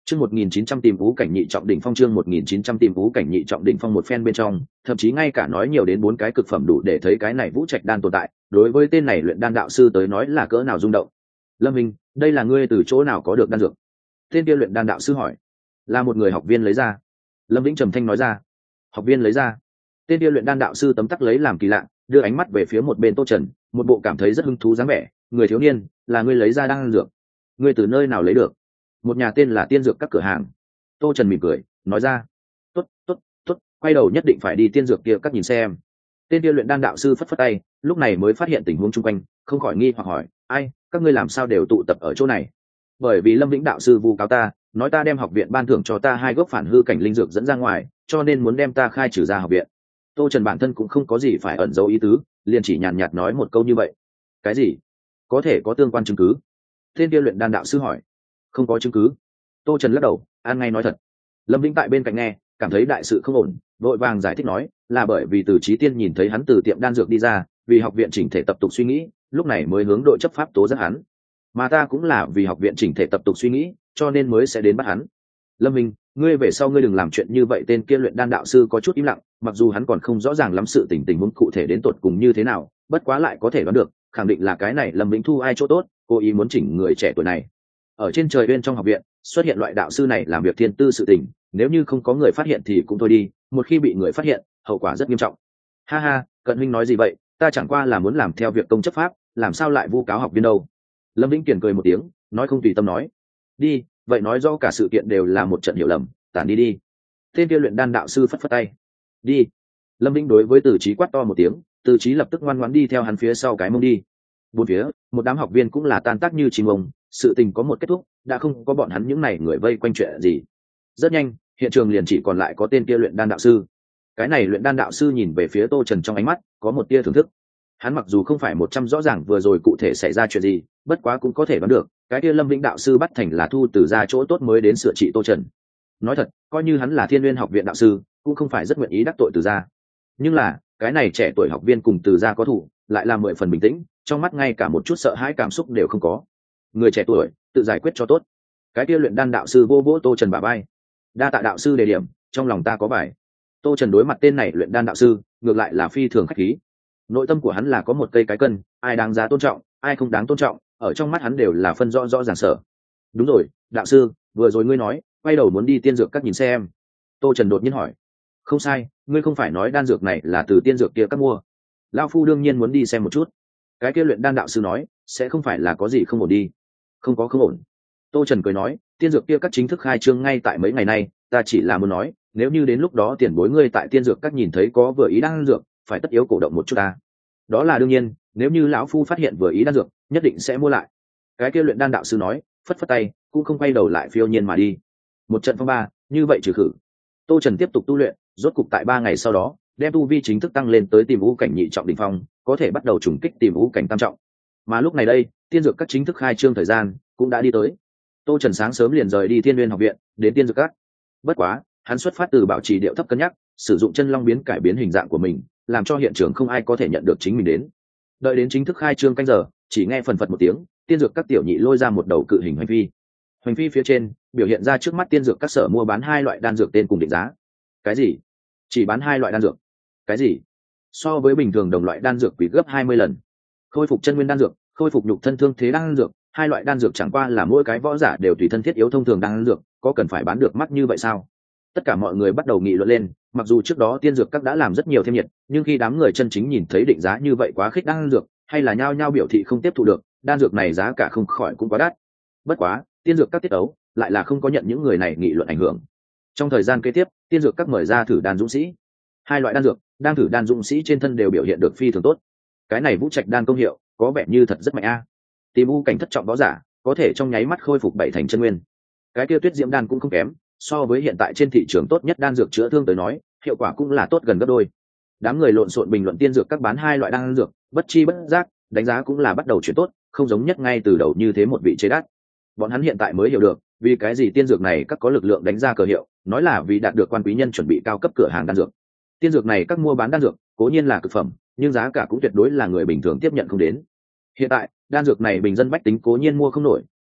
A: Chương 1900 tìm Vũ Cảnh Nhị trọng đỉnh phong, chương 1900 tìm Vũ Cảnh Nhị trọng đỉnh phong, một phen bên trong, thậm chí ngay cả nói nhiều đến 4 cái cực phẩm đủ để thấy cái này Vũ Trạch đan tồn tại, đối với tên này luyện đan đạo sư tới nói là cỡ nào rung động. Lâm Minh, đây là ngươi từ chỗ nào có được đan dược? Tên kia luyện đan đạo sư hỏi. Là một người học viên lấy ra. Lâm Vĩnh trầm thanh nói ra. Học viên lấy ra? Tên kia luyện đan đạo sư tấm tắc lấy làm kỳ lạ, đưa ánh mắt về phía một bên Tô Trần, một bộ cảm thấy rất hứng thú dáng vẻ. Người thiếu niên, là ngươi lấy ra đan dược? Ngươi từ nơi nào lấy được? Một nhà tên là Tiên Dược các cửa hàng. Tô Trần mỉm cười nói ra. Tốt tốt tốt, quay đầu nhất định phải đi Tiên Dược kia các nhìn xem. Tên kia luyện đan đạo sư phất phất tay, lúc này mới phát hiện tình huống chung quanh, không khỏi nghi hoặc hỏi, ai, các ngươi làm sao đều tụ tập ở chỗ này? Bởi vì Lâm Vĩnh đạo sư vu cáo ta, nói ta đem học viện ban thưởng cho ta 2 gốc phản hư cảnh linh dược dẫn ra ngoài, cho nên muốn đem ta khai trừ ra học viện. Tô Trần bản thân cũng không có gì phải ẩn giấu ý tứ, liền chỉ nhàn nhạt nói một câu như vậy. Cái gì? Có thể có tương quan chứng cứ? Tên kia luyện đan đạo sư hỏi. Không có chứng cứ. Tô Trần lắc đầu, an ngay nói thật. Lâm Vĩnh tại bên cạnh nghe, cảm thấy đại sự không ổn, vội vàng giải thích nói, là bởi vì Từ Chí Tiên nhìn thấy hắn từ tiệm đan dược đi ra, vì học viện chỉnh thể tập tục suy nghĩ, lúc này mới hướng đội chấp pháp tố giác hắn. Mà ta cũng là vì học viện chỉnh thể tập tục suy nghĩ, cho nên mới sẽ đến bắt hắn. Lâm Minh, ngươi về sau ngươi đừng làm chuyện như vậy. Tên kia luyện đan đạo sư có chút im lặng, mặc dù hắn còn không rõ ràng lắm sự tình huống cụ thể đến tột cùng như thế nào, bất quá lại có thể đoán được, khẳng định là cái này Lâm Vĩnh thu ai chỗ tốt, cố ý muốn chỉnh người trẻ tuổi này. Ở trên trời bên trong học viện xuất hiện loại đạo sư này làm việc thiên tư sự tình, nếu như không có người phát hiện thì cũng thôi đi, một khi bị người phát hiện, hậu quả rất nghiêm trọng. Ha ha, Cận huynh nói gì vậy, ta chẳng qua là muốn làm theo việc công chấp pháp, làm sao lại vu cáo học viên đâu? Lâm Vĩnh Kiền cười một tiếng, nói không tùy tâm nói. Đi, vậy nói rõ cả sự kiện đều là một trận hiểu lầm, tản đi đi. Tên kia luyện đan đạo sư phất phất tay. Đi. Lâm Vĩnh đối với Từ Chí quát to một tiếng, Từ Chí lập tức ngoan ngoãn đi theo hắn phía sau cái mông đi. Bốn phía, một đám học viên cũng là tan tác như chim ông, sự tình có một kết thúc, đã không có bọn hắn những này người vây quanh chuyện gì. Rất nhanh, hiện trường liền chỉ còn lại có tên kia luyện đan đạo sư. Cái này luyện đan đạo sư nhìn về phía Tô Trần trong ánh mắt có một tia thưởng thức. Hắn mặc dù không phải 100 rõ ràng vừa rồi cụ thể xảy ra chuyện gì, bất quá cũng có thể đoán được, cái kia Lâm Vĩnh đạo sư bắt thành là thu từ ra chỗ tốt mới đến sửa trị Tô Trần. Nói thật, coi như hắn là Thiên Nguyên học viện đạo sư, cũng không phải rất nguyện ý đắc tội từ ra. Nhưng là, cái này trẻ tuổi học viên cùng từ ra có thủ, lại là 10 phần bình tĩnh, trong mắt ngay cả một chút sợ hãi cảm xúc đều không có. Người trẻ tuổi, tự giải quyết cho tốt. Cái kia luyện đan đạo sư vô vỗ Tô Trần bả vai. Đa tạ đạo sư đề điểm, trong lòng ta có bài. Tô Trần đối mặt tên này luyện đan đạo sư, ngược lại là phi thường khách khí. Nội tâm của hắn là có một cây cái cân, ai đáng giá tôn trọng, ai không đáng tôn trọng, ở trong mắt hắn đều là phân rõ rõ ràng sở. Đúng rồi, đạo sư, vừa rồi ngươi nói, quay đầu muốn đi Tiên Dược các nhìn xem. Tô Trần đột nhiên hỏi. Không sai, ngươi không phải nói đan dược này là từ Tiên Dược kia các mua? Lão phu đương nhiên muốn đi xem một chút. Cái kia luyện đan đạo sư nói, sẽ không phải là có gì không ổn đi. Không có không ổn. Tô Trần cười nói, Tiên Dược kia các chính thức khai trương ngay tại mấy ngày nay, ta chỉ là muốn nói, nếu như đến lúc đó tiền bối ngươi tại Tiên Dược các nhìn thấy có vừa ý đan dược, phải tất yếu cổ động một chút ta. Đó là đương nhiên, nếu như lão phu phát hiện vừa ý đan dược, nhất định sẽ mua lại. Cái kia luyện đan đạo sư nói, phất phất tay, cũng không quay đầu lại phiêu nhiên mà đi. Một trận phong ba, như vậy trừ khử. Tô Trần tiếp tục tu luyện, rốt cục tại 3 ngày sau đó, đem tu vi chính thức tăng lên tới tìm vũ cảnh nhị trọng đỉnh phong, có thể bắt đầu trùng kích tìm vũ cảnh tam trọng. Mà lúc này đây, Tiên Dược các chính thức khai trương thời gian cũng đã đi tới. Tô Trần sáng sớm liền rời đi Thiên Nguyên học viện, đến Tiên Dược các. Bất quá, hắn xuất phát từ bảo trì điệu thấp cân nhắc, sử dụng chân long biến cải biến hình dạng của mình, làm cho hiện trường không ai có thể nhận được chính mình đến. Đợi đến chính thức khai trương canh giờ, chỉ nghe phần phật một tiếng, Tiên Dược các tiểu nhị lôi ra một đầu cự hình hoành phi. Hoành phi phía trên biểu hiện ra trước mắt Tiên Dược các sở mua bán 2 loại đan dược tên cùng định giá. Cái gì? Chỉ bán 2 loại đan dược? Cái gì? So với bình thường đồng loại đan dược quý gấp 20 lần. Khôi phục chân nguyên đan dược, khôi phục nhục thân thương thế đan dược, 2 loại đan dược chẳng qua là mỗi cái võ giả đều tùy thân thiết yếu thông thường đan dược, có cần phải bán được mắc như vậy sao? Tất cả mọi người bắt đầu nghị luận lên, mặc dù trước đó Tiên Dược các đã làm rất nhiều thêm nhiệt, nhưng khi đám người chân chính nhìn thấy định giá như vậy quá khích đan dược, hay là nhao nhao biểu thị không tiếp thu được, đan dược này giá cả không khỏi cũng quá đắt. Bất quá, Tiên Dược các tiết ấu lại là không có nhận những người này nghị luận ảnh hưởng. Trong thời gian kế tiếp, Tiên Dược các mời ra thử đan dũng sĩ. 2 loại đan dược, đang thử đan dũng sĩ trên thân đều biểu hiện được phi thường tốt. Cái này Vũ Trạch đan công hiệu, có vẻ như thật rất mạnh a. Tìm u cảnh thất trọng võ giả, có thể trong nháy mắt khôi phục 7 thành chân nguyên. Cái kia Tuyết Diễm đan cũng không kém, so với hiện tại trên thị trường tốt nhất đan dược chữa thương tới nói, hiệu quả cũng là tốt gần gấp đôi. Đám người lộn xộn bình luận Tiên Dược các bán 2 loại đan dược, bất chi bất giác, đánh giá cũng là bắt đầu chuyển tốt, không giống nhất ngay từ đầu như thế một vị chế đắt. Bọn hắn hiện tại mới hiểu được, vì cái gì Tiên Dược này các có lực lượng đánh ra cờ hiệu, nói là vì đạt được quan quý nhân chuẩn bị cao cấp cửa hàng đan dược. Tiên Dược này các mua bán đan dược, cố nhiên là cực phẩm, nhưng giá cả cũng tuyệt đối là người bình thường tiếp nhận không đến. Hiện tại, đan dược này bình dân bách tính cố nhiên mua không nổi,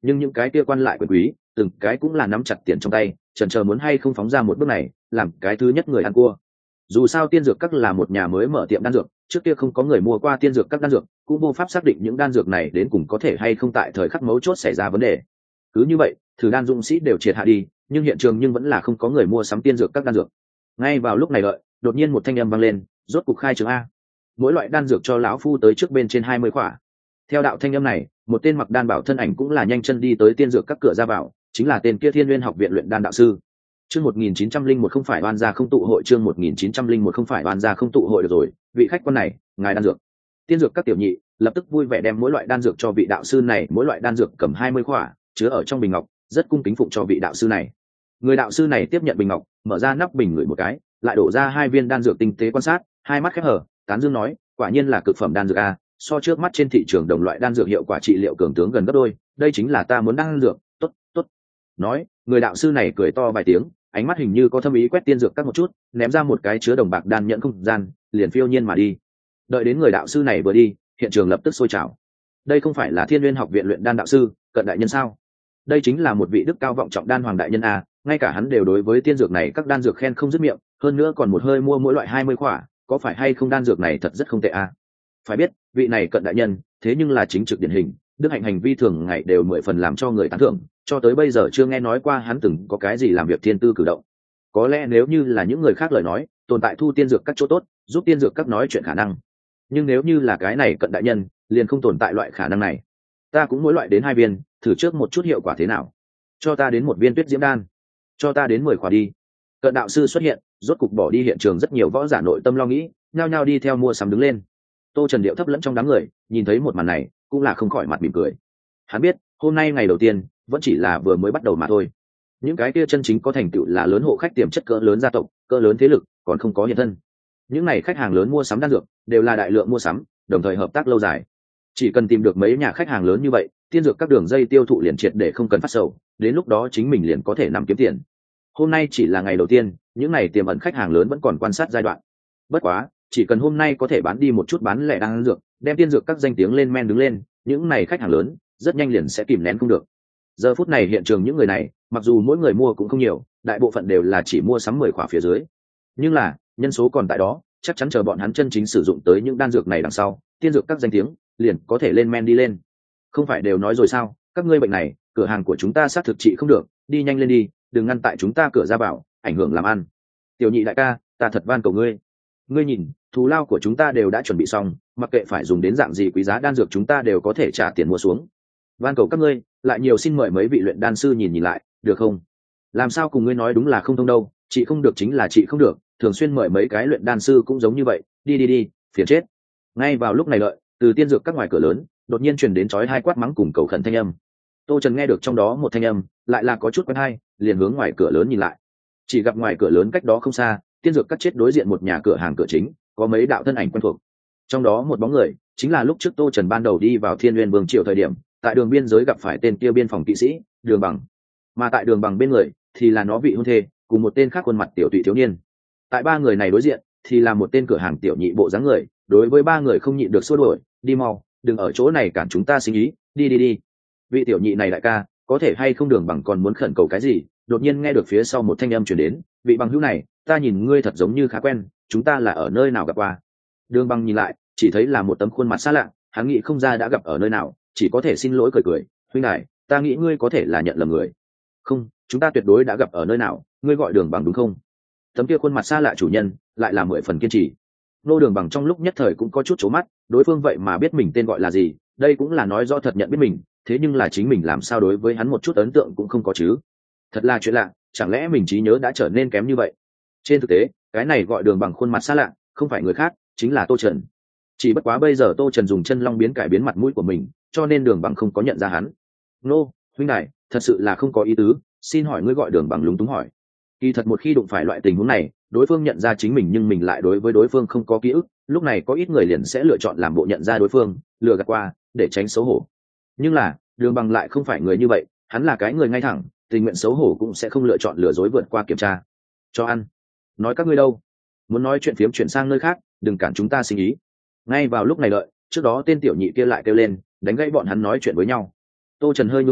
A: nhưng những cái kia quan lại quyền quý từng cái cũng là nắm chặt tiền trong tay, chần chờ muốn hay không phóng ra một bước này làm cái thứ nhất người ăn cua. Dù sao tiên dược các là một nhà mới mở tiệm đan dược, trước kia không có người mua qua tiên dược các đan dược, cũng vô pháp xác định những đan dược này đến cùng có thể hay không tại thời khắc mấu chốt xảy ra vấn đề. Cứ như vậy thử đan dũng sĩ đều triệt hạ đi, nhưng hiện trường nhưng vẫn là không có người mua sắm tiên dược các đan dược. Ngay vào lúc này đợi đột nhiên một thanh âm vang lên, rốt cục khai trường a, mỗi loại đan dược cho lão phu tới trước bên trên 20 khỏa. Theo đạo thanh âm này, một tên mặc đan bảo thân ảnh cũng là nhanh chân đi tới tiên dược các cửa ra vào, chính là tên kia Thiên Nguyên học viện luyện đan đạo sư. Chương 1901 không phải oan gia không tụ hội, chương 1901 không phải oan gia không tụ hội. Được rồi, vị khách quan này, ngài đan dược. Tiên dược các tiểu nhị lập tức vui vẻ đem mỗi loại đan dược cho vị đạo sư này, mỗi loại đan dược cầm 20 khỏa, chứa ở trong bình ngọc, rất cung kính phụng cho vị đạo sư này. Người đạo sư này tiếp nhận bình ngọc, mở ra nắp bình ngửi một cái, lại đổ ra 2 viên đan dược tinh tế quan sát, hai mắt khép hờ, tán dương nói, quả nhiên là cực phẩm đan dược a, so trước mắt trên thị trường đồng loại đan dược hiệu quả trị liệu cường tướng gần gấp đôi, đây chính là ta muốn đan dược, tốt, tốt. Nói, người đạo sư này cười to vài tiếng, ánh mắt hình như có thâm ý quét tiên dược các một chút, ném ra một cái chứa đồng bạc đan nhẫn không gian, liền phiêu nhiên mà đi. Đợi đến người đạo sư này vừa đi, hiện trường lập tức sôi trào. Đây không phải là Thiên Nguyên học viện luyện đan đạo sư Cận đại nhân sao? Đây chính là một vị đức cao vọng trọng đan hoàng đại nhân a, ngay cả hắn đều đối với tiên dược này các đan dược khen không dứt miệng, hơn nữa còn một hơi mua mỗi loại 20 khỏa, có phải hay không đan dược này thật rất không tệ a. Phải biết, vị này Cận đại nhân, thế nhưng là chính trực điển hình, đức hạnh hành vi thường ngày đều 10 phần làm cho người tán thưởng, cho tới bây giờ chưa nghe nói qua hắn từng có cái gì làm việc thiên tư cử động. Có lẽ nếu như là những người khác lời nói, tồn tại thu tiên dược các chỗ tốt, giúp tiên dược các nói chuyện khả năng. Nhưng nếu như là cái này Cận đại nhân, liền không tồn tại loại khả năng này. Ta cũng mỗi loại đến 2 viên, thử trước một chút hiệu quả thế nào. Cho ta đến 1 viên tuyết diễm đan, cho ta đến 10 khỏa đi. Cận đạo sư xuất hiện, rốt cục bỏ đi hiện trường rất nhiều võ giả nội tâm lo nghĩ, nhao nhao đi theo mua sắm đứng lên. Tô Trần điệu thấp lẫn trong đám người, nhìn thấy một màn này, cũng là không khỏi mặt mỉm cười. Hắn biết, hôm nay ngày đầu tiên, vẫn chỉ là vừa mới bắt đầu mà thôi. Những cái kia chân chính có thành tựu là lớn hộ khách tiềm chất cỡ lớn gia tộc, cỡ lớn thế lực, còn không có hiện thân. Những này khách hàng lớn mua sắm đan dược, đều là đại lượng mua sắm, đồng thời hợp tác lâu dài. Chỉ cần tìm được mấy nhà khách hàng lớn như vậy, tiên dược các đường dây tiêu thụ liền triệt để không cần phát sầu, đến lúc đó chính mình liền có thể nắm kiếm tiền. Hôm nay chỉ là ngày đầu tiên, những này tiềm ẩn khách hàng lớn vẫn còn quan sát giai đoạn. Bất quá, chỉ cần hôm nay có thể bán đi một chút bán lẻ đan dược, đem tiên dược các danh tiếng lên men đứng lên, những này khách hàng lớn rất nhanh liền sẽ kìm nén không được. Giờ phút này hiện trường những người này, mặc dù mỗi người mua cũng không nhiều, đại bộ phận đều là chỉ mua sắm 10 khỏa phía dưới, nhưng là nhân số còn tại đó, chắc chắn chờ bọn hắn chân chính sử dụng tới những đan dược này đằng sau, tiên dược các danh tiếng liền có thể lên men đi lên. Không phải đều nói rồi sao, các ngươi bệnh này, cửa hàng của chúng ta xác thực trị không được, đi nhanh lên đi, đừng ngăn tại chúng ta cửa ra vào, ảnh hưởng làm ăn. Tiểu nhị đại ca, ta thật van cầu ngươi, ngươi nhìn, thù lao của chúng ta đều đã chuẩn bị xong, mặc kệ phải dùng đến dạng gì quý giá đan dược chúng ta đều có thể trả tiền mua xuống. Van cầu các ngươi, lại nhiều xin mời mấy vị luyện đan sư nhìn lại, được không? Làm sao cùng ngươi nói đúng là không thông đâu, chị không được chính là chị không được, thường xuyên mời mấy cái luyện đan sư cũng giống như vậy, đi, phiền chết. Ngay vào lúc này lợi, từ tiên dược các ngoài cửa lớn, đột nhiên truyền đến chói hai quát mắng cùng cầu khẩn thanh âm. Tô Trần nghe được trong đó một thanh âm, lại là có chút quen hay, liền hướng ngoài cửa lớn nhìn lại. Chỉ gặp ngoài cửa lớn cách đó không xa, tiên dược các chết đối diện một nhà cửa hàng cửa chính, có mấy đạo thân ảnh quen thuộc. Trong đó một bóng người, chính là lúc trước Tô Trần ban đầu đi vào Thiên Nguyên Vương triều thời điểm, tại đường biên giới gặp phải tên kia biên phòng kỵ sĩ, Đường Bằng. Mà tại Đường Bằng bên người, thì là nó vị hôn thê, cùng một tên khác khuôn mặt tiểu tụy thiếu niên. Tại ba người này đối diện, thì là một tên cửa hàng tiểu nhị bộ dáng người, đối với ba người không nhịn được xua đuổi, đi mau, đừng ở chỗ này cản chúng ta sinh ý, đi. Vị tiểu nhị này đại ca, có thể hay không Đường Bằng còn muốn khẩn cầu cái gì, đột nhiên nghe được phía sau một thanh âm truyền đến, vị bằng hữu này, ta nhìn ngươi thật giống như khá quen, chúng ta là ở nơi nào gặp qua? Đường Bằng nhìn lại, chỉ thấy là một tấm khuôn mặt xa lạ, hắn nghĩ không ra đã gặp ở nơi nào, chỉ có thể xin lỗi cười, huynh đài, ta nghĩ ngươi có thể là nhận lầm người. Không, chúng ta tuyệt đối đã gặp ở nơi nào, ngươi gọi Đường Bằng đúng không? Tấm kia khuôn mặt xa lạ chủ nhân, lại là 10 phần kiên trì. Nô Đường Bằng trong lúc nhất thời cũng có chút chố mắt, đối phương vậy mà biết mình tên gọi là gì, đây cũng là nói rõ thật nhận biết mình, thế nhưng là chính mình làm sao đối với hắn một chút ấn tượng cũng không có chứ? Thật là chuyện lạ, chẳng lẽ mình trí nhớ đã trở nên kém như vậy? Trên thực tế, cái này gọi Đường Bằng khuôn mặt xa lạ, không phải người khác, chính là Tô Trần. Chỉ bất quá bây giờ Tô Trần dùng chân long biến cải biến mặt mũi của mình, cho nên Đường Bằng không có nhận ra hắn. Nô, huynh đài, thật sự là không có ý tứ, xin hỏi ngươi gọi Đường Bằng lúng túng hỏi. Kỳ thật một khi đụng phải loại tình huống này, đối phương nhận ra chính mình nhưng mình lại đối với đối phương không có ký ức, lúc này có ít người liền sẽ lựa chọn làm bộ nhận ra đối phương, lừa gạt qua, để tránh xấu hổ. Nhưng là, Đường Bằng lại không phải người như vậy, hắn là cái người ngay thẳng, tình nguyện xấu hổ cũng sẽ không lựa chọn lừa dối vượt qua kiểm tra. Cho ăn. Nói các ngươi đâu? Muốn nói chuyện phiếm chuyển sang nơi khác, đừng cản chúng ta sinh ý. Ngay vào lúc này đợi, trước đó tên tiểu nhị kia lại kêu lên, đánh gãy bọn hắn nói chuyện với nhau. Tô Trần hơi nhướng mày,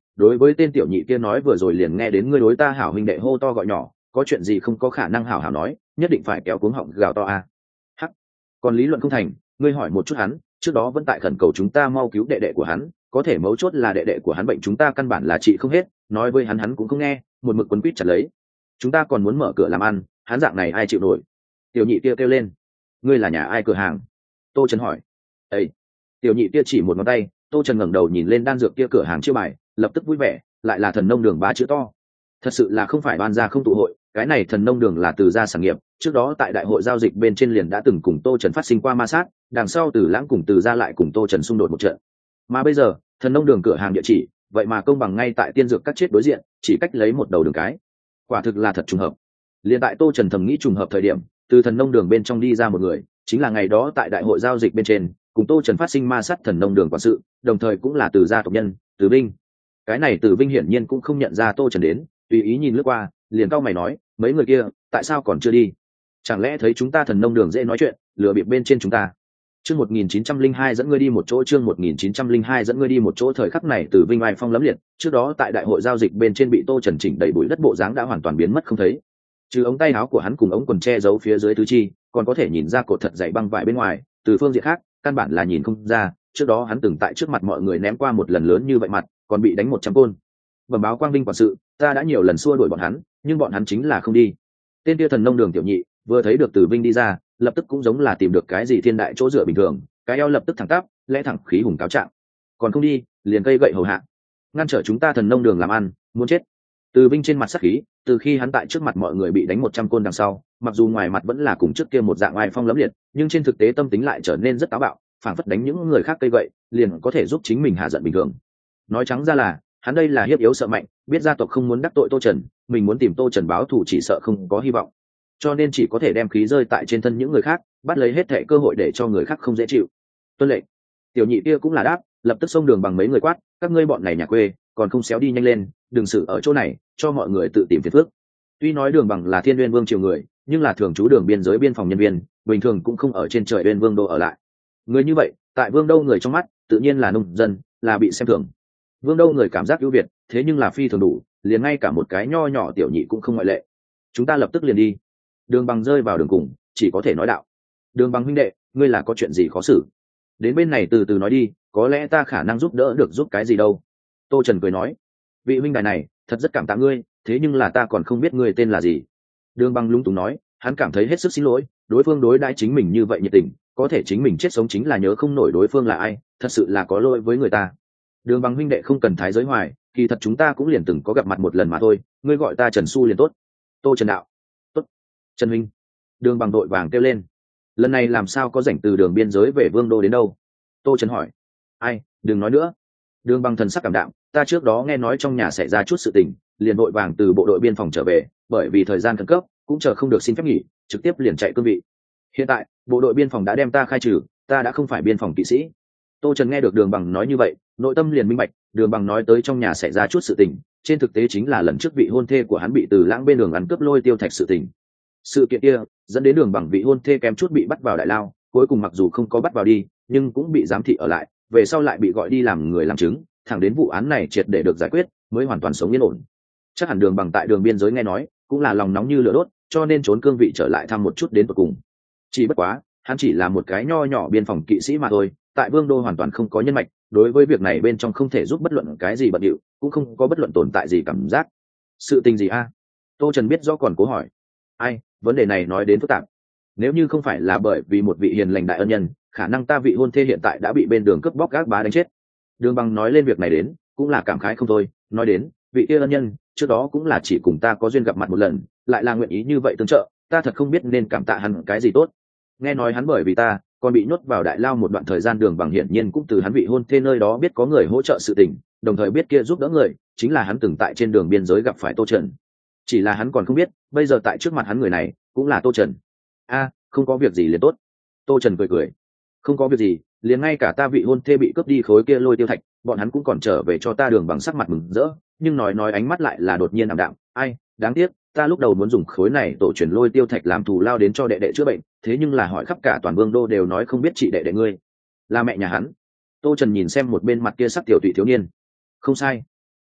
A: đối với tên tiểu nhị kia nói vừa rồi liền nghe đến ngươi đối ta hảo huynh đệ hô to gọi nhỏ, có chuyện gì không có khả năng hảo hảo nói, nhất định phải kéo cuống họng gào to a. Hắc, còn lý luận không thành, ngươi hỏi một chút hắn, trước đó vẫn tại khẩn cầu chúng ta mau cứu đệ đệ của hắn, có thể mấu chốt là đệ đệ của hắn bệnh chúng ta căn bản là trị không hết, nói với hắn cũng không nghe, một mực quấn quýt chặt lấy. Chúng ta còn muốn mở cửa làm ăn, hắn dạng này ai chịu nổi. Tiểu nhị kia kêu lên, ngươi là nhà ai cửa hàng? Tô Trần hỏi. Ê, tiểu nhị kia chỉ một ngón tay. Tô Trần ngẩng đầu nhìn lên đan dược kia cửa hàng chiêu bài, lập tức vui vẻ, lại là Thần Nông Đường 3 chữ to. Thật sự là không phải đoan gia không tụ hội, cái này Thần Nông Đường là Từ gia sản nghiệp, trước đó tại đại hội giao dịch bên trên liền đã từng cùng Tô Trần phát sinh qua ma sát, đằng sau Từ Lãng cùng Từ gia lại cùng Tô Trần xung đột một trận. Mà bây giờ, Thần Nông Đường cửa hàng địa chỉ, vậy mà công bằng ngay tại tiên dược các chết đối diện, chỉ cách lấy một đầu đường cái. Quả thực là thật trùng hợp. Liên tại Tô Trần thầm nghĩ trùng hợp thời điểm, từ Thần Nông Đường bên trong đi ra một người, chính là ngày đó tại đại hội giao dịch bên trên cùng Tô Trần phát sinh ma sát Thần Nông Đường quản sự, đồng thời cũng là Từ gia tộc nhân, Từ Vinh. Cái này Từ Vinh hiển nhiên cũng không nhận ra Tô Trần đến, tùy ý nhìn lướt qua, liền cau mày nói, mấy người kia, tại sao còn chưa đi? Chẳng lẽ thấy chúng ta Thần Nông Đường dễ nói chuyện, lừa bịp bên trên chúng ta? Chương 1902 dẫn ngươi đi một chỗ, chương 1902 dẫn ngươi đi một chỗ. Thời khắc này Từ Vinh oai phong lẫm liệt, trước đó tại đại hội giao dịch bên trên bị Tô Trần chỉnh đầy bụi đất bộ dáng đã hoàn toàn biến mất không thấy. Trừ ống tay áo của hắn cùng ống quần che giấu phía dưới tứ chi, còn có thể nhìn ra cột thật dày băng vải bên ngoài, từ phương diện khác, căn bản là nhìn không ra, trước đó hắn từng tại trước mặt mọi người ném qua một lần lớn như vậy mặt, còn bị đánh 100 côn. Bẩm báo Quang Vinh quản sự, ta đã nhiều lần xua đuổi bọn hắn, nhưng bọn hắn chính là không đi. Tên kia Thần Nông Đường tiểu nhị, vừa thấy được Từ Vinh đi ra, lập tức cũng giống là tìm được cái gì thiên đại chỗ dựa bình thường, cái eo lập tức thẳng tắp, lẽ thẳng khí hùng cáo trạng. Còn không đi, liền cây gậy hầu hạ, ngăn trở chúng ta Thần Nông Đường làm ăn, muốn chết. Từ Vinh trên mặt sắc khí, từ khi hắn tại trước mặt mọi người bị đánh 100 côn đằng sau, mặc dù ngoài mặt vẫn là cùng trước kia một dạng oai phong lẫm liệt, nhưng trên thực tế tâm tính lại trở nên rất táo bạo, phảng phất đánh những người khác cây gậy, liền có thể giúp chính mình hạ giận bình thường. Nói trắng ra là, hắn đây là hiếp yếu sợ mạnh, biết gia tộc không muốn đắc tội Tô Trần, mình muốn tìm Tô Trần báo thù chỉ sợ không có hy vọng, cho nên chỉ có thể đem khí rơi tại trên thân những người khác, bắt lấy hết thảy cơ hội để cho người khác không dễ chịu. Tuân lệnh. Tiểu nhị kia cũng là đáp, lập tức xông đường bằng mấy người quát, các ngươi bọn này nhà quê, còn không xéo đi nhanh lên, đừng xử ở chỗ này, cho mọi người tự tìm phiền phức. Tuy nói đường bằng là Thiên Uyên Vương triều người, nhưng là thường trú đường biên giới biên phòng nhân viên, bình thường cũng không ở trên trời Uyên Vương đô ở lại. Người như vậy, tại Vương đô người trong mắt, tự nhiên là nông dân, là bị xem thường. Vương đô người cảm giác ưu việt, thế nhưng là phi thường đủ, liền ngay cả một cái nho nhỏ tiểu nhị cũng không ngoại lệ. Chúng ta lập tức liền đi. Đường bằng rơi vào đường cùng, chỉ có thể nói đạo. Đường bằng huynh đệ, ngươi là có chuyện gì khó xử? Đến bên này từ từ nói đi, có lẽ ta khả năng giúp đỡ được giúp cái gì đâu. Tô Trần cười nói, vị huynh đài này, thật rất cảm tạ ngươi, thế nhưng là ta còn không biết ngươi tên là gì. Đường bằng lúng túng nói, hắn cảm thấy hết sức xin lỗi, đối phương đối đãi chính mình như vậy nhiệt tình, có thể chính mình chết sống chính là nhớ không nổi đối phương là ai, thật sự là có lỗi với người ta. Đường bằng huynh đệ không cần thái giới hoài, kỳ thật chúng ta cũng liền từng có gặp mặt một lần mà thôi, ngươi gọi ta Trần Xu liền tốt. Tô Trần đạo. Tốt. Trần huynh. Đường bằng đội vàng kêu lên, lần này làm sao có rảnh từ đường biên giới về Vương đô đến đâu? Tô Trần hỏi. Ai, đừng nói nữa. Đường bằng thần sắc cảm đạm, ta trước đó nghe nói trong nhà xảy ra chút sự tình, liền đội vàng từ bộ đội biên phòng trở về, bởi vì thời gian khẩn cấp, cũng chờ không được xin phép nghỉ, trực tiếp liền chạy cương vị. Hiện tại, bộ đội biên phòng đã đem ta khai trừ, ta đã không phải biên phòng kỵ sĩ. Tô Trần nghe được Đường bằng nói như vậy, nội tâm liền minh bạch, Đường bằng nói tới trong nhà xảy ra chút sự tình, trên thực tế chính là lần trước vị hôn thê của hắn bị Từ Lãng bên đường ăn cướp lôi tiêu thạch sự tình. Sự kiện kia dẫn đến Đường bằng vị hôn thê kém chút bị bắt vào đại lao, cuối cùng mặc dù không có bắt vào đi, nhưng cũng bị giám thị ở lại, về sau lại bị gọi đi làm người làm chứng, thẳng đến vụ án này triệt để được giải quyết mới hoàn toàn sống yên ổn. Chắc hẳn Đường bằng tại đường biên giới nghe nói, cũng là lòng nóng như lửa đốt, cho nên trốn cương vị trở lại thăm một chút đến tận cùng. Chỉ bất quá, hắn chỉ là một cái nho nhỏ biên phòng kỵ sĩ mà thôi, tại Vương đô hoàn toàn không có nhân mạch, đối với việc này bên trong không thể giúp bất luận cái gì bận điệu, cũng không có bất luận tồn tại gì cảm giác. Sự tình gì a? Tô Trần biết rõ còn cố hỏi. Ai, vấn đề này nói đến phức tạp. Nếu như không phải là bởi vì một vị hiền lành đại ân nhân, khả năng ta vị hôn thê hiện tại đã bị bên đường cướp bóc gác bá đánh chết. Đường bằng nói lên việc này đến, cũng là cảm khái không thôi, nói đến, vị kia ân nhân, trước đó cũng là chỉ cùng ta có duyên gặp mặt một lần, lại là nguyện ý như vậy tương trợ, ta thật không biết nên cảm tạ hắn cái gì tốt. Nghe nói hắn bởi vì ta, còn bị nhốt vào đại lao một đoạn thời gian, Đường bằng hiển nhiên cũng từ hắn vị hôn thê nơi đó biết có người hỗ trợ sự tình, đồng thời biết kia giúp đỡ người, chính là hắn từng tại trên đường biên giới gặp phải Tô Trần. Chỉ là hắn còn không biết, bây giờ tại trước mặt hắn người này, cũng là Tô Trần. A, không có việc gì liền tốt. Tô Trần cười cười. Không có việc gì, liền ngay cả ta vị hôn thê bị cướp đi khối kia lôi tiêu thạch, bọn hắn cũng còn trở về cho ta. Đường bằng sắc mặt mừng rỡ, nhưng nói ánh mắt lại là đột nhiên ảm đạm. Ai, đáng tiếc, ta lúc đầu muốn dùng khối này tổ truyền lôi tiêu thạch làm thù lao đến cho đệ đệ chữa bệnh, thế nhưng là hỏi khắp cả toàn Vương đô đều nói không biết chị đệ đệ ngươi là mẹ nhà hắn. Tô Trần nhìn xem một bên mặt kia sắc tiểu tụy thiếu niên. Không sai,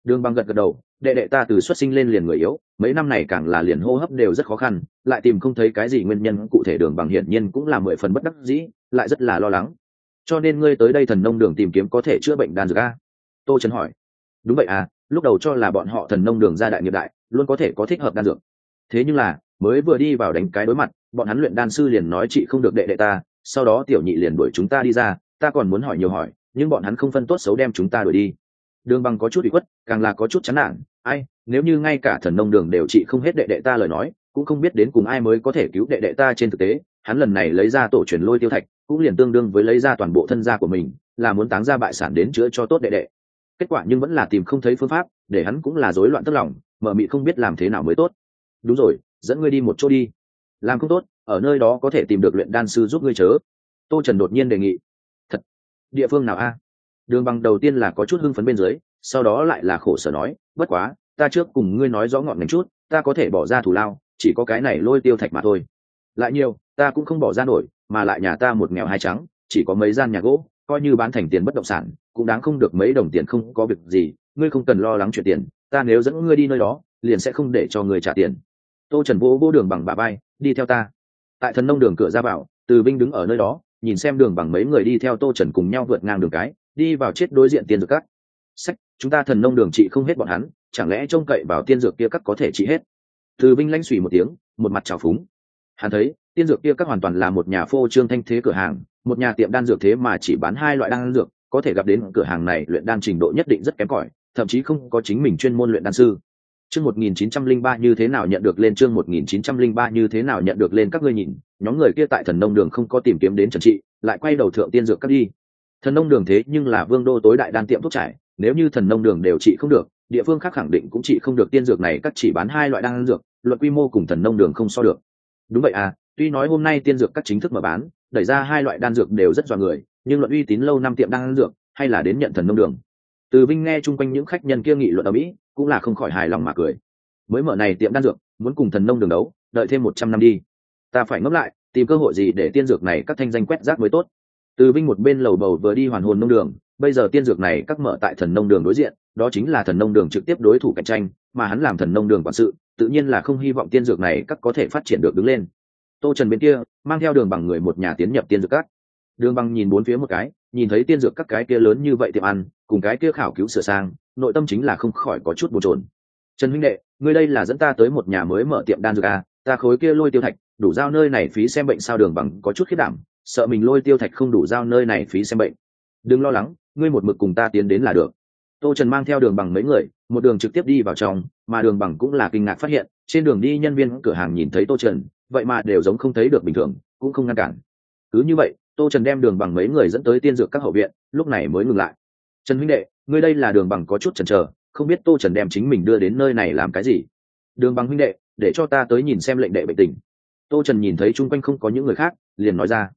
A: Đường Bằng gật gật đầu, đệ đệ ta từ xuất sinh lên liền người yếu, mấy năm này càng là liền hô hấp đều rất khó khăn, lại tìm không thấy cái gì nguyên nhân cụ thể. Đường Bằng hiển nhiên cũng là 10 phần bất đắc dĩ, lại rất là lo lắng. Cho nên ngươi tới đây thần nông đường tìm kiếm có thể chữa bệnh đan dược a? Tô Trần hỏi. Đúng vậy à, lúc đầu cho là bọn họ thần nông đường gia đại nghiệp đại, luôn có thể có thích hợp đan dược. Thế nhưng là, mới vừa đi vào đánh cái đối mặt, bọn hắn luyện đan sư liền nói chị không được đệ đệ ta, sau đó tiểu nhị liền đuổi chúng ta đi ra, ta còn muốn hỏi nhiều hỏi, nhưng bọn hắn không phân tốt xấu đem chúng ta đuổi đi. Đường Bằng có chút bị khuất, càng là có chút chán nản. Ai, nếu như ngay cả thần nông đường đều trị không hết đệ đệ ta lời nói, cũng không biết đến cùng ai mới có thể cứu đệ đệ ta. Trên thực tế, hắn lần này lấy ra tổ truyền lôi tiêu thạch, cũng liền tương đương với lấy ra toàn bộ thân gia của mình, là muốn táng ra bại sản đến chữa cho tốt đệ đệ. Kết quả nhưng vẫn là tìm không thấy phương pháp, để hắn cũng là rối loạn tức lòng, mờ mịt không biết làm thế nào mới tốt. Đúng rồi, dẫn ngươi đi một chỗ đi. Làm không tốt, ở nơi đó có thể tìm được luyện đan sư giúp ngươi chớ. Tô Trần đột nhiên đề nghị. Thật? Địa phương nào a? Đường Bằng đầu tiên là có chút hưng phấn bên dưới, sau đó lại là khổ sở nói, bất quá, ta trước cùng ngươi nói rõ ngọn ngành chút, ta có thể bỏ ra thù lao, chỉ có cái này lôi tiêu thạch mà thôi. Lại nhiều, ta cũng không bỏ ra nổi, mà lại nhà ta một nghèo hai trắng, chỉ có mấy gian nhà gỗ, coi như bán thành tiền bất động sản, cũng đáng không được mấy đồng tiền. Không có việc gì, ngươi không cần lo lắng chuyện tiền, ta nếu dẫn ngươi đi nơi đó, liền sẽ không để cho ngươi trả tiền. Tô Trần vỗ vỗ Đường Bằng bả vai, đi theo ta. Tại thần nông đường cửa ra vào, Từ Vinh đứng ở nơi đó, nhìn xem Đường Bằng mấy người đi theo Tô Trần cùng nhau vượt ngang đường cái, đi vào chết đối diện tiên dược các. Sách, chúng ta thần nông đường trị không hết bọn hắn, chẳng lẽ trông cậy vào tiên dược kia các có thể trị hết? Từ Vinh lanh xùy một tiếng, một mặt trào phúng. Hắn thấy tiên dược kia các hoàn toàn là một nhà phô trương thanh thế cửa hàng, một nhà tiệm đan dược thế mà chỉ bán 2 loại đan dược, có thể gặp đến cửa hàng này luyện đan trình độ nhất định rất kém cỏi, thậm chí không có chính mình chuyên môn luyện đan sư. Chương 1903 như thế nào nhận được lên, chương 1903 như thế nào nhận được lên. Các ngươi nhìn, nhóm người kia tại thần nông đường không có tìm kiếm đến Trần Trị, lại quay đầu thượng tiên dược các đi. Thần nông đường thế nhưng là vương đô tối đại đan tiệm thuốc trải, nếu như thần nông đường đều trị không được, địa phương khác khẳng định cũng trị không được. Tiên dược này các chỉ bán 2 loại đan dược, luận quy mô cùng thần nông đường không so được. Đúng vậy à, tuy nói hôm nay tiên dược các chính thức mở bán, đẩy ra 2 loại đan dược đều rất dọa người, nhưng luận uy tín lâu năm tiệm đan dược, hay là đến nhận thần nông đường. Từ Vinh nghe chung quanh những khách nhân kia nghị luận ở mỹ, cũng là không khỏi hài lòng mà cười. Mới mở này tiệm đan dược, muốn cùng thần nông đường đấu, đợi thêm 100 năm đi. Ta phải ngẫm lại, tìm cơ hội gì để tiên dược này các thanh danh quét rác mới tốt. Từ Vinh một bên lầu bầu vừa đi hoàn hồn nông đường, bây giờ tiên dược này các mở tại thần nông đường đối diện, đó chính là thần nông đường trực tiếp đối thủ cạnh tranh, mà hắn làm thần nông đường quản sự, tự nhiên là không hy vọng tiên dược này các có thể phát triển được đứng lên. Tô Trần bên kia mang theo Đường Bằng người một nhà tiến nhập tiên dược các. Đường Bằng nhìn bốn phía một cái, nhìn thấy tiên dược các cái kia lớn như vậy tiệm ăn, cùng cái kia khảo cứu sửa sang, nội tâm chính là không khỏi có chút bồn chồn. Trần huynh đệ, ngươi đây là dẫn ta tới một nhà mới mở tiệm đan dược à? Ta khối kia lôi tiêu thạch đủ giao nơi này phí xem bệnh sao? Đường Bằng có chút khiếp đảm, sợ mình lôi tiêu thạch không đủ giao nơi này phí xem bệnh. Đừng lo lắng, ngươi một mực cùng ta tiến đến là được. Tô Trần mang theo Đường Bằng mấy người, một đường trực tiếp đi vào trong, mà Đường Bằng cũng là kinh ngạc phát hiện, trên đường đi nhân viên cửa hàng nhìn thấy Tô Trần, vậy mà đều giống không thấy được bình thường, cũng không ngăn cản. Cứ như vậy, Tô Trần đem Đường Bằng mấy người dẫn tới tiên dược các hậu viện, lúc này mới ngừng lại. Trần huynh đệ, ngươi đây là? Đường Bằng có chút chần chờ, không biết Tô Trần đem chính mình đưa đến nơi này làm cái gì. Đường Bằng huynh đệ, để cho ta tới nhìn xem lệnh đệ bệnh tình. Tô Trần nhìn thấy chung quanh không có những người khác, liền nói ra.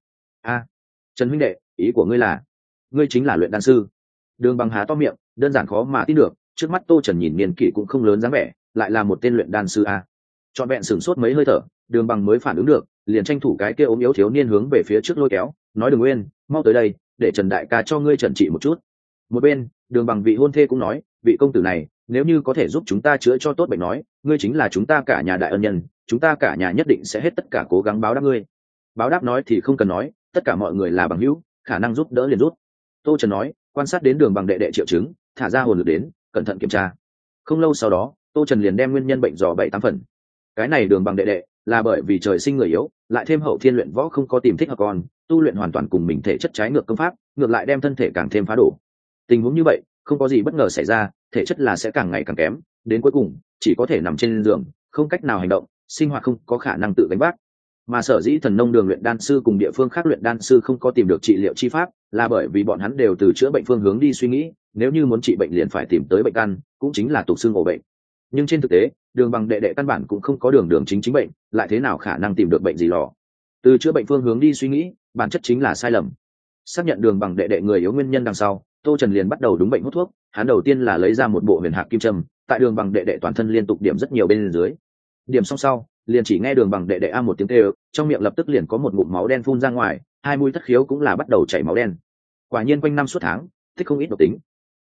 A: Trần huynh đệ, ý của ngươi là, ngươi chính là luyện đan sư? Đường Bằng há to miệng, đơn giản khó mà tin được, trước mắt Tô Trần nhìn niên kỷ cũng không lớn dáng vẻ, lại là một tên luyện đan sư a. Trọn vẹn sửng sốt mấy hơi thở, Đường Bằng mới phản ứng được, liền tranh thủ cái kia ốm yếu thiếu niên hướng về phía trước lôi kéo, nói: Đường Nguyên, mau tới đây, để Trần đại ca cho ngươi trần trị một chút. Một bên, Đường Bằng vị hôn thê cũng nói: vị công tử này, nếu như có thể giúp chúng ta chữa cho tốt bệnh nói, ngươi chính là chúng ta cả nhà đại ân nhân, chúng ta cả nhà nhất định sẽ hết tất cả cố gắng báo đáp ngươi. Báo đáp nói thì không cần nói, tất cả mọi người là bằng hữu, khả năng giúp đỡ liền giúp. Tô Trần nói, quan sát đến Đường Bằng đệ đệ triệu chứng, thả ra hồn lực đến, cẩn thận kiểm tra. Không lâu sau đó, Tô Trần liền đem nguyên nhân bệnh dò 7-8 phần. Cái này Đường Bằng đệ đệ là bởi vì trời sinh người yếu, lại thêm hậu thiên luyện võ không có tìm thích hợp con, tu luyện hoàn toàn cùng mình thể chất trái ngược công pháp, ngược lại đem thân thể càng thêm phá đổ. Tình huống như vậy, không có gì bất ngờ xảy ra, thể chất là sẽ càng ngày càng kém, đến cuối cùng chỉ có thể nằm trên giường, không cách nào hành động, sinh hoạt không có khả năng tự gánh vác. Mà sở dĩ thần nông đường luyện đan sư cùng địa phương khác luyện đan sư không có tìm được trị liệu chi pháp, là bởi vì bọn hắn đều từ chữa bệnh phương hướng đi suy nghĩ, nếu như muốn trị bệnh liền phải tìm tới bệnh căn, cũng chính là tục xương ổ bệnh. Nhưng trên thực tế, Đường Bằng đệ đệ căn bản cũng không có đường chính bệnh, lại thế nào khả năng tìm được bệnh gì lò. Từ chữa bệnh phương hướng đi suy nghĩ, bản chất chính là sai lầm. Xác nhận Đường Bằng đệ đệ người yếu nguyên nhân đằng sau, Tô Trần liền bắt đầu đúng bệnh hút thuốc. Hắn đầu tiên là lấy ra một bộ huyền hạc kim châm, tại Đường Bằng đệ đệ toàn thân liên tục điểm rất nhiều bên dưới. Điểm xong sau, liền chỉ nghe Đường Bằng đệ đệ a một tiếng kêu, trong miệng lập tức liền có một ngụm máu đen phun ra ngoài, hai mũi thất khiếu cũng là bắt đầu chảy máu đen. Quả nhiên quanh năm suốt tháng, thích không ít độc tính.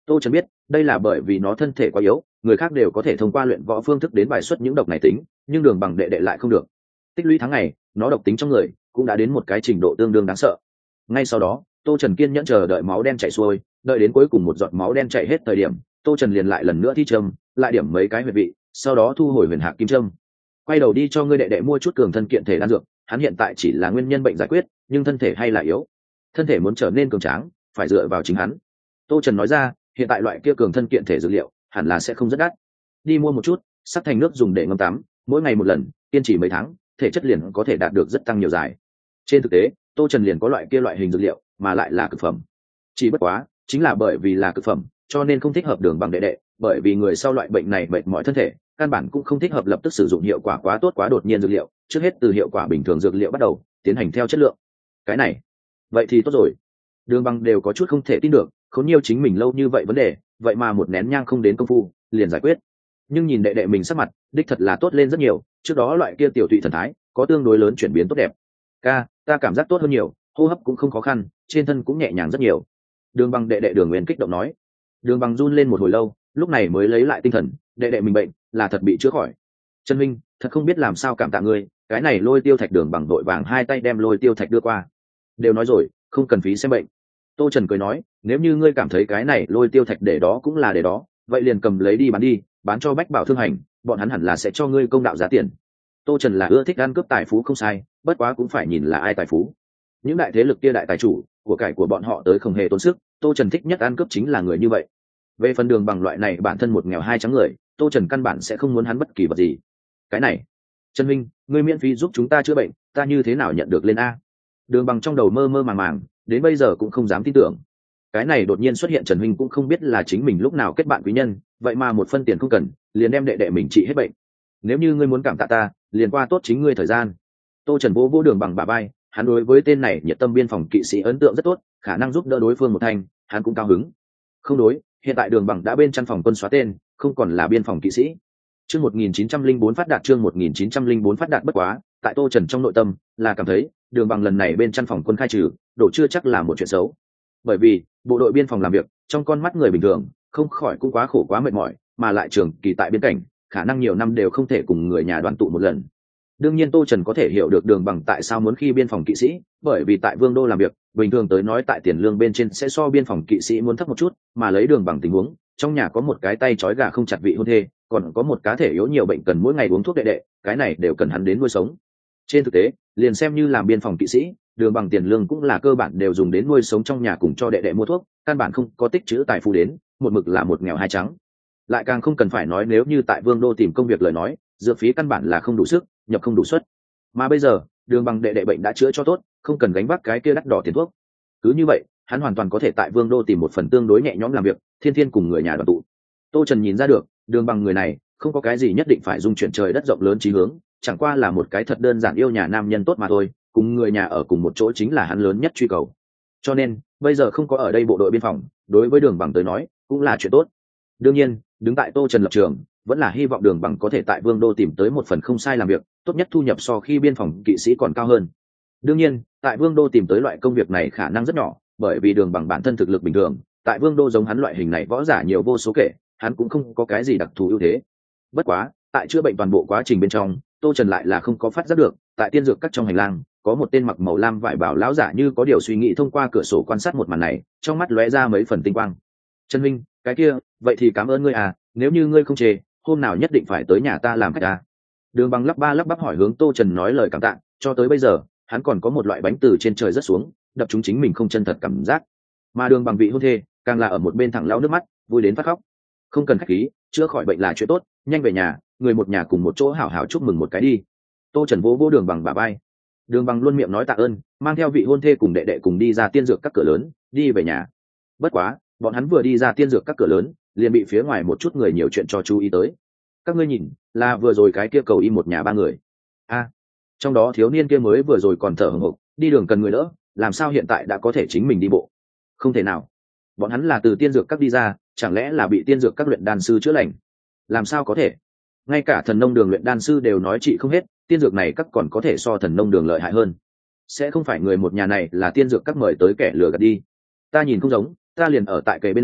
A: Tô Trần biết đây là bởi vì nó thân thể quá yếu, người khác đều có thể thông qua luyện võ phương thức đến bài xuất những độc này tính, nhưng đường bằng đệ đệ lại không được. Tích lũy tháng ngày, nó độc tính trong người cũng đã đến một cái trình độ tương đương đáng sợ. Ngay sau đó, Tô Trần kiên nhẫn chờ đợi máu đen chảy xuôi, đợi đến cuối cùng một giọt máu đen chảy hết thời điểm, Tô Trần liền lại lần nữa thi châm, lại điểm mấy cái huyệt vị, sau đó thu hồi huyền hạc kim châm. Quay đầu đi cho ngươi đệ đệ mua chút cường thân kiện thể đan dược, hắn hiện tại chỉ là nguyên nhân bệnh giải quyết, nhưng thân thể hay là yếu. Thân thể muốn trở nên cường tráng, phải dựa vào chính hắn. Tô Trần nói ra, hiện tại loại kia cường thân kiện thể dược liệu, hẳn là sẽ không rất đắt. Đi mua một chút, sắc thành nước dùng để ngâm tắm, mỗi ngày một lần, kiên trì mấy tháng, thể chất liền có thể đạt được rất tăng nhiều dài. Trên thực tế, Tô Trần liền có loại kia loại hình dược liệu, mà lại là cực phẩm. Chỉ bất quá, chính là bởi vì là cực phẩm, cho nên không thích hợp đường bằng đệ đệ, bởi vì người sau loại bệnh này mệt mỏi thân thể, căn bản cũng không thích hợp lập tức sử dụng hiệu quả quá tốt quá đột nhiên dược liệu, trước hết từ hiệu quả bình thường dược liệu bắt đầu, tiến hành theo chất lượng. Cái này, vậy thì tốt rồi. Đường bằng đều có chút không thể tin được, khốn nhiều chính mình lâu như vậy vấn đề, vậy mà một nén nhang không đến công phu, liền giải quyết. Nhưng nhìn đệ đệ mình sắc mặt, đích thật là tốt lên rất nhiều, trước đó loại kia tiểu tụy thần thái, có tương đối lớn chuyển biến tốt đẹp. Ca, ta cảm giác tốt hơn nhiều, hô hấp cũng không khó khăn, trên thân cũng nhẹ nhàng rất nhiều. Đường bằng đệ đệ Đường Nguyên kích động nói. Đường bằng run lên một hồi lâu, lúc này mới lấy lại tinh thần, đệ đệ mình bệnh là thật bị chữa khỏi. Trần Minh, thật không biết làm sao cảm tạ ngươi, cái này Lôi Tiêu Thạch. Đường bằng đội vàng hai tay đem Lôi Tiêu Thạch đưa qua. Đều nói rồi, không cần phí xem bệnh. Tô Trần cười nói, nếu như ngươi cảm thấy cái này Lôi Tiêu Thạch để đó cũng là để đó, vậy liền cầm lấy đi, bán cho Bách Bảo Thương Hành, bọn hắn hẳn là sẽ cho ngươi công đạo giá tiền. Tô Trần là ưa thích ăn cướp tài phú không sai, bất quá cũng phải nhìn là ai tài phú. Những đại thế lực kia đại tài chủ, của cải của bọn họ tới không hề tốn sức, Tô Trần thích nhất ăn cướp chính là người như vậy. Về phần Đường bằng loại này bản thân một nghèo hai trắng người, Tô Trần căn bản sẽ không muốn hắn bất kỳ vật gì. Cái này, Trần Minh, ngươi miễn phí giúp chúng ta chữa bệnh, ta như thế nào nhận được lên a? Đường bằng trong đầu mơ mơ màng màng, đến bây giờ cũng không dám tin tưởng. Cái này đột nhiên xuất hiện Trần Minh cũng không biết là chính mình lúc nào kết bạn quý nhân, vậy mà một phân tiền không cần, liền đem đệ đệ mình trị hết bệnh. Nếu như ngươi muốn cảm tạ ta, liền qua tốt chính ngươi thời gian. Tô Trần vỗ Đường bằng bả vai, hắn đối với tên này nhiệt tâm biên phòng kỵ sĩ ấn tượng rất tốt, khả năng giúp đỡ đối phương một thành, hắn cũng cao hứng. Không đối, hiện tại Đường bằng đã bên căn phòng quân xóa tên, không còn là biên phòng kỵ sĩ. Chương 1904 phát đạt, chương 1904 phát đạt. Bất quá, tại Tô Trần trong nội tâm là cảm thấy, Đường bằng lần này bên căn phòng quân khai trừ, đổ chưa chắc là một chuyện xấu. Bởi vì, bộ đội biên phòng làm việc, trong con mắt người bình thường, không khỏi cũng quá khổ quá mệt mỏi, mà lại trường kỳ tại biên cảnh, khả năng nhiều năm đều không thể cùng người nhà đoàn tụ một lần. Đương nhiên Tô Trần có thể hiểu được Đường bằng tại sao muốn khi biên phòng kỵ sĩ, bởi vì tại Vương đô làm việc, bình thường tới nói tại tiền lương bên trên sẽ so biên phòng kỵ sĩ muốn thấp một chút, mà lấy Đường bằng tình huống, trong nhà có một cái tay trói gà không chặt vị hôn thê, còn có một cá thể yếu nhiều bệnh cần mỗi ngày uống thuốc đệ đệ, cái này đều cần hắn đến nuôi sống. Trên thực tế, liền xem như làm biên phòng kỵ sĩ, Đường bằng tiền lương cũng là cơ bản đều dùng đến nuôi sống trong nhà cùng cho đệ đệ mua thuốc, căn bản không có tích trữ tài phú đến, một mực là một nghèo hai trắng. Lại càng không cần phải nói nếu như tại Vương đô tìm công việc lời nói, dược phí căn bản là không đủ sức, nhập không đủ suất. Mà bây giờ, Đường bằng đệ đệ bệnh đã chữa cho tốt, không cần gánh vác cái kia đắt đỏ tiền thuốc. Cứ như vậy, hắn hoàn toàn có thể tại Vương đô tìm một phần tương đối nhẹ nhõm làm việc, thiên thiên cùng người nhà đoàn tụ. Tô Trần nhìn ra được, Đường bằng người này không có cái gì nhất định phải dung chuyển trời đất rộng lớn chí hướng, chẳng qua là một cái thật đơn giản yêu nhà nam nhân tốt mà thôi, cùng người nhà ở cùng một chỗ chính là hắn lớn nhất truy cầu. Cho nên, bây giờ không có ở đây bộ đội biên phòng, đối với Đường bằng tới nói, cũng là chuyện tốt. Đương nhiên, đứng tại Tô Trần lập trường, vẫn là hy vọng Đường bằng có thể tại Vương đô tìm tới một phần không sai làm việc, tốt nhất thu nhập so khi biên phòng kỵ sĩ còn cao hơn. Đương nhiên, tại Vương đô tìm tới loại công việc này khả năng rất nhỏ, bởi vì Đường bằng bản thân thực lực bình thường, tại Vương đô giống hắn loại hình này võ giả nhiều vô số kể, hắn cũng không có cái gì đặc thù ưu thế. Bất quá, tại chữa bệnh toàn bộ quá trình bên trong, Tô Trần lại là không có phát giác được, tại tiên dược các trong hành lang, có một tên mặc màu lam vải bảo lão giả như có điều suy nghĩ thông qua cửa sổ quan sát một màn này, trong mắt lóe ra mấy phần tinh quang. Trần Minh, cái kia, vậy thì cảm ơn ngươi à, nếu như ngươi không chê, hôm nào nhất định phải tới nhà ta làm khách à. Đường bằng lắp ba lắp bắp hỏi hướng Tô Trần nói lời cảm tạ, cho tới bây giờ, hắn còn có một loại bánh từ trên trời rớt xuống, đập trúng chính mình không chân thật cảm giác. Mà Đường bằng vị hôn thê, càng là ở một bên thẳng lau nước mắt, vui đến phát khóc. Không cần khách khí, chữa khỏi bệnh là chuyện tốt, nhanh về nhà, người một nhà cùng một chỗ hảo hảo chúc mừng một cái đi. Tô Trần vỗ Đường bằng bả vai. Đường bằng luôn miệng nói tạ ơn, mang theo vị hôn thê cùng đệ đệ cùng đi ra tiên dược các cửa lớn, đi về nhà. Bất quá, bọn hắn vừa đi ra tiên dược các cửa lớn, liền bị phía ngoài một chút người nhiều chuyện cho chú ý tới. Các ngươi nhìn, là vừa rồi cái kia cầu y một nhà ba người. A, trong đó thiếu niên kia mới vừa rồi còn thở hổn hộc, đi đường cần người đỡ, làm sao hiện tại đã có thể chính mình đi bộ? Không thể nào. Bọn hắn là từ tiên dược các đi ra, chẳng lẽ là bị tiên dược các luyện đan sư chữa lành? Làm sao có thể? Ngay cả thần nông đường luyện đan sư đều nói trị không hết, tiên dược này các còn có thể so thần nông đường lợi hại hơn. Sẽ không phải người một nhà này là tiên dược các mời tới kẻ lừa gạt đi? Ta nhìn không giống, ta liền ở tại kề bên này,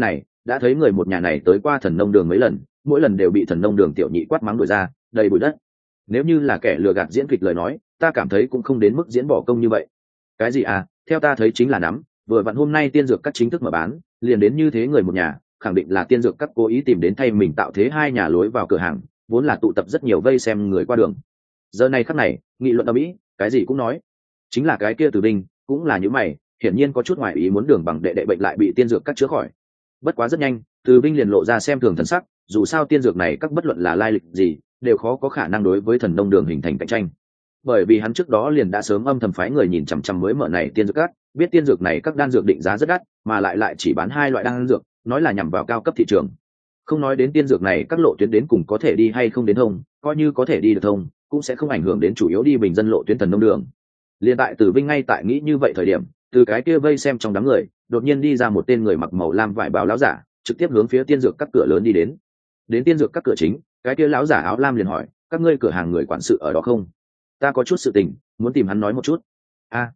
A: đã thấy người một nhà này tới qua thần nông đường mấy lần, mỗi lần đều bị thần nông đường tiểu nhị quát mắng đuổi ra đầy bụi đất. Nếu như là kẻ lừa gạt diễn kịch lời nói, ta cảm thấy cũng không đến mức diễn bỏ công như vậy. Cái gì à, theo ta thấy chính là nắm, vừa vặn hôm nay tiên dược các chính thức mở bán, liền đến như thế người một nhà, khẳng định là tiên dược các cố ý tìm đến thay mình tạo thế hai nhà lối vào cửa hàng, vốn là tụ tập rất nhiều vây xem người qua đường. Giờ này khắc này, nghị luận ở mỹ, cái gì cũng nói. Chính là cái kia Từ Binh, cũng là như mày, hiển nhiên có chút ngoài ý muốn Đường Bằng đệ đệ bệnh lại bị tiên dược các chữa khỏi. Bất quá rất nhanh, Từ Binh liền lộ ra xem thường thần sắc, dù sao tiên dược này các bất luận là lai lịch gì, đều khó có khả năng đối với thần nông đường hình thành cạnh tranh. Bởi vì hắn trước đó liền đã sớm âm thầm phái người nhìn chằm chằm mới mở này tiên dược các, biết tiên dược này các đan dược định giá rất đắt, mà lại chỉ bán hai loại đan dược, nói là nhằm vào cao cấp thị trường. Không nói đến tiên dược này các lộ tuyến đến cùng có thể đi hay không đến thông, coi như có thể đi được thông, cũng sẽ không ảnh hưởng đến chủ yếu đi bình dân lộ tuyến thần nông đường. Liên tại Từ Vinh ngay tại nghĩ như vậy thời điểm, từ cái kia vây xem trong đám người, đột nhiên đi ra một tên người mặc màu lam vải bào lão giả, trực tiếp hướng phía tiên dược các cửa lớn đi đến. Đến tiên dược các cửa chính, cái kia lão giả áo lam liền hỏi, các ngươi cửa hàng người quản sự ở đó không? Ta có chút sự tình, muốn tìm hắn nói một chút. A,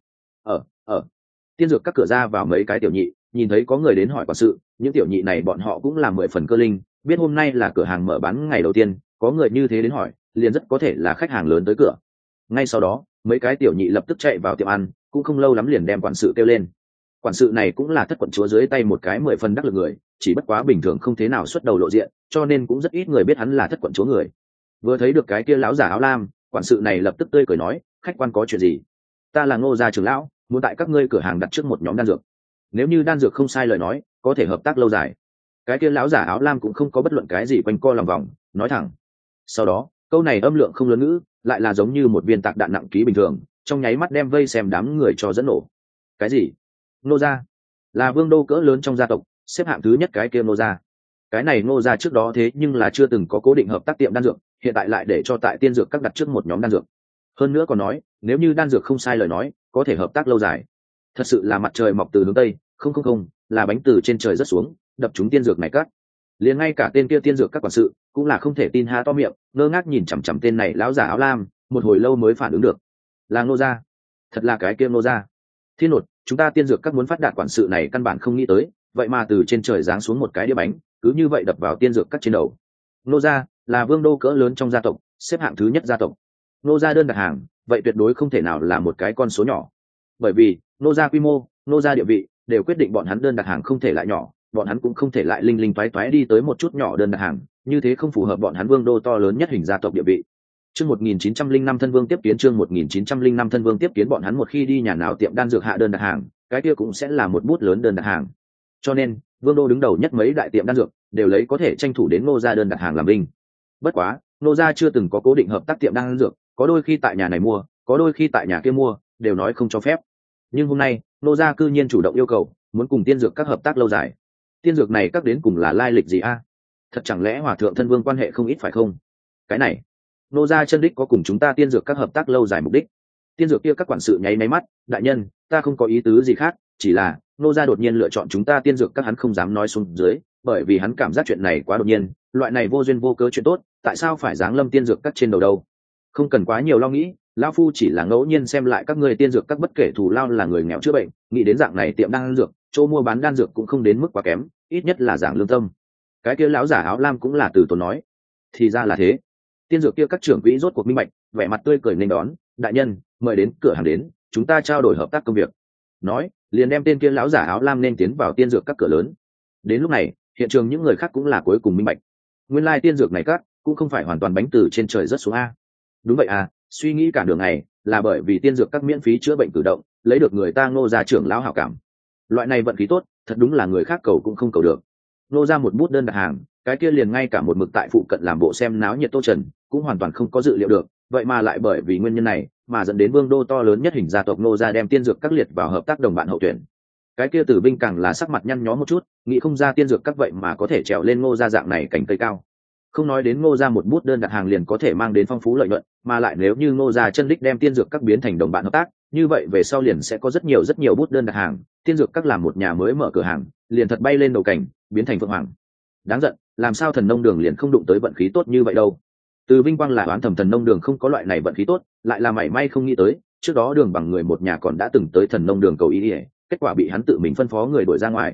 A: ở tiên dược các cửa ra vào mấy cái tiểu nhị, nhìn thấy có người đến hỏi quản sự, những tiểu nhị này bọn họ cũng là 10 phần cơ linh, biết hôm nay là cửa hàng mở bán ngày đầu tiên, có người như thế đến hỏi, liền rất có thể là khách hàng lớn tới cửa. Ngay sau đó, mấy cái tiểu nhị lập tức chạy vào tiệm ăn, cũng không lâu lắm liền đem quản sự kêu lên. Quản sự này cũng là thất quận chúa dưới tay một cái 10 phần đắc lực người, chỉ bất quá bình thường không thế nào xuất đầu lộ diện, cho nên cũng rất ít người biết hắn là thất quận chúa người. Vừa thấy được cái kia lão giả áo lam, quản sự này lập tức tươi cười nói, khách quan có chuyện gì? Ta là Ngô gia trưởng lão, muốn tại các ngươi cửa hàng đặt trước một nhóm đan dược. Nếu như đan dược không sai lời nói, có thể hợp tác lâu dài. Cái kia lão giả áo lam cũng không có bất luận cái gì quanh co lòng vòng, nói thẳng. Sau đó, câu này âm lượng không lớn ngữ, lại là giống như một viên tạc đạn nặng ký bình thường, trong nháy mắt đem vây xem đám người cho dẫn nổ. Cái gì? Ngô gia là vương đô cỡ lớn trong gia tộc, xếp hạng thứ nhất cái kia Ngô gia. Cái này Ngô gia trước đó thế nhưng là chưa từng có cố định hợp tác tiệm đan dược, hiện tại lại để cho tại tiên dược các đặt trước một nhóm đan dược. Hơn nữa còn nói, nếu như đan dược không sai lời nói, có thể hợp tác lâu dài. Thật sự là mặt trời mọc từ hướng tây, không, là bánh từ trên trời rớt xuống, đập trúng tiên dược này cắt. Liền ngay cả tên kia tiên dược các quản sự cũng là không thể tin há to miệng, ngơ ngác nhìn chằm chằm tên này lão giả áo lam, một hồi lâu mới phản ứng được. Là Ngô gia, thật là cái kia Ngô gia. Thiên nột, chúng ta tiên dược các muốn phát đạt quản sự này căn bản không nghĩ tới, vậy mà từ trên trời giáng xuống một cái đĩa bánh, cứ như vậy đập vào tiên dược các trên đầu. Ngô gia là vương đô cỡ lớn trong gia tộc, xếp hạng thứ nhất gia tộc. Ngô gia đơn đặt hàng, vậy tuyệt đối không thể nào là một cái con số nhỏ. Bởi vì Ngô gia quy mô, Ngô gia địa vị đều quyết định bọn hắn đơn đặt hàng không thể lại nhỏ, bọn hắn cũng không thể lại linh linh toái toái đi tới một chút nhỏ đơn đặt hàng, như thế không phù hợp bọn hắn vương đô to lớn nhất hình gia tộc địa vị. Chương 1905 thân vương tiếp kiến, chương 1905 thân vương tiếp kiến, bọn hắn một khi đi nhà nào tiệm đan dược hạ đơn đặt hàng, cái kia cũng sẽ là một bút lớn đơn đặt hàng. Cho nên, vương đô đứng đầu nhất mấy đại tiệm đan dược đều lấy có thể tranh thủ đến Ngô gia đơn đặt hàng làm vinh. Bất quá, Ngô gia chưa từng có cố định hợp tác tiệm đan dược, có đôi khi tại nhà này mua, có đôi khi tại nhà kia mua, đều nói không cho phép. Nhưng hôm nay, Ngô gia cư nhiên chủ động yêu cầu, muốn cùng tiên dược các hợp tác lâu dài. Tiên dược này các đến cùng là lai lịch gì a? Thật chẳng lẽ hòa thượng thân vương quan hệ không ít phải không? Cái này, Ngô gia chân đích có cùng chúng ta tiên dược các hợp tác lâu dài mục đích. Tiên dược kia các quản sự nháy máy mắt, đại nhân, ta không có ý tứ gì khác, chỉ là Ngô gia đột nhiên lựa chọn chúng ta tiên dược các, hắn không dám nói xuống dưới, bởi vì hắn cảm giác chuyện này quá đột nhiên, loại này vô duyên vô cớ chuyện tốt, tại sao phải giáng lâm tiên dược các trên đầu đâu? Không cần quá nhiều lo nghĩ, lão phu chỉ là ngẫu nhiên xem lại các người tiên dược các, bất kể thù lao là người nghèo chữa bệnh, nghĩ đến dạng này tiệm đan dược, chỗ mua bán đan dược cũng không đến mức quá kém, ít nhất là giảng lương tâm. Cái kia lão giả áo lam cũng là từ tốn nói, thì ra là thế. Tiên dược kia các trưởng quỹ rốt cuộc minh bạch, vẻ mặt tươi cười nên đón, đại nhân mời đến cửa hàng đến, chúng ta trao đổi hợp tác công việc. Nói liền đem tên kia lão giả áo lam nên tiến vào tiên dược các cửa lớn. Đến lúc này, hiện trường những người khác cũng là cuối cùng minh bạch, nguyên lai tiên dược này các cũng không phải hoàn toàn bánh từ trên trời rớt xuống a. Đúng vậy à, suy nghĩ cả đường này là bởi vì tiên dược các miễn phí chữa bệnh cử động lấy được người ta Ngô gia trưởng lão hảo cảm. Loại này vận khí tốt, thật đúng là người khác cầu cũng không cầu được. Ngô ra một bút đơn đặt hàng, cái kia liền ngay cả một mực tại phụ cận làm bộ xem náo nhiệt Tô Trần cũng hoàn toàn không có dự liệu được, vậy mà lại bởi vì nguyên nhân này mà dẫn đến vương đô to lớn nhất hình gia tộc Ngô gia đem tiên dược các liệt vào hợp tác đồng bạn hậu tuyển. Cái kia Tử Binh càng là sắc mặt nhăn nhó một chút, nghĩ không ra tiên dược các vậy mà có thể trèo lên Ngô gia dạng này cành cây cao. Không nói đến Ngô gia một bút đơn đặt hàng liền có thể mang đến phong phú lợi nhuận, mà lại nếu như Ngô gia chân đích đem tiên dược các biến thành đồng bạn hợp tác, như vậy về sau liền sẽ có rất nhiều bút đơn đặt hàng, tiên dược các làm một nhà mới mở cửa hàng, liền thật bay lên đầu cảnh, biến thành phượng hoàng. Đáng giận, làm sao thần nông đường liền không đụng tới vận khí tốt như vậy đâu? Từ Vinh Quang là đoán thầm thần nông đường không có loại này vận khí tốt, lại là mảy may không nghĩ tới, trước đó Đường Bằng người một nhà còn đã từng tới thần nông đường cầu ý, kết quả bị hắn tự mình phân phó người đuổi ra ngoài.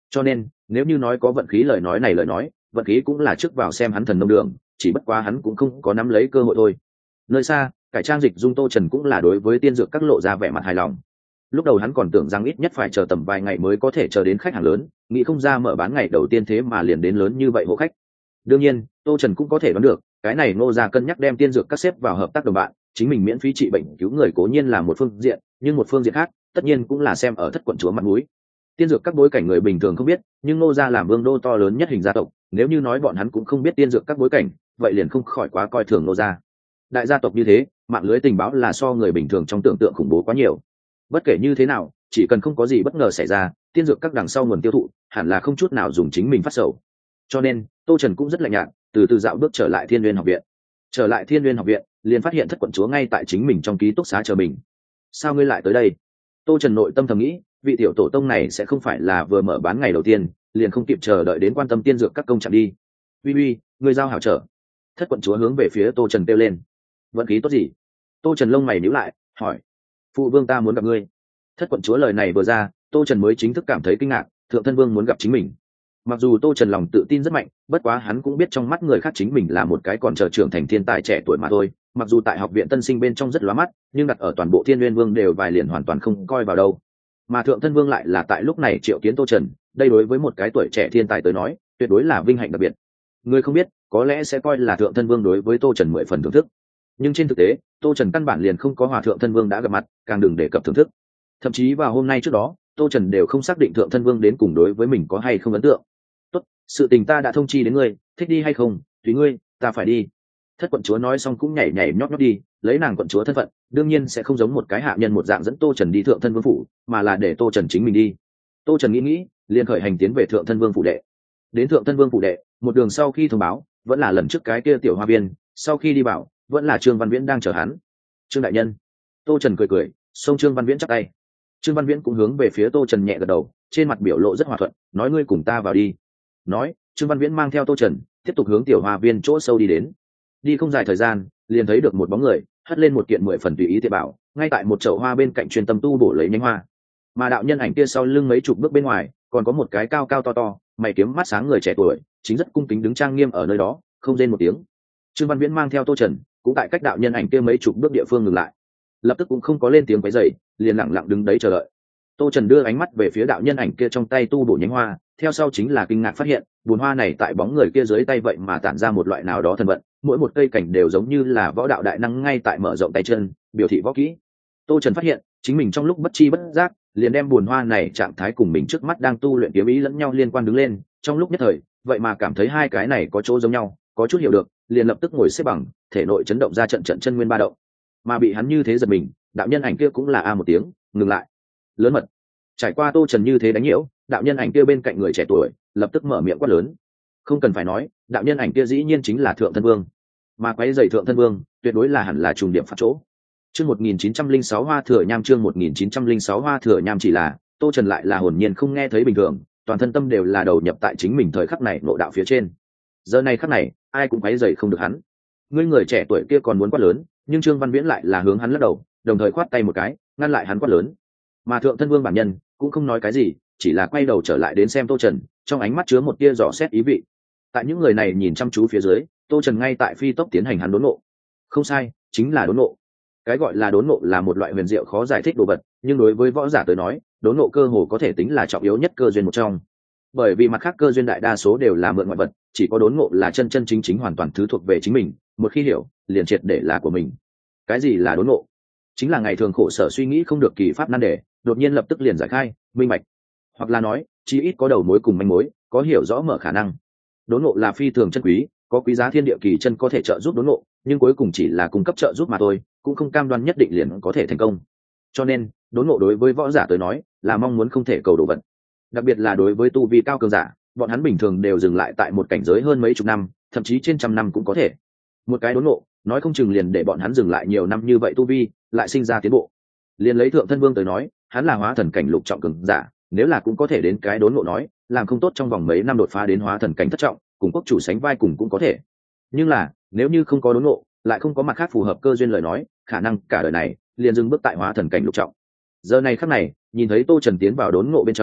A: Cho nên nếu như nói có vận khí lời nói này lời nói, vận khí cũng là trước vào xem hắn thần nông đường, chỉ bất quá hắn cũng không có nắm lấy cơ hội thôi. Nơi xa cải trang dịch dung Tô Trần cũng là đối với tiên dược các lộ ra vẻ mặt hài lòng. Lúc đầu hắn còn tưởng rằng ít nhất phải chờ tầm vài ngày mới có thể chờ đến khách hàng lớn, nghĩ không ra mở bán ngày đầu tiên thế mà liền đến lớn như vậy hộ khách. Đương nhiên Tô Trần cũng có thể đoán được cái này Ngô gia cân nhắc đem tiên dược các xếp vào hợp tác đồng bạn, chính mình miễn phí trị bệnh cứu người cố nhiên là một phương diện, nhưng một phương diện khác tất nhiên cũng là xem ở thất quận chúa mặt mũi. Tiên dược các bối cảnh người bình thường không biết, nhưng Ngô gia làm vương đô to lớn nhất hình gia tộc, nếu như nói bọn hắn cũng không biết tiên dược các bối cảnh, vậy liền không khỏi quá coi thường Ngô gia. Đại gia tộc như thế, mạng lưới tình báo là so người bình thường trong tưởng tượng khủng bố quá nhiều. Bất kể như thế nào, chỉ cần không có gì bất ngờ xảy ra, tiên dược các đằng sau nguồn tiêu thụ hẳn là không chút nào dùng chính mình phát sầu. Cho nên Tô Trần cũng rất lạnh nhạt, từ từ dạo bước trở lại Thiên Nguyên học viện. Trở lại Thiên Nguyên học viện, liền phát hiện thất quận chúa ngay tại chính mình trong ký túc xá chờ mình. Sao ngươi lại tới đây? Tô Trần nội tâm thầm nghĩ, vị tiểu tổ tông này sẽ không phải là vừa mở bán ngày đầu tiên liền không kịp chờ đợi đến quan tâm tiên dược các công trạng đi. Uy uy, ngươi giao hảo trở. Thất quận chúa hướng về phía Tô Trần kêu lên. Vận khí tốt gì? Tô Trần lông mày nhíu lại, hỏi. Phụ vương ta muốn gặp ngươi. Thất quận chúa lời này vừa ra, Tô Trần mới chính thức cảm thấy kinh ngạc, thượng thân vương muốn gặp chính mình. Mặc dù Tô Trần lòng tự tin rất mạnh, bất quá hắn cũng biết trong mắt người khác chính mình là một cái còn chờ trưởng thành thiên tài trẻ tuổi mà thôi. Mặc dù tại học viện tân sinh bên trong rất lóa mắt, nhưng đặt ở toàn bộ Thiên Nguyên Vương đều vài liền hoàn toàn không coi vào đâu. Mà thượng thân vương lại là tại lúc này triệu kiến Tô Trần, đây đối với một cái tuổi trẻ thiên tài tới nói, tuyệt đối là vinh hạnh đặc biệt. Người không biết, có lẽ sẽ coi là thượng thân vương đối với Tô Trần 10 phần thưởng thức. Nhưng trên thực tế, Tô Trần căn bản liền không có hòa thượng thân vương đã gặp mặt, càng đừng đề cập thưởng thức. Thậm chí vào hôm nay trước đó, Tô Trần đều không xác định thượng thân vương đến cùng đối với mình có hay không ấn tượng. Tốt, sự tình ta đã thông chi đến ngươi, thích đi hay không, tùy ngươi, ta phải đi. Thất quận chúa nói xong cũng nhảy nhảy nhót nhót đi, lấy nàng quận chúa thân phận, đương nhiên sẽ không giống một cái hạ nhân một dạng dẫn Tô Trần đi thượng thân vương phủ, mà là để Tô Trần chính mình đi. Tô Trần nghĩ, liền khởi hành tiến về thượng thân vương phủ đệ. Đến thượng thân vương phủ đệ, một đường sau khi thông báo, vẫn là lần trước cái kia tiểu hoa viên, sau khi đi bảo, vẫn là Trương Văn Viễn đang chờ hắn. Trương đại nhân. Tô Trần cười cười, xông Trương Văn Viễn chắp tay. Trương Văn Viễn cũng hướng về phía Tô Trần nhẹ gật đầu, trên mặt biểu lộ rất hòa thuận, nói ngươi cùng ta vào đi. Nói, Trương Văn Viễn mang theo Tô Trần tiếp tục hướng tiểu hoa viên chỗ sâu đi đến. Đi không dài thời gian, liền thấy được một bóng người hất lên một kiện 10 phần tùy ý tiệ bảo, ngay tại một chậu hoa bên cạnh chuyên tâm tu bổ lấy nhánh hoa. Mà đạo nhân ảnh kia sau lưng mấy chục bước bên ngoài, còn có một cái cao cao to to, mày kiếm mắt sáng người trẻ tuổi, chính rất cung kính đứng trang nghiêm ở nơi đó, không rên một tiếng. Trương Văn Viễn mang theo Tô Trần, cũng tại cách đạo nhân ảnh kia mấy chục bước địa phương ngừng lại, lập tức cũng không có lên tiếng quấy rầy, liền lặng lặng đứng đấy chờ đợi. Tô Trần đưa ánh mắt về phía đạo nhân ảnh kia trong tay tu bổ nhánh hoa, theo sau chính là kinh ngạc phát hiện, bùn hoa này tại bóng người kia dưới tay vậy mà tản ra một loại nào đó thần vận, mỗi một cây cảnh đều giống như là võ đạo đại năng ngay tại mở rộng tay chân, biểu thị võ kỹ. Tô Trần phát hiện, chính mình trong lúc bất chi bất giác, liền đem bùn hoa này trạng thái cùng mình trước mắt đang tu luyện kiếm ý lẫn nhau liên quan đứng lên, trong lúc nhất thời, vậy mà cảm thấy hai cái này có chỗ giống nhau, có chút hiểu được, liền lập tức ngồi xếp bằng, thể nội chấn động ra trận trận chân nguyên ba động. Mà bị hắn như thế giật mình, đạo nhân ảnh kia cũng là a một tiếng, ngừng lại. Lớn mật. Trải qua Tô Trần như thế đánh nhiễu, đạo nhân ảnh kia bên cạnh người trẻ tuổi lập tức mở miệng quát lớn. Không cần phải nói, đạo nhân ảnh kia dĩ nhiên chính là thượng thân vương, mà quấy rầy thượng thân vương tuyệt đối là hẳn là trùng điểm phát chỗ. Chương 1906 hoa thừa nham, chương 1906 hoa thừa nham, chỉ là Tô Trần lại là hồn nhiên không nghe thấy bình thường, toàn thân tâm đều là đầu nhập tại chính mình thời khắc này ngộ đạo phía trên. Giờ này khắc này, ai cũng quấy rầy không được hắn. Ngươi người trẻ tuổi kia còn muốn quát lớn, nhưng Trương Văn Viễn lại là hướng hắn lắc đầu, đồng thời khoát tay một cái, ngăn lại hắn quát lớn. Mà thượng thân vương bản nhân cũng không nói cái gì, chỉ là quay đầu trở lại đến xem Tô Trần, trong ánh mắt chứa một tia dò xét ý vị. Tại những người này nhìn chăm chú phía dưới, Tô Trần ngay tại phi tốc tiến hành hắn đốn ngộ. Không sai, chính là đốn ngộ. Cái gọi là đốn ngộ là một loại huyền diệu khó giải thích đồ vật, nhưng đối với võ giả tới nói, đốn ngộ cơ hồ có thể tính là trọng yếu nhất cơ duyên một trong. Bởi vì mặt khác cơ duyên đại đa số đều là mượn ngoại vật, chỉ có đốn ngộ là chân chân chính chính hoàn toàn thứ thuộc về chính mình, một khi hiểu, liền triệt để là của mình. Cái gì là đốn ngộ? Chính là ngày thường khổ sở suy nghĩ không được kỳ pháp nan đề, đột nhiên lập tức liền giải khai, minh bạch. Hoặc là nói, chí ít có đầu mối cùng manh mối, có hiểu rõ mở khả năng. Đốn ngộ là phi thường chân quý, có quý giá thiên địa kỳ chân có thể trợ giúp đốn ngộ, nhưng cuối cùng chỉ là cung cấp trợ giúp mà thôi, cũng không cam đoan nhất định liền có thể thành công. Cho nên, đốn ngộ đối với võ giả tới nói, là mong muốn không thể cầu đồ vật. Đặc biệt là đối với tu vi cao cường giả, bọn hắn bình thường đều dừng lại tại một cảnh giới hơn mấy chục năm, thậm chí trên trăm năm cũng có thể. Một cái đốn ngộ, nói không chừng liền để bọn hắn dừng lại nhiều năm như vậy tu vi, lại sinh ra tiến bộ. Liền lấy thượng thân vương tới nói, hắn là hóa thần cảnh lục trọng cường giả, nếu là cũng có thể đến cái đốn ngộ nói, làm không tốt trong vòng mấy năm đột phá đến hóa thần cảnh thất trọng, cùng quốc chủ sánh vai cùng cũng có thể. Nhưng là, nếu như không có đốn ngộ, lại không có mặt khác phù hợp cơ duyên lời nói, khả năng cả đời này liền dừng bước tại hóa thần cảnh lục trọng. Giờ này khắc này, nhìn thấy Tô Trần tiến vào đốn ngộ bên trong,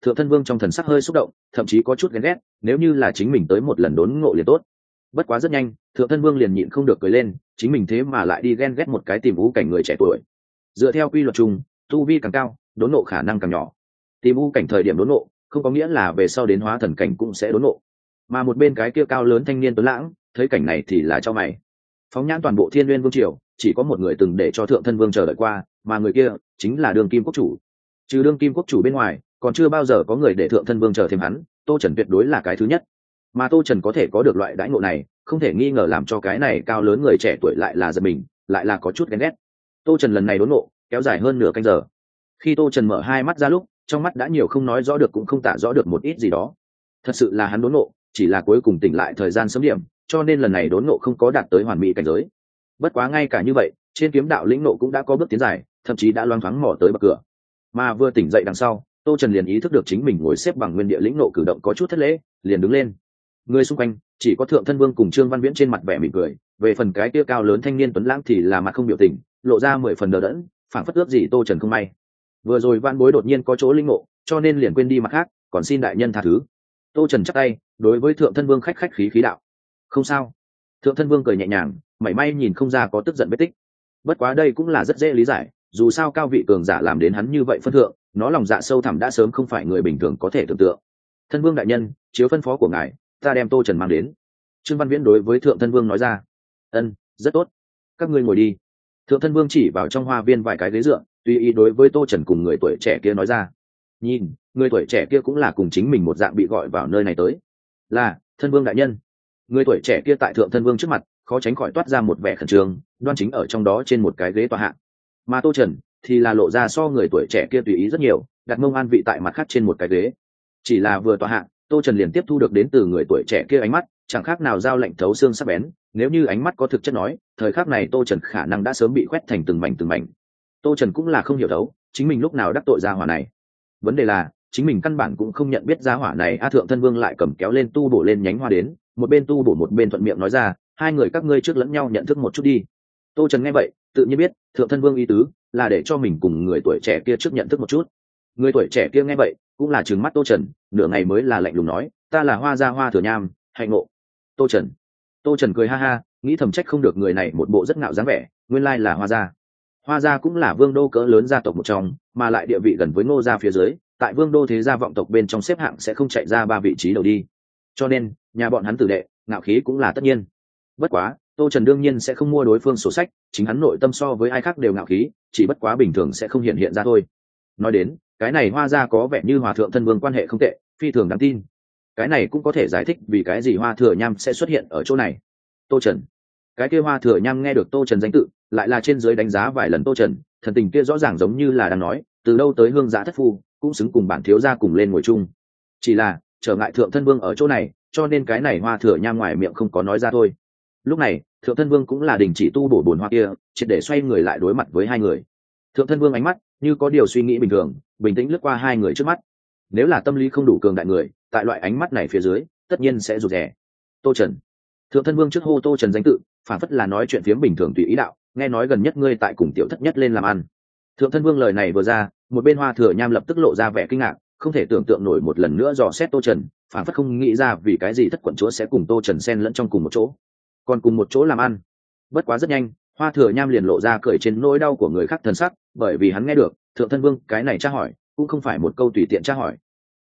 A: Thượng Thân Vương trong thần sắc hơi xúc động, thậm chí có chút ghen ghét, nếu như là chính mình tới một lần đốn ngộ liền tốt. Bất quá rất nhanh, Thượng Thân Vương liền nhịn không được cười lên, chính mình thế mà lại đi ghen ghét một cái tìm vũ cảnh người trẻ tuổi. Dựa theo quy luật chung, tu vi càng cao, đốn ngộ khả năng càng nhỏ. Tìm vũ cảnh thời điểm đốn ngộ, không có nghĩa là về sau đến hóa thần cảnh cũng sẽ đốn ngộ. Mà một bên cái kia cao lớn thanh niên tuấn lãng, thấy cảnh này thì là cho mày. Phóng nhãn toàn bộ Thiên Nguyên Vương triều, chỉ có một người từng để cho Thượng Thân Vương chờ đợi qua, mà người kia chính là Đường Kim Quốc chủ. Trừ Đường Kim Quốc chủ bên ngoài, còn chưa bao giờ có người để Thượng Thân Vương chờ thêm hắn, Tô Trần tuyệt đối là cái thứ nhất. Mà Tô Trần có thể có được loại đãi ngộ này, không thể nghi ngờ làm cho cái này cao lớn người trẻ tuổi lại là giật mình, lại là có chút ghen ghét. Tô Trần lần này đốn ngộ, kéo dài hơn nửa canh giờ. Khi Tô Trần mở hai mắt ra lúc, trong mắt đã nhiều không nói rõ được cũng không tả rõ được một ít gì đó. Thật sự là hắn đốn ngộ, chỉ là cuối cùng tỉnh lại thời gian sớm điểm, cho nên lần này đốn ngộ không có đạt tới hoàn mỹ cảnh giới. Bất quá ngay cả như vậy, trên kiếm đạo lĩnh ngộ cũng đã có bước tiến dài, thậm chí đã loang thoáng mò tới bậc cửa. Mà vừa tỉnh dậy đằng sau, Tô Trần liền ý thức được chính mình ngồi xếp bằng nguyên địa lĩnh ngộ cử động có chút thất lễ, liền đứng lên. Người xung quanh chỉ có Thượng Thân Vương cùng Trương Văn Viễn trên mặt vẻ mỉm cười, về phần cái kia cao lớn thanh niên tuấn lãng thì là mặt không biểu tình, lộ ra 10 phần đờ đẫn, phảng phất ước gì Tô Trần không may. Vừa rồi Vạn Bối đột nhiên có chỗ linh ngộ, cho nên liền quên đi mặt khác, còn xin đại nhân tha thứ. Tô Trần chắp tay, đối với Thượng Thân Vương khách khách khí khí đạo: "Không sao." Thượng Thân Vương cười nhẹ nhàng, mảy may nhìn không ra có tức giận vết tích. Bất quá đây cũng là rất dễ lý giải, dù sao cao vị cường giả làm đến hắn như vậy phân thượng, nó lòng dạ sâu thẳm đã sớm không phải người bình thường có thể tưởng tượng. "Thân Vương đại nhân, chiếu phân phó của ngài, ta đem Tô Trần mang đến." Trương Văn Viễn đối với Thượng Thân Vương nói ra. "Ân, rất tốt. Các ngươi ngồi đi." Thượng Thân Vương chỉ vào trong hoa viên vài cái ghế dựa, tùy ý đối với Tô Trần cùng người tuổi trẻ kia nói ra. Nhìn, người tuổi trẻ kia cũng là cùng chính mình một dạng bị gọi vào nơi này tới. "Là, Thân Vương đại nhân." Người tuổi trẻ kia tại Thượng Thân Vương trước mặt, khó tránh khỏi toát ra một vẻ khẩn trương, đoan chính ở trong đó trên một cái ghế tọa hạ. Mà Tô Trần thì là lộ ra so người tuổi trẻ kia tùy ý rất nhiều, đặt mông an vị tại mặt khác trên một cái ghế. Chỉ là vừa tọa hạ, Tô Trần liền tiếp thu được đến từ người tuổi trẻ kia ánh mắt, chẳng khác nào dao lạnh thấu xương sắc bén, nếu như ánh mắt có thực chất nói, thời khắc này Tô Trần khả năng đã sớm bị quét thành từng mảnh từng mảnh. Tô Trần cũng là không hiểu thấu, chính mình lúc nào đắc tội gia hỏa này. Vấn đề là, chính mình căn bản cũng không nhận biết gia hỏa này. Thượng Thân Vương lại cầm kéo lên tu bổ lên nhánh hoa đến, một bên tu bổ một bên thuận miệng nói ra, hai người các ngươi trước lẫn nhau nhận thức một chút đi. Tô Trần nghe vậy, tự nhiên biết, Thượng Thân Vương ý tứ là để cho mình cùng người tuổi trẻ kia trước nhận thức một chút. Người tuổi trẻ kia nghe vậy, cũng là trừng mắt Tô Trần, nửa ngày mới là lạnh lùng nói, ta là Hoa gia Hoa Thừa Nham, hạnh ngộ. Tô Trần cười ha ha, nghĩ thầm trách không được người này một bộ rất ngạo dáng vẻ, nguyên lai là Hoa gia. Hoa gia cũng là vương đô cỡ lớn gia tộc một trong, mà lại địa vị gần với Ngô gia phía dưới, tại vương đô thế gia vọng tộc bên trong xếp hạng sẽ không chạy ra 3 vị trí đầu đi. Cho nên, nhà bọn hắn tử đệ, ngạo khí cũng là tất nhiên. Bất quá, Tô Trần đương nhiên sẽ không mua đối phương sổ sách, chính hắn nội tâm so với ai khác đều ngạo khí, chỉ bất quá bình thường sẽ không hiện ra thôi. Nói đến, cái này Hoa gia có vẻ như Hòa Thượng Thân Vương quan hệ không tệ, phi thường đáng tin. Cái này cũng có thể giải thích vì cái gì Hoa Thừa Nham sẽ xuất hiện ở chỗ này. Tô Trần. Cái kia Hoa Thừa Nham nghe được Tô Trần danh tự, lại là trên dưới đánh giá vài lần Tô Trần, thần tình kia rõ ràng giống như là đang nói, từ đâu tới hương giã thất phu, cũng xứng cùng bản thiếu gia cùng lên ngồi chung. Chỉ là, trở ngại Thượng Thân Vương ở chỗ này, cho nên cái này Hoa Thừa Nham ngoài miệng không có nói ra thôi. Lúc này, Thượng Thân Vương cũng là đình chỉ tu bổ bổn hoa kia, triệt để xoay người lại đối mặt với hai người. Thượng Thân Vương ánh mắt như có điều suy nghĩ bình thường, bình tĩnh lướt qua hai người trước mắt. Nếu là tâm lý không đủ cường đại người, tại loại ánh mắt này phía dưới, tất nhiên sẽ rụt rè. Tô Trần. Thượng Thân Vương trước hô Tô Trần danh tự, phản phất là nói chuyện phiếm bình thường tùy ý đạo, nghe nói gần nhất ngươi tại cùng tiểu thất nhất lên làm ăn. Thượng Thân Vương lời này vừa ra, một bên Hoa Thừa Nham lập tức lộ ra vẻ kinh ngạc, không thể tưởng tượng nổi một lần nữa dò xét Tô Trần, phản phất không nghĩ ra vì cái gì thất quận chúa sẽ cùng Tô Trần xen lẫn trong cùng một chỗ, còn cùng một chỗ làm ăn. Bất quá rất nhanh, Hoa Thừa Nham liền lộ ra cười trên nỗi đau của người khác thần sắc, bởi vì hắn nghe được Thượng Thân Vương cái này tra hỏi cũng không phải một câu tùy tiện tra hỏi,